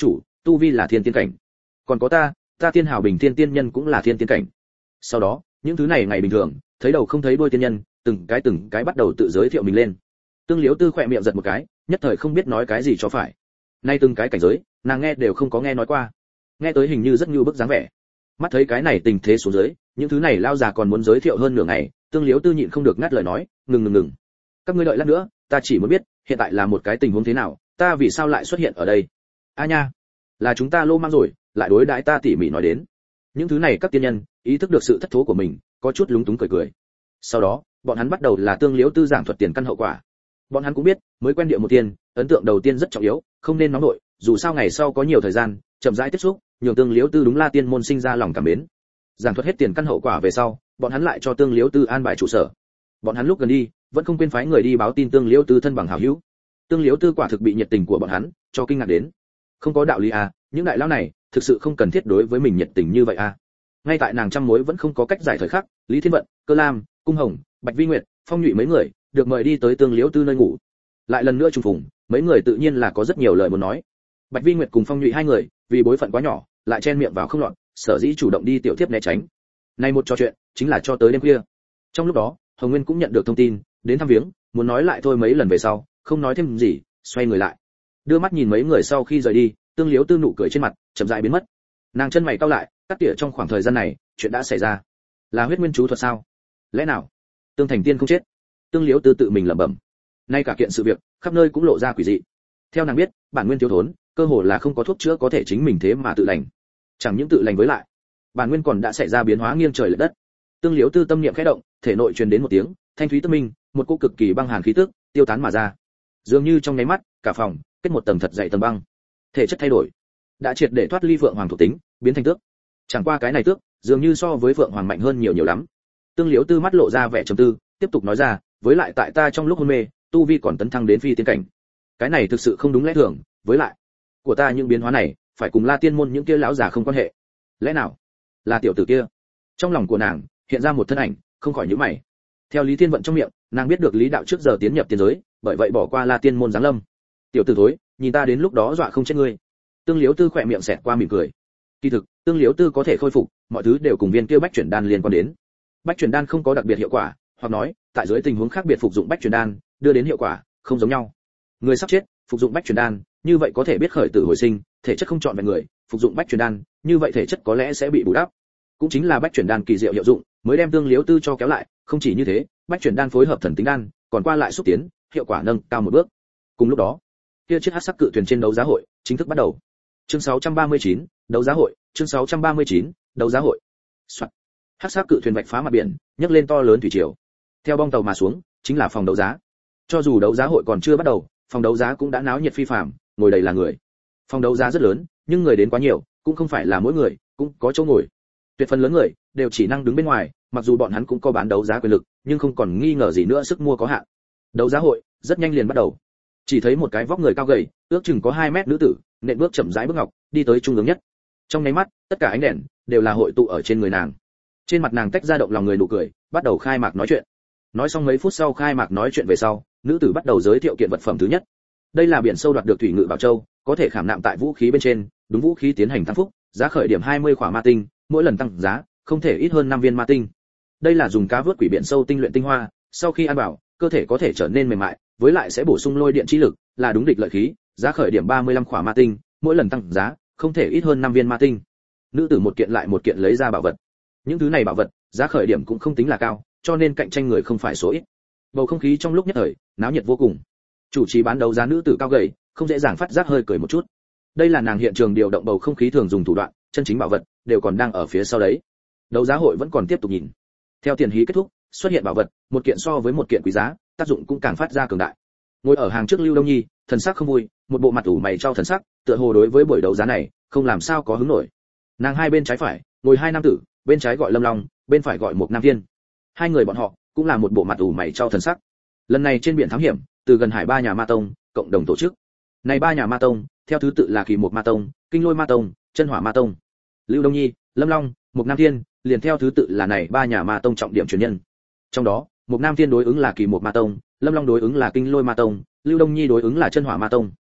tu vi là thiên tiên cảnh. Còn có ta, ta Thiên Hào Bình Thiên tiên nhân cũng là thiên tiên cảnh. Sau đó, những thứ này ngày bình thường, thấy đầu không thấy đuôi tiên nhân, từng cái từng cái bắt đầu tự giới thiệu mình lên. Tương Liếu Tư khỏe miệng giật một cái, nhất thời không biết nói cái gì cho phải. Nay từng cái cảnh giới, nàng nghe đều không có nghe nói qua. Nghe tới hình như rất như bức dáng vẻ. Mắt thấy cái này tình thế xuống dưới, những thứ này lao già còn muốn giới thiệu hơn nửa ngày, Tương Liếu Tư nhịn không được ngắt lời nói, ngừng ngừng ngừng. Các ngươi đợi lát nữa, ta chỉ muốn biết, hiện tại là một cái tình huống thế nào, ta vì sao lại xuất hiện ở đây? A nha, là chúng ta lô mang rồi, lại đối đãi ta tỉ mỉ nói đến. Những thứ này các tiên nhân, ý thức được sự thất thố của mình, có chút lúng túng cười cười. Sau đó, bọn hắn bắt đầu là Tương Liếu Tư giảng thuật tiền căn hậu quả. Bọn hắn cũng biết, mới quen địa một tiên, ấn tượng đầu tiên rất trọng yếu, không nên nóng nổi, dù sao ngày sau có nhiều thời gian, chậm rãi tiếp xúc, nhường Tương Liếu Tư đúng La Tiên môn sinh ra lòng cảm mến. Giảng thuật hết tiền căn hậu quả về sau, bọn hắn lại cho Tương Liếu Tư an bài trụ sở. Bọn hắn lúc gần đi, vẫn không quên phái người đi báo tin Tương Liếu Tư thân bằng hảo hữu. Tương Liếu Tư quả thực bị nhiệt tình của bọn hắn cho kinh ngạc đến. Không có đạo lý à, những đại lão này, thực sự không cần thiết đối với mình nhiệt tình như vậy à. Ngay tại nàng trăm mối vẫn không có cách giải thời khắc, Lý Thiên Vận, Cơ Lam, Cung Hồng, Bạch Vi Nguyệt, Phong Nhụy mấy người được mời đi tới Tương Liếu Tư nơi ngủ. Lại lần nữa trùng phùng, mấy người tự nhiên là có rất nhiều lời muốn nói. Bạch Vi Nguyệt cùng Phong Nhụy hai người, vì bối phận quá nhỏ, lại chen miệng vào không lọt, sở dĩ chủ động đi tiểu tiếp né tránh. Nay một trò chuyện, chính là cho tới đêm khuya. Trong lúc đó, Hồng Nguyên cũng nhận được thông tin, đến thăm viếng, muốn nói lại thôi mấy lần về sau, không nói thêm gì, xoay người lại. Đưa mắt nhìn mấy người sau khi rời đi, Tương Liếu Tư nụ cười trên mặt chậm rãi biến mất. Nàng chân mày cau lại, cắt tỉa trong khoảng thời gian này, chuyện đã xảy ra, là huyết nguyên chú thuật sao? Lẽ nào Tương Thành Tiên không chết? Tương Liếu Tư tự mình lẩm bẩm. Nay cả kiện sự việc, khắp nơi cũng lộ ra quỷ dị. Theo nàng biết, bản nguyên thiếu thốn, cơ hồ là không có thuốc chữa có thể chính mình thế mà tự lành. Chẳng những tự lành với lại, bản nguyên còn đã xảy ra biến hóa nghiêng trời lệch đất. Tương Liếu Tư tâm niệm khẽ động, thể nội truyền đến một tiếng thanh thúy tức minh, một cô cực kỳ băng hàn khí tức tiêu tán mà ra. Dường như trong nháy mắt, cả phòng kết một tầng thật dày tầng băng. Thể chất thay đổi, đã triệt để thoát ly vượng hoàng thuộc tính, biến thành tước. Chẳng qua cái này tước, dường như so với vượng hoàng mạnh hơn nhiều nhiều lắm. Tương Liếu Tư mắt lộ ra vẻ trầm tư, tiếp tục nói ra, với lại tại ta trong lúc hôn mê, tu vi còn tấn thăng đến phi tiên cảnh. Cái này thực sự không đúng lẽ thường, với lại, của ta những biến hóa này, phải cùng La Tiên môn những kia lão già không quan hệ. Lẽ nào là tiểu tử kia? Trong lòng của nàng hiện ra một thân ảnh, không khỏi nhíu mày. Theo Lý Thiên Vận trong miệng, nàng biết được Lý đạo trước giờ tiến nhập tiên giới, bởi vậy bỏ qua La Tiên môn giáng lâm. Tiểu tử thối, nhìn ta đến lúc đó dọa không chết ngươi. Tương Liếu Tư khỏe miệng xẹt qua mỉm cười. Kỳ thực, Tương Liếu Tư có thể khôi phục, mọi thứ đều cùng viên kia bách chuyển đan liên quan đến. Bách chuyển đan không có đặc biệt hiệu quả, hoặc nói, tại dưới tình huống khác biệt phục dụng bách chuyển đan, đưa đến hiệu quả không giống nhau. Người sắp chết, phục dụng bách chuyển đan, như vậy có thể biết khởi tử hồi sinh, thể chất không chọn vẹn người, phục dụng bách chuyển đan, như vậy thể chất có lẽ sẽ bị bù đắp. Cũng chính là bách chuyển đan kỳ diệu hiệu dụng, mới đem Tương Liếu Tư cho kéo lại, không chỉ như thế, bách chuyển đan phối hợp thần tính đan, còn qua lại xúc tiến, hiệu quả nâng cao một bước. Cùng lúc đó, kia chiếc hắc sắc cự thuyền trên đấu giá hội chính thức bắt đầu. Chương sáu trăm ba mươi chín, đấu giá hội, chương sáu trăm ba mươi chín, đấu giá hội. Soạn. Hắc sắc cự thuyền vạch phá mặt biển, nhấc lên to lớn thủy triều. Theo bong tàu mà xuống, chính là phòng đấu giá. Cho dù đấu giá hội còn chưa bắt đầu, phòng đấu giá cũng đã náo nhiệt phi phàm, ngồi đầy là người. Phòng đấu giá rất lớn, nhưng người đến quá nhiều, cũng không phải là mỗi người cũng có chỗ ngồi. Tuyệt phần lớn người đều chỉ năng đứng bên ngoài, mặc dù bọn hắn cũng có bán đấu giá quyền lực, nhưng không còn nghi ngờ gì nữa sức mua có hạn. Đấu giá hội rất nhanh liền bắt đầu. Chỉ thấy một cái vóc người cao gầy, ước chừng có hai mét nữ tử, nện bước chậm rãi bước ngọc, đi tới trung ương nhất. Trong nháy mắt, tất cả ánh đèn đều là hội tụ ở trên người nàng. Trên mặt nàng tách ra động lòng người nụ cười, bắt đầu khai mạc nói chuyện. Nói xong mấy phút sau khai mạc nói chuyện về sau, nữ tử bắt đầu giới thiệu kiện vật phẩm thứ nhất. Đây là biển sâu đoạt được thủy ngự bảo châu, có thể khảm nạm tại vũ khí bên trên, đúng vũ khí tiến hành tăng phúc, giá khởi điểm hai mươi khỏa ma tinh, mỗi lần tăng giá không thể ít hơn năm viên ma tinh. Đây là dùng cá vớt quỷ biển sâu tinh luyện tinh hoa, sau khi ăn vào, cơ thể có thể trở nên mềm mại, với lại sẽ bổ sung lôi điện chi lực, là đúng địch lợi khí, giá khởi điểm ba mươi lăm khỏa ma tinh, mỗi lần tăng giá không thể ít hơn năm viên ma tinh. Nữ tử một kiện lại một kiện lấy ra bảo vật. Những thứ này bảo vật, giá khởi điểm cũng không tính là cao, cho nên cạnh tranh người không phải số ít. Bầu không khí trong lúc nhất thời náo nhiệt vô cùng. Chủ trì bán đấu giá nữ tử cao gầy, không dễ dàng phát giác hơi cười một chút. Đây là nàng hiện trường điều động bầu không khí thường dùng thủ đoạn, chân chính bảo vật đều còn đang ở phía sau đấy. Đấu giá hội vẫn còn tiếp tục nhìn. Theo tiền hí kết thúc, xuất hiện bảo vật, một kiện so với một kiện quý giá, tác dụng cũng càng phát ra cường đại. Ngồi ở hàng trước Lưu Đông Nhi, thần sắc không vui, một bộ mặt ủ mày trao thần sắc, tựa hồ đối với buổi đấu giá này không làm sao có hứng nổi. Nàng hai bên trái phải, ngồi hai nam tử, bên trái gọi Lâm Long, bên phải gọi một nam thiên. Hai người bọn họ cũng là một bộ mặt ủ mày trao thần sắc. Lần này trên biển thám hiểm, từ gần hải ba nhà ma tông cộng đồng tổ chức. Này ba nhà ma tông, theo thứ tự là Kỳ Mộc Ma tông, Kinh Lôi Ma tông, Chân Hỏa Ma tông. Lưu Đông Nhi, Lâm Long, Mục Nam Thiên, liền theo thứ tự là này ba nhà ma tông trọng điểm truyền nhân. Trong đó, Mục Nam Thiên đối ứng là Kỳ Mộc Ma tông, Lâm Long đối ứng là Kinh Lôi Ma tông, Lưu Đông Nhi đối ứng là Chân Hỏa Ma tông.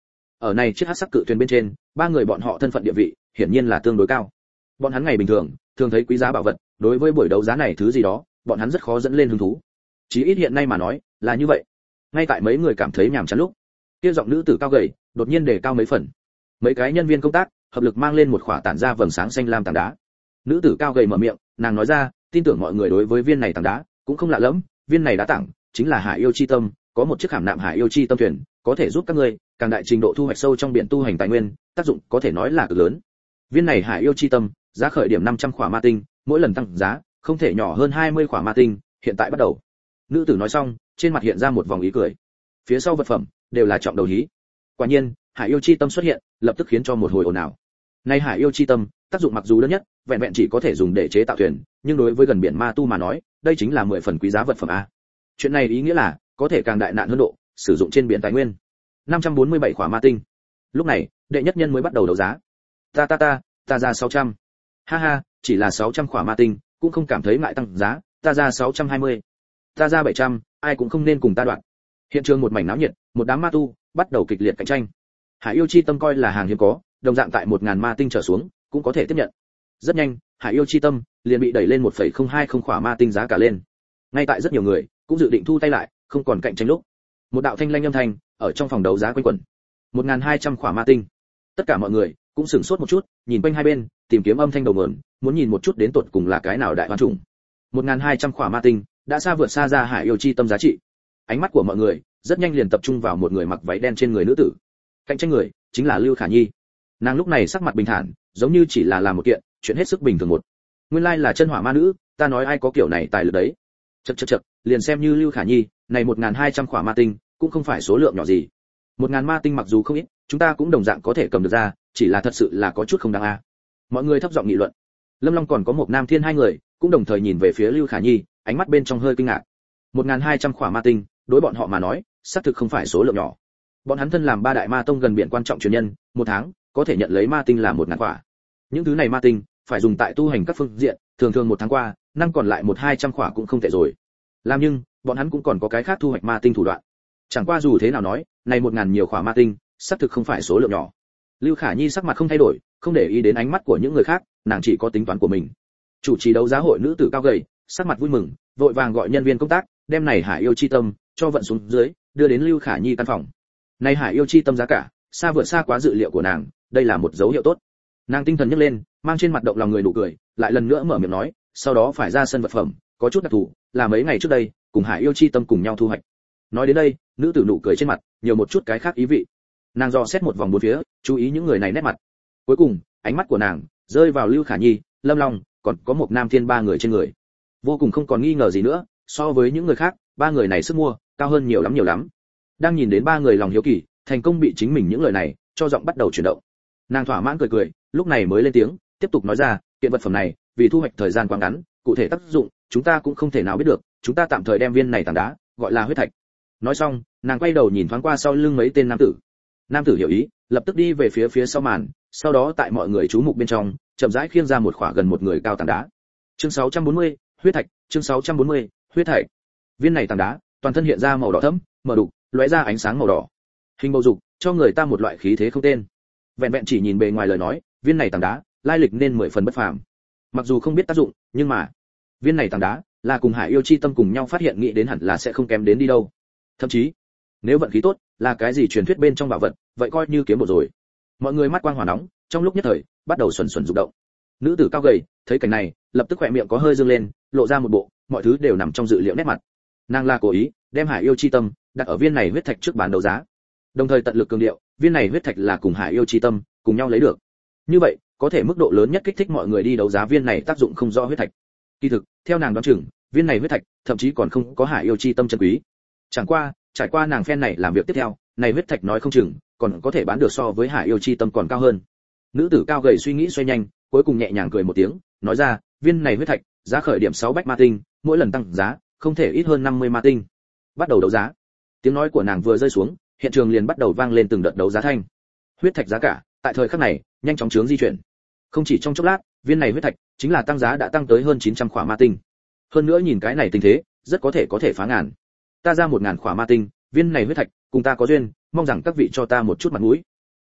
Ở này chiếc hắc sắc cự thuyền bên trên, ba người bọn họ thân phận địa vị, hiển nhiên là tương đối cao. Bọn hắn ngày bình thường, thường thấy quý giá bảo vật, đối với buổi đấu giá này thứ gì đó, bọn hắn rất khó dẫn lên hứng thú. Chí ít hiện nay mà nói, là như vậy. Ngay tại mấy người cảm thấy nhàm chán lúc, kia giọng nữ tử cao gầy, đột nhiên đề cao mấy phần. Mấy cái nhân viên công tác, hợp lực mang lên một khỏa tản ra vầng sáng xanh lam tảng đá. Nữ tử cao gầy mở miệng, nàng nói ra, tin tưởng mọi người đối với viên này tảng đá cũng không lạ lẫm, viên này đá tảng chính là Hải Yêu Chi Tâm, có một chiếc khảm nạm Hải Yêu Chi Tâm thuyền, có thể giúp các ngươi càng đại trình độ thu hoạch sâu trong biển tu hành tài nguyên, tác dụng có thể nói là cực lớn. Viên này Hải Yêu Chi Tâm, giá khởi điểm năm trăm khỏa ma tinh, mỗi lần tăng giá không thể nhỏ hơn hai mươi khỏa ma tinh, hiện tại bắt đầu. Nữ tử nói xong, trên mặt hiện ra một vòng ý cười. Phía sau vật phẩm đều là trọng đầu hí. Quả nhiên, Hải Yêu Chi Tâm xuất hiện, lập tức khiến cho một hồi ồn ào. Nay Hải Yêu Chi Tâm, tác dụng mặc dù đơn nhất, vẹn vẹn chỉ có thể dùng để chế tạo thuyền, nhưng đối với gần biển ma tu mà nói, đây chính là mười phần quý giá vật phẩm a. Chuyện này ý nghĩa là có thể càng đại nạn hơn độ, sử dụng trên biển tài nguyên. năm trăm bốn mươi bảy khỏa ma tinh. Lúc này, đệ nhất nhân mới bắt đầu đấu giá. Ta ta ta, ta ra sáu trăm. Ha ha, chỉ là sáu trăm khỏa ma tinh, cũng không cảm thấy ngại tăng giá, ta ra sáu trăm hai mươi. Ta ra bảy trăm, ai cũng không nên cùng ta đoạn. Hiện trường một mảnh náo nhiệt, một đám ma tu bắt đầu kịch liệt cạnh tranh. Hải Yêu Chi Tâm coi là hàng hiếm có, đồng dạng tại một nghìn ma tinh trở xuống, cũng có thể tiếp nhận. Rất nhanh, Hải Yêu Chi Tâm liền bị đẩy lên một phẩy không hai không khỏa ma tinh giá cả lên. Ngay tại rất nhiều người cũng dự định thu tay lại, không còn cạnh tranh lúc. Một đạo thanh lanh âm thanh ở trong phòng đấu giá quanh quẩn. một nghìn hai trăm khỏa ma tinh. Tất cả mọi người cũng sửng sốt một chút, nhìn quanh hai bên, tìm kiếm âm thanh đầu nguồn, muốn nhìn một chút đến tột cùng là cái nào đại hoan trùng. một nghìn hai trăm khỏa ma tinh đã xa vượt xa ra Hải Yêu Chi Tâm giá trị. Ánh mắt của mọi người rất nhanh liền tập trung vào một người mặc váy đen trên người nữ tử. Cạnh tranh người chính là Lưu Khả Nhi. Nàng lúc này sắc mặt bình thản, giống như chỉ là làm một kiện chuyện hết sức bình thường một. Nguyên lai là chân hỏa ma nữ, ta nói ai có kiểu này tài lực đấy. Chậc chậc chậc, liền xem như Lưu Khả Nhi, này một nghìn hai trăm khỏa ma tinh, cũng không phải số lượng nhỏ gì. một nghìn ma tinh mặc dù không ít, chúng ta cũng đồng dạng có thể cầm được ra, chỉ là thật sự là có chút không đáng a. Mọi người thấp giọng nghị luận. Lâm Long còn có một Nam Thiên hai người, cũng đồng thời nhìn về phía Lưu Khả Nhi, ánh mắt bên trong hơi kinh ngạc. một nghìn hai trăm khỏa ma tinh, đối bọn họ mà nói, xác thực không phải số lượng nhỏ. Bọn hắn thân làm ba đại ma tông gần biển quan trọng truyền nhân, một tháng có thể nhận lấy ma tinh là một ngàn khỏa. Những thứ này ma tinh phải dùng tại tu hành các phương diện, thường thường một tháng qua, năng còn lại một hai trăm khỏa cũng không tệ rồi. Làm nhưng, bọn hắn cũng còn có cái khác thu hoạch ma tinh thủ đoạn. Chẳng qua dù thế nào nói, này một ngàn nhiều khỏa ma tinh, xác thực không phải số lượng nhỏ. Lưu Khả Nhi sắc mặt không thay đổi, không để ý đến ánh mắt của những người khác, nàng chỉ có tính toán của mình. Chủ trì đấu giá hội nữ tử cao gầy, sắc mặt vui mừng, vội vàng gọi nhân viên công tác, đem này Hải Yêu Chi Tâm cho vận xuống dưới, đưa đến Lưu Khả Nhi căn phòng. Này Hải Yêu Chi Tâm giá cả, xa vượt xa quá dự liệu của nàng, đây là một dấu hiệu tốt. Nàng tinh thần nhấc lên, mang trên mặt động lòng người nụ cười, lại lần nữa mở miệng nói, sau đó phải ra sân vật phẩm, có chút đặc thù, là mấy ngày trước đây, cùng Hải Yêu Chi Tâm cùng nhau thu hoạch. Nói đến đây, nữ tử nụ cười trên mặt, nhiều một chút cái khác ý vị. Nàng dò xét một vòng bốn phía, chú ý những người này nét mặt. Cuối cùng, ánh mắt của nàng rơi vào Lưu Khả Nhi, Lâm Long, còn có một Nam Thiên ba người trên người. Vô cùng không còn nghi ngờ gì nữa, so với những người khác, ba người này sức mua cao hơn nhiều lắm nhiều lắm. Đang nhìn đến ba người lòng hiếu kỳ, thành công bị chính mình những lời này cho giọng bắt đầu chuyển động. Nàng thỏa mãn cười cười, lúc này mới lên tiếng, tiếp tục nói ra, kiện vật phẩm này, vì thu hoạch thời gian quá ngắn, cụ thể tác dụng chúng ta cũng không thể nào biết được, chúng ta tạm thời đem viên này tảng đá gọi là huyết thạch. Nói xong, nàng quay đầu nhìn thoáng qua sau lưng mấy tên nam tử. Nam tử hiểu ý, lập tức đi về phía phía sau màn, sau đó tại mọi người chú mục bên trong, chậm rãi khiêng ra một khỏa gần một người cao tảng đá. Chương sáu trăm bốn mươi, huyết thạch, chương sáu trăm bốn mươi, huyết thạch. Viên này tảng đá, toàn thân hiện ra màu đỏ thẫm, mở đục, lóe ra ánh sáng màu đỏ. Hình bầu dục, cho người ta một loại khí thế không tên. Vẹn vẹn chỉ nhìn bề ngoài lời nói, viên này tảng đá, lai lịch nên mười phần bất phàm. Mặc dù không biết tác dụng, nhưng mà, viên này tảng đá, là cùng Hải Yêu Chi Tâm cùng nhau phát hiện nghĩ đến hẳn là sẽ không kém đến đi đâu. Thậm chí, nếu vận khí tốt, là cái gì truyền thuyết bên trong bảo vật, vậy coi như kiếm bộ rồi. Mọi người mắt quang hỏa nóng, trong lúc nhất thời, bắt đầu xuẩn xuẩn rụng động. Nữ tử cao gầy, thấy cảnh này, lập tức khỏe miệng có hơi dương lên, lộ ra một bộ, mọi thứ đều nằm trong dự liệu nét mặt. Nàng là cố ý, đem Hải Yêu Chi Tâm đặt ở viên này huyết thạch trước bán đấu giá. Đồng thời tận lực cường điệu, viên này huyết thạch là cùng Hải Yêu Chi Tâm cùng nhau lấy được. Như vậy, có thể mức độ lớn nhất kích thích mọi người đi đấu giá viên này tác dụng không rõ huyết thạch. Kỳ thực, theo nàng đoán chừng, viên này huyết thạch thậm chí còn không có Hải Yêu Chi Tâm chân quý. Chẳng qua, trải qua nàng phen này làm việc tiếp theo, này huyết thạch nói không chừng còn có thể bán được so với Hải Yêu Chi Tâm còn cao hơn. Nữ tử cao gầy suy nghĩ xoay nhanh, cuối cùng nhẹ nhàng cười một tiếng, nói ra, viên này huyết thạch, giá khởi điểm sáu bách ma tinh, mỗi lần tăng giá, không thể ít hơn năm mươi ma tinh. Bắt đầu đấu giá. Tiếng nói của nàng vừa rơi xuống, hiện trường liền bắt đầu vang lên từng đợt đấu giá thanh. Huyết thạch giá cả, tại thời khắc này, nhanh chóng chướng di chuyển. Không chỉ trong chốc lát, viên này huyết thạch chính là tăng giá đã tăng tới hơn chín trăm khỏa ma tinh. Hơn nữa nhìn cái này tình thế, rất có thể có thể phá ngàn. Ta ra một ngàn khỏa ma tinh, viên này huyết thạch, cùng ta có duyên, mong rằng các vị cho ta một chút mặt mũi.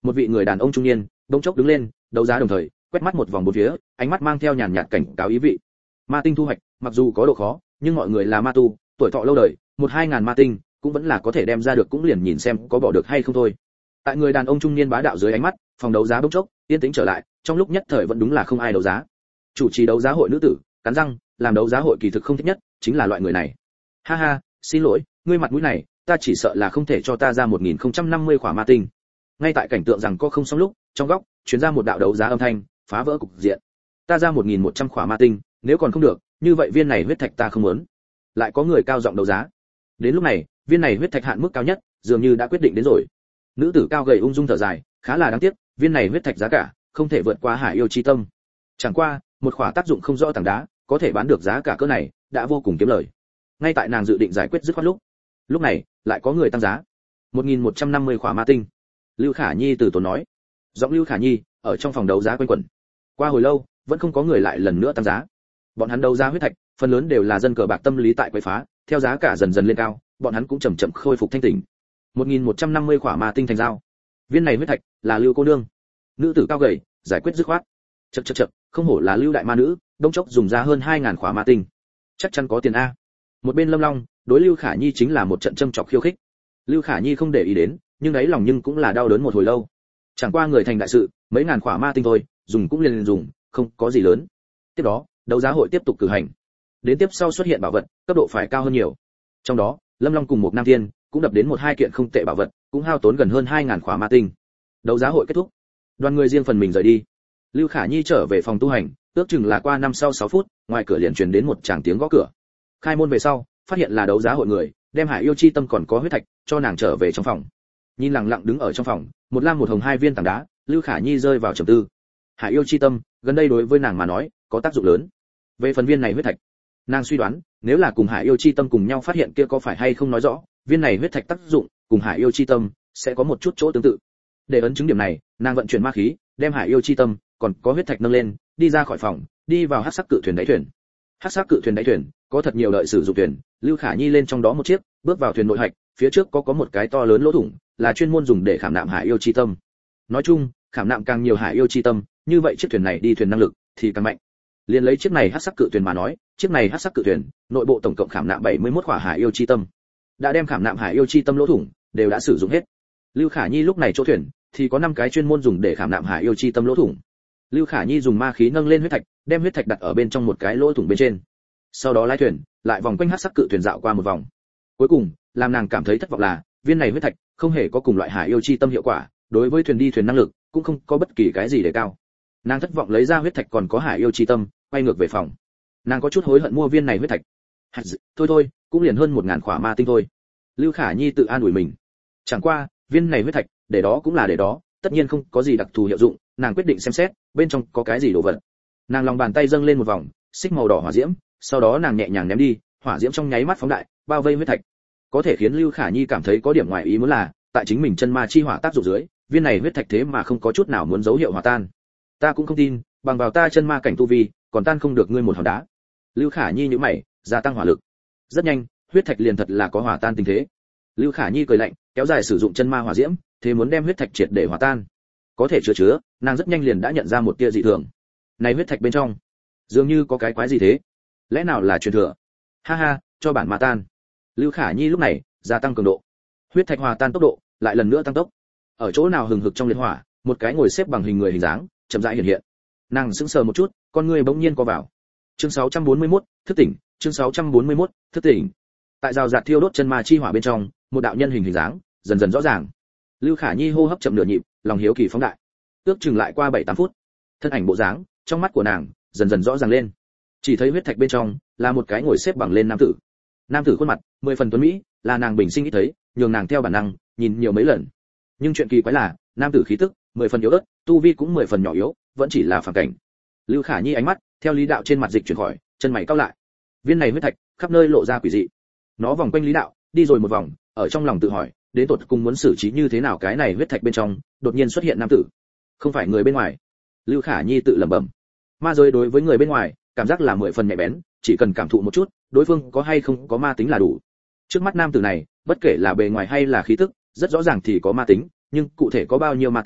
Một vị người đàn ông trung niên bỗng chốc đứng lên, đấu giá đồng thời quét mắt một vòng bốn phía, ánh mắt mang theo nhàn nhạt cảnh cáo ý vị. Ma tinh thu hoạch mặc dù có độ khó, nhưng mọi người là ma tu, tuổi thọ lâu đời, một hai ngàn ma tinh cũng vẫn là có thể đem ra được, cũng liền nhìn xem có bỏ được hay không thôi. Tại người đàn ông trung niên bá đạo dưới ánh mắt, phòng đấu giá bỗng chốc yên tĩnh trở lại, trong lúc nhất thời vẫn đúng là không ai đấu giá. Chủ trì đấu giá hội nữ tử cắn răng, làm đấu giá hội kỳ thực không thích nhất chính là loại người này. Ha ha, xin lỗi, ngươi mặt mũi này, ta chỉ sợ là không thể cho ta ra một nghìn không trăm năm mươi khỏa ma tinh. Ngay tại cảnh tượng rằng có không xong lúc, trong góc truyền ra một đạo đấu giá âm thanh, phá vỡ cục diện. Ta ra một nghìn một trăm khỏa ma tinh, nếu còn không được, như vậy viên này huyết thạch ta không muốn. Lại có người cao giọng đấu giá. Đến lúc này, viên này huyết thạch hạn mức cao nhất dường như đã quyết định đến rồi. Nữ tử cao gầy ung dung thở dài, khá là đáng tiếc, viên này huyết thạch giá cả không thể vượt qua Hải Yêu chi tâm. Chẳng qua, một khỏa tác dụng không rõ tảng đá, có thể bán được giá cả cỡ này, đã vô cùng kiếm lời. Ngay tại nàng dự định giải quyết dứt khoát lúc, lúc này lại có người tăng giá. một nghìn một trăm năm mươi khỏa ma tinh. Lưu Khả Nhi từ tốn nói. Giọng Lưu Khả Nhi ở trong phòng đấu giá quanh quẩn. Qua hồi lâu, vẫn không có người lại lần nữa tăng giá. Bọn hắn đấu giá huyết thạch, phần lớn đều là dân cờ bạc tâm lý tại quấy phá, theo giá cả dần dần lên cao, bọn hắn cũng chậm chậm khôi phục thanh tỉnh. một nghìn một trăm năm mươi khỏa ma tinh thành giao. Viên này huyết thạch là Lưu cô nương. Nữ tử cao gầy, giải quyết dứt khoát. Chậc chậc chậc, không hổ là Lưu đại ma nữ, đông chốc dùng ra hơn hai ngàn khỏa ma tinh. Chắc chắn có tiền a. Một bên Lâm Long, đối Lưu Khả Nhi chính là một trận châm chọc khiêu khích. Lưu Khả Nhi không để ý đến, nhưng ấy lòng nhưng cũng là đau đớn một hồi lâu. Chẳng qua người thành đại sự, mấy ngàn khỏa ma tinh thôi, dùng cũng liền dùng, không có gì lớn. Tiếp đó, đấu giá hội tiếp tục cử hành. Đến tiếp sau xuất hiện bảo vật, cấp độ phải cao hơn nhiều. Trong đó, Lâm Long cùng một Nam Thiên cũng đập đến một hai kiện không tệ bảo vật, cũng hao tốn gần hơn hai ngàn khỏa ma tinh. Đấu giá hội kết thúc, đoàn người riêng phần mình rời đi. Lưu Khả Nhi trở về phòng tu hành, ước chừng là qua năm sau sáu phút, ngoài cửa liền truyền đến một tràng tiếng gõ cửa. Khai môn về sau, phát hiện là đấu giá hội người, đem Hải Yêu chi tâm còn có huyết thạch cho nàng trở về trong phòng. Nhìn lặng lặng đứng ở trong phòng, một lam một hồng hai viên tảng đá, Lưu Khả Nhi rơi vào trầm tư. Hải Yêu chi tâm, gần đây đối với nàng mà nói, có tác dụng lớn. Về phần viên này huyết thạch, nàng suy đoán, nếu là cùng Hải Yêu chi tâm cùng nhau phát hiện kia có phải hay không nói rõ, viên này huyết thạch tác dụng cùng Hải Yêu chi tâm sẽ có một chút chỗ tương tự. Để ấn chứng điểm này, nàng vận chuyển ma khí, đem Hải Yêu chi tâm còn có huyết thạch nâng lên, đi ra khỏi phòng, đi vào hắc sắc cự thuyền đáy thuyền. Hắc sắc cự thuyền đáy thuyền có thật nhiều đợi sử dụng thuyền, Lưu Khả Nhi lên trong đó một chiếc, bước vào thuyền nội hạch, phía trước có có một cái to lớn lỗ thủng, là chuyên môn dùng để khảm nạm Hải Yêu chi tâm. Nói chung, khảm nạm càng nhiều Hải Yêu chi tâm, như vậy chiếc thuyền này đi thuyền năng lực thì càng mạnh. Liên lấy chiếc này hắc sắc cự thuyền mà nói, chiếc này hắc sắc cự thuyền, nội bộ tổng cộng khảm nạm bảy mươi mốt khỏa Hải Yêu chi tâm. Đã đem khảm nạm Hải Yêu chi tâm lỗ thủng đều đã sử dụng hết. Lưu Khả Nhi lúc này chỗ thuyền thì có năm cái chuyên môn dùng để khảm nạm Hải Yêu chi tâm lỗ thủng. Lưu Khả Nhi dùng ma khí nâng lên huyết thạch, đem huyết thạch đặt ở bên trong một cái lỗ thủng bên trên. Sau đó lái thuyền, lại vòng quanh hắc sắc cự thuyền dạo qua một vòng. Cuối cùng, làm nàng cảm thấy thất vọng là, viên này huyết thạch không hề có cùng loại Hải Yêu chi tâm hiệu quả, đối với thuyền đi thuyền năng lực cũng không có bất kỳ cái gì để cao. Nàng thất vọng lấy ra huyết thạch còn có Hải Yêu chi tâm, quay ngược về phòng. Nàng có chút hối hận mua viên này huyết thạch. Thôi thôi, cũng liền hơn một ngàn khỏa ma tinh thôi. Lưu Khả Nhi tự an ủi mình. Chẳng qua, viên này huyết thạch, để đó cũng là để đó, tất nhiên không có gì đặc thù hiệu dụng, nàng quyết định xem xét bên trong có cái gì đồ vật. Nàng lòng bàn tay dâng lên một vòng xích màu đỏ hỏa diễm, sau đó nàng nhẹ nhàng ném đi, hỏa diễm trong nháy mắt phóng đại, bao vây huyết thạch. Có thể khiến Lưu Khả Nhi cảm thấy có điểm ngoài ý muốn là, tại chính mình chân ma chi hỏa tác dụng dưới, viên này huyết thạch thế mà không có chút nào muốn dấu hiệu hòa tan. Ta cũng không tin, bằng vào ta chân ma cảnh tu vi, còn tan không được ngươi một hòn đá. Lưu Khả Nhi nhíu mày, gia tăng hỏa lực. Rất nhanh, huyết thạch liền thật là có hòa tan tình thế. Lưu Khả Nhi cười lạnh, kéo dài sử dụng chân ma hỏa diễm, thế muốn đem huyết thạch triệt để hòa tan. Có thể chứa chứa, nàng rất nhanh liền đã nhận ra một tia dị thường. Này huyết thạch bên trong, dường như có cái quái gì thế? Lẽ nào là truyền thừa? Ha ha, cho bản ma tan. Lưu Khả Nhi lúc này gia tăng cường độ. Huyết thạch hòa tan tốc độ lại lần nữa tăng tốc. Ở chỗ nào hừng hực trong liệt hỏa, một cái ngồi xếp bằng hình người hình dáng, chậm rãi hiện hiện. Nàng sững sờ một chút, con người bỗng nhiên co vào. Chương sáu trăm bốn mươi mốt, thức tỉnh, chương sáu trăm bốn mươi mốt, thức tỉnh. Tại rào rạt thiêu đốt chân ma chi hỏa bên trong, một đạo nhân hình hình dáng dần dần rõ ràng. Lưu Khả Nhi hô hấp chậm nửa nhịp, lòng hiếu kỳ phóng đại. Ước chừng lại qua bảy tám phút, thân ảnh bộ dáng trong mắt của nàng dần dần rõ ràng lên. Chỉ thấy huyết thạch bên trong là một cái ngồi xếp bằng lên nam tử. Nam tử khuôn mặt mười phần tuấn mỹ, là nàng bình sinh ít thấy, nhường nàng theo bản năng nhìn nhiều mấy lần. Nhưng chuyện kỳ quái là, nam tử khí tức mười phần yếu ớt, tu vi cũng mười phần nhỏ yếu, vẫn chỉ là phàm cảnh. Lưu Khả Nhi ánh mắt theo lý đạo trên mặt dịch chuyển khỏi, chân mày cau lại. Viên này huyết thạch khắp nơi lộ ra quỷ dị. Nó vòng quanh lý đạo, đi rồi một vòng, ở trong lòng tự hỏi, đến tột cùng muốn xử trí như thế nào cái này huyết thạch bên trong, đột nhiên xuất hiện nam tử. Không phải người bên ngoài. Lưu Khả Nhi tự lẩm bẩm. Ma giới đối với người bên ngoài, cảm giác là mười phần nhạy bén, chỉ cần cảm thụ một chút, đối phương có hay không có ma tính là đủ. Trước mắt nam tử này, bất kể là bề ngoài hay là khí tức, rất rõ ràng thì có ma tính, nhưng cụ thể có bao nhiêu ma tính,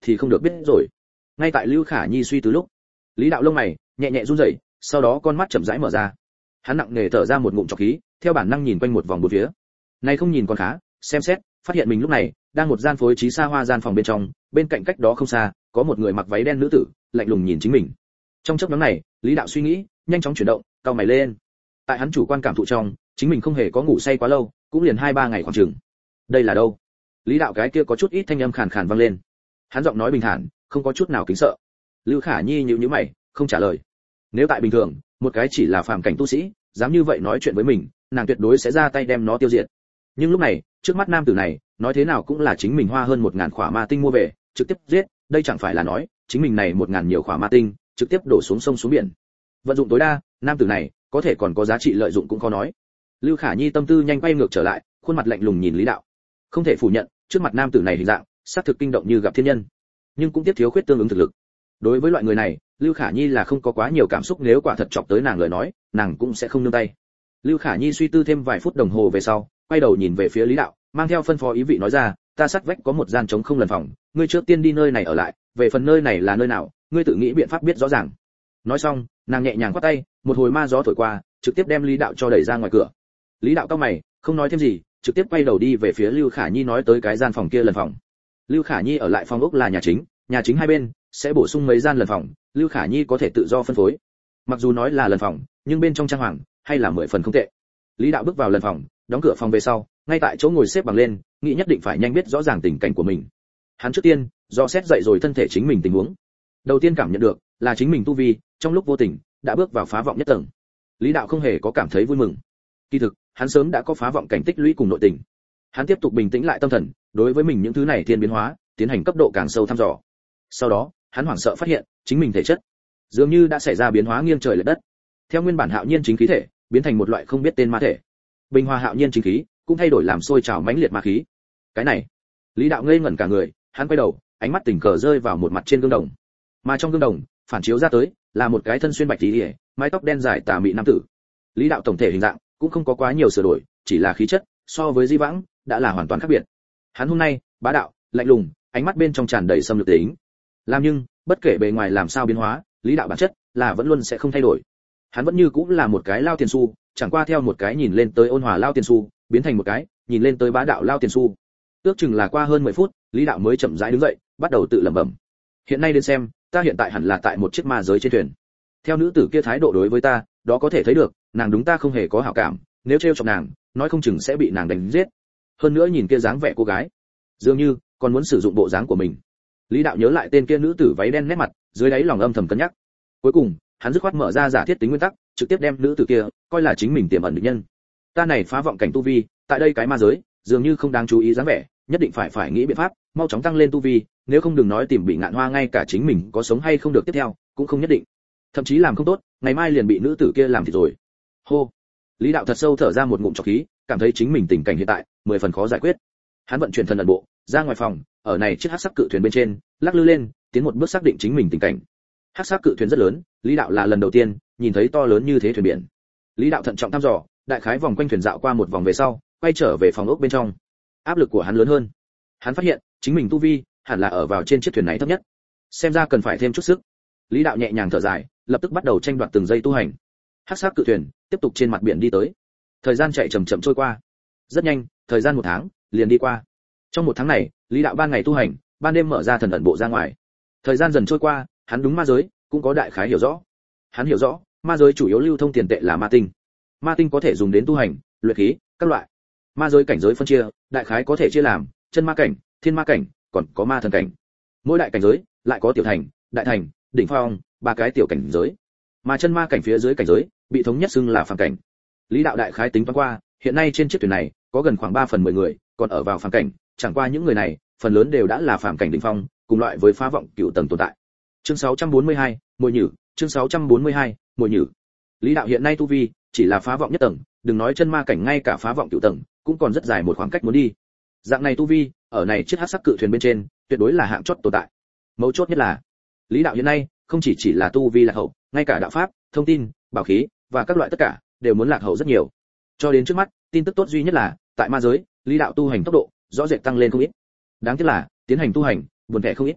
thì không được biết rồi. Ngay tại Lưu Khả Nhi suy tư lúc, Lý đạo lông mày nhẹ nhẹ run rẩy, sau đó con mắt chậm rãi mở ra. Hắn nặng nề thở ra một ngụm trọc khí, theo bản năng nhìn quanh một vòng bốn phía. Này không nhìn còn khá, xem xét, phát hiện mình lúc này đang một gian phối trí xa hoa gian phòng bên trong, bên cạnh cách đó không xa, có một người mặc váy đen nữ tử, lạnh lùng nhìn chính mình. Trong chốc ngắn này, Lý đạo suy nghĩ nhanh chóng chuyển động, cau mày lên. Tại hắn chủ quan cảm thụ trong, chính mình không hề có ngủ say quá lâu, cũng liền hai ba ngày khoảng chừng. Đây là đâu? Lý đạo cái kia có chút ít thanh âm khàn khàn vang lên. Hắn giọng nói bình thản, không có chút nào kính sợ. Lưu Khả Nhi nhíu nhíu mày, không trả lời. Nếu tại bình thường, một cái chỉ là phàm cảnh tu sĩ, dám như vậy nói chuyện với mình, nàng tuyệt đối sẽ ra tay đem nó tiêu diệt. Nhưng lúc này, trước mắt nam tử này, nói thế nào cũng là chính mình hoa hơn một ngàn khỏa ma tinh mua về, trực tiếp giết, đây chẳng phải là nói, chính mình này một ngàn nhiều khỏa ma tinh, trực tiếp đổ xuống sông xuống biển. Vận dụng tối đa, nam tử này có thể còn có giá trị lợi dụng cũng khó nói. Lưu Khả Nhi tâm tư nhanh quay ngược trở lại, khuôn mặt lạnh lùng nhìn Lý đạo. Không thể phủ nhận, trước mặt nam tử này hình dạng, xác thực kinh động như gặp thiên nhân, nhưng cũng tiếp thiếu khuyết tương ứng thực lực. Đối với loại người này, Lưu Khả Nhi là không có quá nhiều cảm xúc, nếu quả thật chọc tới nàng lời nói, nàng cũng sẽ không nương tay. Lưu Khả Nhi suy tư thêm vài phút đồng hồ về sau, quay đầu nhìn về phía Lý đạo, mang theo phân phó ý vị nói ra, ta sát vách có một gian trống không lần phòng, ngươi trước tiên đi nơi này ở lại, về phần nơi này là nơi nào, ngươi tự nghĩ biện pháp biết rõ ràng. Nói xong, nàng nhẹ nhàng quát tay, một hồi ma gió thổi qua, trực tiếp đem Lý đạo cho đẩy ra ngoài cửa. Lý đạo cau mày, không nói thêm gì, trực tiếp quay đầu đi về phía Lưu Khả Nhi nói tới cái gian phòng kia lần phòng. Lưu Khả Nhi ở lại phòng ốc là nhà chính, nhà chính hai bên sẽ bổ sung mấy gian lần phòng, Lưu Khả Nhi có thể tự do phân phối. Mặc dù nói là lần phòng, nhưng bên trong trang hoàng hay là mười phần không tệ. Lý đạo bước vào lần phòng, đóng cửa phòng về sau, ngay tại chỗ ngồi xếp bằng lên, nghĩ nhất định phải nhanh biết rõ ràng tình cảnh của mình. Hắn trước tiên do xét dậy rồi thân thể chính mình tình huống. Đầu tiên cảm nhận được là chính mình tu vi, trong lúc vô tình đã bước vào phá vọng nhất tầng. Lý đạo không hề có cảm thấy vui mừng. Kỳ thực, hắn sớm đã có phá vọng cảnh tích lũy cùng nội tình. Hắn tiếp tục bình tĩnh lại tâm thần, đối với mình những thứ này thiên biến hóa, tiến hành cấp độ càng sâu thăm dò. Sau đó, hắn hoảng sợ phát hiện, chính mình thể chất dường như đã xảy ra biến hóa nghiêng trời lệch đất. Theo nguyên bản hạo nhiên chính khí thể, biến thành một loại không biết tên ma thể. Bình hòa hạo nhiên chính khí cũng thay đổi làm sôi trào mãnh liệt ma khí. Cái này, Lý đạo ngây ngẩn cả người, hắn quay đầu, ánh mắt tình cờ rơi vào một mặt trên gương đồng. Mà trong gương đồng, phản chiếu ra tới là một cái thân xuyên bạch tí, mái tóc đen dài tà mị nam tử. Lý đạo tổng thể hình dạng cũng không có quá nhiều sửa đổi, chỉ là khí chất so với di vãng đã là hoàn toàn khác biệt. Hắn hôm nay bá đạo, lạnh lùng, ánh mắt bên trong tràn đầy xâm lược tính. Làm nhưng bất kể bề ngoài làm sao biến hóa, Lý đạo bản chất là vẫn luôn sẽ không thay đổi. Hắn vẫn như cũng là một cái lao tiền xu, chẳng qua theo một cái nhìn lên tới ôn hòa lao tiền xu, biến thành một cái nhìn lên tới bá đạo lao tiền xu. Ước chừng là qua hơn mười phút, Lý đạo mới chậm rãi đứng dậy, bắt đầu tự lẩm bẩm. Hiện nay đến xem, ta hiện tại hẳn là tại một chiếc ma giới trên thuyền. Theo nữ tử kia thái độ đối với ta, đó có thể thấy được, nàng đúng ta không hề có hảo cảm, nếu trêu chọc nàng, nói không chừng sẽ bị nàng đánh giết. Hơn nữa nhìn kia dáng vẻ cô gái, dường như còn muốn sử dụng bộ dáng của mình. Lý đạo nhớ lại tên kia nữ tử váy đen nét mặt, dưới đáy lòng âm thầm cân nhắc. Cuối cùng, hắn dứt khoát mở ra giả thiết tính nguyên tắc, trực tiếp đem nữ tử kia coi là chính mình tiềm ẩn địch nhân. Ta này phá vọng cảnh tu vi, tại đây cái ma giới, dường như không đáng chú ý dáng vẻ, nhất định phải phải nghĩ biện pháp, mau chóng tăng lên tu vi, nếu không đừng nói tìm bị ngạn hoa, ngay cả chính mình có sống hay không được tiếp theo, cũng không nhất định. Thậm chí làm không tốt, ngày mai liền bị nữ tử kia làm thịt rồi. Hô. Lý đạo thật sâu thở ra một ngụm trọc khí, cảm thấy chính mình tình cảnh hiện tại mười phần khó giải quyết. Hắn vận chuyển thần ẩn bộ, ra ngoài phòng, ở này chiếc hắc sắc cự thuyền bên trên, lắc lư lên, tiến một bước xác định chính mình tình cảnh. Hắc sắc cự thuyền rất lớn, Lý đạo là lần đầu tiên nhìn thấy to lớn như thế thuyền biển. Lý đạo thận trọng thăm dò, đại khái vòng quanh thuyền dạo qua một vòng về sau, quay trở về phòng ốc bên trong. Áp lực của hắn lớn hơn. Hắn phát hiện, chính mình tu vi hẳn là ở vào trên chiếc thuyền này thấp nhất. Xem ra cần phải thêm chút sức. Lý đạo nhẹ nhàng thở dài, lập tức bắt đầu tranh đoạt từng giây tu hành. Hắc sắc cự thuyền tiếp tục trên mặt biển đi tới. Thời gian chạy chậm chậm trôi qua. Rất nhanh, thời gian một tháng liền đi qua. Trong một tháng này, Lý đạo ban ngày tu hành, ban đêm mở ra thần ẩn bộ ra ngoài. Thời gian dần trôi qua, hắn đúng ma giới cũng có đại khái hiểu rõ. Hắn hiểu rõ, ma giới chủ yếu lưu thông tiền tệ là ma tinh. Ma tinh có thể dùng đến tu hành, luyện khí, các loại. Ma giới cảnh giới phân chia, đại khái có thể chia làm chân ma cảnh, thiên ma cảnh, còn có ma thần cảnh. Mỗi đại cảnh giới lại có tiểu thành, đại thành, đỉnh phong, ba cái tiểu cảnh giới. Mà chân ma cảnh phía dưới cảnh giới bị thống nhất xưng là phàm cảnh. Lý đạo đại khái tính toán qua, hiện nay trên chiếc thuyền này có gần khoảng ba phần mười người còn ở vào phàm cảnh, chẳng qua những người này phần lớn đều đã là phàm cảnh đỉnh phong, cùng loại với phá vọng cửu tầng tồn tại. Chương sáu trăm bốn mươi hai, mồi nhử, chương sáu trăm bốn mươi hai, mồi nhử. Lý đạo hiện nay tu vi chỉ là phá vọng nhất tầng, đừng nói chân ma cảnh, ngay cả phá vọng cửu tầng cũng còn rất dài một khoảng cách muốn đi. Dạng này tu vi, ở này chiếc hắc sắc cự thuyền bên trên, tuyệt đối là hạng chót tồn tại. Mấu chốt nhất là, Lý đạo hiện nay không chỉ chỉ là tu vi lạc hậu, ngay cả đạo pháp, thông tin, bảo khí và các loại tất cả đều muốn lạc hậu rất nhiều. Cho đến trước mắt, tin tức tốt duy nhất là, tại ma giới, Lý đạo tu hành tốc độ rõ rệt tăng lên không ít. Đáng tiếc là, tiến hành tu hành buồn tẻ không ít.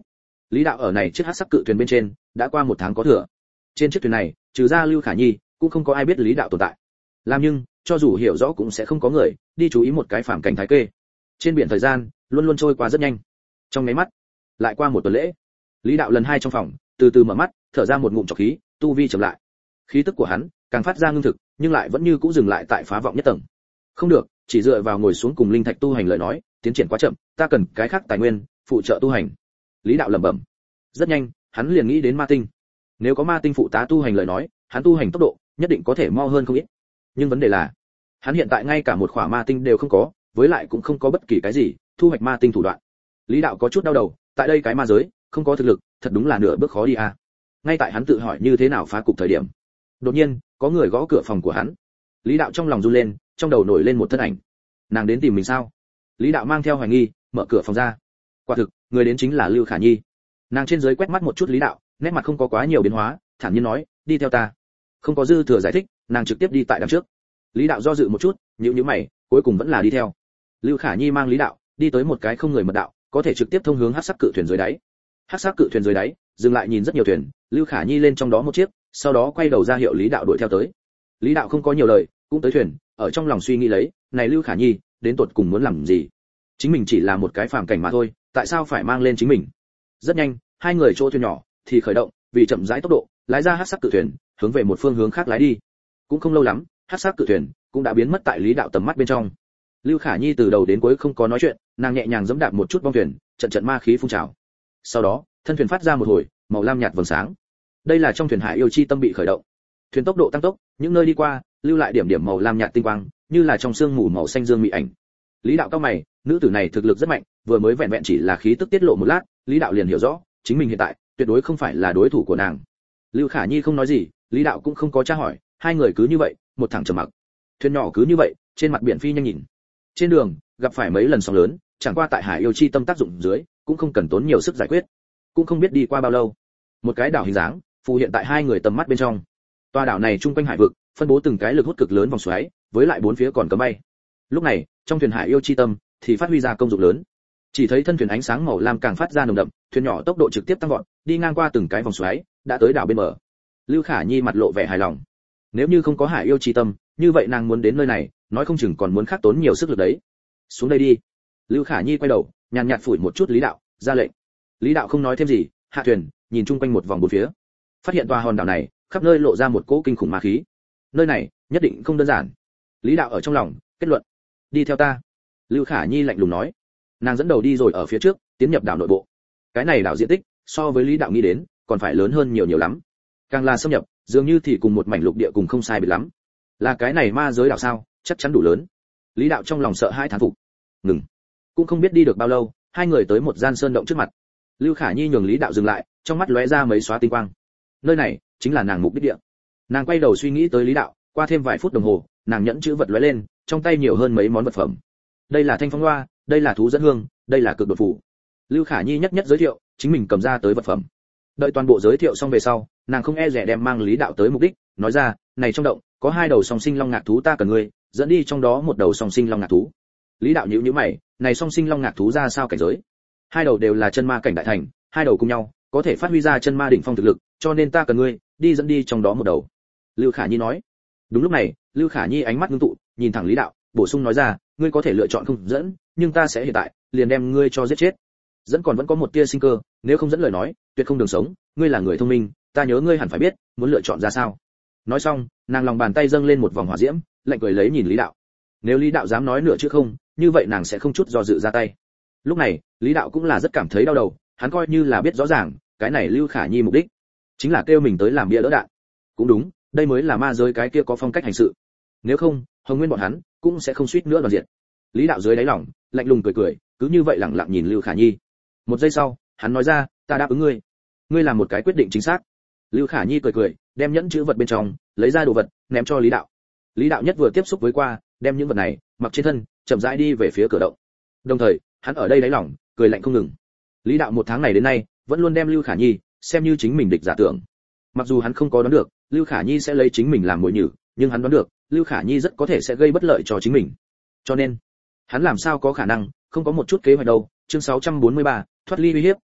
Lý đạo ở này chiếc hắc sắc cự thuyền bên trên đã qua một tháng có thừa. Trên chiếc thuyền này trừ ra Lưu Khả Nhi cũng không có ai biết Lý đạo tồn tại. Làm nhưng cho dù hiểu rõ cũng sẽ không có người đi chú ý một cái phàm cảnh thái kê. Trên biển thời gian luôn luôn trôi qua rất nhanh. Trong mấy mắt lại qua một tuần lễ. Lý đạo lần hai trong phòng từ từ mở mắt, thở ra một ngụm trọc khí, tu vi chậm lại. Khí tức của hắn càng phát ra ngưng thực, nhưng lại vẫn như cũ dừng lại tại phá vọng nhất tầng. Không được, chỉ dựa vào ngồi xuống cùng linh thạch tu hành lời nói, tiến triển quá chậm, ta cần cái khác tài nguyên phụ trợ tu hành. Lý đạo lẩm bẩm. Rất nhanh, hắn liền nghĩ đến ma tinh. Nếu có ma tinh phụ tá tu hành lời nói, hắn tu hành tốc độ nhất định có thể mau hơn không ít. Nhưng vấn đề là, hắn hiện tại ngay cả một khỏa ma tinh đều không có, với lại cũng không có bất kỳ cái gì thu hoạch ma tinh thủ đoạn. Lý đạo có chút đau đầu, tại đây cái ma giới, không có thực lực, thật đúng là nửa bước khó đi a. À. Ngay tại hắn tự hỏi như thế nào phá cục thời điểm, đột nhiên có người gõ cửa phòng của hắn. Lý đạo trong lòng run lên, trong đầu nổi lên một thân ảnh. Nàng đến tìm mình sao? Lý đạo mang theo hoài nghi, mở cửa phòng ra. Quả thực, người đến chính là Lưu Khả Nhi. Nàng trên dưới quét mắt một chút Lý đạo, nét mặt không có quá nhiều biến hóa, thản nhiên nói, đi theo ta. Không có dư thừa giải thích, nàng trực tiếp đi tại đằng trước. Lý đạo do dự một chút, nhíu nhíu mày, cuối cùng vẫn là đi theo. Lưu Khả Nhi mang Lý đạo đi tới một cái không người mật đạo, có thể trực tiếp thông hướng hắc sắc cự thuyền dưới đáy. Hắc sắc cự thuyền dưới đáy, dừng lại nhìn rất nhiều thuyền, Lưu Khả Nhi lên trong đó một chiếc, sau đó quay đầu ra hiệu Lý đạo đuổi theo tới. Lý đạo không có nhiều lời, cũng tới thuyền, ở trong lòng suy nghĩ lấy, này Lưu Khả Nhi, đến tột cùng muốn làm gì? Chính mình chỉ là một cái phàm cảnh mà thôi, tại sao phải mang lên chính mình? Rất nhanh, hai người chỗ thuyền nhỏ thì khởi động, vì chậm rãi tốc độ, lái ra hắc sắc cự thuyền, hướng về một phương hướng khác lái đi. Cũng không lâu lắm, hắc sắc cự thuyền cũng đã biến mất tại Lý đạo tầm mắt bên trong. Lưu Khả Nhi từ đầu đến cuối không có nói chuyện, nàng nhẹ nhàng giẫm đạp một chút bong thuyền, trận trận ma khí phun trào. Sau đó, thân thuyền phát ra một hồi màu lam nhạt vầng sáng. Đây là trong thuyền Hải yêu chi tâm bị khởi động. Thuyền tốc độ tăng tốc, những nơi đi qua, lưu lại điểm điểm màu lam nhạt tinh quang, như là trong sương mù màu xanh dương mị ảnh. Lý đạo cao mày, nữ tử này thực lực rất mạnh, vừa mới vẹn vẹn chỉ là khí tức tiết lộ một lát, Lý đạo liền hiểu rõ, chính mình hiện tại tuyệt đối không phải là đối thủ của nàng. Lưu Khả Nhi không nói gì, Lý đạo cũng không có tra hỏi, hai người cứ như vậy, một thẳng trầm mặc. Thuyền nhỏ cứ như vậy, trên mặt biển phi nhanh nhìn. Trên đường, gặp phải mấy lần sóng lớn, chẳng qua tại Hải yêu chi tâm tác dụng dưới, cũng không cần tốn nhiều sức giải quyết. Cũng không biết đi qua bao lâu, một cái đảo hình dáng phù hiện tại hai người tầm mắt bên trong. Tòa đảo này trung quanh hải vực, phân bố từng cái lực hút cực lớn vòng xoáy, với lại bốn phía còn cấm bay. Lúc này, trong thuyền Hải yêu chi tâm thì phát huy ra công dụng lớn. Chỉ thấy thân thuyền ánh sáng màu lam càng phát ra nồng đậm, thuyền nhỏ tốc độ trực tiếp tăng vọt, đi ngang qua từng cái vòng xoáy, đã tới đảo bên bờ. Lưu Khả Nhi mặt lộ vẻ hài lòng. Nếu như không có Hải yêu chi tâm, như vậy nàng muốn đến nơi này, nói không chừng còn muốn khắc tốn nhiều sức lực đấy. Xuống đây đi. Lưu Khả Nhi quay đầu, nhàn nhạt phủi một chút Lý đạo, ra lệnh. Lý đạo không nói thêm gì, hạ thuyền, nhìn chung quanh một vòng bốn phía. Phát hiện tòa hòn đảo này, khắp nơi lộ ra một cỗ kinh khủng ma khí. Nơi này, nhất định không đơn giản. Lý đạo ở trong lòng kết luận. Đi theo ta. Lưu Khả Nhi lạnh lùng nói. Nàng dẫn đầu đi rồi ở phía trước, tiến nhập đảo nội bộ. Cái này đảo diện tích, so với Lý đạo nghĩ đến, còn phải lớn hơn nhiều nhiều lắm. Càng là xâm nhập, dường như thì cùng một mảnh lục địa cùng không sai biệt lắm. Là cái này ma giới đảo sao, chắc chắn đủ lớn. Lý đạo trong lòng sợ hai thán phục. Ngừng. Cũng không biết đi được bao lâu, hai người tới một gian sơn động trước mặt. Lưu Khả Nhi nhường Lý đạo dừng lại, trong mắt lóe ra mấy xóa tinh quang. Nơi này chính là nàng mục đích địa. Nàng quay đầu suy nghĩ tới Lý đạo, qua thêm vài phút đồng hồ, nàng nhẫn chữ vật lóe lên, trong tay nhiều hơn mấy món vật phẩm. Đây là thanh phong loa, đây là thú dẫn hương, đây là cực đột phủ. Lưu Khả Nhi nhất nhất giới thiệu, chính mình cầm ra tới vật phẩm. Đợi toàn bộ giới thiệu xong về sau, nàng không e dè đem mang Lý đạo tới mục đích, nói ra, này trong động có hai đầu song sinh long ngạc thú ta cần ngươi, dẫn đi trong đó một đầu song sinh long ngạc thú. Lý đạo nhíu nhíu mày, này song sinh long ngạc thú ra sao cảnh giới? Hai đầu đều là chân ma cảnh đại thành, hai đầu cùng nhau có thể phát huy ra chân ma đỉnh phong thực lực, cho nên ta cần ngươi đi dẫn đi trong đó một đầu. Lưu Khả Nhi nói. Đúng lúc này, Lưu Khả Nhi ánh mắt ngưng tụ, nhìn thẳng Lý đạo, bổ sung nói ra, ngươi có thể lựa chọn không dẫn, nhưng ta sẽ hiện tại liền đem ngươi cho giết chết. Dẫn còn vẫn có một tia sinh cơ, nếu không dẫn lời nói, tuyệt không đường sống, ngươi là người thông minh, ta nhớ ngươi hẳn phải biết, muốn lựa chọn ra sao. Nói xong, nàng lòng bàn tay dâng lên một vòng hỏa diễm, lạnh cười lấy nhìn Lý đạo. Nếu Lý đạo dám nói nửa chữ không, như vậy nàng sẽ không chút do dự ra tay. Lúc này, Lý đạo cũng là rất cảm thấy đau đầu, hắn coi như là biết rõ ràng, cái này Lưu Khả Nhi mục đích chính là kêu mình tới làm bia đỡ đạn. Cũng đúng, đây mới là ma giới cái kia có phong cách hành sự. Nếu không, Hồng Nguyên bọn hắn cũng sẽ không suýt nữa đoàn diện. Lý đạo dưới đáy lòng, lạnh lùng cười cười, cứ như vậy lẳng lặng nhìn Lưu Khả Nhi. Một giây sau, hắn nói ra, ta đáp ứng ngươi. Ngươi làm một cái quyết định chính xác. Lưu Khả Nhi cười cười, đem nhẫn chữ vật bên trong, lấy ra đồ vật, ném cho Lý đạo. Lý đạo nhất vừa tiếp xúc với qua, đem những vật này mặc trên thân, chậm rãi đi về phía cửa động. Đồng thời, hắn ở đây đáy lòng, cười lạnh không ngừng. Lý đạo một tháng này đến nay, vẫn luôn đem Lưu Khả Nhi xem như chính mình địch giả tưởng. Mặc dù hắn không có đoán được, Lưu Khả Nhi sẽ lấy chính mình làm mồi nhử, nhưng hắn đoán được, Lưu Khả Nhi rất có thể sẽ gây bất lợi cho chính mình. Cho nên, hắn làm sao có khả năng không có một chút kế hoạch đâu. Chương sáu trăm bốn mươi ba, thoát ly uy hiếp,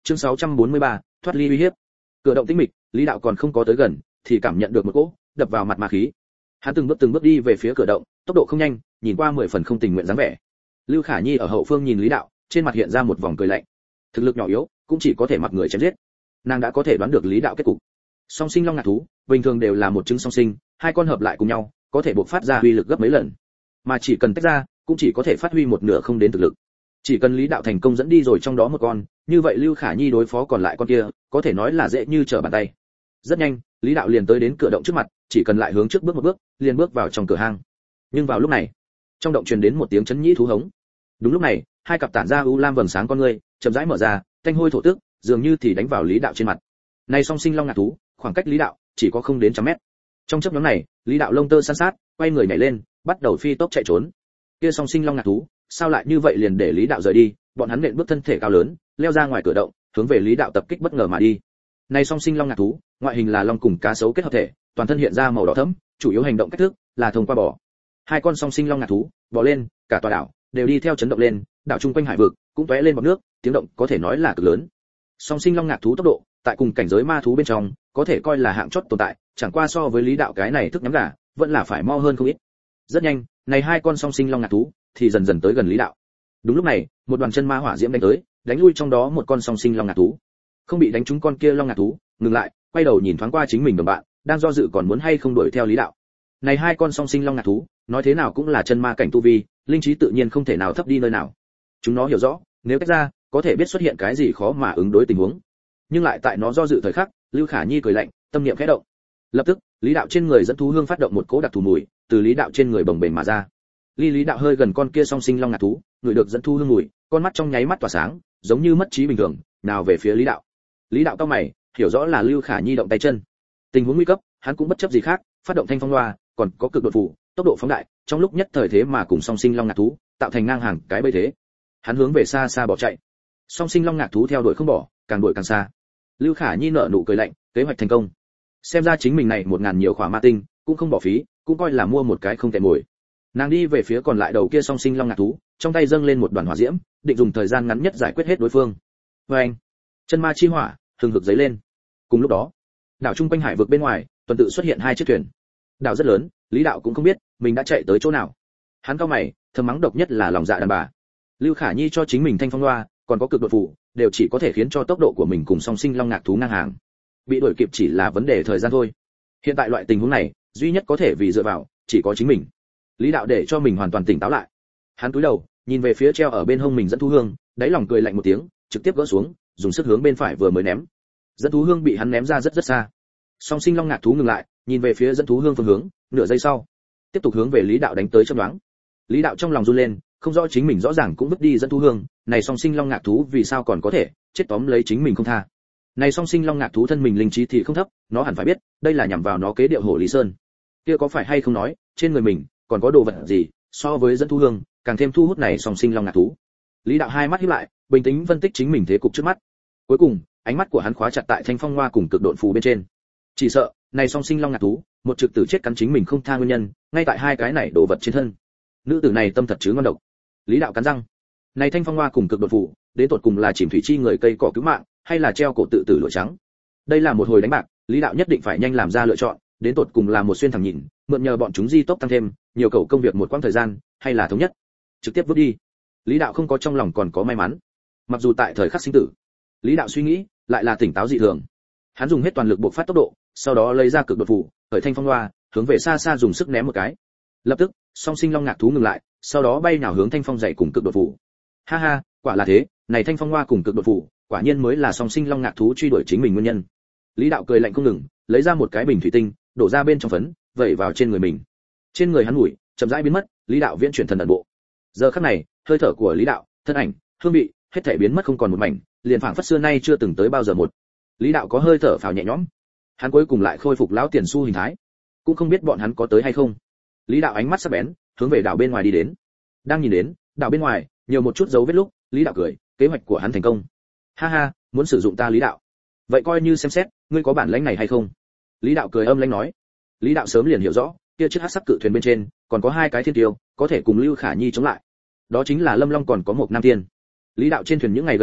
chương sáu trăm bốn mươi ba, thoát ly uy hiếp. Cửa động tĩnh mịch, Lý Đạo còn không có tới gần, thì cảm nhận được một cỗ đập vào mặt ma khí. Hắn từng bước từng bước đi về phía cửa động, tốc độ không nhanh, nhìn qua mười phần không tình nguyện dáng vẻ. Lưu Khả Nhi ở hậu phương nhìn Lý Đạo, trên mặt hiện ra một vòng cười lạnh. Thực lực nhỏ yếu, cũng chỉ có thể mặc người chém giết. Nàng đã có thể đoán được Lý Đạo kết cục. Song sinh long ngạc thú, bình thường đều là một trứng song sinh, hai con hợp lại cùng nhau, có thể bộc phát ra uy lực gấp mấy lần. Mà chỉ cần tách ra, cũng chỉ có thể phát huy một nửa không đến thực lực. Chỉ cần Lý Đạo thành công dẫn đi rồi trong đó một con, như vậy Lưu Khả Nhi đối phó còn lại con kia, có thể nói là dễ như trở bàn tay. Rất nhanh, Lý Đạo liền tới đến cửa động trước mặt, chỉ cần lại hướng trước bước một bước, liền bước vào trong cửa hang. Nhưng vào lúc này, trong động truyền đến một tiếng chấn nhĩ thú hống. Đúng lúc này, hai cặp tản ra u lam vầng sáng con ngươi, chậm rãi mở ra, thanh hôi thổ tức, dường như thì đánh vào Lý Đạo trên mặt. Này song sinh long ngạc thú, khoảng cách Lý Đạo chỉ có không đến trăm mét. Trong chớp nhoáng này, Lý Đạo lông tơ san sát, quay người nhảy lên, bắt đầu phi tốc chạy trốn. Kia song sinh long ngạc thú, sao lại như vậy liền để Lý Đạo rời đi, bọn hắn nện bước thân thể cao lớn, leo ra ngoài cửa động, hướng về Lý Đạo tập kích bất ngờ mà đi. Này song sinh long ngạc thú, ngoại hình là long cùng cá sấu kết hợp thể, toàn thân hiện ra màu đỏ thẫm, chủ yếu hành động cách thức là thông qua bò. Hai con song sinh long ngạc thú, bò lên, cả tòa đảo đều đi theo chấn động lên, đảo chung quanh hải vực cũng tóe lên bọt nước, tiếng động có thể nói là cực lớn. Song sinh long ngạc thú tốc độ, tại cùng cảnh giới ma thú bên trong, có thể coi là hạng chót tồn tại, chẳng qua so với Lý Đạo cái này thức nhắm gà, vẫn là phải mo hơn không ít. Rất nhanh, này hai con song sinh long ngạc thú thì dần dần tới gần Lý Đạo. Đúng lúc này, một đoàn chân ma hỏa diễm đánh tới, đánh lui trong đó một con song sinh long ngạc thú. Không bị đánh trúng con kia long ngạc thú, ngừng lại, quay đầu nhìn thoáng qua chính mình đồng bạn, đang do dự còn muốn hay không đuổi theo Lý Đạo. Này hai con song sinh long ngạc thú, nói thế nào cũng là chân ma cảnh tu vi, linh trí tự nhiên không thể nào thấp đi nơi nào. Chúng nó hiểu rõ, nếu tách ra, có thể biết xuất hiện cái gì khó mà ứng đối tình huống. Nhưng lại tại nó do dự thời khắc, Lưu Khả Nhi cười lạnh, tâm niệm khẽ động. Lập tức, Lý Đạo trên người dẫn thú hương phát động một cỗ đặc thù mùi, từ Lý Đạo trên người bồng bềnh mà ra. Ly Lý Đạo hơi gần con kia song sinh long ngạc thú, người được dẫn thú hương mùi, con mắt trong nháy mắt tỏa sáng, giống như mất trí bình thường, nào về phía Lý Đạo. Lý Đạo cau mày, hiểu rõ là Lưu Khả Nhi động tay chân. Tình huống nguy cấp, hắn cũng bất chấp gì khác, phát động thanh phong loa, còn có cực đột phủ, tốc độ phóng đại, trong lúc nhất thời thế mà cùng song sinh long ngạc thú, tạo thành ngang hàng cái bẫy thế. Hắn hướng về xa xa bỏ chạy. Song sinh long ngạc thú theo đuổi không bỏ, càng đuổi càng xa. Lưu Khả Nhi nở nụ cười lạnh, kế hoạch thành công. Xem ra chính mình này một ngàn nhiều khỏa ma tinh, cũng không bỏ phí, cũng coi là mua một cái không tệ mồi. Nàng đi về phía còn lại đầu kia song sinh long ngạc thú, trong tay dâng lên một đoàn hỏa diễm, định dùng thời gian ngắn nhất giải quyết hết đối phương. Và anh, chân ma chi hỏa hừng hực giấy lên. Cùng lúc đó, đảo trung quanh hải vực bên ngoài, tuần tự xuất hiện hai chiếc thuyền. Đảo rất lớn, Lý Đạo cũng không biết mình đã chạy tới chỗ nào. Hắn cau mày, thầm mắng độc nhất là lòng dạ đàn bà. Lưu Khả Nhi cho chính mình thanh phong loa, còn có cực đột phủ, đều chỉ có thể khiến cho tốc độ của mình cùng song sinh long ngạc thú ngang hàng. Bị đuổi kịp chỉ là vấn đề thời gian thôi. Hiện tại loại tình huống này, duy nhất có thể vì dựa vào, chỉ có chính mình. Lý Đạo để cho mình hoàn toàn tỉnh táo lại. Hắn cúi đầu, nhìn về phía treo ở bên hông mình dẫn thú hương, đáy lòng cười lạnh một tiếng, trực tiếp gỡ xuống, dùng sức hướng bên phải vừa mới ném. Dẫn thú hương bị hắn ném ra rất rất xa. Song sinh long ngạc thú ngừng lại, nhìn về phía dẫn thú hương phương hướng, nửa giây sau, tiếp tục hướng về Lý Đạo đánh tới chớp nhoáng. Lý Đạo trong lòng run lên, không rõ chính mình rõ ràng cũng vứt đi dẫn thú hương, này song sinh long ngạc thú vì sao còn có thể chết tóm lấy chính mình không tha. Này song sinh long ngạc thú thân mình linh trí thì không thấp, nó hẳn phải biết, đây là nhằm vào nó kế điệu hổ Lý Sơn. Kia có phải hay không nói, trên người mình còn có đồ vật gì, so với dẫn thú hương, càng thêm thu hút này song sinh long ngạc thú. Lý Đạo hai mắt híp lại, bình tĩnh phân tích chính mình thế cục trước mắt. Cuối cùng, ánh mắt của hắn khóa chặt tại thanh phong hoa cùng cực độn phù bên trên. Chỉ sợ, này song sinh long ngạc thú, một trực tử chết cắn chính mình không tha nguyên nhân, ngay tại hai cái này đồ vật trên thân. Nữ tử này tâm thật chứ ngon độc. Lý Đạo cắn răng. Này thanh phong hoa cùng cực độn phù, đến tột cùng là chìm thủy chi người cây cỏ cứu mạng, hay là treo cổ tự tử lụa trắng. Đây là một hồi đánh bạc, Lý Đạo nhất định phải nhanh làm ra lựa chọn, đến tột cùng là một xuyên thẳng nhìn, mượn nhờ bọn chúng di tốc tăng thêm, nhiều cầu công việc một quãng thời gian, hay là thống nhất, trực tiếp vứt đi. Lý Đạo không có trong lòng còn có may mắn. Mặc dù tại thời khắc sinh tử, Lý Đạo suy nghĩ lại là tỉnh táo dị thường. Hắn dùng hết toàn lực bộc phát tốc độ, sau đó lấy ra cực đột phủ, khởi thanh phong loa, hướng về xa xa dùng sức ném một cái. Lập tức, song sinh long ngạc thú ngừng lại, sau đó bay nào hướng thanh phong dậy cùng cực đột phủ. Ha ha, quả là thế, này thanh phong loa cùng cực đột phủ, quả nhiên mới là song sinh long ngạc thú truy đuổi chính mình nguyên nhân. Lý Đạo cười lạnh không ngừng, lấy ra một cái bình thủy tinh, đổ ra bên trong phấn, vẩy vào trên người mình. Trên người hắn mùi chậm rãi biến mất, Lý Đạo viễn chuyển thần ẩn bộ. Giờ khắc này, hơi thở của Lý Đạo, thân ảnh, hương vị, hết thảy biến mất không còn một mảnh, liền phảng phất xưa nay chưa từng tới bao giờ một. Lý Đạo có hơi thở phào nhẹ nhõm. Hắn cuối cùng lại khôi phục lão tiền xu hình thái. Cũng không biết bọn hắn có tới hay không. Lý Đạo ánh mắt sắc bén, hướng về đảo bên ngoài đi đến. Đang nhìn đến, đảo bên ngoài, nhiều một chút dấu vết lúc, Lý Đạo cười, kế hoạch của hắn thành công. Ha ha, muốn sử dụng ta Lý Đạo. Vậy coi như xem xét, ngươi có bản lĩnh này hay không? Lý Đạo cười âm lãnh nói. Lý Đạo sớm liền hiểu rõ, kia chiếc hắc sắc cự thuyền bên trên, còn có hai cái thiên tiêu, có thể cùng Lưu Khả Nhi chống lại. Đó chính là Lâm Long còn có một Nam Tiên. Lý Đạo trên thuyền những ngày gần đây,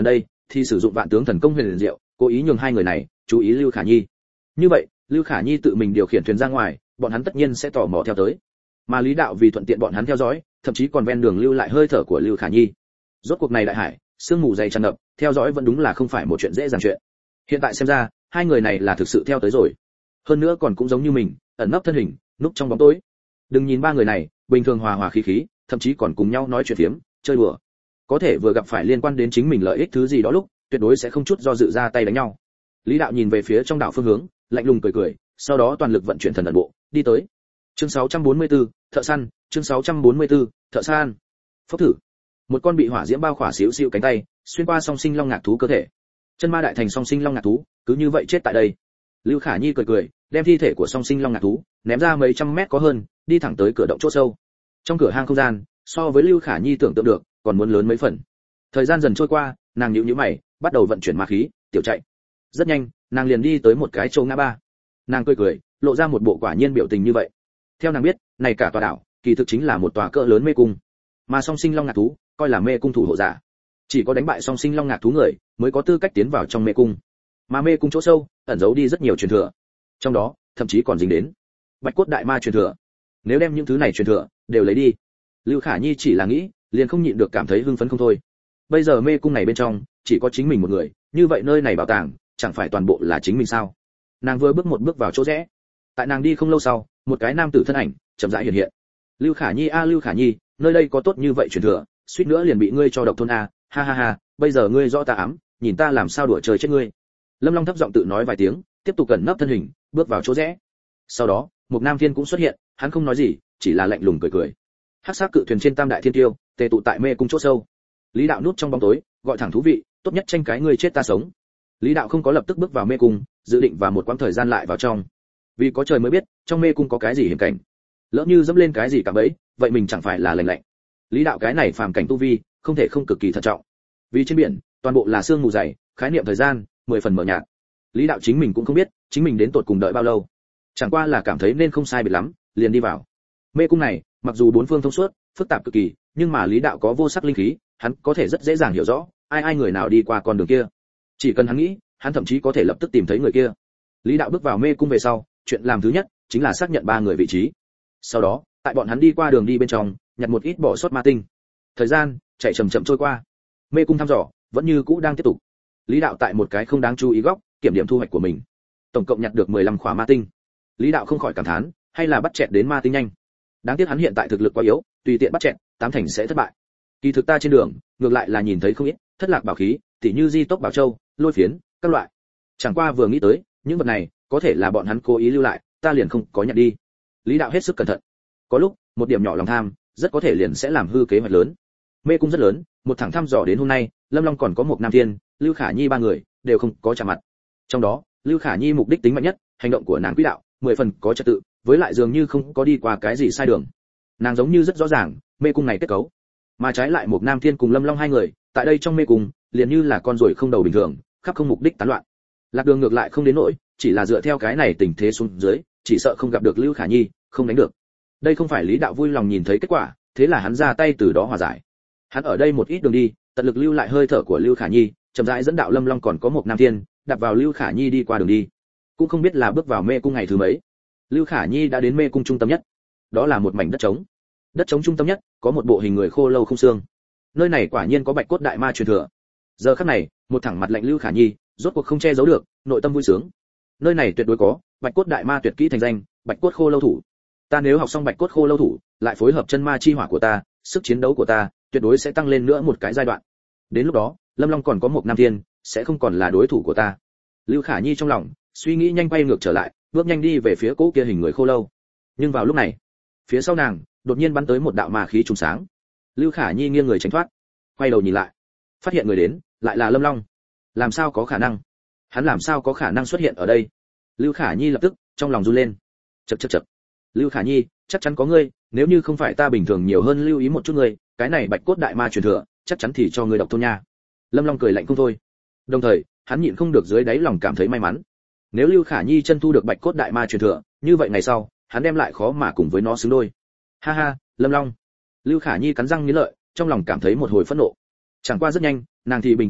thì sử dụng vạn tướng thần công huyền liền diệu, cố ý nhường hai người này chú ý Lưu Khả Nhi. Như vậy, Lưu Khả Nhi tự mình điều khiển thuyền ra ngoài, bọn hắn tất nhiên sẽ tò mò theo tới. Mà Lý Đạo vì thuận tiện bọn hắn theo dõi, thậm chí còn ven đường lưu lại hơi thở của Lưu Khả Nhi. Rốt cuộc này đại hải, sương mù dày tràn ngập, theo dõi vẫn đúng là không phải một chuyện dễ dàng chuyện. Hiện tại xem ra, hai người này là thực sự theo tới rồi. Hơn nữa còn cũng giống như mình, ẩn nấp thân hình, núp trong bóng tối. Đừng nhìn ba người này, bình thường hòa hòa khí khí, thậm chí còn cùng nhau nói chuyện phiếm, chơi đùa. Có thể vừa gặp phải liên quan đến chính mình lợi ích thứ gì đó lúc, tuyệt đối sẽ không chút do dự ra tay đánh nhau. Lý Đạo nhìn về phía trong đảo phương hướng, lạnh lùng cười cười, sau đó toàn lực vận chuyển thần ẩn bộ, đi tới. Chương sáu trăm bốn mươi tư, thợ săn, chương sáu trăm bốn mươi tư, thợ săn. Phốc thử. Một con bị hỏa diễm bao khỏa xíu xiu cánh tay, xuyên qua song sinh long ngạc thú cơ thể. Chân ma đại thành song sinh long ngạc thú, cứ như vậy chết tại đây. Lưu Khả Nhi cười cười, đem thi thể của song sinh long ngạc thú ném ra mấy trăm mét có hơn, đi thẳng tới cửa động chỗ sâu. Trong cửa hang không gian, so với Lưu Khả Nhi tưởng tượng được, còn muốn lớn mấy phần. Thời gian dần trôi qua, nàng nhíu nhíu mày, bắt đầu vận chuyển ma khí, tiểu chạy. Rất nhanh, nàng liền đi tới một cái chỗ ngã ba. Nàng cười cười, lộ ra một bộ quả nhiên biểu tình như vậy. Theo nàng biết, này cả tòa đảo, kỳ thực chính là một tòa cỡ lớn mê cung. Mà song sinh long ngạc thú, coi là mê cung thủ hộ giả. Chỉ có đánh bại song sinh long ngạc thú người, mới có tư cách tiến vào trong mê cung. Mà mê cung chỗ sâu, ẩn giấu đi rất nhiều truyền thừa. Trong đó, thậm chí còn dính đến Bạch cốt đại ma truyền thừa. Nếu đem những thứ này truyền thừa đều lấy đi, Lưu Khả Nhi chỉ là nghĩ, liền không nhịn được cảm thấy hưng phấn không thôi. Bây giờ mê cung này bên trong, chỉ có chính mình một người, như vậy nơi này bảo tàng, chẳng phải toàn bộ là chính mình sao? Nàng vừa bước một bước vào chỗ rẽ. Tại nàng đi không lâu sau, một cái nam tử thân ảnh chậm rãi hiện hiện. Lưu Khả Nhi a Lưu Khả Nhi, nơi đây có tốt như vậy truyền thừa, suýt nữa liền bị ngươi cho độc thôn a, ha ha ha, bây giờ ngươi rõ ta ám, nhìn ta làm sao đùa trời chết ngươi. Lâm Long thấp giọng tự nói vài tiếng, tiếp tục cẩn nấp thân hình, bước vào chỗ rẽ. Sau đó, một nam thiên cũng xuất hiện, hắn không nói gì, chỉ là lạnh lùng cười cười. Hắc sắc cự thuyền trên Tam đại thiên tiêu, tề tụ tại mê cung chỗ sâu. Lý Đạo núp trong bóng tối, gọi thẳng thú vị, tốt nhất tranh cái ngươi chết ta sống. Lý Đạo không có lập tức bước vào mê cung, dự định vào một quãng thời gian lại vào trong. Vì có trời mới biết, trong mê cung có cái gì hiểm cảnh. Lỡ như dẫm lên cái gì cả bẫy, vậy mình chẳng phải là lành lạnh. Lý Đạo cái này phàm cảnh tu vi, không thể không cực kỳ thận trọng. Vì trên biển, toàn bộ là sương mù dày, khái niệm thời gian, mười phần mờ nhạt. Lý Đạo chính mình cũng không biết, chính mình đến tột cùng đợi bao lâu. Chẳng qua là cảm thấy nên không sai biệt lắm, liền đi vào. Mê cung này, mặc dù bốn phương thông suốt, phức tạp cực kỳ, nhưng mà Lý Đạo có vô sắc linh khí, hắn có thể rất dễ dàng hiểu rõ, ai ai người nào đi qua con đường kia. Chỉ cần hắn nghĩ, hắn thậm chí có thể lập tức tìm thấy người kia. Lý Đạo bước vào mê cung về sau, chuyện làm thứ nhất chính là xác nhận ba người vị trí. Sau đó, tại bọn hắn đi qua đường đi bên trong, nhặt một ít bỏ sót ma tinh. Thời gian chạy chậm chậm trôi qua. Mê cung thăm dò vẫn như cũ đang tiếp tục. Lý Đạo tại một cái không đáng chú ý góc, kiểm điểm thu hoạch của mình. Tổng cộng nhặt được mười lăm khỏa ma tinh. Lý Đạo không khỏi cảm thán, hay là bắt chẹt đến ma tinh nhanh. Đáng tiếc hắn hiện tại thực lực quá yếu, tùy tiện bắt chẹt, tám thành sẽ thất bại. Kỳ thực ta trên đường, ngược lại là nhìn thấy không ít thất lạc bảo khí, tỉ như di tốc bảo châu, lôi phiến, các loại. Chẳng qua vừa nghĩ tới, những vật này có thể là bọn hắn cố ý lưu lại, ta liền không có nhận đi. Lý Đạo hết sức cẩn thận. Có lúc, một điểm nhỏ lòng tham, rất có thể liền sẽ làm hư kế hoạch lớn. Mê cung rất lớn, một thẳng thăm dò đến hôm nay, Lâm Long còn có một Nam Thiên, Lưu Khả Nhi ba người đều không có chạm mặt. Trong đó, Lưu Khả Nhi mục đích tính mạnh nhất, hành động của nàng quỹ đạo, mười phần có trật tự, với lại dường như không có đi qua cái gì sai đường. Nàng giống như rất rõ ràng, mê cung này kết cấu. Mà trái lại một Nam Thiên cùng Lâm Long hai người, tại đây trong mê cung, liền như là con ruồi không đầu bình thường, khắp không mục đích tán loạn. Lạc đường ngược lại không đến nỗi, chỉ là dựa theo cái này tình thế xuống dưới, chỉ sợ không gặp được Lưu Khả Nhi, không đánh được. Đây không phải Lý Đạo vui lòng nhìn thấy kết quả, thế là hắn ra tay từ đó hòa giải. Hắn ở đây một ít đường đi, tận lực lưu lại hơi thở của Lưu Khả Nhi, chậm rãi dẫn đạo Lâm Long còn có một Nam Thiên, đặt vào Lưu Khả Nhi đi qua đường đi. Cũng không biết là bước vào mê cung ngày thứ mấy. Lưu Khả Nhi đã đến mê cung trung tâm nhất. Đó là một mảnh đất trống. Đất trống trung tâm nhất, có một bộ hình người khô lâu không xương. Nơi này quả nhiên có Bạch cốt đại ma truyền thừa. Giờ khắc này, một thẳng mặt lạnh Lưu Khả Nhi, rốt cuộc không che giấu được, nội tâm vui sướng. Nơi này tuyệt đối có Bạch cốt đại ma tuyệt kỹ thành danh, Bạch cốt khô lâu thủ. Ta nếu học xong Bạch cốt khô lâu thủ, lại phối hợp chân ma chi hỏa của ta, sức chiến đấu của ta tuyệt đối sẽ tăng lên nữa một cái giai đoạn. Đến lúc đó, Lâm Long còn có một Nam Thiên, sẽ không còn là đối thủ của ta. Lưu Khả Nhi trong lòng suy nghĩ nhanh quay ngược trở lại, bước nhanh đi về phía cỗ kia hình người khô lâu. Nhưng vào lúc này, phía sau nàng đột nhiên bắn tới một đạo ma khí trùng sáng. Lưu Khả Nhi nghiêng người tránh thoát, quay đầu nhìn lại, phát hiện người đến lại là Lâm Long. Làm sao có khả năng? Hắn làm sao có khả năng xuất hiện ở đây? Lưu Khả Nhi lập tức trong lòng run lên. Chậc chậc chậc. Lưu Khả Nhi, chắc chắn có ngươi, nếu như không phải ta bình thường nhiều hơn lưu ý một chút ngươi, cái này Bạch cốt đại ma truyền thừa, chắc chắn thì cho ngươi độc thôn nha. Lâm Long cười lạnh không thôi. Đồng thời, hắn nhịn không được dưới đáy lòng cảm thấy may mắn. Nếu Lưu Khả Nhi chân thu được Bạch cốt đại ma truyền thừa, như vậy ngày sau, hắn đem lại khó mà cùng với nó xứng đôi. Ha ha, Lâm Long. Lưu Khả Nhi cắn răng nghiến lợi, trong lòng cảm thấy một hồi phẫn nộ. Chẳng qua rất nhanh, nàng thì bình tĩnh lại,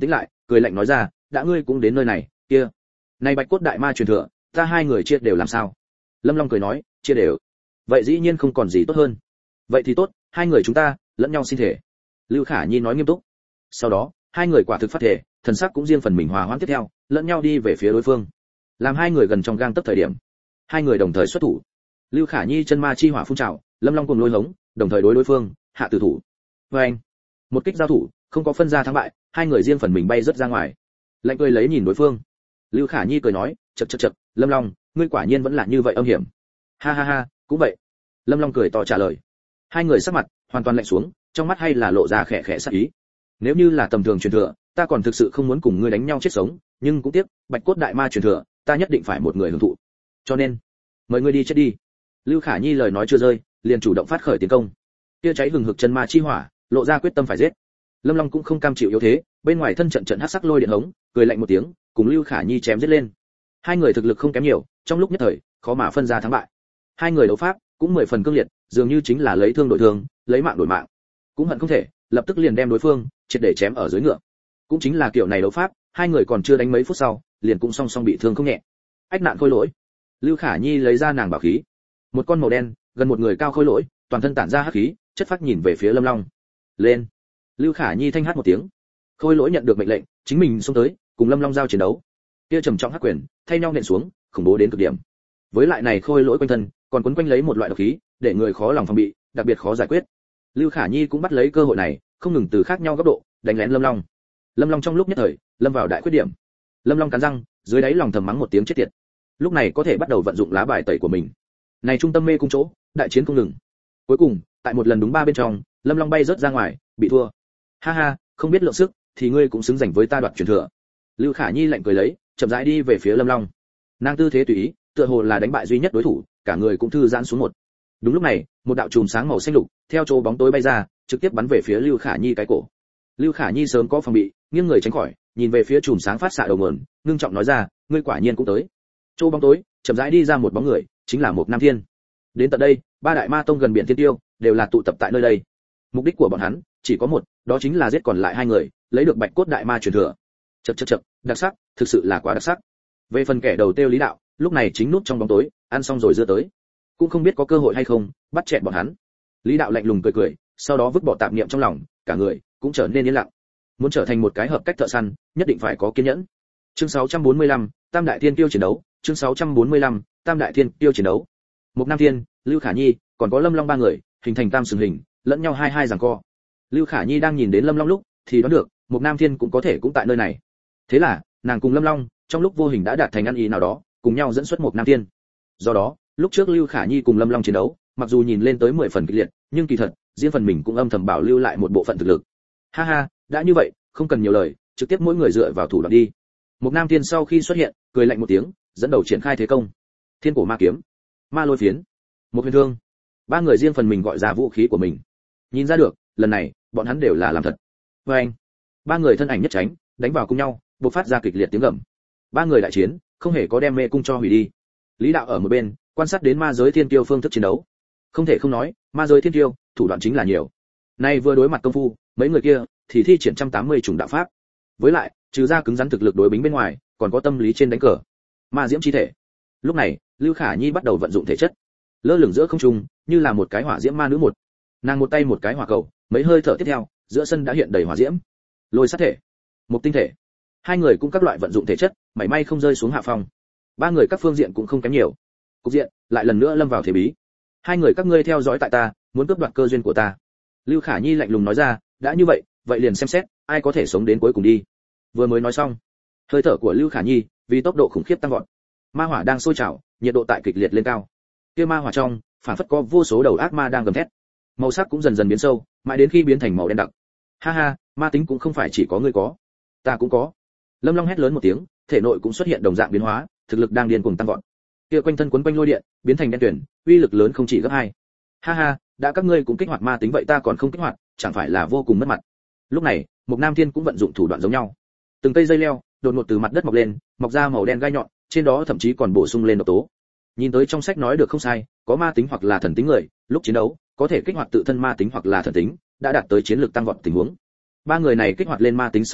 cười lạnh nói ra, đã ngươi cũng đến nơi này, kia, này bạch cốt đại ma truyền thừa, ta hai người chia đều làm sao? Lâm Long cười nói, chia đều. Vậy dĩ nhiên không còn gì tốt hơn. Vậy thì tốt, hai người chúng ta lẫn nhau xin thể. Lưu Khả Nhi nói nghiêm túc. Sau đó, hai người quả thực phát thể, thần sắc cũng riêng phần mình hòa hoãn tiếp theo, lẫn nhau đi về phía đối phương. Làm hai người gần trong gang tấc thời điểm, hai người đồng thời xuất thủ. Lưu Khả Nhi chân ma chi hỏa phun trào, Lâm Long cùng lôi hống, đồng thời đối đối phương hạ tử thủ. Và anh, một kích giao thủ, không có phân ra thắng bại, hai người riêng phần mình bay rất ra ngoài. Lạnh cười lấy nhìn đối phương. Lưu Khả Nhi cười nói, chậc chậc chậc, Lâm Long, ngươi quả nhiên vẫn là như vậy âm hiểm. Ha ha ha, cũng vậy. Lâm Long cười to trả lời. Hai người sắc mặt hoàn toàn lạnh xuống, trong mắt hay là lộ ra khẽ khẽ sát ý. Nếu như là tầm thường truyền thừa, ta còn thực sự không muốn cùng ngươi đánh nhau chết sống, nhưng cũng tiếc, bạch cốt đại ma truyền thừa, ta nhất định phải một người hưởng thụ. Cho nên, mời ngươi đi chết đi. Lưu Khả Nhi lời nói chưa rơi, liền chủ động phát khởi tiến công. Kia cháy hừng hực chân ma chi hỏa, lộ ra quyết tâm phải giết. Lâm Long cũng không cam chịu yếu thế, bên ngoài thân trận trận hắc sắc lôi điện hống, cười lạnh một tiếng, cùng Lưu Khả Nhi chém giết lên. Hai người thực lực không kém nhiều, trong lúc nhất thời, khó mà phân ra thắng bại. Hai người đấu pháp cũng mười phần cương liệt, dường như chính là lấy thương đổi thương, lấy mạng đổi mạng. Cũng hận không thể, lập tức liền đem đối phương triệt để chém ở dưới ngựa. Cũng chính là kiểu này đấu pháp, hai người còn chưa đánh mấy phút sau, liền cũng song song bị thương không nhẹ. Ách nạn khôi lỗi. Lưu Khả Nhi lấy ra nàng bảo khí, một con màu đen, gần một người cao khôi lỗi, toàn thân tản ra hắc khí, chất phát nhìn về phía Lâm Long. Lên. Lưu Khả Nhi thanh hát một tiếng. Khôi lỗi nhận được mệnh lệnh, chính mình xông tới, cùng Lâm Long giao chiến đấu. Kia trầm trọng hắc quyền, thay nhau nện xuống, khủng bố đến cực điểm. Với lại này khôi lỗi quanh thân, còn quấn quanh lấy một loại độc khí, để người khó lòng phòng bị, đặc biệt khó giải quyết. Lưu Khả Nhi cũng bắt lấy cơ hội này, không ngừng từ khác nhau góc độ đánh lén Lâm Long. Lâm Long trong lúc nhất thời, lâm vào đại khuyết điểm. Lâm Long cắn răng, dưới đáy lòng thầm mắng một tiếng chết tiệt. Lúc này có thể bắt đầu vận dụng lá bài tẩy của mình. Này trung tâm mê cung chỗ, đại chiến không ngừng. Cuối cùng, tại một lần đúng ba bên trong, Lâm Long bay rớt ra ngoài, bị thua. Ha ha, không biết lượng sức, thì ngươi cũng xứng giành với ta đoạt truyền thừa. Lưu Khả Nhi lạnh cười lấy, chậm rãi đi về phía Lâm Long. Nàng tư thế tùy ý, tựa hồ là đánh bại duy nhất đối thủ, cả người cũng thư giãn xuống một. Đúng lúc này, một đạo chùm sáng màu xanh lục theo chỗ bóng tối bay ra, trực tiếp bắn về phía Lưu Khả Nhi cái cổ. Lưu Khả Nhi sớm có phòng bị, nghiêng người tránh khỏi, nhìn về phía chùm sáng phát xạ đầu nguồn, ngưng trọng nói ra, ngươi quả nhiên cũng tới. Chỗ bóng tối, chậm rãi đi ra một bóng người, chính là một Nam Thiên. Đến tận đây, ba đại ma tông gần biển Thiên Tiêu đều là tụ tập tại nơi đây. Mục đích của bọn hắn chỉ có một, đó chính là giết còn lại hai người, lấy được bạch cốt đại ma truyền thừa. Chậc chậc chậc, đặc sắc, thực sự là quá đặc sắc. Về phần kẻ đầu tiêu Lý Đạo, lúc này chính núp trong bóng tối, ăn xong rồi dưa tới, cũng không biết có cơ hội hay không bắt chẹn bọn hắn. Lý Đạo lạnh lùng cười cười, sau đó vứt bỏ tạp niệm trong lòng, cả người cũng trở nên yên lặng. Muốn trở thành một cái hợp cách thợ săn, nhất định phải có kiên nhẫn. Chương sáu trăm bốn mươi lăm, Tam đại thiên tiêu chiến đấu, chương sáu trăm bốn mươi lăm, Tam đại thiên tiêu chiến đấu. Một Nam Thiên, Lưu Khả Nhi, còn có Lâm Long ba người, hình thành tam sừng hình, lẫn nhau hai hai giằng co. Lưu Khả Nhi đang nhìn đến Lâm Long lúc, thì đoán được, một Nam Thiên cũng có thể cũng tại nơi này. Thế là, nàng cùng Lâm Long, trong lúc vô hình đã đạt thành ăn ý nào đó, cùng nhau dẫn xuất một Nam Thiên. Do đó, lúc trước Lưu Khả Nhi cùng Lâm Long chiến đấu, mặc dù nhìn lên tới mười phần kịch liệt, nhưng kỳ thật, riêng phần mình cũng âm thầm bảo lưu lại một bộ phận thực lực. Ha ha, đã như vậy, không cần nhiều lời, trực tiếp mỗi người dựa vào thủ đoạn đi. Một Nam Thiên sau khi xuất hiện, cười lạnh một tiếng, dẫn đầu triển khai thế công. Thiên cổ ma kiếm, ma lôi phiến, một huyền thương. Ba người riêng phần mình gọi ra vũ khí của mình. Nhìn ra được, lần này, bọn hắn đều là làm thật. Và anh, ba người thân ảnh nhất tránh, đánh vào cùng nhau, bộc phát ra kịch liệt tiếng gầm. Ba người đại chiến, không hề có đem mê cung cho hủy đi. Lý Đạo ở một bên, quan sát đến ma giới thiên tiêu phương thức chiến đấu. Không thể không nói, ma giới thiên tiêu, thủ đoạn chính là nhiều. Nay vừa đối mặt công phu, mấy người kia thì thi triển một trăm tám mươi chủng đạo pháp. Với lại, trừ ra cứng rắn thực lực đối bính bên ngoài, còn có tâm lý trên đánh cờ. Ma diễm chi thể. Lúc này, Lưu Khả Nhi bắt đầu vận dụng thể chất, lơ lửng giữa không trung, như là một cái hỏa diễm ma nữ một. Nàng một tay một cái hỏa cầu, mấy hơi thở tiếp theo, giữa sân đã hiện đầy hỏa diễm. Lôi sát thể, một tinh thể. Hai người cũng các loại vận dụng thể chất, mảy may không rơi xuống hạ phong. Ba người các phương diện cũng không kém nhiều. Cục diện lại lần nữa lâm vào thế bí. Hai người các ngươi theo dõi tại ta, muốn cướp đoạt cơ duyên của ta. Lưu Khả Nhi lạnh lùng nói ra, đã như vậy, vậy liền xem xét, ai có thể sống đến cuối cùng đi. Vừa mới nói xong, hơi thở của Lưu Khả Nhi vì tốc độ khủng khiếp tăng vọt. Ma hỏa đang sôi trào, nhiệt độ tại kịch liệt lên cao. Kia ma hỏa trong, phản phất có vô số đầu ác ma đang gầm thét. Màu sắc cũng dần dần biến sâu, mãi đến khi biến thành màu đen đặc. Ha ha, ma tính cũng không phải chỉ có ngươi có, ta cũng có. Lâm Long hét lớn một tiếng, thể nội cũng xuất hiện đồng dạng biến hóa, thực lực đang điên cuồng tăng vọt. Kia quanh thân quấn quanh lôi điện, biến thành đen tuyển, uy lực lớn không chỉ gấp hai. Ha ha, đã các ngươi cũng kích hoạt ma tính vậy ta còn không kích hoạt, chẳng phải là vô cùng mất mặt. Lúc này, Mục Nam Thiên cũng vận dụng thủ đoạn giống nhau. Từng cây dây leo đột ngột từ mặt đất mọc lên, mọc ra màu đen gai nhọn, trên đó thậm chí còn bổ sung lên độc tố. Nhìn tới trong sách nói được không sai, có ma tính hoặc là thần tính người, lúc chiến đấu có thể kích hoạt tự thân ma tính hoặc là thần tính, đã đạt tới chiến lược tăng vọt tình huống. Ba người này kích hoạt lên ma tính sau đó,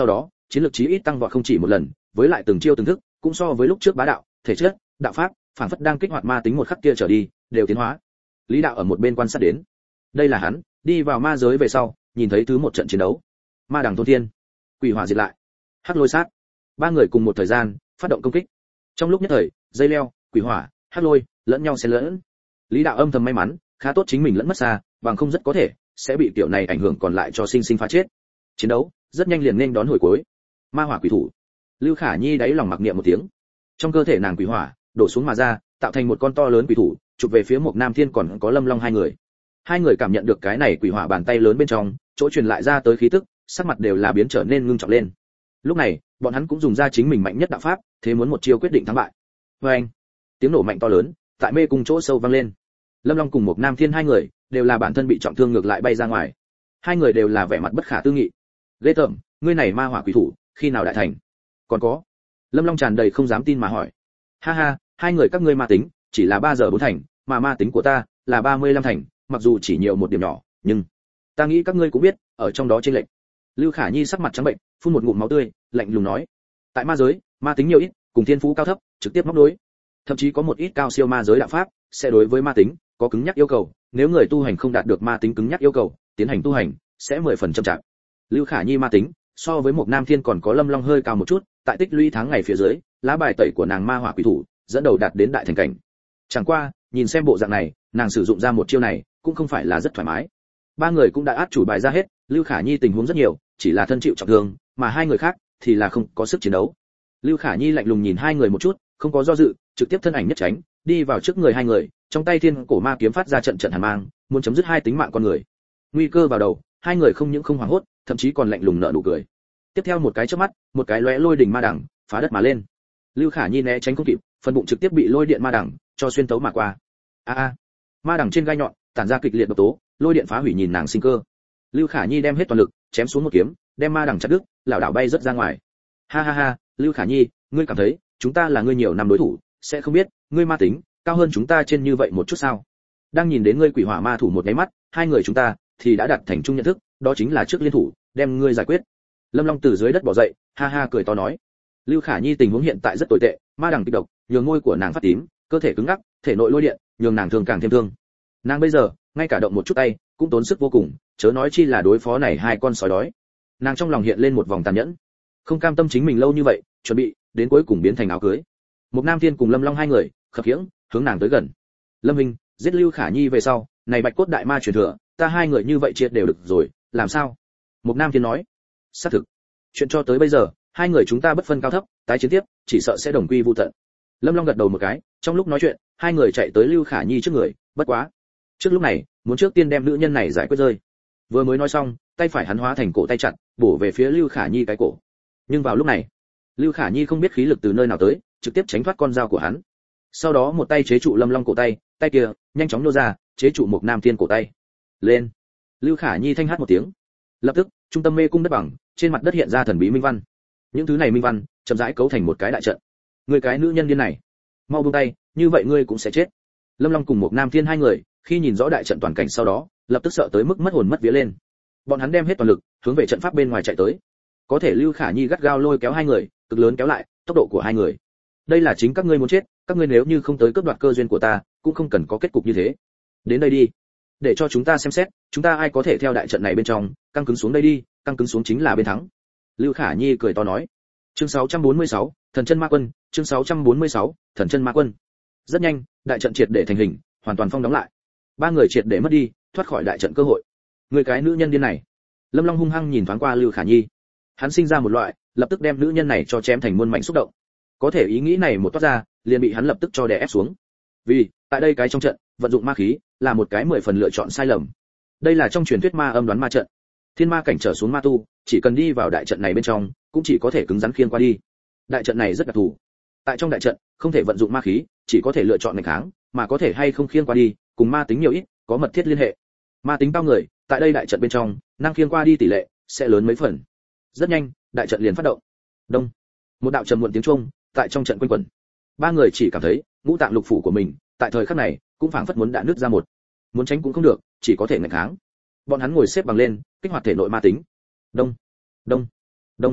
chiến lược chí ít tăng vọt không chỉ một lần, với lại từng chiêu từng thức cũng so với lúc trước bá đạo, thể chất, đạo pháp, phảng phất đang kích hoạt ma tính một khắc kia trở đi, đều tiến hóa. Lý Đạo ở một bên quan sát đến. Đây là hắn đi vào ma giới về sau, nhìn thấy thứ một trận chiến đấu. Ma đằng thôn thiên, quỷ hỏa diệt lại, hắc lôi sát. Ba người cùng một thời gian phát động công kích. Trong lúc nhất thời, dây leo, quỷ hỏa, hắc lôi lẫn nhau xen lẫn. Lý Đạo âm thầm may mắn, khá tốt chính mình lẫn mất xa, bằng không rất có thể sẽ bị tiểu này ảnh hưởng còn lại cho sinh sinh phá chết. Chiến đấu rất nhanh liền nên đón hồi cuối. Ma hỏa quỷ thủ. Lưu Khả Nhi đáy lòng mặc niệm một tiếng. Trong cơ thể nàng quỷ hỏa đổ xuống mà ra, tạo thành một con to lớn quỷ thủ, chụp về phía Mộc Nam Thiên còn có Lâm Long hai người. Hai người cảm nhận được cái này quỷ hỏa bàn tay lớn bên trong, chỗ truyền lại ra tới khí tức, sắc mặt đều là biến trở nên ngưng trọng lên. Lúc này, bọn hắn cũng dùng ra chính mình mạnh nhất đạo pháp, thế muốn một chiêu quyết định thắng bại. Oeng! Tiếng nổ mạnh to lớn, tại mê cung chỗ sâu vang lên. Lâm Long cùng Mộc Nam Thiên hai người đều là bản thân bị trọng thương ngược lại bay ra ngoài. Hai người đều là vẻ mặt bất khả tư nghị. Ghê tởm, ngươi này ma hỏa quỷ thủ, khi nào đại thành? Còn có. Lâm Long tràn đầy không dám tin mà hỏi. Ha ha, hai người các ngươi ma tính, chỉ là ba giờ bốn thành, mà ma tính của ta là ba mươi lăm thành, mặc dù chỉ nhiều một điểm nhỏ, nhưng ta nghĩ các ngươi cũng biết, ở trong đó chênh lệch. Lưu Khả Nhi sắc mặt trắng bệnh, phun một ngụm máu tươi, lạnh lùng nói: tại ma giới, ma tính nhiều ít, cùng thiên phú cao thấp, trực tiếp móc đối. Thậm chí có một ít cao siêu ma giới đạo pháp, sẽ đối với ma tính có cứng nhắc yêu cầu, nếu người tu hành không đạt được ma tính cứng nhắc yêu cầu, tiến hành tu hành sẽ mười phần chậm chạp. Lưu Khả Nhi ma tính so với một Nam Thiên còn có Lâm Long hơi cao một chút, tại tích lũy tháng ngày phía dưới, lá bài tẩy của nàng ma hỏa quỷ thủ dẫn đầu đạt đến đại thành cảnh. Chẳng qua, nhìn xem bộ dạng này, nàng sử dụng ra một chiêu này cũng không phải là rất thoải mái. Ba người cũng đã át chủ bài ra hết, Lưu Khả Nhi tình huống rất nhiều, chỉ là thân chịu trọng thương, mà hai người khác thì là không có sức chiến đấu. Lưu Khả Nhi lạnh lùng nhìn hai người một chút, không có do dự, trực tiếp thân ảnh nhất tránh, đi vào trước người hai người, trong tay thiên cổ ma kiếm phát ra trận trận hàn mang, muốn chấm dứt hai tính mạng con người. Nguy cơ vào đầu, hai người không những không hoảng hốt, thậm chí còn lạnh lùng nở nụ cười. Tiếp theo một cái chớp mắt, một cái lóe lôi đỉnh ma đằng phá đất mà lên. Lưu Khả Nhi né tránh không kịp, phần bụng trực tiếp bị lôi điện ma đằng cho xuyên tấu mà qua. A a, ma đằng trên gai nhọn tản ra kịch liệt độc tố, lôi điện phá hủy nhìn nàng sinh cơ. Lưu Khả Nhi đem hết toàn lực, chém xuống một kiếm, đem ma đằng chặt đứt, lảo đảo bay rất ra ngoài. Ha ha ha, Lưu Khả Nhi, ngươi cảm thấy chúng ta là ngươi nhiều năm đối thủ, sẽ không biết ngươi ma tính cao hơn chúng ta trên như vậy một chút sao? Đang nhìn đến ngươi quỷ hỏa ma thủ một cái mắt, hai người chúng ta thì đã đạt thành chung nhận thức, đó chính là trước liên thủ đem ngươi giải quyết. Lâm Long từ dưới đất bò dậy, ha ha cười to nói. Lưu Khả Nhi tình huống hiện tại rất tồi tệ, ma đằng kịch độc, nhường môi của nàng phát tím, cơ thể cứng ngắc, thể nội lôi điện, nhường nàng thương càng thêm thương. Nàng bây giờ, ngay cả động một chút tay, cũng tốn sức vô cùng, chớ nói chi là đối phó này hai con sói đói. Nàng trong lòng hiện lên một vòng tàn nhẫn, không cam tâm chính mình lâu như vậy, chuẩn bị đến cuối cùng biến thành áo cưới. Một Nam Thiên cùng Lâm Long hai người, khập khiễng, hướng nàng tới gần. Lâm Hình, giết Lưu Khả Nhi về sau, này Bạch cốt đại ma truyền thừa, ta hai người như vậy triệt đều được rồi, làm sao? Một Nam Thiên nói. Xác thực. Chuyện cho tới bây giờ, hai người chúng ta bất phân cao thấp, tái chiến tiếp, chỉ sợ sẽ đồng quy vu tận. Lâm Long gật đầu một cái, trong lúc nói chuyện, hai người chạy tới Lưu Khả Nhi trước người, bất quá. Trước lúc này, muốn trước tiên đem nữ nhân này giải quyết rơi. Vừa mới nói xong, tay phải hắn hóa thành cổ tay chặt, bổ về phía Lưu Khả Nhi cái cổ. Nhưng vào lúc này, Lưu Khả Nhi không biết khí lực từ nơi nào tới, trực tiếp tránh thoát con dao của hắn. Sau đó một tay chế trụ Lâm Long cổ tay, tay kia nhanh chóng nô ra, chế trụ một Nam Thiên cổ tay. Lên! Lưu Khả Nhi thanh hát một tiếng. Lập tức, trung tâm mê cung đất bằng, trên mặt đất hiện ra thần bí minh văn. Những thứ này minh văn chậm rãi cấu thành một cái đại trận. Người cái nữ nhân điên này, mau buông tay, như vậy ngươi cũng sẽ chết. Lâm Long cùng một Nam Thiên hai người, khi nhìn rõ đại trận toàn cảnh sau đó, lập tức sợ tới mức mất hồn mất vía lên. Bọn hắn đem hết toàn lực, hướng về trận pháp bên ngoài chạy tới. Có thể Lưu Khả Nhi gắt gao lôi kéo hai người, cực lớn kéo lại tốc độ của hai người. Đây là chính các ngươi muốn chết, các ngươi nếu như không tới cướp đoạt cơ duyên của ta, cũng không cần có kết cục như thế. Đến đây đi, để cho chúng ta xem xét, chúng ta ai có thể theo đại trận này bên trong, căng cứng xuống đây đi, căng cứng xuống chính là bên thắng. Lưu Khả Nhi cười to nói. Chương sáu trăm bốn mươi sáu, Thần chân ma quân, chương sáu trăm bốn mươi sáu, Thần chân ma quân. Rất nhanh, đại trận triệt để thành hình, hoàn toàn phong đóng lại. Ba người triệt để mất đi, thoát khỏi đại trận cơ hội. Người cái nữ nhân điên này. Lâm Long hung hăng nhìn thoáng qua Lưu Khả Nhi. Hắn sinh ra một loại, lập tức đem nữ nhân này cho chém thành muôn mảnh xúc động. Có thể ý nghĩ này một toát ra, liền bị hắn lập tức cho đè ép xuống. Vì, tại đây cái trong trận, vận dụng ma khí là một cái mười phần lựa chọn sai lầm. Đây là trong truyền thuyết ma âm đoán ma trận. Thiên ma cảnh trở xuống ma tu, chỉ cần đi vào đại trận này bên trong, cũng chỉ có thể cứng rắn khiêng qua đi. Đại trận này rất đặc thù. Tại trong đại trận, không thể vận dụng ma khí, chỉ có thể lựa chọn nghịch kháng, mà có thể hay không khiêng qua đi, cùng ma tính nhiều ít, có mật thiết liên hệ. Ma tính bao người, tại đây đại trận bên trong, năng khiêng qua đi tỷ lệ sẽ lớn mấy phần. Rất nhanh, đại trận liền phát động. Đông. Một đạo trầm muộn tiếng chuông tại trong trận quanh quẩn. Ba người chỉ cảm thấy ngũ tạng lục phủ của mình, tại thời khắc này, cũng phảng phất muốn đạn nứt ra một. Muốn tránh cũng không được, chỉ có thể nghịch kháng. Bọn hắn ngồi xếp bằng lên, kích hoạt thể nội ma tính. Đông, đông, đông.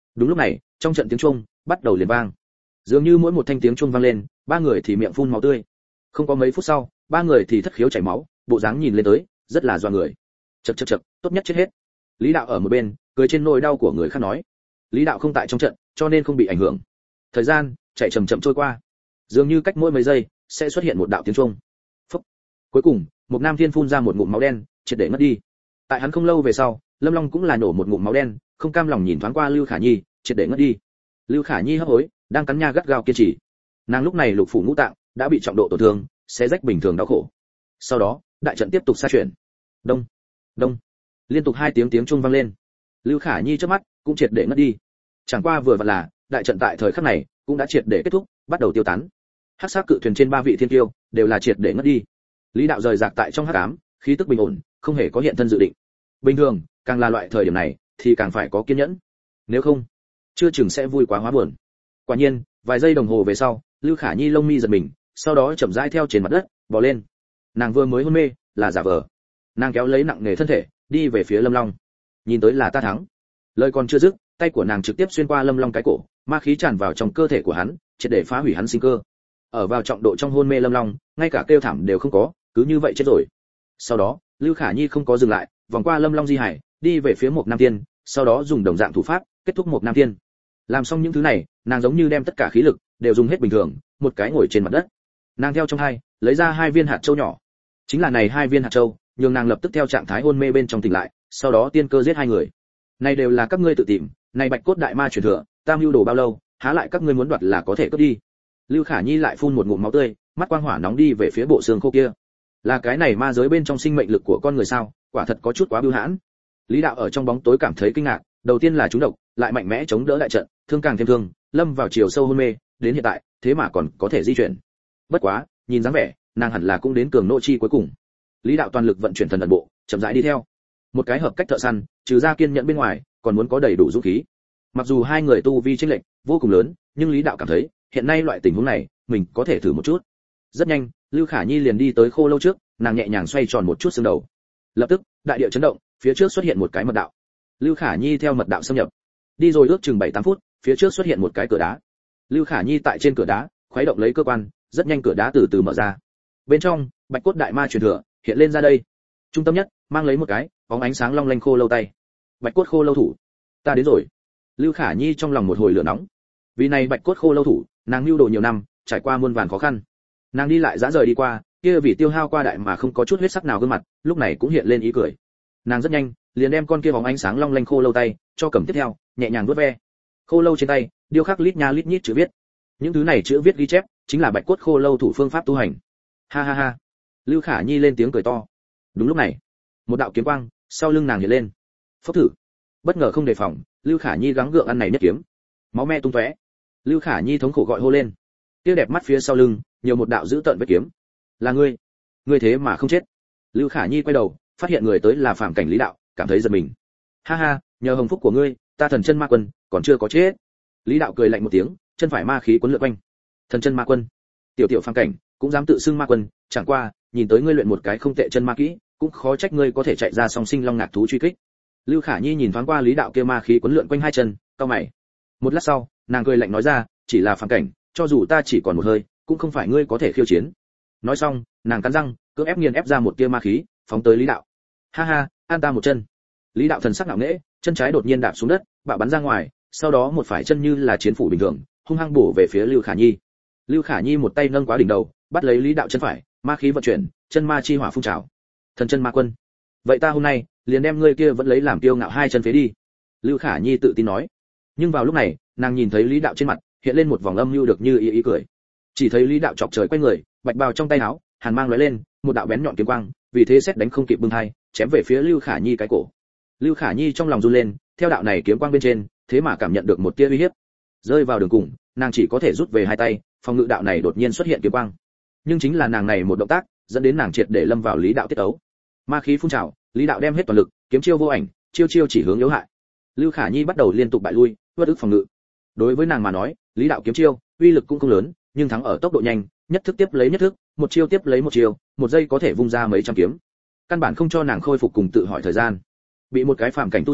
Đúng lúc này, trong trận tiếng chuông bắt đầu liền vang. Dường như mỗi một thanh tiếng chuông vang lên, ba người thì miệng phun máu tươi. Không có mấy phút sau, ba người thì thất khiếu chảy máu, bộ dáng nhìn lên tới rất là doa người. Chậc chậc chậc, tốt nhất chết hết. Lý Đạo ở một bên, cười trên nỗi đau của người khác nói. Lý Đạo không tại trong trận, cho nên không bị ảnh hưởng. Thời gian chạy chậm chậm trôi qua, dường như cách mỗi mấy giây sẽ xuất hiện một đạo tiếng chuông. Phốc. Cuối cùng, một nam thiên phun ra một ngụm máu đen, triệt để mất đi. Tại hắn không lâu về sau, Lâm Long cũng là nổ một ngụm máu đen, không cam lòng nhìn thoáng qua Lưu Khả Nhi, triệt để ngất đi. Lưu Khả Nhi hấp hối, đang cắn nha gắt gao kiên trì. Nàng lúc này lục phủ ngũ tạng đã bị trọng độ tổn thương, xé rách bình thường đau khổ. Sau đó, đại trận tiếp tục sa chuyển. Đông, đông, liên tục hai tiếng tiếng chuông vang lên. Lưu Khả Nhi chớp mắt cũng triệt để ngất đi. Chẳng qua vừa vặn là, đại trận tại thời khắc này cũng đã triệt để kết thúc, bắt đầu tiêu tán. Hắc sắc cự thuyền trên ba vị thiên kiêu đều là triệt để ngất đi. Lý Đạo rời rạc tại trong hắc ám, khí tức bình ổn, không hề có hiện thân dự định. Bình thường, càng là loại thời điểm này thì càng phải có kiên nhẫn. Nếu không, chưa chừng sẽ vui quá hóa buồn. Quả nhiên, vài giây đồng hồ về sau, Lưu Khả Nhi lông mi giật mình, sau đó chậm rãi theo trên mặt đất bò lên. Nàng vừa mới hôn mê, là giả vờ. Nàng kéo lấy nặng nề thân thể, đi về phía Lâm Long. Nhìn tới là ta thắng. Lời còn chưa dứt, tay của nàng trực tiếp xuyên qua Lâm Long cái cổ, ma khí tràn vào trong cơ thể của hắn, triệt để phá hủy hắn sinh cơ. Ở vào trọng độ trong hôn mê Lâm Long, ngay cả kêu thảm đều không có, cứ như vậy chết rồi. Sau đó, Lưu Khả Nhi không có dừng lại, vòng qua Lâm Long di hải, đi về phía một Nam Tiên, sau đó dùng đồng dạng thủ pháp kết thúc một Nam Tiên. Làm xong những thứ này, nàng giống như đem tất cả khí lực đều dùng hết bình thường, một cái ngồi trên mặt đất. Nàng theo trong hai, lấy ra hai viên hạt châu nhỏ. Chính là này hai viên hạt châu, nhường nàng lập tức theo trạng thái hôn mê bên trong tỉnh lại, sau đó tiên cơ giết hai người. Này đều là các ngươi tự tìm, này Bạch Cốt Đại Ma truyền thừa, ta mưu đồ bao lâu, há lại các ngươi muốn đoạt là có thể cướp đi. Lưu Khả Nhi lại phun một ngụm máu tươi, mắt quang hỏa nóng đi về phía bộ xương khô kia. Là cái này ma giới bên trong sinh mệnh lực của con người sao, quả thật có chút quá bưu hãn. Lý Đạo ở trong bóng tối cảm thấy kinh ngạc, đầu tiên là trúng độc, lại mạnh mẽ chống đỡ đại trận, thương càng thêm thương, lâm vào chiều sâu hôn mê, đến hiện tại, thế mà còn có thể di chuyển. Bất quá, nhìn dáng vẻ, nàng hẳn là cũng đến cường nô chi cuối cùng. Lý Đạo toàn lực vận chuyển thần ẩn bộ, chậm rãi đi theo. Một cái hợp cách thợ săn, trừ ra kiên nhẫn bên ngoài, còn muốn có đầy đủ dũng khí. Mặc dù hai người tu vi chênh lệch vô cùng lớn, nhưng Lý Đạo cảm thấy, hiện nay loại tình huống này, mình có thể thử một chút. Rất nhanh, Lưu Khả Nhi liền đi tới khô lâu trước, nàng nhẹ nhàng xoay tròn một chút xương đầu. Lập tức, đại địa chấn động, phía trước xuất hiện một cái mật đạo. Lưu Khả Nhi theo mật đạo xâm nhập. Đi rồi ước chừng bảy tám phút, phía trước xuất hiện một cái cửa đá. Lưu Khả Nhi tại trên cửa đá, khuấy động lấy cơ quan, rất nhanh cửa đá từ từ mở ra. Bên trong, Bạch Cốt Đại Ma truyền thừa hiện lên ra đây. Trung tâm nhất, mang lấy một cái bóng ánh sáng long lanh khô lâu tay. Bạch Cốt Khô Lâu thủ, ta đến rồi. Lưu Khả Nhi trong lòng một hồi lửa nóng. Vì này Bạch Cốt Khô Lâu thủ, nàng lưu đồ nhiều năm, trải qua muôn vàn khó khăn. Nàng đi lại dã rời đi qua, kia vì tiêu hao qua đại mà không có chút huyết sắc nào gương mặt, lúc này cũng hiện lên ý cười. Nàng rất nhanh, liền đem con kia bóng ánh sáng long lanh khô lâu tay cho cầm tiếp theo, nhẹ nhàng vuốt ve. Khô lâu trên tay, điêu khắc lít nha lít nhít chữ viết. Những thứ này chữ viết ghi chép, chính là Bạch Cốt Khô Lâu thủ phương pháp tu hành. Ha ha ha. Lưu Khả Nhi lên tiếng cười to. Đúng lúc này, một đạo kiếm quang sau lưng nàng hiện lên. Phốc thử. Bất ngờ không đề phòng, Lưu Khả Nhi gắng gượng ăn này nhất kiếm. Máu me tung tóe. Lưu Khả Nhi thống khổ gọi hô lên. Kia đẹp mắt phía sau lưng, nhiều một đạo dữ tợn vết kiếm. Là ngươi, ngươi thế mà không chết. Lưu Khả Nhi quay đầu, phát hiện người tới là Phạm Cảnh Lý Đạo, cảm thấy giật mình. Ha ha, nhờ hồng phúc của ngươi, ta thần chân ma quân còn chưa có chết. Lý Đạo cười lạnh một tiếng, chân phải ma khí cuốn lượn quanh. Thần chân ma quân, tiểu tiểu Phạm Cảnh cũng dám tự xưng ma quân, chẳng qua nhìn tới ngươi luyện một cái không tệ chân ma kỹ, cũng khó trách ngươi có thể chạy ra song sinh long ngạc thú truy kích. Lưu Khả Nhi nhìn thoáng qua Lý Đạo kia ma khí cuốn lượn quanh hai chân, cau mày. Một lát sau, nàng cười lạnh nói ra, chỉ là Phạm Cảnh, cho dù ta chỉ còn một hơi, cũng không phải ngươi có thể khiêu chiến. Nói xong, nàng cắn răng, cưỡng ép nghiền ép ra một tia ma khí, phóng tới Lý Đạo. Ha ha, an ta một chân. Lý Đạo thần sắc ngạo nghễ, chân trái đột nhiên đạp xuống đất, bạo bắn ra ngoài, sau đó một phải chân như là chiến phủ bình thường, hung hăng bổ về phía Lưu Khả Nhi. Lưu Khả Nhi một tay nâng quá đỉnh đầu, bắt lấy Lý Đạo chân phải, ma khí vận chuyển, chân ma chi hỏa phun trào. Thần chân ma quân, vậy ta hôm nay liền đem ngươi kia vẫn lấy làm kiêu ngạo hai chân phế đi. Lưu Khả Nhi tự tin nói. Nhưng vào lúc này, nàng nhìn thấy Lý Đạo trên mặt hiện lên một vòng âm nhu được như ý ý cười. Chỉ thấy Lý Đạo chọc trời quay người, bạch bào trong tay áo, hàn mang lóe lên, một đạo bén nhọn kiếm quang, vì thế xét đánh không kịp bưng hai, chém về phía Lưu Khả Nhi cái cổ. Lưu Khả Nhi trong lòng run lên, theo đạo này kiếm quang bên trên, thế mà cảm nhận được một tia uy hiếp. Rơi vào đường cùng, nàng chỉ có thể rút về hai tay, phòng ngự đạo này đột nhiên xuất hiện kiếm quang. Nhưng chính là nàng này một động tác, dẫn đến nàng triệt để lâm vào Lý Đạo tiết ấu. Ma khí phun trào, Lý Đạo đem hết toàn lực, kiếm chiêu vô ảnh, chiêu chiêu chỉ hướng yếu hại. Lưu Khả Nhi bắt đầu liên tục bại lui, uất ức phòng ngự. Đối với nàng mà nói, Lý Đạo kiếm chiêu, uy lực cũng không lớn, nhưng thắng ở tốc độ nhanh, nhất thức tiếp lấy nhất thức, một chiêu tiếp lấy một chiêu, một giây có thể vung ra mấy trăm kiếm. Căn bản không cho nàng khôi phục cùng tự hỏi thời gian. Bị một cái Phạm Cảnh tu sĩ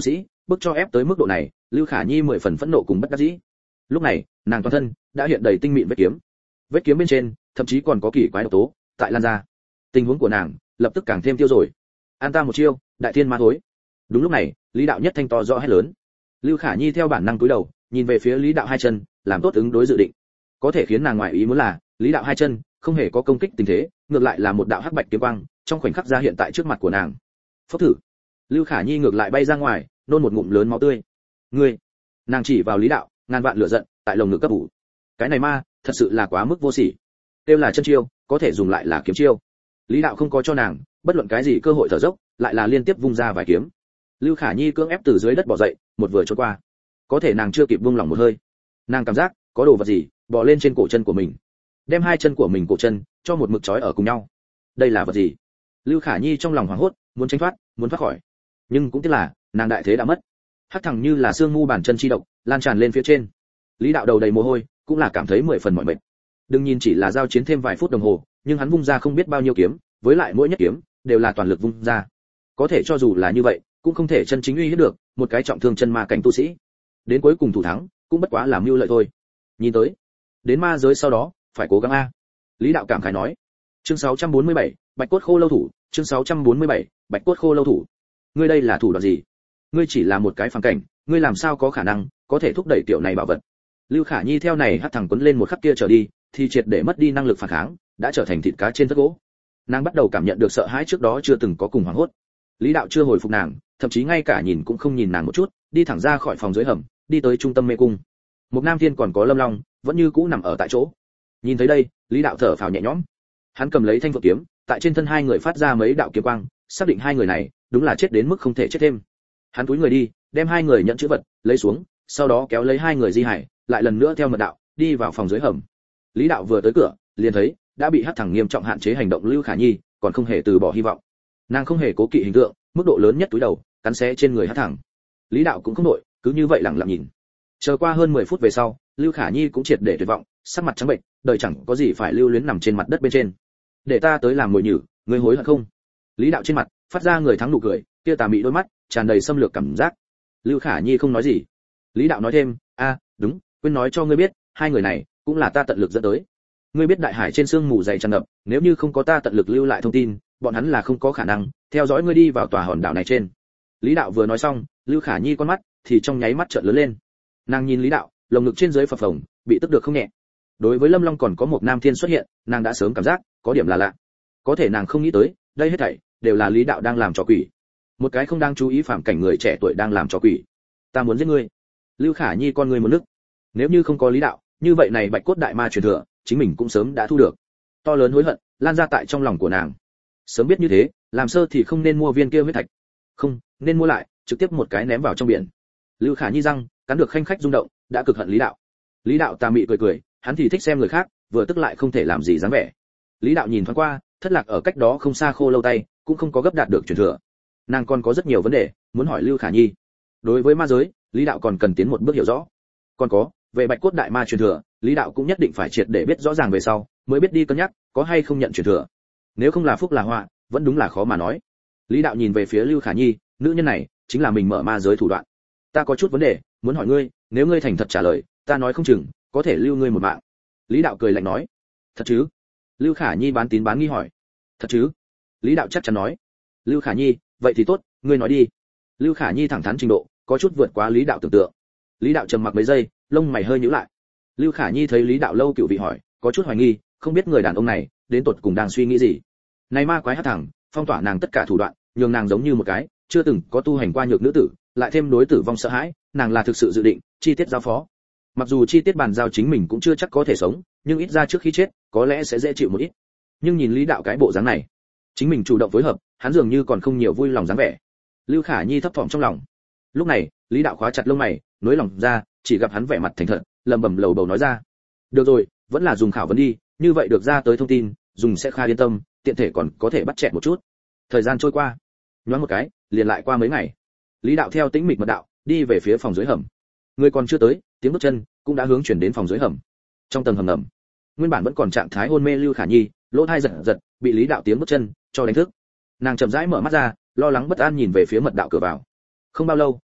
bức cho ép tới mức độ này, Lưu Khả Nhi mười phần phẫn nộ cùng bất đắc dĩ. Lúc này, nàng toàn thân đã hiện đầy tinh mịn vết kiếm. Vết kiếm bên trên, thậm chí còn có kỳ quái độc tố tại lan ra. Tình huống của nàng lập tức càng thêm tiêu rồi. An ta một chiêu, đại thiên ma thối. Đúng lúc này, Lý Đạo nhất thanh to rõ hét lớn. Lưu Khả Nhi theo bản năng cúi đầu, nhìn về phía Lý Đạo hai chân, làm tốt ứng đối dự định. Có thể khiến nàng ngoại ý muốn là, Lý Đạo hai chân không hề có công kích tình thế, ngược lại là một đạo hắc bạch kiếm quang, trong khoảnh khắc ra hiện tại trước mặt của nàng. Phốc thử. Lưu Khả Nhi ngược lại bay ra ngoài, nôn một ngụm lớn máu tươi. Ngươi! Nàng chỉ vào Lý Đạo, ngàn vạn lửa giận tại lồng ngực cấp ủ. Cái này ma, thật sự là quá mức vô sỉ. Tiêu là chân chiêu, có thể dùng lại là kiếm chiêu. Lý Đạo không có cho nàng bất luận cái gì cơ hội thở dốc, lại là liên tiếp vung ra vài kiếm. Lưu Khả Nhi cưỡng ép từ dưới đất bò dậy, một vừa trốn qua. Có thể nàng chưa kịp buông lỏng một hơi, nàng cảm giác có đồ vật gì bò lên trên cổ chân của mình, đem hai chân của mình cổ chân cho một mực trói ở cùng nhau. Đây là vật gì? Lưu Khả Nhi trong lòng hoảng hốt, muốn tránh thoát, muốn thoát khỏi, nhưng cũng tiếc là nàng đại thế đã mất. Hắc thẳng như là xương mu bàn chân chi độc lan tràn lên phía trên. Lý Đạo đầu đầy mồ hôi, cũng là cảm thấy mười phần mỏi mệt. Đừng nhìn chỉ là giao chiến thêm vài phút đồng hồ, nhưng hắn vung ra không biết bao nhiêu kiếm, với lại mỗi nhất kiếm đều là toàn lực vung ra. Có thể cho dù là như vậy, cũng không thể chân chính uy hiếp được một cái trọng thương chân ma cảnh tu sĩ. Đến cuối cùng thủ thắng, cũng bất quá làm mưu lợi thôi. Nhìn tới, đến ma giới sau đó, phải cố gắng a. Lý Đạo cảm khái nói. Chương sáu trăm bốn mươi bảy, Bạch cốt khô lâu thủ, chương sáu trăm bốn mươi bảy, Bạch cốt khô lâu thủ. Ngươi đây là thủ đoạn gì? Ngươi chỉ là một cái phàm cảnh, ngươi làm sao có khả năng có thể thúc đẩy tiểu này bảo vật? Lưu Khả Nhi theo này hất thẳng quấn lên một khắc kia trở đi, thì triệt để mất đi năng lực phản kháng, đã trở thành thịt cá trên thớt gỗ. Nàng bắt đầu cảm nhận được sợ hãi trước đó chưa từng có cùng hoảng hốt. Lý Đạo chưa hồi phục nàng, thậm chí ngay cả nhìn cũng không nhìn nàng một chút, đi thẳng ra khỏi phòng dưới hầm, đi tới trung tâm mê cung. Một Nam Thiên còn có Lâm Long, vẫn như cũ nằm ở tại chỗ. Nhìn thấy đây, Lý Đạo thở phào nhẹ nhõm. Hắn cầm lấy thanh phượng kiếm, tại trên thân hai người phát ra mấy đạo kiếm quang, xác định hai người này đúng là chết đến mức không thể chết thêm. Hắn cúi người đi, đem hai người nhận chữ vật lấy xuống, sau đó kéo lấy hai người di hải, lại lần nữa theo mật đạo đi vào phòng dưới hầm. Lý Đạo vừa tới cửa, liền thấy đã bị hất thẳng nghiêm trọng hạn chế hành động Lưu Khả Nhi, còn không hề từ bỏ hy vọng. Nàng không hề cố kỵ hình tượng, mức độ lớn nhất túi đầu, cắn xé trên người hất thẳng. Lý Đạo cũng không nội, cứ như vậy lặng lặng nhìn. Chờ qua hơn mười phút về sau, Lưu Khả Nhi cũng triệt để tuyệt vọng, sắc mặt trắng bệnh, đời chẳng có gì phải lưu luyến nằm trên mặt đất bên trên. Để ta tới làm mồi nhử, ngươi hối hận không? Lý Đạo trên mặt phát ra người thắng nụ cười, kia tà mị đôi mắt tràn đầy xâm lược cảm giác. Lưu Khả Nhi không nói gì. Lý Đạo nói thêm, a, đúng, quên nói cho ngươi biết, hai người này cũng là ta tận lực dẫn tới. Ngươi biết đại hải trên sương mù dày tràn ngập, nếu như không có ta tận lực lưu lại thông tin, bọn hắn là không có khả năng theo dõi ngươi đi vào tòa hòn đảo này trên. Lý Đạo vừa nói xong, Lưu Khả Nhi con mắt thì trong nháy mắt trợn lớn lên. Nàng nhìn Lý Đạo, lồng ngực trên dưới phập phồng, bị tức được không nhẹ. Đối với Lâm Long còn có một Nam Thiên xuất hiện, nàng đã sớm cảm giác có điểm là lạ. Có thể nàng không nghĩ tới, đây hết thảy đều là Lý Đạo đang làm trò quỷ. Một cái không đang chú ý phạm cảnh người trẻ tuổi đang làm trò quỷ. Ta muốn giết ngươi. Lưu Khả Nhi con người một nước. Nếu như không có Lý Đạo, như vậy này Bạch cốt đại ma truyền thừa, chính mình cũng sớm đã thu được. To lớn hối hận lan ra tại trong lòng của nàng. Sớm biết như thế, làm sơ thì không nên mua viên kia huyết thạch. Không, nên mua lại, trực tiếp một cái ném vào trong biển. Lưu Khả Nhi răng cắn được khanh khách rung động, đã cực hận Lý Đạo. Lý Đạo tà mị cười cười, hắn thì thích xem người khác, vừa tức lại không thể làm gì dáng vẻ. Lý Đạo nhìn thoáng qua, thất lạc ở cách đó không xa khô lâu tay, cũng không có gấp đạt được truyền thừa. Nàng còn có rất nhiều vấn đề muốn hỏi Lưu Khả Nhi. Đối với ma giới, Lý Đạo còn cần tiến một bước hiểu rõ. Còn có, về Bạch cốt đại ma truyền thừa, Lý Đạo cũng nhất định phải triệt để biết rõ ràng về sau, mới biết đi cân nhắc có hay không nhận truyền thừa. Nếu không là phúc là họa, vẫn đúng là khó mà nói. Lý Đạo nhìn về phía Lưu Khả Nhi, nữ nhân này chính là mình mở ma giới thủ đoạn. Ta có chút vấn đề muốn hỏi ngươi, nếu ngươi thành thật trả lời, ta nói không chừng có thể lưu ngươi một mạng. Lý Đạo cười lạnh nói. Thật chứ? Lưu Khả Nhi bán tín bán nghi hỏi. Thật chứ? Lý Đạo chắc chắn nói. Lưu Khả Nhi, vậy thì tốt, ngươi nói đi. Lưu Khả Nhi thẳng thắn trình độ có chút vượt quá Lý Đạo tưởng tượng. Lý Đạo trầm mặc mấy giây, lông mày hơi nhíu lại. Lưu Khả Nhi thấy Lý Đạo lâu cựu vị hỏi, có chút hoài nghi, không biết người đàn ông này đến tột cùng đang suy nghĩ gì. Này ma quái hắc thẳng, phong tỏa nàng tất cả thủ đoạn, nhường nàng giống như một cái chưa từng có tu hành qua nhược nữ tử, lại thêm đối tử vong sợ hãi, nàng là thực sự dự định chi tiết giao phó. Mặc dù chi tiết bàn giao chính mình cũng chưa chắc có thể sống, nhưng ít ra trước khi chết, có lẽ sẽ dễ chịu một ít. Nhưng nhìn Lý Đạo cái bộ dáng này, chính mình chủ động phối hợp, hắn dường như còn không nhiều vui lòng dáng vẻ. Lưu Khả Nhi thấp thỏm trong lòng. Lúc này, Lý Đạo khóa chặt lông mày, nối lòng ra, chỉ gặp hắn vẻ mặt thành thật, lẩm bẩm lầu bầu nói ra: "Được rồi, vẫn là dùng khảo vấn đi, như vậy được ra tới thông tin, dùng sẽ khá yên tâm, tiện thể còn có thể bắt chẹt một chút." Thời gian trôi qua, nhoáng một cái, liền lại qua mấy ngày. Lý Đạo theo tĩnh mịch mật đạo, đi về phía phòng dưới hầm. Người còn chưa tới, tiếng bước chân cũng đã hướng chuyển đến phòng dưới hầm. Trong tầng hầm ngầm, nguyên bản vẫn còn trạng thái hôn mê Lưu Khả Nhi, lỗ tai giật giật, bị Lý Đạo tiếng bước chân cho đánh thức. Nàng chậm rãi mở mắt ra, lo lắng bất an nhìn về phía mật đạo cửa vào. Không bao lâu,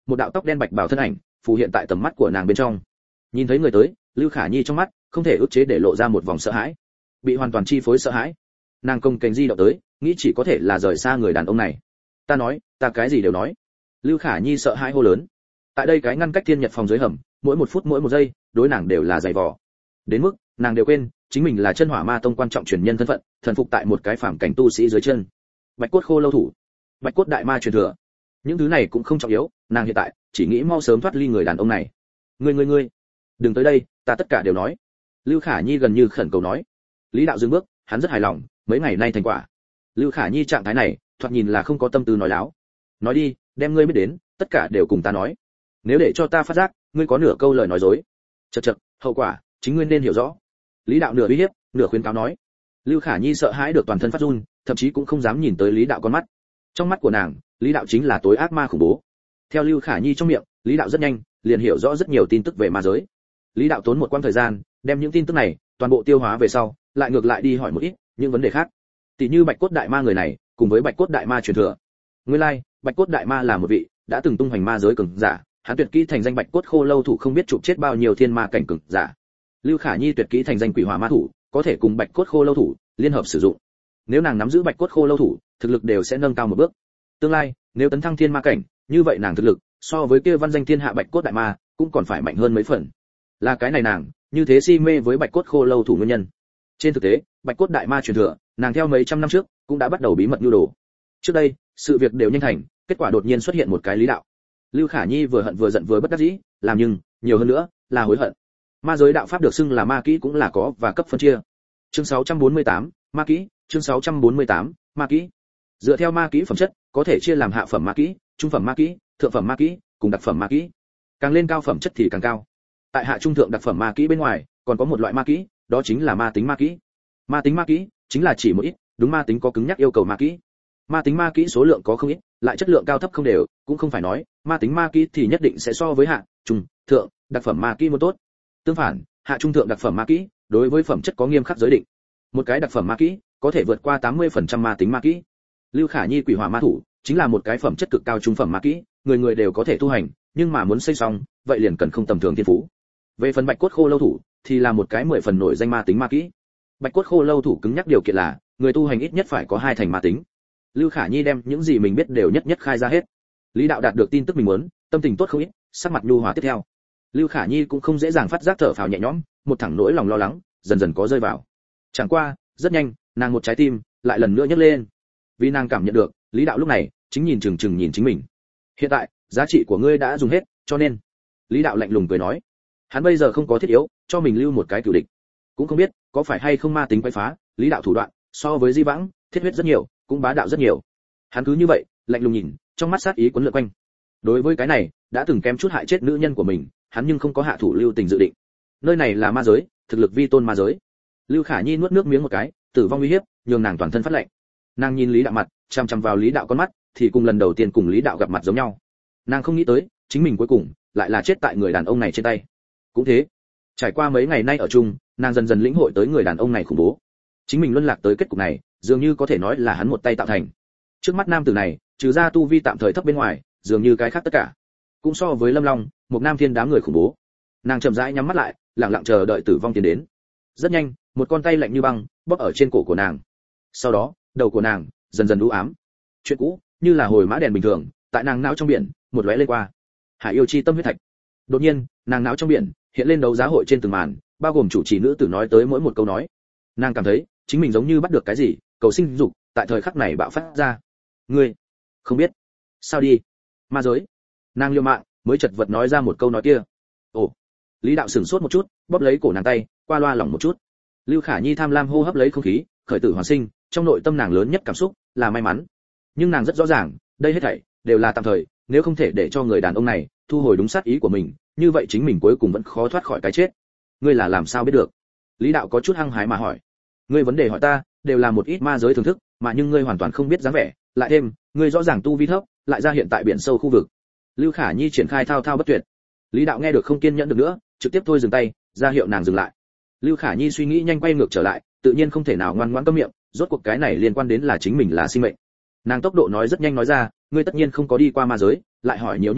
một đạo tóc đen bạch bào thân ảnh phù hiện tại tầm mắt của nàng bên trong. Nhìn thấy người tới, Lưu Khả Nhi trong mắt không thể ức chế để lộ ra một vòng sợ hãi, bị hoàn toàn chi phối sợ hãi. Nàng công kềnh di động tới, nghĩ chỉ có thể là rời xa người đàn ông này. Ta nói, ta cái gì đều nói. Lưu Khả Nhi sợ hãi hô lớn. Tại đây cái ngăn cách thiên nhật phòng dưới hầm, mỗi một phút mỗi một giây, đối nàng đều là dày vò. Đến mức nàng đều quên, chính mình là chân hỏa ma tông quan trọng truyền nhân thân phận, thần phục tại một cái phàm cảnh tu sĩ dưới chân. Bạch cốt khô lâu thủ, bạch cốt đại ma truyền thừa. Những thứ này cũng không trọng yếu, nàng hiện tại chỉ nghĩ mau sớm thoát ly người đàn ông này. Ngươi ngươi ngươi, đừng tới đây, ta tất cả đều nói. Lưu Khả Nhi gần như khẩn cầu nói. Lý đạo dừng bước, hắn rất hài lòng, mấy ngày nay thành quả. Lưu Khả Nhi trạng thái này, thoạt nhìn là không có tâm tư nói láo. Nói đi, đem ngươi biết đến, tất cả đều cùng ta nói. Nếu để cho ta phát giác, ngươi có nửa câu lời nói dối, chậc chậc, hậu quả chính ngươi nên hiểu rõ. Lý đạo nửa uy hiếp, nửa khuyến cáo nói. Lưu Khả Nhi sợ hãi được toàn thân phát run, thậm chí cũng không dám nhìn tới Lý đạo con mắt. Trong mắt của nàng, Lý đạo chính là tối ác ma khủng bố. Theo Lưu Khả Nhi trong miệng, Lý đạo rất nhanh liền hiểu rõ rất nhiều tin tức về ma giới. Lý đạo tốn một quãng thời gian, đem những tin tức này toàn bộ tiêu hóa về sau, lại ngược lại đi hỏi một ít những vấn đề khác. Tỷ như Bạch cốt đại ma người này, cùng với Bạch cốt đại ma truyền thừa. Nguyên lai, like, Bạch cốt đại ma là một vị đã từng tung hoành ma giới cường giả, hắn tuyệt kỹ thành danh Bạch cốt khô lâu thủ không biết chụp chết bao nhiêu thiên ma cảnh cường giả. Lưu Khả Nhi tuyệt kỹ thành danh quỷ hỏa ma thủ, có thể cùng Bạch cốt khô lâu thủ liên hợp sử dụng. Nếu nàng nắm giữ Bạch cốt khô lâu thủ, thực lực đều sẽ nâng cao một bước. Tương lai, nếu tấn thăng thiên ma cảnh, như vậy nàng thực lực so với kia văn danh thiên hạ Bạch cốt đại ma cũng còn phải mạnh hơn mấy phần. Là cái này nàng như thế si mê với Bạch cốt khô lâu thủ nguyên nhân. Trên thực tế, Bạch cốt đại ma truyền thừa, nàng theo mấy trăm năm trước cũng đã bắt đầu bí mật nhu đồ. Trước đây, sự việc đều nhanh thành, kết quả đột nhiên xuất hiện một cái Lý đạo. Lưu Khả Nhi vừa hận vừa giận vừa bất đắc dĩ, làm nhưng nhiều hơn nữa là hối hận. Ma giới đạo pháp được xưng là ma kỹ cũng là có và cấp phân chia. Chương sáu trăm bốn mươi tám, ma kỹ, chương sáu trăm bốn mươi tám, ma kỹ. Dựa theo ma kỹ phẩm chất, có thể chia làm hạ phẩm ma kỹ, trung phẩm ma kỹ, thượng phẩm ma kỹ, cùng đặc phẩm ma kỹ. Càng lên cao phẩm chất thì càng cao. Tại hạ trung thượng đặc phẩm ma kỹ bên ngoài, còn có một loại ma kỹ, đó chính là ma tính ma kỹ. Ma tính ma kỹ chính là chỉ một ít, đúng ma tính có cứng nhắc yêu cầu ma kỹ. Ma tính ma kỹ số lượng có không ít, lại chất lượng cao thấp không đều, cũng không phải nói, ma tính ma kỹ thì nhất định sẽ so với hạ, trung, thượng, đặc phẩm ma kỹ một tốt. Tương phản, hạ trung thượng đặc phẩm ma kỹ, đối với phẩm chất có nghiêm khắc giới định. Một cái đặc phẩm ma kỹ, có thể vượt qua tám mươi phần trăm ma tính ma kỹ. Lưu Khả Nhi quỷ hỏa ma thủ, chính là một cái phẩm chất cực cao trung phẩm ma kỹ, người người đều có thể tu hành, nhưng mà muốn xây xong, vậy liền cần không tầm thường thiên phú. Về phần Bạch cốt khô lâu thủ, thì là một cái mười phần nổi danh ma tính ma kỹ. Bạch cốt khô lâu thủ cứng nhắc điều kiện là, người tu hành ít nhất phải có hai thành ma tính. Lưu Khả Nhi đem những gì mình biết đều nhất nhất khai ra hết. Lý đạo đạt được tin tức mình muốn, tâm tình tốt không ít, sắc mặt nhu hòa tiếp theo. Lưu Khả Nhi cũng không dễ dàng phát giác thở phào nhẹ nhõm, một thẳng nỗi lòng lo lắng dần dần có rơi vào. Chẳng qua, rất nhanh, nàng một trái tim lại lần nữa nhấc lên. Vì nàng cảm nhận được, Lý đạo lúc này chính nhìn chừng chừng nhìn chính mình. Hiện tại, giá trị của ngươi đã dùng hết, cho nên, Lý đạo lạnh lùng cười nói, hắn bây giờ không có thiết yếu cho mình lưu một cái cửu địch. Cũng không biết có phải hay không ma tính quấy phá, Lý đạo thủ đoạn so với Di Vãng thiết huyết rất nhiều, cũng bá đạo rất nhiều. Hắn cứ như vậy, lạnh lùng nhìn, trong mắt sát ý cuốn lượn quanh. Đối với cái này, đã từng kém chút hại chết nữ nhân của mình, hắn nhưng không có hạ thủ lưu tình dự định. Nơi này là ma giới, thực lực vi tôn ma giới. Lưu Khả Nhi nuốt nước miếng một cái, tử vong uy hiếp, nhường nàng toàn thân phát lạnh. Nàng nhìn Lý đạo mặt, chằm chằm vào Lý đạo con mắt, thì cùng lần đầu tiên cùng Lý đạo gặp mặt giống nhau. Nàng không nghĩ tới, chính mình cuối cùng lại là chết tại người đàn ông này trên tay. Cũng thế, trải qua mấy ngày nay ở chung, nàng dần dần lĩnh hội tới người đàn ông này khủng bố. Chính mình luân lạc tới kết cục này, dường như có thể nói là hắn một tay tạo thành. Trước mắt nam tử này, trừ ra tu vi tạm thời thấp bên ngoài, dường như cái khác tất cả cũng so với Lâm Long, một nam thiên đám người khủng bố. Nàng chậm rãi nhắm mắt lại, lặng lặng chờ đợi tử vong tiến đến. Rất nhanh, một con tay lạnh như băng bóp ở trên cổ của nàng. Sau đó, đầu của nàng dần dần u ám. Chuyện cũ, như là hồi mã đèn bình thường, tại nàng não trong biển một lóe lên qua. Hải yêu chi tâm huyết thạch. Đột nhiên, nàng não trong biển hiện lên đấu giá hội trên từng màn, bao gồm chủ trì nữ tử nói tới mỗi một câu nói. Nàng cảm thấy chính mình giống như bắt được cái gì, cầu sinh dục tại thời khắc này bạo phát ra. Ngươi không biết sao đi ma giới. Nàng liều mạng mới chật vật nói ra một câu nói kia. Ồ. Lý đạo sửng sốt một chút, bóp lấy cổ nàng tay, qua loa lỏng một chút. Lưu Khả Nhi tham lam hô hấp lấy không khí, khởi tử hoàn sinh, trong nội tâm nàng lớn nhất cảm xúc là may mắn. Nhưng nàng rất rõ ràng, đây hết thảy đều là tạm thời, nếu không thể để cho người đàn ông này thu hồi đúng sát ý của mình, như vậy chính mình cuối cùng vẫn khó thoát khỏi cái chết. Ngươi là làm sao biết được? Lý đạo có chút hăng hái mà hỏi. Ngươi vấn đề hỏi ta, đều là một ít ma giới thưởng thức, mà nhưng ngươi hoàn toàn không biết dáng vẻ, lại thêm, ngươi rõ ràng tu vi thấp, lại ra hiện tại biển sâu khu vực. Lưu Khả Nhi triển khai thao thao bất tuyệt. Lý đạo nghe được không kiên nhẫn được nữa, trực tiếp thôi dừng tay, ra hiệu nàng dừng lại. Lưu Khả Nhi suy nghĩ nhanh quay ngược trở lại, tự nhiên không thể nào ngoan ngoãn câm miệng, rốt cuộc cái này liên quan đến là chính mình là sinh mệnh. Nàng tốc độ nói rất nhanh nói ra, ngươi tất nhiên không có đi qua ma giới, lại hỏi nhiều như vậy,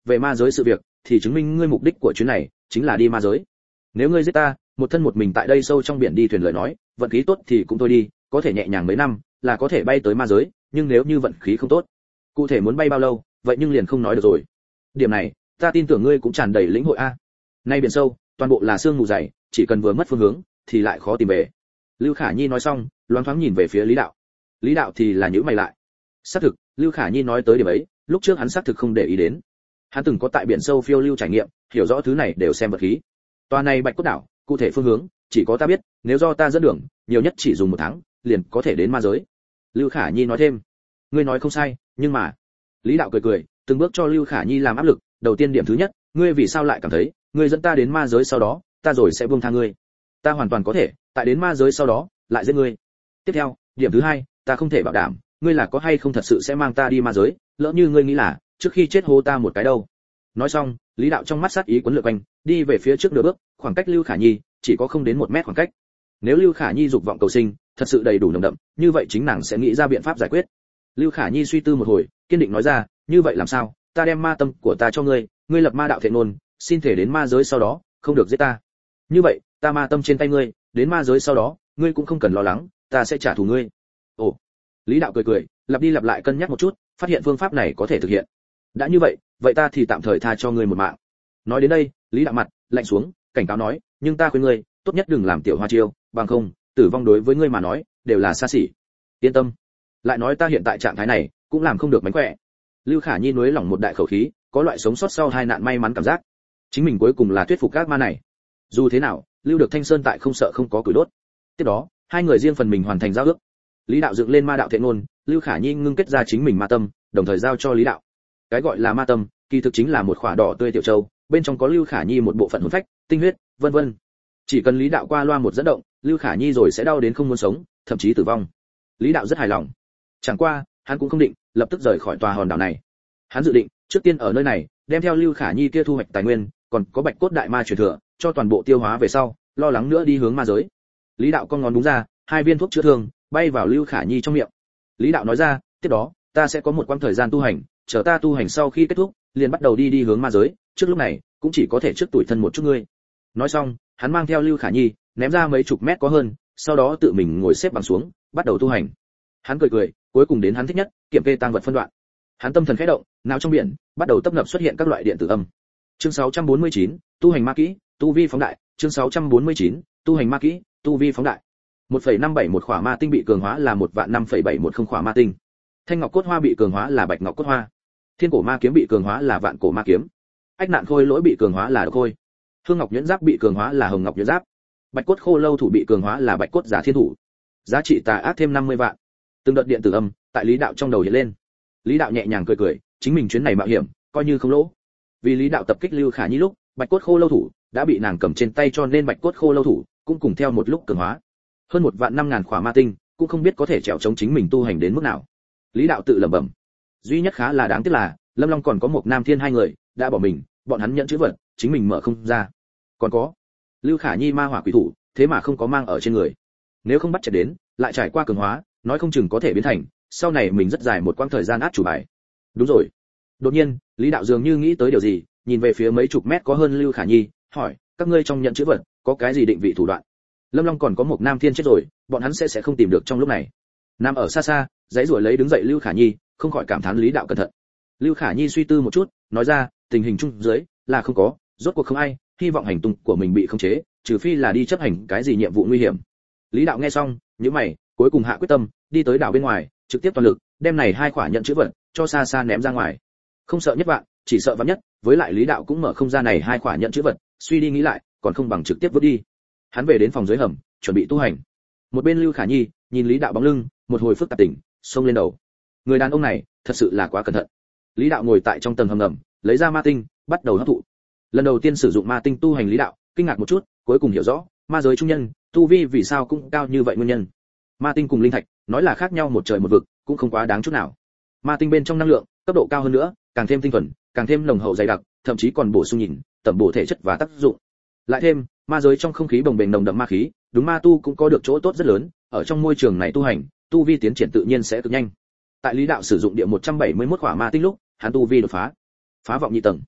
về ma giới sự việc thì chứng minh ngươi mục đích của chuyến này chính là đi ma giới. Nếu ngươi giết ta, một thân một mình tại đây sâu trong biển đi thuyền lời nói, vận khí tốt thì cũng thôi đi, có thể nhẹ nhàng mấy năm là có thể bay tới ma giới, nhưng nếu như vận khí không tốt, cụ thể muốn bay bao lâu, vậy nhưng liền không nói được rồi. Điểm này, ta tin tưởng ngươi cũng tràn đầy lĩnh hội a. Nay biển sâu, toàn bộ là sương mù dày, chỉ cần vừa mất phương hướng thì lại khó tìm về. Lưu Khả Nhi nói xong, loáng thoáng nhìn về phía Lý Đạo. Lý Đạo thì là nhíu mày lại. Xác thực, Lưu Khả Nhi nói tới điểm ấy, lúc trước hắn xác thực không để ý đến. Hắn từng có tại biển sâu phiêu lưu trải nghiệm, hiểu rõ thứ này đều xem vật khí. Tòa này Bạch Cốt đảo, cụ thể phương hướng chỉ có ta biết, nếu do ta dẫn đường, nhiều nhất chỉ dùng một tháng, liền có thể đến ma giới. Lưu Khả Nhi nói thêm. Ngươi nói không sai, nhưng mà, Lý Đạo cười cười, từng bước cho Lưu Khả Nhi làm áp lực. Đầu tiên điểm thứ nhất, ngươi vì sao lại cảm thấy, ngươi dẫn ta đến ma giới sau đó, ta rồi sẽ buông tha ngươi? Ta hoàn toàn có thể, tại đến ma giới sau đó, lại giết ngươi. Tiếp theo, điểm thứ hai, ta không thể bảo đảm, ngươi là có hay không thật sự sẽ mang ta đi ma giới, lỡ như ngươi nghĩ là, trước khi chết hô ta một cái đâu. Nói xong, Lý Đạo trong mắt sát ý cuốn lượn quanh, đi về phía trước nửa bước, khoảng cách Lưu Khả Nhi chỉ có không đến một mét khoảng cách. Nếu Lưu Khả Nhi dục vọng cầu sinh, thật sự đầy đủ nồng đậm, như vậy chính nàng sẽ nghĩ ra biện pháp giải quyết. Lưu Khả Nhi suy tư một hồi, kiên định nói ra, như vậy làm sao? Ta đem ma tâm của ta cho ngươi, ngươi lập ma đạo thệ ngôn, xin thể đến ma giới sau đó, không được giết ta. Như vậy, ta ma tâm trên tay ngươi, đến ma giới sau đó, ngươi cũng không cần lo lắng, ta sẽ trả thù ngươi. Ồ. Lý Đạo cười cười, lặp đi lặp lại cân nhắc một chút, phát hiện phương pháp này có thể thực hiện. Đã như vậy, vậy ta thì tạm thời tha cho ngươi một mạng. Nói đến đây, Lý Đạo mặt lạnh xuống, cảnh cáo nói, nhưng ta khuyên ngươi, tốt nhất đừng làm tiểu hoa chiêu, bằng không, tử vong đối với ngươi mà nói, đều là xa xỉ. Yên tâm. Lại nói ta hiện tại trạng thái này, cũng làm không được mánh khỏe. Lưu Khả Nhi nuối lỏng một đại khẩu khí, có loại sống sót sau hai nạn may mắn cảm giác. Chính mình cuối cùng là thuyết phục các ma này. Dù thế nào, Lưu được Thanh Sơn tại không sợ không có củi đốt. Tiếp đó, hai người riêng phần mình hoàn thành giao ước. Lý Đạo dựng lên ma đạo thệ ngôn, Lưu Khả Nhi ngưng kết ra chính mình ma tâm, đồng thời giao cho Lý Đạo. Cái gọi là ma tâm, kỳ thực chính là một khỏa đỏ tươi tiểu châu, bên trong có Lưu Khả Nhi một bộ phận hồn phách, tinh huyết, vân vân. Chỉ cần Lý Đạo qua loa một dẫn động, Lưu Khả Nhi rồi sẽ đau đến không muốn sống, thậm chí tử vong. Lý Đạo rất hài lòng. Chẳng qua, hắn cũng không định lập tức rời khỏi tòa hòn đảo này. Hắn dự định trước tiên ở nơi này, đem theo Lưu Khả Nhi kia thu hoạch tài nguyên, còn có Bạch Cốt đại ma truyền thừa, cho toàn bộ tiêu hóa về sau, lo lắng nữa đi hướng ma giới. Lý Đạo con ngón đúng ra, hai viên thuốc chữa thương bay vào Lưu Khả Nhi trong miệng. Lý Đạo nói ra, tiếp đó, ta sẽ có một quãng thời gian tu hành, chờ ta tu hành sau khi kết thúc, liền bắt đầu đi đi hướng ma giới, trước lúc này, cũng chỉ có thể trước tuổi thân một chút ngươi. Nói xong, hắn mang theo Lưu Khả Nhi, ném ra mấy chục mét có hơn, sau đó tự mình ngồi xếp bằng xuống, bắt đầu tu hành. Hắn cười cười, cuối cùng đến hắn thích nhất, kiểm kê tang vật phân đoạn. Hắn tâm thần khẽ động, não trong biển bắt đầu tấp nập xuất hiện các loại điện tử âm. Chương sáu trăm bốn mươi chín, tu hành ma kỹ, tu vi phóng đại. Chương sáu trăm bốn mươi chín, tu hành ma kỹ, tu vi phóng đại. một phẩy năm bảy một khỏa ma tinh bị cường hóa là một vạn năm phẩy bảy một không khỏa ma tinh. Thanh ngọc cốt hoa bị cường hóa là bạch ngọc cốt hoa. Thiên cổ ma kiếm bị cường hóa là vạn cổ ma kiếm. Ách nạn khôi lỗi bị cường hóa là độc khôi. Hương ngọc nhuyễn giáp bị cường hóa là hồng ngọc nhuyễn giáp. Bạch cốt khô lâu thủ bị cường hóa là bạch cốt giả thiên thủ. Giá trị tà ác thêm năm mươi vạn. Từng đợt điện tử âm tại Lý Đạo trong đầu hiện lên. Lý Đạo nhẹ nhàng cười cười, chính mình chuyến này mạo hiểm, coi như không lỗ. Vì Lý Đạo tập kích Lưu Khả Nhi lúc, bạch cốt khô lâu thủ đã bị nàng cầm trên tay, cho nên bạch cốt khô lâu thủ cũng cùng theo một lúc cường hóa. Hơn một vạn năm ngàn khỏa ma tinh, cũng không biết có thể trèo chống chính mình tu hành đến mức nào. Lý Đạo tự lẩm bẩm. Duy nhất khá là đáng tiếc là, Lâm Long còn có một Nam Thiên hai người đã bỏ mình, bọn hắn nhận chữ vật, chính mình mở không ra. Còn có Lưu Khả Nhi ma hỏa quỷ thủ, thế mà không có mang ở trên người. Nếu không bắt chẹt đến, lại trải qua cường hóa, nói không chừng có thể biến thành sau này mình rất dài một quãng thời gian át chủ bài. Đúng rồi. Đột nhiên, Lý Đạo dường như nghĩ tới điều gì, nhìn về phía mấy chục mét có hơn Lưu Khả Nhi, hỏi, các ngươi trong nhận chữ vật có cái gì định vị thủ đoạn? Lâm Long còn có một Nam Thiên chết rồi, bọn hắn sẽ sẽ không tìm được trong lúc này. Nam ở xa xa, giãy giụa lấy đứng dậy Lưu Khả Nhi, không khỏi cảm thán Lý Đạo cẩn thận. Lưu Khả Nhi suy tư một chút, nói ra, tình hình chung dưới là không có, rốt cuộc không ai hy vọng hành tung của mình bị khống chế, trừ phi là đi chấp hành cái gì nhiệm vụ nguy hiểm. Lý Đạo nghe xong, nhíu mày, cuối cùng hạ quyết tâm, đi tới đảo bên ngoài, trực tiếp toàn lực đem này hai khỏa nhận chữ vật cho xa xa ném ra ngoài. Không sợ nhất vạn, chỉ sợ vạn nhất, với lại Lý Đạo cũng mở không ra này hai khỏa nhận chữ vật, suy đi nghĩ lại, còn không bằng trực tiếp vứt đi. Hắn về đến phòng dưới hầm, chuẩn bị tu hành. Một bên Lưu Khả Nhi nhìn Lý Đạo bóng lưng, một hồi phức tạp tỉnh, xông lên đầu. Người đàn ông này, thật sự là quá cẩn thận. Lý Đạo ngồi tại trong tầng hầm ngầm, lấy ra ma tinh, bắt đầu hấp thụ. Lần đầu tiên sử dụng ma tinh tu hành Lý Đạo, kinh ngạc một chút, cuối cùng hiểu rõ, ma giới trung nhân, tu vi vì sao cũng cao như vậy nguyên nhân. Ma tinh cùng linh thạch, nói là khác nhau một trời một vực, cũng không quá đáng chút nào. Ma tinh bên trong năng lượng, cấp độ cao hơn nữa, càng thêm tinh thuần, càng thêm nồng hậu dày đặc, thậm chí còn bổ sung nhìn, tẩm bổ thể chất và tác dụng. Lại thêm, ma giới trong không khí bồng bềnh nồng đậm ma khí, đúng ma tu cũng có được chỗ tốt rất lớn, ở trong môi trường này tu hành, tu vi tiến triển tự nhiên sẽ cực nhanh. Tại Lý Đạo sử dụng địa một trăm bảy mươi mốt khỏa ma tinh lúc, hắn tu vi đột phá, phá vọng nhị tầng,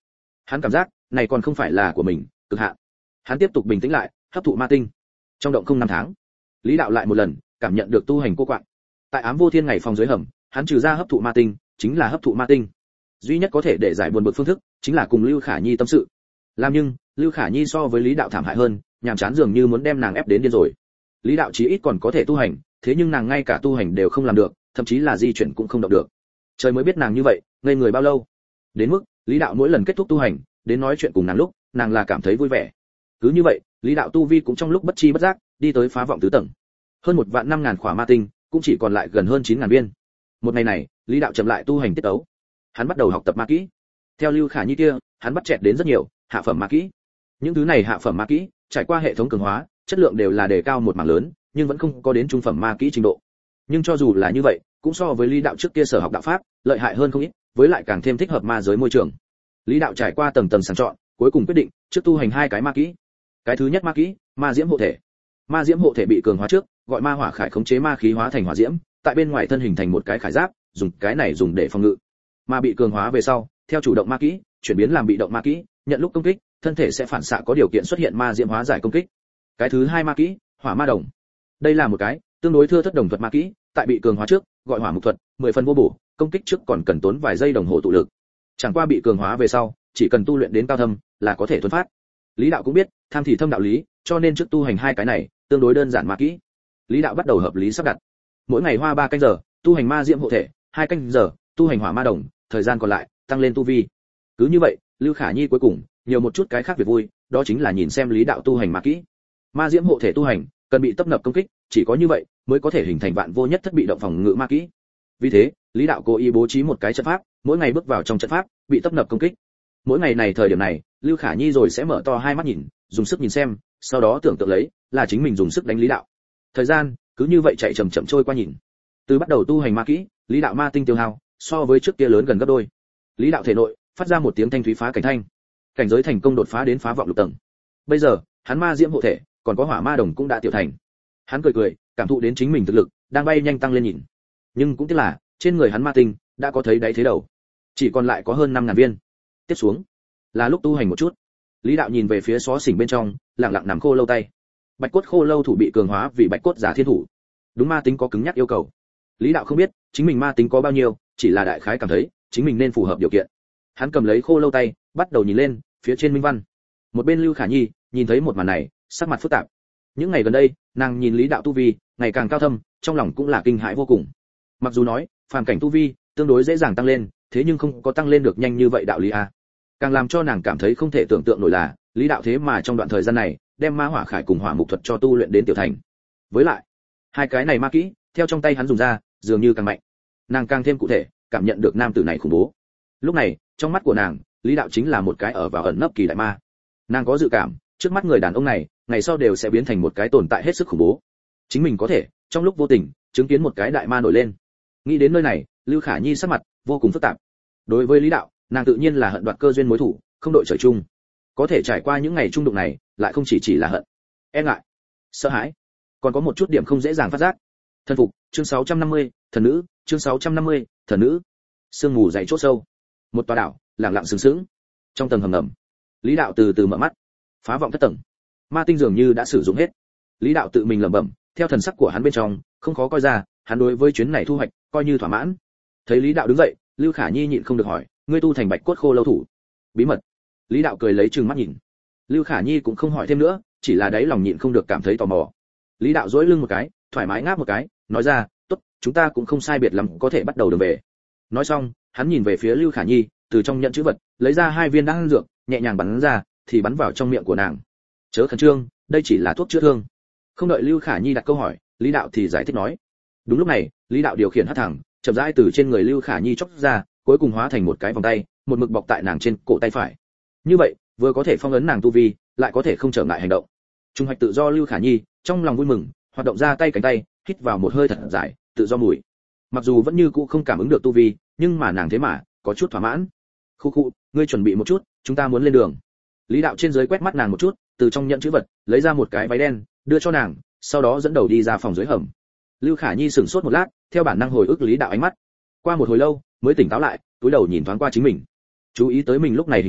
Hắn cảm giác này còn không phải là của mình cực hạn. Hắn tiếp tục bình tĩnh lại, hấp thụ ma tinh. Trong động không năm tháng, Lý đạo lại một lần cảm nhận được tu hành cô quạng. Tại ám vô thiên ngày phòng dưới hầm, hắn trừ ra hấp thụ ma tinh chính là hấp thụ ma tinh. Duy nhất có thể để giải buồn bực phương thức chính là cùng Lưu Khả Nhi tâm sự. Làm nhưng Lưu Khả Nhi so với Lý đạo thảm hại hơn, nhàm chán dường như muốn đem nàng ép đến điên rồi. Lý đạo chí ít còn có thể tu hành, thế nhưng nàng ngay cả tu hành đều không làm được, thậm chí là di chuyển cũng không động được. Trời mới biết nàng như vậy ngây người bao lâu. Đến mức Lý đạo mỗi lần kết thúc tu hành đến nói chuyện cùng nàng lúc, nàng là cảm thấy vui vẻ. Cứ như vậy, Lý đạo tu vi cũng trong lúc bất chi bất giác đi tới phá vọng tứ tầng. Hơn một vạn năm ngàn khỏa ma tinh cũng chỉ còn lại gần hơn chín ngàn viên. Một ngày này, Lý đạo chậm lại tu hành tiết tấu. Hắn bắt đầu học tập ma kỹ. Theo Lưu Khả Nhi kia, hắn bắt chẹt đến rất nhiều hạ phẩm ma kỹ. Những thứ này hạ phẩm ma kỹ trải qua hệ thống cường hóa, chất lượng đều là đề cao một mảng lớn, nhưng vẫn không có đến trung phẩm ma kỹ trình độ. Nhưng cho dù là như vậy, cũng so với Lý đạo trước kia sở học đạo pháp, lợi hại hơn không ít, với lại càng thêm thích hợp ma giới môi trường. Lý đạo trải qua tầng tầng sàng chọn, cuối cùng quyết định trước tu hành hai cái ma kỹ. Cái thứ nhất ma kỹ, ma diễm hộ thể. Ma diễm hộ thể bị cường hóa trước, gọi ma hỏa khải khống chế ma khí hóa thành hỏa diễm, tại bên ngoài thân hình thành một cái khải giáp, dùng cái này dùng để phòng ngự. Mà bị cường hóa về sau, theo chủ động ma kỹ, chuyển biến làm bị động ma kỹ, nhận lúc công kích, thân thể sẽ phản xạ có điều kiện xuất hiện ma diễm hóa giải công kích. Cái thứ hai ma kỹ, hỏa ma đồng. Đây là một cái tương đối thưa thất đồng thuật ma kỹ, tại bị cường hóa trước, gọi hỏa mục thuật, mười phần vô bổ, công kích trước còn cần tốn vài giây đồng hồ tụ lực. Chẳng qua bị cường hóa về sau, chỉ cần tu luyện đến cao thâm là có thể thuần phát. Lý đạo cũng biết, tham thì thâm đạo lý, cho nên trước tu hành hai cái này, tương đối đơn giản ma kỹ. Lý đạo bắt đầu hợp lý sắp đặt. Mỗi ngày hoa ba canh giờ, tu hành ma diễm hộ thể, hai canh giờ, tu hành hỏa ma đồng, thời gian còn lại, tăng lên tu vi. Cứ như vậy, Lưu Khả Nhi cuối cùng nhiều một chút cái khác việc vui, đó chính là nhìn xem Lý đạo tu hành ma kỹ. Ma diễm hộ thể tu hành, cần bị tấp nập công kích, chỉ có như vậy mới có thể hình thành vạn vô nhất thất bị động phòng ngự ma kỹ. Vì thế, Lý đạo cố ý bố trí một cái trận pháp, mỗi ngày bước vào trong trận pháp, bị tấp nập công kích. Mỗi ngày này thời điểm này, Lưu Khả Nhi rồi sẽ mở to hai mắt nhìn, dùng sức nhìn xem, sau đó tưởng tượng lấy là chính mình dùng sức đánh Lý đạo. Thời gian cứ như vậy chạy chậm chậm trôi qua nhìn. Từ bắt đầu tu hành ma kỹ, Lý đạo ma tinh tiêu hao so với trước kia lớn gần gấp đôi. Lý đạo thể nội phát ra một tiếng thanh thúy phá cảnh thanh, cảnh giới thành công đột phá đến phá vọng lục tầng. Bây giờ, hắn ma diễm hộ thể, còn có hỏa ma đồng cũng đã tiểu thành. Hắn cười cười, cảm thụ đến chính mình thực lực đang bay nhanh tăng lên nhìn. Nhưng cũng tiếc là, trên người hắn ma tinh đã có thấy đáy thế đầu, chỉ còn lại có hơn năm ngàn viên. Tiếp xuống, là lúc tu hành một chút. Lý đạo nhìn về phía xó xỉnh bên trong, lặng lặng nằm khô lâu tay. Bạch cốt khô lâu thủ bị cường hóa vì bạch cốt giả thiên thủ. Đúng ma tính có cứng nhắc yêu cầu. Lý đạo không biết chính mình ma tính có bao nhiêu, chỉ là đại khái cảm thấy chính mình nên phù hợp điều kiện. Hắn cầm lấy khô lâu tay, bắt đầu nhìn lên phía trên minh văn. Một bên Lưu Khả Nhi nhìn thấy một màn này, sắc mặt phức tạp. Những ngày gần đây, nàng nhìn Lý đạo tu vi ngày càng cao thâm, trong lòng cũng là kinh hãi vô cùng. Mặc dù nói phàm cảnh tu vi tương đối dễ dàng tăng lên, thế nhưng không có tăng lên được nhanh như vậy đạo lý a. Càng làm cho nàng cảm thấy không thể tưởng tượng nổi là Lý đạo thế mà trong đoạn thời gian này đem ma hỏa khải cùng hỏa mục thuật cho tu luyện đến tiểu thành. Với lại hai cái này ma kỹ theo trong tay hắn dùng ra dường như càng mạnh. Nàng càng thêm cụ thể cảm nhận được nam tử này khủng bố. Lúc này trong mắt của nàng, Lý đạo chính là một cái ở vào ẩn nấp kỳ đại ma. Nàng có dự cảm trước mắt người đàn ông này ngày sau đều sẽ biến thành một cái tồn tại hết sức khủng bố. Chính mình có thể trong lúc vô tình chứng kiến một cái đại ma nổi lên. Nghĩ đến nơi này, Lưu Khả Nhi sắc mặt vô cùng phức tạp. Đối với Lý đạo, nàng tự nhiên là hận đoạt cơ duyên mối thủ, không đội trời chung. Có thể trải qua những ngày trung đụng này, lại không chỉ chỉ là hận, e ngại, sợ hãi, còn có một chút điểm không dễ dàng phát giác. Thần phục, chương sáu trăm năm mươi, thần nữ, chương sáu trăm năm mươi, thần nữ. Sương mù dày chốt sâu, một tòa đảo lặng lặng sừng sững. Trong tầng hầm ngầm, Lý đạo từ từ mở mắt, phá vọng thất tầng. Ma tinh dường như đã sử dụng hết. Lý đạo tự mình lẩm bẩm, theo thần sắc của hắn bên trong, không khó coi ra, hắn đối với chuyến này thu hoạch coi như thỏa mãn. Thấy Lý đạo đứng dậy, Lưu Khả Nhi nhịn không được hỏi, ngươi tu thành bạch cốt khô lâu thủ? Bí mật. Lý đạo cười lấy trừng mắt nhìn. Lưu Khả Nhi cũng không hỏi thêm nữa, chỉ là đáy lòng nhịn không được cảm thấy tò mò. Lý đạo duỗi lưng một cái, thoải mái ngáp một cái, nói ra, tốt, chúng ta cũng không sai biệt lắm, có thể bắt đầu đường về. Nói xong, hắn nhìn về phía Lưu Khả Nhi, từ trong nhận chữ vật lấy ra hai viên đan dược, nhẹ nhàng bắn ra, thì bắn vào trong miệng của nàng. Chớ khẩn trương, đây chỉ là thuốc chữa thương. Không đợi Lưu Khả Nhi đặt câu hỏi, Lý đạo thì giải thích nói. Đúng lúc này, Lý đạo điều khiển hất thẳng, chậm rãi từ trên người Lưu Khả Nhi chốc ra, cuối cùng hóa thành một cái vòng tay, một mực bọc tại nàng trên cổ tay phải. Như vậy, vừa có thể phong ấn nàng tu vi, lại có thể không trở ngại hành động. Trung hoạch tự do Lưu Khả Nhi, trong lòng vui mừng, hoạt động ra tay cánh tay, hít vào một hơi thật dài, tự do mùi. Mặc dù vẫn như cũ không cảm ứng được tu vi, nhưng mà nàng thế mà có chút thỏa mãn. Khu khu, ngươi chuẩn bị một chút, chúng ta muốn lên đường. Lý đạo trên dưới quét mắt nàng một chút, từ trong nhận chữ vật lấy ra một cái váy đen, đưa cho nàng, sau đó dẫn đầu đi ra phòng dưới hầm. Lưu Khả Nhi sững sốt một lát, theo bản năng hồi ức Lý đạo ánh mắt. Qua một hồi lâu, mới tỉnh táo lại, cúi đầu nhìn thoáng qua chính mình. Chú ý tới mình lúc này hình tượng,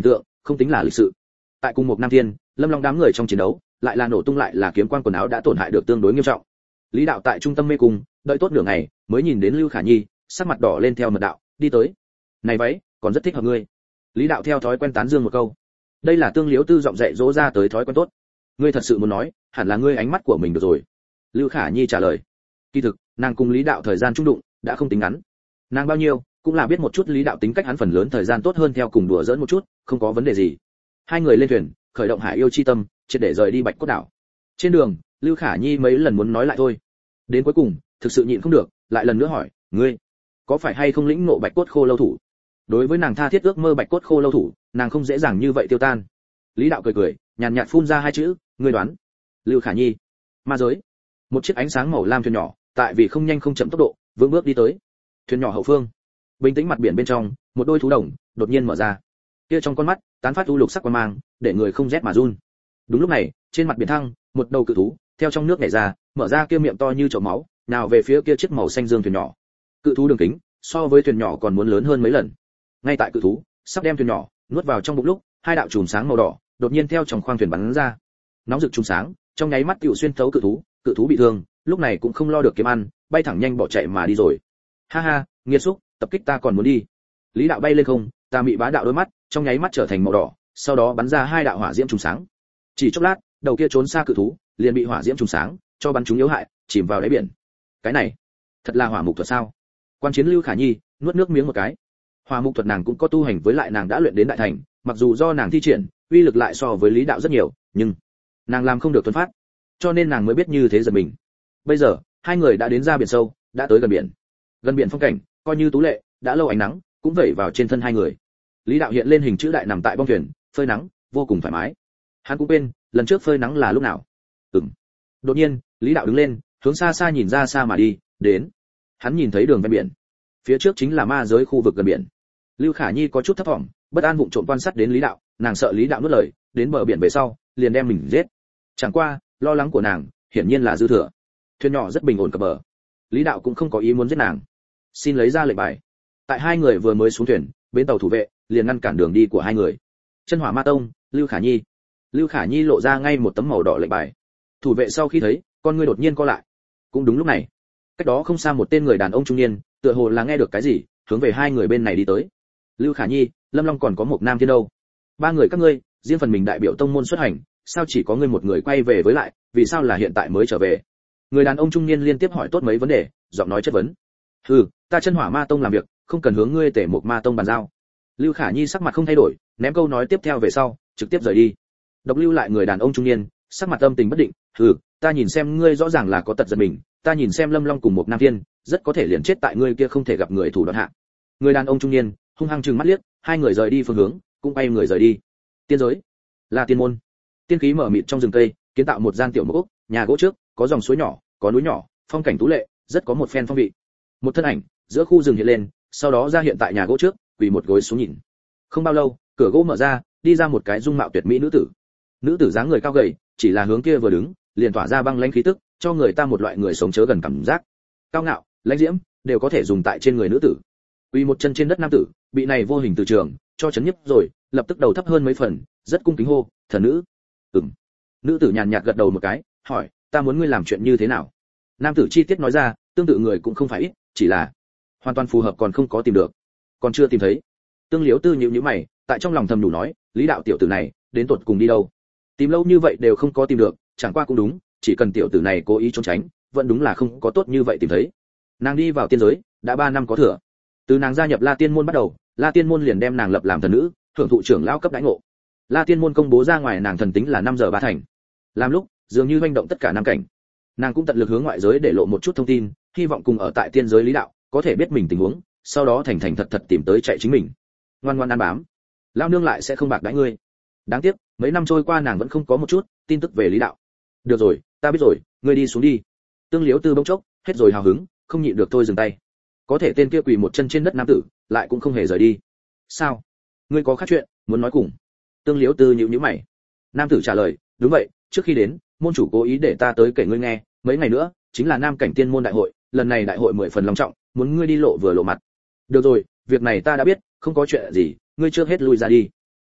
không tính là lịch sự. Tại cùng một Nam Thiên, Lâm Long đám người trong chiến đấu, lại là nổ tung lại là kiếm quan quần áo đã tổn hại được tương đối nghiêm trọng. Lý đạo tại trung tâm mê cung, đợi tốt nửa ngày, mới nhìn đến Lưu Khả Nhi, sắc mặt đỏ lên theo mật đạo, đi tới. Này váy, còn rất thích hợp ngươi. Lý đạo theo thói quen tán dương một câu. Đây là Tương Liếu Tư giọng dạy dỗ ra tới thói quen tốt. Ngươi thật sự muốn nói, hẳn là ngươi ánh mắt của mình được rồi. Lưu Khả Nhi trả lời. Kỳ thực, nàng cùng Lý đạo thời gian chung đụng, đã không tính ngắn. Nàng bao nhiêu, cũng là biết một chút Lý đạo tính cách hắn phần lớn thời gian tốt hơn theo cùng đùa giỡn một chút, không có vấn đề gì. Hai người lên thuyền, khởi động Hải Yêu chi tâm, triệt để rời đi Bạch Cốt đảo. Trên đường, Lưu Khả Nhi mấy lần muốn nói lại thôi. Đến cuối cùng, thực sự nhịn không được, lại lần nữa hỏi, ngươi có phải hay không lĩnh ngộ Bạch Cốt Khô Lâu thủ? Đối với nàng tha thiết ước mơ Bạch Cốt Khô Lâu thủ, nàng không dễ dàng như vậy tiêu tan. Lý đạo cười cười, nhàn nhạt phun ra hai chữ, ngươi đoán. Lưu Khả Nhi. Ma giới. Một chiếc ánh sáng màu lam thuyền nhỏ, tại vì không nhanh không chậm tốc độ, vững bước đi tới. Thuyền nhỏ hậu phương, bình tĩnh mặt biển bên trong, một đôi thú đồng đột nhiên mở ra. Kia trong con mắt, tán phát u lục sắc quang mang, để người không rét mà run. Đúng lúc này, trên mặt biển thăng, một đầu cự thú theo trong nước nhảy ra, mở ra kia miệng to như chậu máu, nào về phía kia chiếc màu xanh dương thuyền nhỏ. Cự thú đường kính so với thuyền nhỏ còn muốn lớn hơn mấy lần. Ngay tại cự thú sắp đem thuyền nhỏ nuốt vào trong bụng lúc, hai đạo chùm sáng màu đỏ đột nhiên theo trong khoang thuyền bắn ra. Nóng rực chùm sáng, trong nháy mắt tiểu xuyên thấu cự thú, cự thú bị thương, lúc này cũng không lo được kiếm ăn, bay thẳng nhanh bỏ chạy mà đi rồi. Ha ha, nghiệt xúc, tập kích ta còn muốn đi. Lý đạo bay lên không, ta mị bá đạo đôi mắt, trong nháy mắt trở thành màu đỏ, sau đó bắn ra hai đạo hỏa diễm chùm sáng. Chỉ chốc lát, đầu kia trốn xa cự thú, liền bị hỏa diễm trùng sáng cho bắn chúng yếu hại, chìm vào đáy biển. Cái này, thật là hỏa mục thuật sao? Quan chiến Lưu Khả Nhi nuốt nước miếng một cái. Hỏa mục thuật nàng cũng có tu hành, với lại nàng đã luyện đến đại thành, mặc dù do nàng thi triển, uy lực lại so với Lý đạo rất nhiều, nhưng nàng làm không được tuấn phát, cho nên nàng mới biết như thế giật mình. Bây giờ, hai người đã đến ra biển sâu, đã tới gần biển. Gần biển phong cảnh, coi như tú lệ, đã lâu ánh nắng cũng vẩy vào trên thân hai người. Lý đạo hiện lên hình chữ đại nằm tại bong thuyền, phơi nắng, vô cùng thoải mái. Hắn cũng quên, lần trước phơi nắng là lúc nào. Ừm. Đột nhiên, Lý đạo đứng lên, hướng xa xa nhìn ra xa mà đi, đến. Hắn nhìn thấy đường ven biển. Phía trước chính là ma giới khu vực gần biển. Lưu Khả Nhi có chút thấp vọng, bất an vụng trộm quan sát đến Lý đạo, nàng sợ Lý đạo nuốt lời, đến bờ biển về sau, liền đem mình giết. Chẳng qua, lo lắng của nàng, hiển nhiên là dư thừa. Thuyền nhỏ rất bình ổn cập bờ. Lý đạo cũng không có ý muốn giết nàng. Xin lấy ra lệnh bài. Tại hai người vừa mới xuống thuyền, bến tàu thủ vệ liền ngăn cản đường đi của hai người. Chân Hỏa Ma Tông, Lưu Khả Nhi. Lưu Khả Nhi lộ ra ngay một tấm màu đỏ lệnh bài. Thủ vệ sau khi thấy, con ngươi đột nhiên co lại. Cũng đúng lúc này, cách đó không xa một tên người đàn ông trung niên, tựa hồ là nghe được cái gì, hướng về hai người bên này đi tới. Lưu Khả Nhi, Lâm Long còn có một Nam Thiên đâu? Ba người các ngươi, riêng phần mình đại biểu tông môn xuất hành, sao chỉ có ngươi một người quay về với lại, vì sao là hiện tại mới trở về? Người đàn ông trung niên liên tiếp hỏi tốt mấy vấn đề, giọng nói chất vấn. Hừ, ta Chân Hỏa Ma Tông làm việc, không cần hướng ngươi Tể Một Ma Tông bàn giao. Lưu Khả Nhi sắc mặt không thay đổi, ném câu nói tiếp theo về sau, trực tiếp rời đi. Độc lưu lại người đàn ông trung niên, sắc mặt âm tình bất định, hừ, ta nhìn xem ngươi rõ ràng là có tật giật mình, ta nhìn xem Lâm Long cùng một Nam Thiên, rất có thể liền chết tại ngươi kia không thể gặp người thủ đoạn hạ. Người đàn ông trung niên hung hăng trừng mắt liếc, hai người rời đi phương hướng, cũng bay người rời đi. Tiên giới, là tiên môn. Tiên khí mở mịt trong rừng cây, kiến tạo một gian tiểu mộ ốc, nhà gỗ trước, có dòng suối nhỏ, có núi nhỏ, phong cảnh tú lệ, rất có một phen phong vị. Một thân ảnh giữa khu rừng hiện lên, sau đó ra hiện tại nhà gỗ trước, quỳ một gối xuống nhìn. Không bao lâu, cửa gỗ mở ra, đi ra một cái dung mạo tuyệt mỹ nữ tử. Nữ tử dáng người cao gầy, chỉ là hướng kia vừa đứng, liền tỏa ra băng lãnh khí tức, cho người ta một loại người sống chớ gần cảm giác. Cao ngạo, lãnh diễm, đều có thể dùng tại trên người nữ tử. Quỳ một chân trên đất nam tử, bị này vô hình từ trường cho chấn nhấp rồi, lập tức đầu thấp hơn mấy phần, rất cung kính hô, "Thần nữ." Ừm. Nữ tử nhàn nhạt gật đầu một cái, hỏi, "Ta muốn ngươi làm chuyện như thế nào?" Nam tử chi tiết nói ra, tương tự người cũng không phải ít, chỉ là hoàn toàn phù hợp còn không có tìm được, còn chưa tìm thấy. Tương Liếu Tư nhíu nhíu mày, tại trong lòng thầm nhủ nói, Lý đạo tiểu tử này, đến tột cùng đi đâu? Tìm lâu như vậy đều không có tìm được, chẳng qua cũng đúng, chỉ cần tiểu tử này cố ý trốn tránh, vẫn đúng là không có tốt như vậy tìm thấy. Nàng đi vào tiên giới, đã ba năm có thừa. Từ nàng gia nhập La Tiên môn bắt đầu, La Tiên môn liền đem nàng lập làm thần nữ, hưởng thụ trưởng lão cấp đãi ngộ. La Tiên môn công bố ra ngoài nàng thần tính là năm giờ ba thành. Làm lúc, dường như hoành động tất cả nam cảnh. Nàng cũng tận lực hướng ngoại giới để lộ một chút thông tin, hy vọng cùng ở tại tiên giới Lý đạo, có thể biết mình tình huống, sau đó thành thành thật thật tìm tới chạy chính mình. Ngoan ngoan ăn bám, lão nương lại sẽ không bạc đãi ngươi. Đáng tiếc, mấy năm trôi qua nàng vẫn không có một chút tin tức về Lý đạo. Được rồi, ta biết rồi, ngươi đi xuống đi. Tương Liếu Tư bỗng chốc hết rồi hào hứng, không nhịn được thôi dừng tay. Có thể tên kia quỳ một chân trên đất nam tử, lại cũng không hề rời đi. Sao? Ngươi có khác chuyện muốn nói cùng? Tương Liếu Tư nhíu nhíu mày. Nam tử trả lời, đúng vậy, trước khi đến, môn chủ cố ý để ta tới kể ngươi nghe, mấy ngày nữa chính là Nam cảnh Tiên môn đại hội, lần này đại hội mười phần long trọng, muốn ngươi đi lộ vừa lộ mặt. Được rồi, việc này ta đã biết, không có chuyện gì, ngươi trước hết lui ra đi.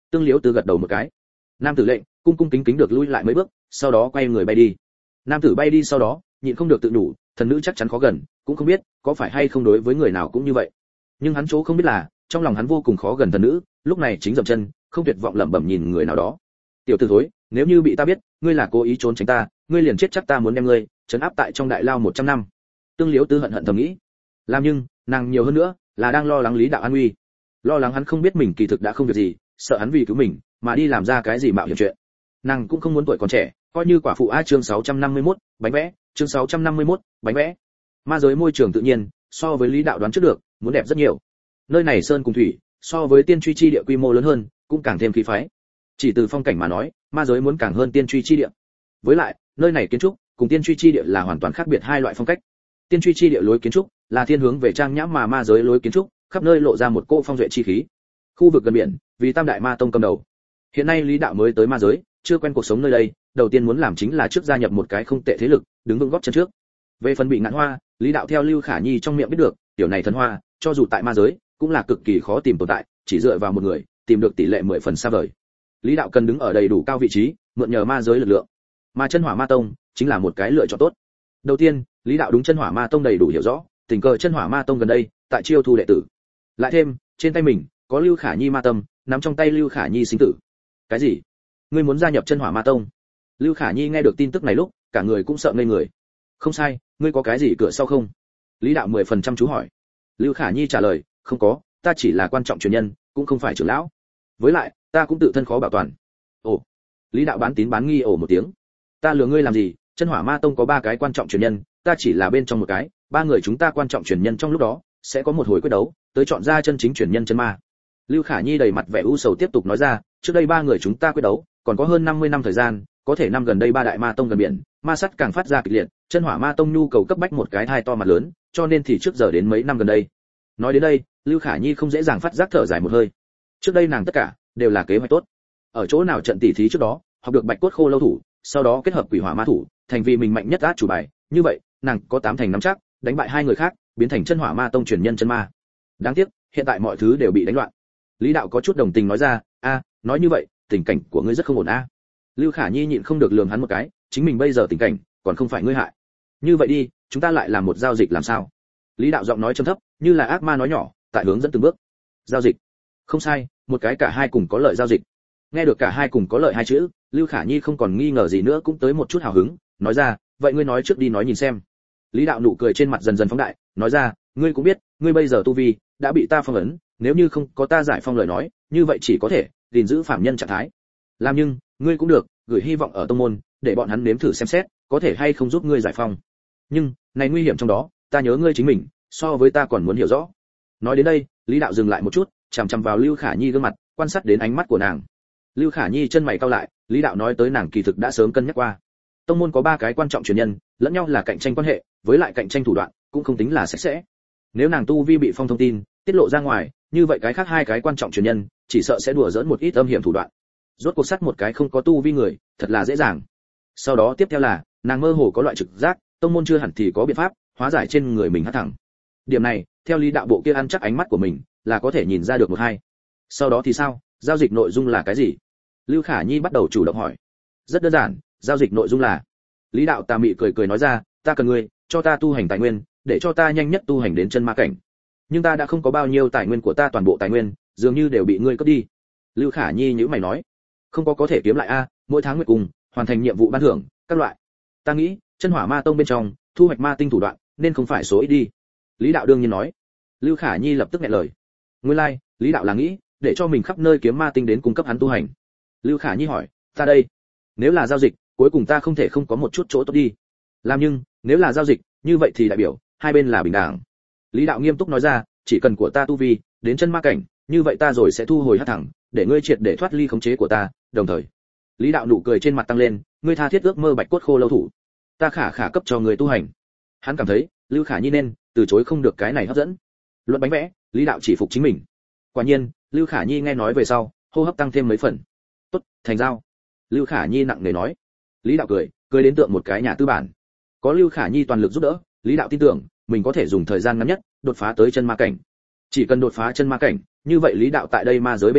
Tương Liễu Tư gật đầu một cái. Nam tử lệnh, cung cung kính kính được lui lại mấy bước, sau đó quay người bay đi. Nam tử bay đi sau đó, nhịn không được tự đủ, thần nữ chắc chắn khó gần, cũng không biết có phải hay không đối với người nào cũng như vậy. Nhưng hắn chỗ không biết là, trong lòng hắn vô cùng khó gần thần nữ, lúc này chính dậm chân, không tuyệt vọng lẩm bẩm nhìn người nào đó. Tiểu tử thối, nếu như bị ta biết, ngươi là cố ý trốn tránh ta, ngươi liền chết chắc ta muốn đem ngươi trấn áp tại trong đại lao một trăm năm. Tương Liễu Tư hận hận thầm nghĩ. Làm nhưng, nàng nhiều hơn nữa là đang lo lắng Lý Đạo an nguy. Lo lắng hắn không biết mình kỳ thực đã không việc gì, sợ hắn vì cứu mình mà đi làm ra cái gì mạo hiểm chuyện. Nàng cũng không muốn tuổi còn trẻ, coi như quả phụ a chương sáu trăm năm mươi mốt, bánh vẽ, chương sáu trăm năm mươi mốt, bánh vẽ. Ma giới môi trường tự nhiên, so với Lý Đạo đoán trước được, muốn đẹp rất nhiều. Nơi này sơn cùng thủy, so với tiên truy chi địa quy mô lớn hơn, cũng càng thêm khí phái. Chỉ từ phong cảnh mà nói, ma giới muốn càng hơn tiên truy chi địa. Với lại, nơi này kiến trúc cùng tiên truy chi địa là hoàn toàn khác biệt hai loại phong cách. Tiên truy chi địa lối kiến trúc là thiên hướng về trang nhã, mà ma giới lối kiến trúc khắp nơi lộ ra một cỗ phong duệ chi khí. Khu vực gần biển, vì Tam đại ma tông cầm đầu. Hiện nay Lý Đạo mới tới ma giới, chưa quen cuộc sống nơi đây, đầu tiên muốn làm chính là trước gia nhập một cái không tệ thế lực, đứng vững gót chân trước. Về phần bị ngạn hoa, Lý Đạo theo Lưu Khả Nhi trong miệng biết được, tiểu này thần hoa, cho dù tại ma giới, cũng là cực kỳ khó tìm tồn tại, chỉ dựa vào một người, tìm được tỷ lệ mười phần xa vời. Lý Đạo cần đứng ở đầy đủ cao vị trí, mượn nhờ ma giới lực lượng. Mà Chân Hỏa Ma Tông chính là một cái lựa chọn tốt. Đầu tiên, Lý Đạo đúng Chân Hỏa Ma Tông đầy đủ hiểu rõ, tình cờ Chân Hỏa Ma Tông gần đây, tại chiêu thu đệ tử. Lại thêm, trên tay mình có Lưu Khả Nhi ma tâm, nắm trong tay Lưu Khả Nhi sinh tử. Cái gì? Ngươi muốn gia nhập Chân Hỏa Ma Tông? Lưu Khả Nhi nghe được tin tức này lúc, cả người cũng sợ ngây người. Không sai, ngươi có cái gì cửa sau không? Lý Đạo mười phần trăm chú hỏi. Lưu Khả Nhi trả lời, không có, ta chỉ là quan trọng truyền nhân, cũng không phải trưởng lão. Với lại, ta cũng tự thân khó bảo toàn. Ồ. Lý Đạo bán tín bán nghi ồ một tiếng. Ta lừa ngươi làm gì? Chân Hỏa Ma Tông có ba cái quan trọng truyền nhân, ta chỉ là bên trong một cái, ba người chúng ta quan trọng truyền nhân trong lúc đó sẽ có một hồi quyết đấu, tới chọn ra chân chính truyền nhân chân ma. Lưu Khả Nhi đầy mặt vẻ u sầu tiếp tục nói ra, trước đây ba người chúng ta quyết đấu, còn có hơn năm mươi năm thời gian, có thể năm gần đây ba đại ma tông gần biển, ma sắt càng phát ra kịch liệt, Chân Hỏa Ma Tông nhu cầu cấp bách một cái thai to mặt lớn, cho nên thì trước giờ đến mấy năm gần đây. Nói đến đây, Lưu Khả Nhi không dễ dàng phát giác thở dài một hơi. Trước đây nàng tất cả đều là kế hoạch tốt. Ở chỗ nào trận tỉ thí trước đó, học được Bạch Cốt Khô Lâu thủ, sau đó kết hợp Quỷ Hỏa Ma thủ, thành vì mình mạnh nhất át chủ bài, như vậy, nàng có tám thành nắm chắc, đánh bại hai người khác, biến thành Chân Hỏa Ma Tông truyền nhân chân ma. Đáng tiếc, hiện tại mọi thứ đều bị đánh loạn. Lý Đạo có chút đồng tình nói ra, a, nói như vậy, tình cảnh của ngươi rất không ổn a. Lưu Khả Nhi nhịn không được lườm hắn một cái, chính mình bây giờ tình cảnh, còn không phải ngươi hại. Như vậy đi, chúng ta lại làm một giao dịch làm sao? Lý Đạo giọng nói trầm thấp, như là ác ma nói nhỏ, tại hướng dẫn từng bước. Giao dịch? Không sai, một cái cả hai cùng có lợi giao dịch. Nghe được cả hai cùng có lợi hai chữ, Lưu Khả Nhi không còn nghi ngờ gì nữa cũng tới một chút hào hứng, nói ra, vậy ngươi nói trước đi nói nhìn xem. Lý Đạo nụ cười trên mặt dần dần phóng đại, nói ra, ngươi cũng biết, ngươi bây giờ tu vi đã bị ta phong ấn, nếu như không có ta giải phong lời nói, như vậy chỉ có thể gìn giữ phạm nhân trạng thái. Làm nhưng, ngươi cũng được, gửi hy vọng ở tông môn, để bọn hắn nếm thử xem xét, có thể hay không giúp ngươi giải phong. Nhưng, này nguy hiểm trong đó, ta nhớ ngươi chính mình, so với ta còn muốn hiểu rõ. Nói đến đây, Lý Đạo dừng lại một chút, chằm chằm vào Lưu Khả Nhi gương mặt, quan sát đến ánh mắt của nàng. Lưu Khả Nhi chân mày cau lại, Lý Đạo nói tới nàng kỳ thực đã sớm cân nhắc qua. Tông môn có ba cái quan trọng truyền nhân, lẫn nhau là cạnh tranh quan hệ, với lại cạnh tranh thủ đoạn, cũng không tính là sạch sẽ. Nếu nàng tu vi bị phong thông tin tiết lộ ra ngoài, như vậy cái khác hai cái quan trọng truyền nhân, chỉ sợ sẽ đùa giỡn một ít âm hiểm thủ đoạn. Rốt cuộc sắt một cái không có tu vi người, thật là dễ dàng. Sau đó tiếp theo là, nàng mơ hồ có loại trực giác, tông môn chưa hẳn thì có biện pháp hóa giải trên người mình hất thẳng. Điểm này, theo Lý Đạo bộ kia ăn chắc ánh mắt của mình, là có thể nhìn ra được một hai. Sau đó thì sao? Giao dịch nội dung là cái gì? Lưu Khả Nhi bắt đầu chủ động hỏi. Rất đơn giản, giao dịch nội dung là. Lý Đạo tà mị cười cười nói ra, ta cần ngươi cho ta tu hành tài nguyên, để cho ta nhanh nhất tu hành đến chân ma cảnh. Nhưng ta đã không có bao nhiêu tài nguyên của ta, toàn bộ tài nguyên dường như đều bị ngươi cướp đi. Lưu Khả Nhi nhíu mày nói, không có có thể kiếm lại a, mỗi tháng nguyệt cùng hoàn thành nhiệm vụ ban thưởng các loại. Ta nghĩ, Chân Hỏa Ma Tông bên trong thu hoạch ma tinh thủ đoạn, nên không phải số ít đi. Lý Đạo đương nhiên nói. Lưu Khả Nhi lập tức nghẹn lời. Nguyên lai, like, Lý Đạo là nghĩ để cho mình khắp nơi kiếm ma tinh đến cung cấp hắn tu hành. Lưu Khả Nhi hỏi, ta đây, nếu là giao dịch, cuối cùng ta không thể không có một chút chỗ tốt đi. Làm nhưng, nếu là giao dịch, như vậy thì đại biểu hai bên là bình đẳng. Lý Đạo nghiêm túc nói ra, chỉ cần của ta tu vi đến chân ma cảnh, như vậy ta rồi sẽ thu hồi hắc thẳng, để ngươi triệt để thoát ly khống chế của ta, đồng thời. Lý Đạo nụ cười trên mặt tăng lên, ngươi tha thiết ước mơ Bạch Cốt Khô Lâu thủ, ta khả khả cấp cho người tu hành. Hắn cảm thấy, Lưu Khả Nhi nên từ chối không được cái này hấp dẫn. Luận bánh vẽ, Lý Đạo chỉ phục chính mình. Quả nhiên, Lưu Khả Nhi nghe nói về sau, hô hấp tăng thêm mấy phần. Tốt, thành giao. Lưu Khả Nhi nặng nề nói. Lý Đạo cười, cười đến tượng một cái nhà tư bản. Có Lưu Khả Nhi toàn lực giúp đỡ, Lý Đạo tin tưởng mình có thể dùng thời gian ngắn nhất đột phá tới chân ma cảnh. Chỉ cần đột phá chân ma cảnh, như vậy Lý Đạo tại đây ma giới bên trong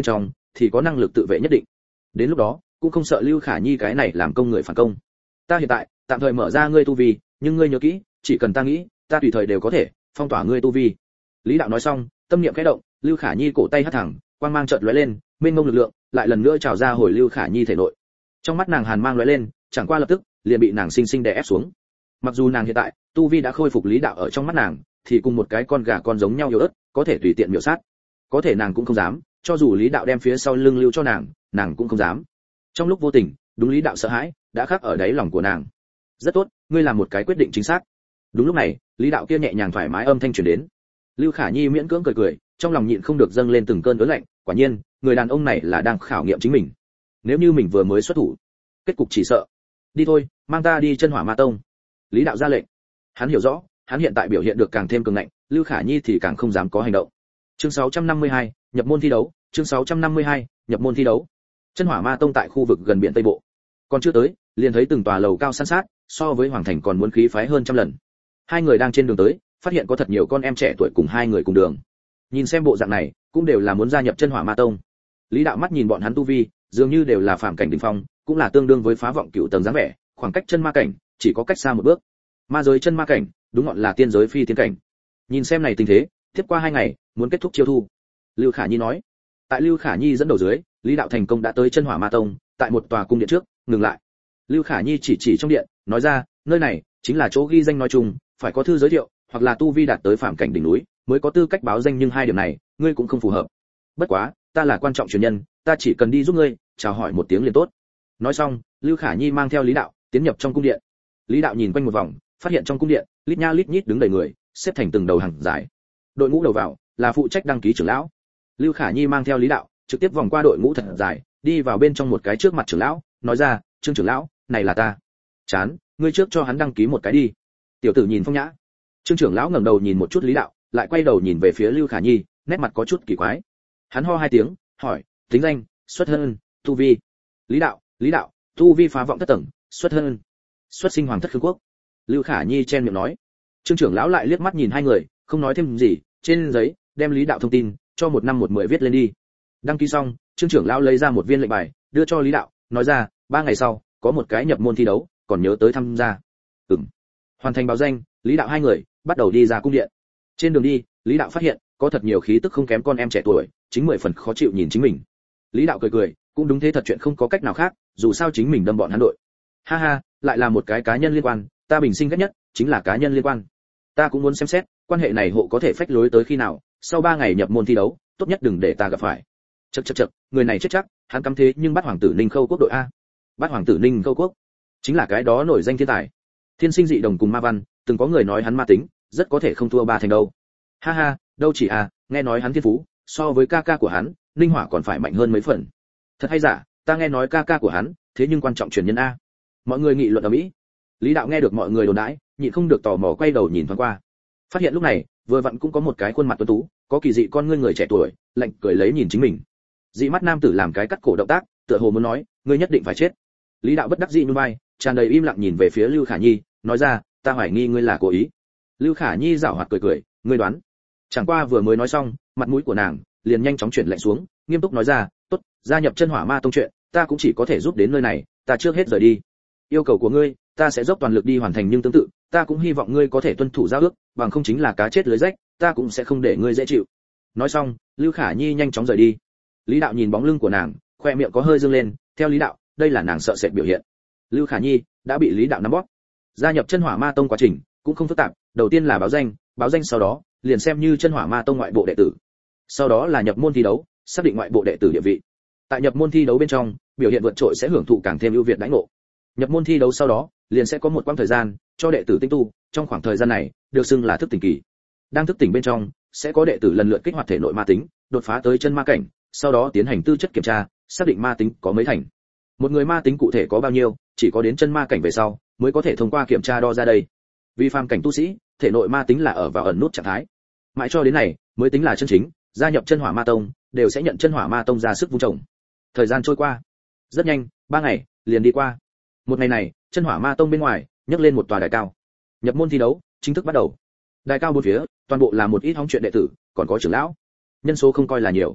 thì có năng lực tự vệ nhất định. Đến lúc đó cũng không sợ Lưu Khả Nhi cái này làm công người phản công. Ta hiện tại tạm thời mở ra ngươi tu vi, nhưng ngươi nhớ kỹ, chỉ cần ta nghĩ, ta tùy thời đều có thể phong tỏa ngươi tu vi. Lý đạo nói xong, tâm niệm khẽ động, Lưu Khả Nhi cổ tay hất thẳng, quang mang chợt lóe lên, mênh mông lực lượng lại lần nữa trào ra hồi Lưu Khả Nhi thể nội. Trong mắt nàng hàn mang lóe lên, chẳng qua lập tức liền bị nàng sinh sinh đè ép xuống. Mặc dù nàng hiện tại tu vi đã khôi phục, Lý đạo ở trong mắt nàng thì cùng một cái con gà con giống nhau yếu ớt, có thể tùy tiện miểu sát. Có thể nàng cũng không dám, cho dù Lý đạo đem phía sau lưng lưu cho nàng, nàng cũng không dám. Trong lúc vô tình, đúng Lý đạo sợ hãi đã khắc ở đáy lòng của nàng. Rất tốt, ngươi làm một cái quyết định chính xác. Đúng lúc này, Lý đạo kia nhẹ nhàng thoải mái âm thanh truyền đến. Lưu Khả Nhi miễn cưỡng cười cười, trong lòng nhịn không được dâng lên từng cơn ớn lạnh, quả nhiên, người đàn ông này là đang khảo nghiệm chính mình. Nếu như mình vừa mới xuất thủ, kết cục chỉ sợ. Đi thôi, mang ta đi Chân Hỏa Ma Tông. Lý đạo ra lệnh. Hắn hiểu rõ, hắn hiện tại biểu hiện được càng thêm cường ngạnh, Lưu Khả Nhi thì càng không dám có hành động. Chương sáu trăm năm mươi hai, nhập môn thi đấu, chương sáu trăm năm mươi hai, nhập môn thi đấu. Chân Hỏa Ma Tông tại khu vực gần biển Tây Bộ. Còn chưa tới, liền thấy từng tòa lầu cao san sát, so với hoàng thành còn muốn khí phái hơn trăm lần. Hai người đang trên đường tới, phát hiện có thật nhiều con em trẻ tuổi cùng hai người cùng đường. Nhìn xem bộ dạng này, cũng đều là muốn gia nhập Chân Hỏa Ma Tông. Lý đạo mắt nhìn bọn hắn tu vi, dường như đều là phàm cảnh đỉnh phong, cũng là tương đương với phá vọng cựu tầng dáng vẻ, khoảng cách chân ma cảnh chỉ có cách xa một bước. Ma giới chân ma cảnh, đúng ngọn là tiên giới phi tiên cảnh. Nhìn xem này tình thế, tiếp qua hai ngày, muốn kết thúc chiêu thu. Lưu Khả Nhi nói. Tại Lưu Khả Nhi dẫn đầu dưới, Lý đạo thành công đã tới Chân Hỏa Ma Tông, tại một tòa cung điện trước, ngừng lại. Lưu Khả Nhi chỉ chỉ trong điện, nói ra, nơi này chính là chỗ ghi danh nói chung, phải có thư giới thiệu, hoặc là tu vi đạt tới phàm cảnh đỉnh núi, mới có tư cách báo danh, nhưng hai điểm này, ngươi cũng không phù hợp. Bất quá, ta là quan trọng truyền nhân, ta chỉ cần đi giúp ngươi, chào hỏi một tiếng liền tốt. Nói xong, Lưu Khả Nhi mang theo Lý đạo tiến nhập trong cung điện. Lý đạo nhìn quanh một vòng, phát hiện trong cung điện, lít nha lít nhít đứng đầy người, xếp thành từng đầu hàng dài. Đội ngũ đầu vào là phụ trách đăng ký trưởng lão. Lưu Khả Nhi mang theo Lý đạo trực tiếp vòng qua đội ngũ thật dài, đi vào bên trong một cái trước mặt trưởng lão, nói ra, "Trương trưởng lão, này là ta." "Chán, ngươi trước cho hắn đăng ký một cái đi." Tiểu tử nhìn phong nhã. Trương trưởng lão ngẩng đầu nhìn một chút Lý đạo, lại quay đầu nhìn về phía Lưu Khả Nhi, nét mặt có chút kỳ quái. Hắn ho hai tiếng, hỏi, "Tính danh, xuất thân, tu vi?" Lý đạo, Lý đạo, tu vi phá vọng thất tầng, xuất thân, xuất sinh hoàng thất Khương quốc. Lưu Khả Nhi chen miệng nói. Trương trưởng lão lại liếc mắt nhìn hai người, không nói thêm gì, trên giấy đem Lý đạo thông tin cho một năm một mười viết lên đi. Đăng ký xong, Trương trưởng lão lấy ra một viên lệnh bài, đưa cho Lý đạo, nói ra, ba ngày sau có một cái nhập môn thi đấu, còn nhớ tới tham gia. Ừm. Hoàn thành báo danh, Lý đạo hai người bắt đầu đi ra cung điện. Trên đường đi, Lý đạo phát hiện có thật nhiều khí tức không kém con em trẻ tuổi, chính mười phần khó chịu nhìn chính mình. Lý đạo cười cười, cũng đúng thế, thật chuyện không có cách nào khác, dù sao chính mình đâm bọn hắn đội. Ha ha, lại là một cái cá nhân liên quan, ta bình sinh ghét nhất chính là cá nhân liên quan. Ta cũng muốn xem xét, quan hệ này hộ có thể phách lối tới khi nào, sau ba ngày nhập môn thi đấu, tốt nhất đừng để ta gặp phải. Chậc chậc chậc, người này chết chắc, hắn cắm thế nhưng bắt hoàng tử Ninh Khâu quốc đội a. Bắt hoàng tử Ninh Khâu quốc, chính là cái đó nổi danh thiên tài. Thiên sinh dị đồng cùng ma văn, từng có người nói hắn ma tính, rất có thể không thua ba thành đâu. Ha ha, đâu chỉ a, nghe nói hắn thiên phú, so với ca ca của hắn, Ninh Hỏa còn phải mạnh hơn mấy phần. Thật hay giả, ta nghe nói ca ca của hắn, thế nhưng quan trọng truyền nhân a. Mọi người nghị luận ở mỹ. Lý đạo nghe được mọi người đồn đãi, nhịn không được tò mò quay đầu nhìn thoáng qua. Phát hiện lúc này, vừa vặn cũng có một cái khuôn mặt tuấn tú, có kỳ dị con ngươi người trẻ tuổi, lạnh cười lấy nhìn chính mình. Dị mắt nam tử làm cái cắt cổ động tác, tựa hồ muốn nói, ngươi nhất định phải chết. Lý đạo bất đắc dĩ nhún vai, tràn đầy im lặng nhìn về phía Lưu Khả Nhi, nói ra, ta hoài nghi ngươi là cố ý. Lưu Khả Nhi giảo hoạt cười cười, ngươi đoán. Chẳng qua vừa mới nói xong, mặt mũi của nàng liền nhanh chóng chuyển lạnh xuống, nghiêm túc nói ra, tốt, gia nhập Chân Hỏa Ma Tông chuyện, ta cũng chỉ có thể giúp đến nơi này, ta trước hết rời đi. Yêu cầu của ngươi, ta sẽ dốc toàn lực đi hoàn thành, nhưng tương tự, ta cũng hy vọng ngươi có thể tuân thủ giao ước, bằng không chính là cá chết lưới rách, ta cũng sẽ không để ngươi dễ chịu. Nói xong, Lưu Khả Nhi nhanh chóng rời đi. Lý đạo nhìn bóng lưng của nàng, khoe miệng có hơi dương lên, theo Lý đạo, đây là nàng sợ sệt biểu hiện. Lưu Khả Nhi đã bị Lý đạo nắm bóp. Gia nhập Chân Hỏa Ma Tông quá trình cũng không phức tạp, đầu tiên là báo danh, báo danh sau đó liền xem như Chân Hỏa Ma Tông ngoại bộ đệ tử. Sau đó là nhập môn thi đấu, xác định ngoại bộ đệ tử địa vị. Tại nhập môn thi đấu bên trong, biểu hiện vượt trội sẽ hưởng thụ càng thêm ưu việt đãi ngộ. Nhập môn thi đấu sau đó, liền sẽ có một quãng thời gian cho đệ tử tinh tu, trong khoảng thời gian này được xưng là thức tỉnh kỳ. Đang thức tỉnh bên trong, sẽ có đệ tử lần lượt kích hoạt thể nội ma tính, đột phá tới chân ma cảnh, sau đó tiến hành tư chất kiểm tra, xác định ma tính có mấy thành. Một người ma tính cụ thể có bao nhiêu, chỉ có đến chân ma cảnh về sau mới có thể thông qua kiểm tra đo ra đây. Vì phàm cảnh tu sĩ, thể nội ma tính là ở vào ẩn nút trạng thái. Mãi cho đến này mới tính là chân chính, gia nhập Chân Hỏa Ma Tông, đều sẽ nhận Chân Hỏa Ma Tông ra sức vun trồng. Thời gian trôi qua, rất nhanh, ba ngày liền đi qua. Một ngày này, Chân Hỏa Ma Tông bên ngoài nhấc lên một tòa đài cao. Nhập môn thi đấu chính thức bắt đầu. Đài cao bốn phía, toàn bộ là một ít hóng chuyện đệ tử, còn có trưởng lão. Nhân số không coi là nhiều.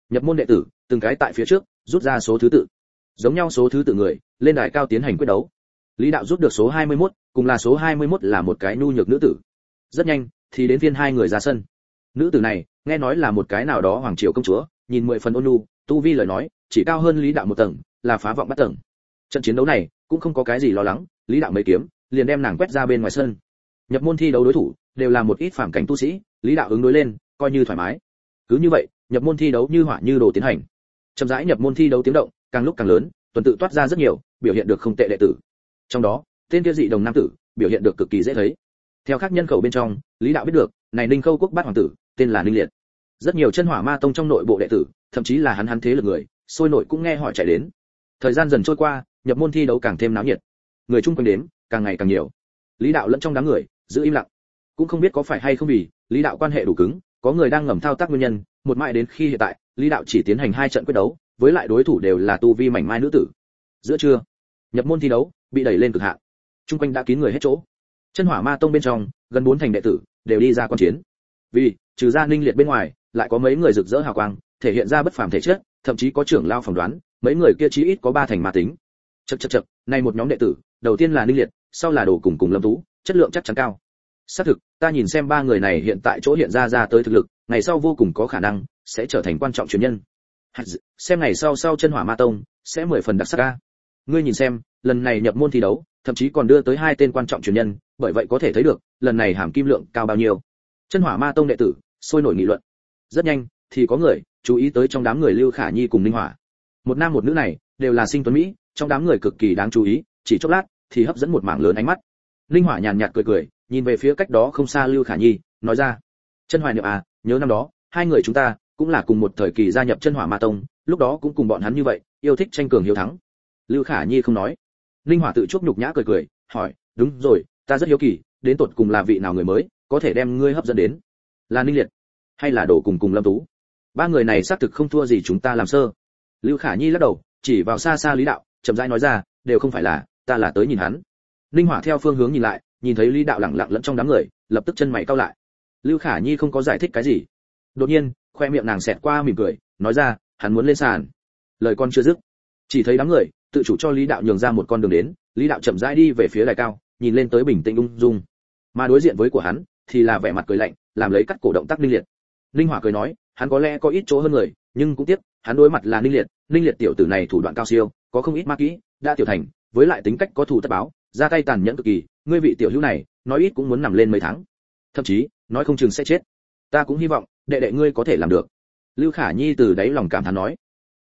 Nhập môn đệ tử từng cái tại phía trước rút ra số thứ tự, giống nhau số thứ tự người lên đài cao tiến hành quyết đấu. Lý đạo rút được số hai mươi mốt, cùng là số hai mươi mốt là một cái nhu nhược nữ tử. Rất nhanh thì đến phiên hai người ra sân. Nữ tử này nghe nói là một cái nào đó hoàng triều công chúa, nhìn mười phần ôn nhu, tu vi lời nói chỉ cao hơn Lý đạo một tầng, là phá vọng bắt tầng. Trận chiến đấu này cũng không có cái gì lo lắng, Lý đạo mấy kiếm liền đem nàng quét ra bên ngoài sân. Nhập môn thi đấu đối thủ đều là một ít phàm cảnh tu sĩ, Lý đạo ứng đối lên coi như thoải mái. Cứ như vậy, nhập môn thi đấu như hỏa như đồ tiến hành. Chậm rãi nhập môn thi đấu tiếng động càng lúc càng lớn, tuần tự toát ra rất nhiều, biểu hiện được không tệ đệ tử. Trong đó, tên kia dị đồng nam tử biểu hiện được cực kỳ dễ thấy. Theo các nhân khẩu bên trong, Lý đạo biết được, này Ninh Khâu quốc bát hoàng tử, tên là Ninh Liệt. Rất nhiều chân hỏa ma tông trong nội bộ đệ tử, thậm chí là hắn hắn thế lực người, sôi nổi cũng nghe hỏi chạy đến. Thời gian dần trôi qua, nhập môn thi đấu càng thêm náo nhiệt. Người chung quanh đến, càng ngày càng nhiều. Lý đạo lẫn trong đám người, giữ im lặng. Cũng không biết có phải hay không vì Lý đạo quan hệ đủ cứng, có người đang ngầm thao tác nguyên nhân, một mãi đến khi hiện tại, Lý đạo chỉ tiến hành hai trận quyết đấu, với lại đối thủ đều là tu vi mảnh mai nữ tử. Giữa trưa, nhập môn thi đấu bị đẩy lên cực hạn. Trung quanh đã kín người hết chỗ. Chân hỏa ma tông bên trong, gần bốn thành đệ tử đều đi ra quan chiến. Vì, trừ ra Ninh Liệt bên ngoài, lại có mấy người rực rỡ hào quang, thể hiện ra bất phàm thể chất, thậm chí có trưởng lao phỏng đoán, mấy người kia chí ít có ba thành ma tính. Chậc chậc chậc, này một nhóm đệ tử, đầu tiên là Ninh Liệt, sau là Đồ cùng cùng Lâm Tú, chất lượng chắc chắn cao. Xác thực, ta nhìn xem ba người này hiện tại chỗ hiện ra ra tới thực lực, ngày sau vô cùng có khả năng sẽ trở thành quan trọng truyền nhân. Xem ngày sau sau chân hỏa ma tông sẽ mười phần đặc sắc ca. Ngươi nhìn xem, lần này nhập môn thi đấu, thậm chí còn đưa tới hai tên quan trọng truyền nhân, bởi vậy có thể thấy được, lần này hàm kim lượng cao bao nhiêu. Chân hỏa ma tông đệ tử sôi nổi nghị luận. Rất nhanh thì có người chú ý tới trong đám người Lưu Khả Nhi cùng Ninh Hỏa. Một nam một nữ này đều là sinh tuấn mỹ, trong đám người cực kỳ đáng chú ý, chỉ chốc lát thì hấp dẫn một mảng lớn ánh mắt. Ninh Hỏa nhàn nhạt cười cười, nhìn về phía cách đó không xa Lưu Khả Nhi, nói ra: "Chân Hoài Niệm à, nhớ năm đó, hai người chúng ta cũng là cùng một thời kỳ gia nhập Chân Hỏa Ma Tông, lúc đó cũng cùng bọn hắn như vậy, yêu thích tranh cường hiếu thắng." Lưu Khả Nhi không nói. Ninh Hỏa tự chuốc nhục nhã cười cười, hỏi: "Đúng rồi, ta rất hiếu kỳ, đến tột cùng là vị nào người mới có thể đem ngươi hấp dẫn đến? Là Ninh Liệt, hay là Đồ cùng cùng Lâm Tú? Ba người này xác thực không thua gì chúng ta làm sơ." Lưu Khả Nhi lắc đầu, chỉ vào xa xa Lý Đạo, chậm rãi nói ra: "Đều không phải là, ta là tới nhìn hắn." Ninh Hỏa theo phương hướng nhìn lại, nhìn thấy Lý Đạo lẳng lặng lẫn trong đám người, lập tức chân mày cau lại. Lưu Khả Nhi không có giải thích cái gì. Đột nhiên, khoe miệng nàng xẹt qua mỉm cười, nói ra: "Hắn muốn lên sàn." Lời con chưa dứt, chỉ thấy đám người tự chủ cho Lý Đạo nhường ra một con đường đến, Lý Đạo chậm rãi đi về phía đài cao, nhìn lên tới bình tĩnh ung dung. Mà đối diện với của hắn thì là vẻ mặt cười lạnh, làm lấy cắt cổ động tác Ninh Liệt. Ninh Hỏa cười nói: "Hắn có lẽ có ít chỗ hơn người, nhưng cũng tiếc, hắn đối mặt là Ninh Liệt, Ninh Liệt tiểu tử này thủ đoạn cao siêu, có không ít ma kỹ, đã tiểu thành, với lại tính cách có thù tất báo, ra tay tàn nhẫn cực kỳ, ngươi vị tiểu hữu này, nói ít cũng muốn nằm lên mấy tháng, thậm chí nói không chừng sẽ chết. Ta cũng hy vọng đệ đệ ngươi có thể làm được." Lưu Khả Nhi từ đáy lòng cảm thán nói.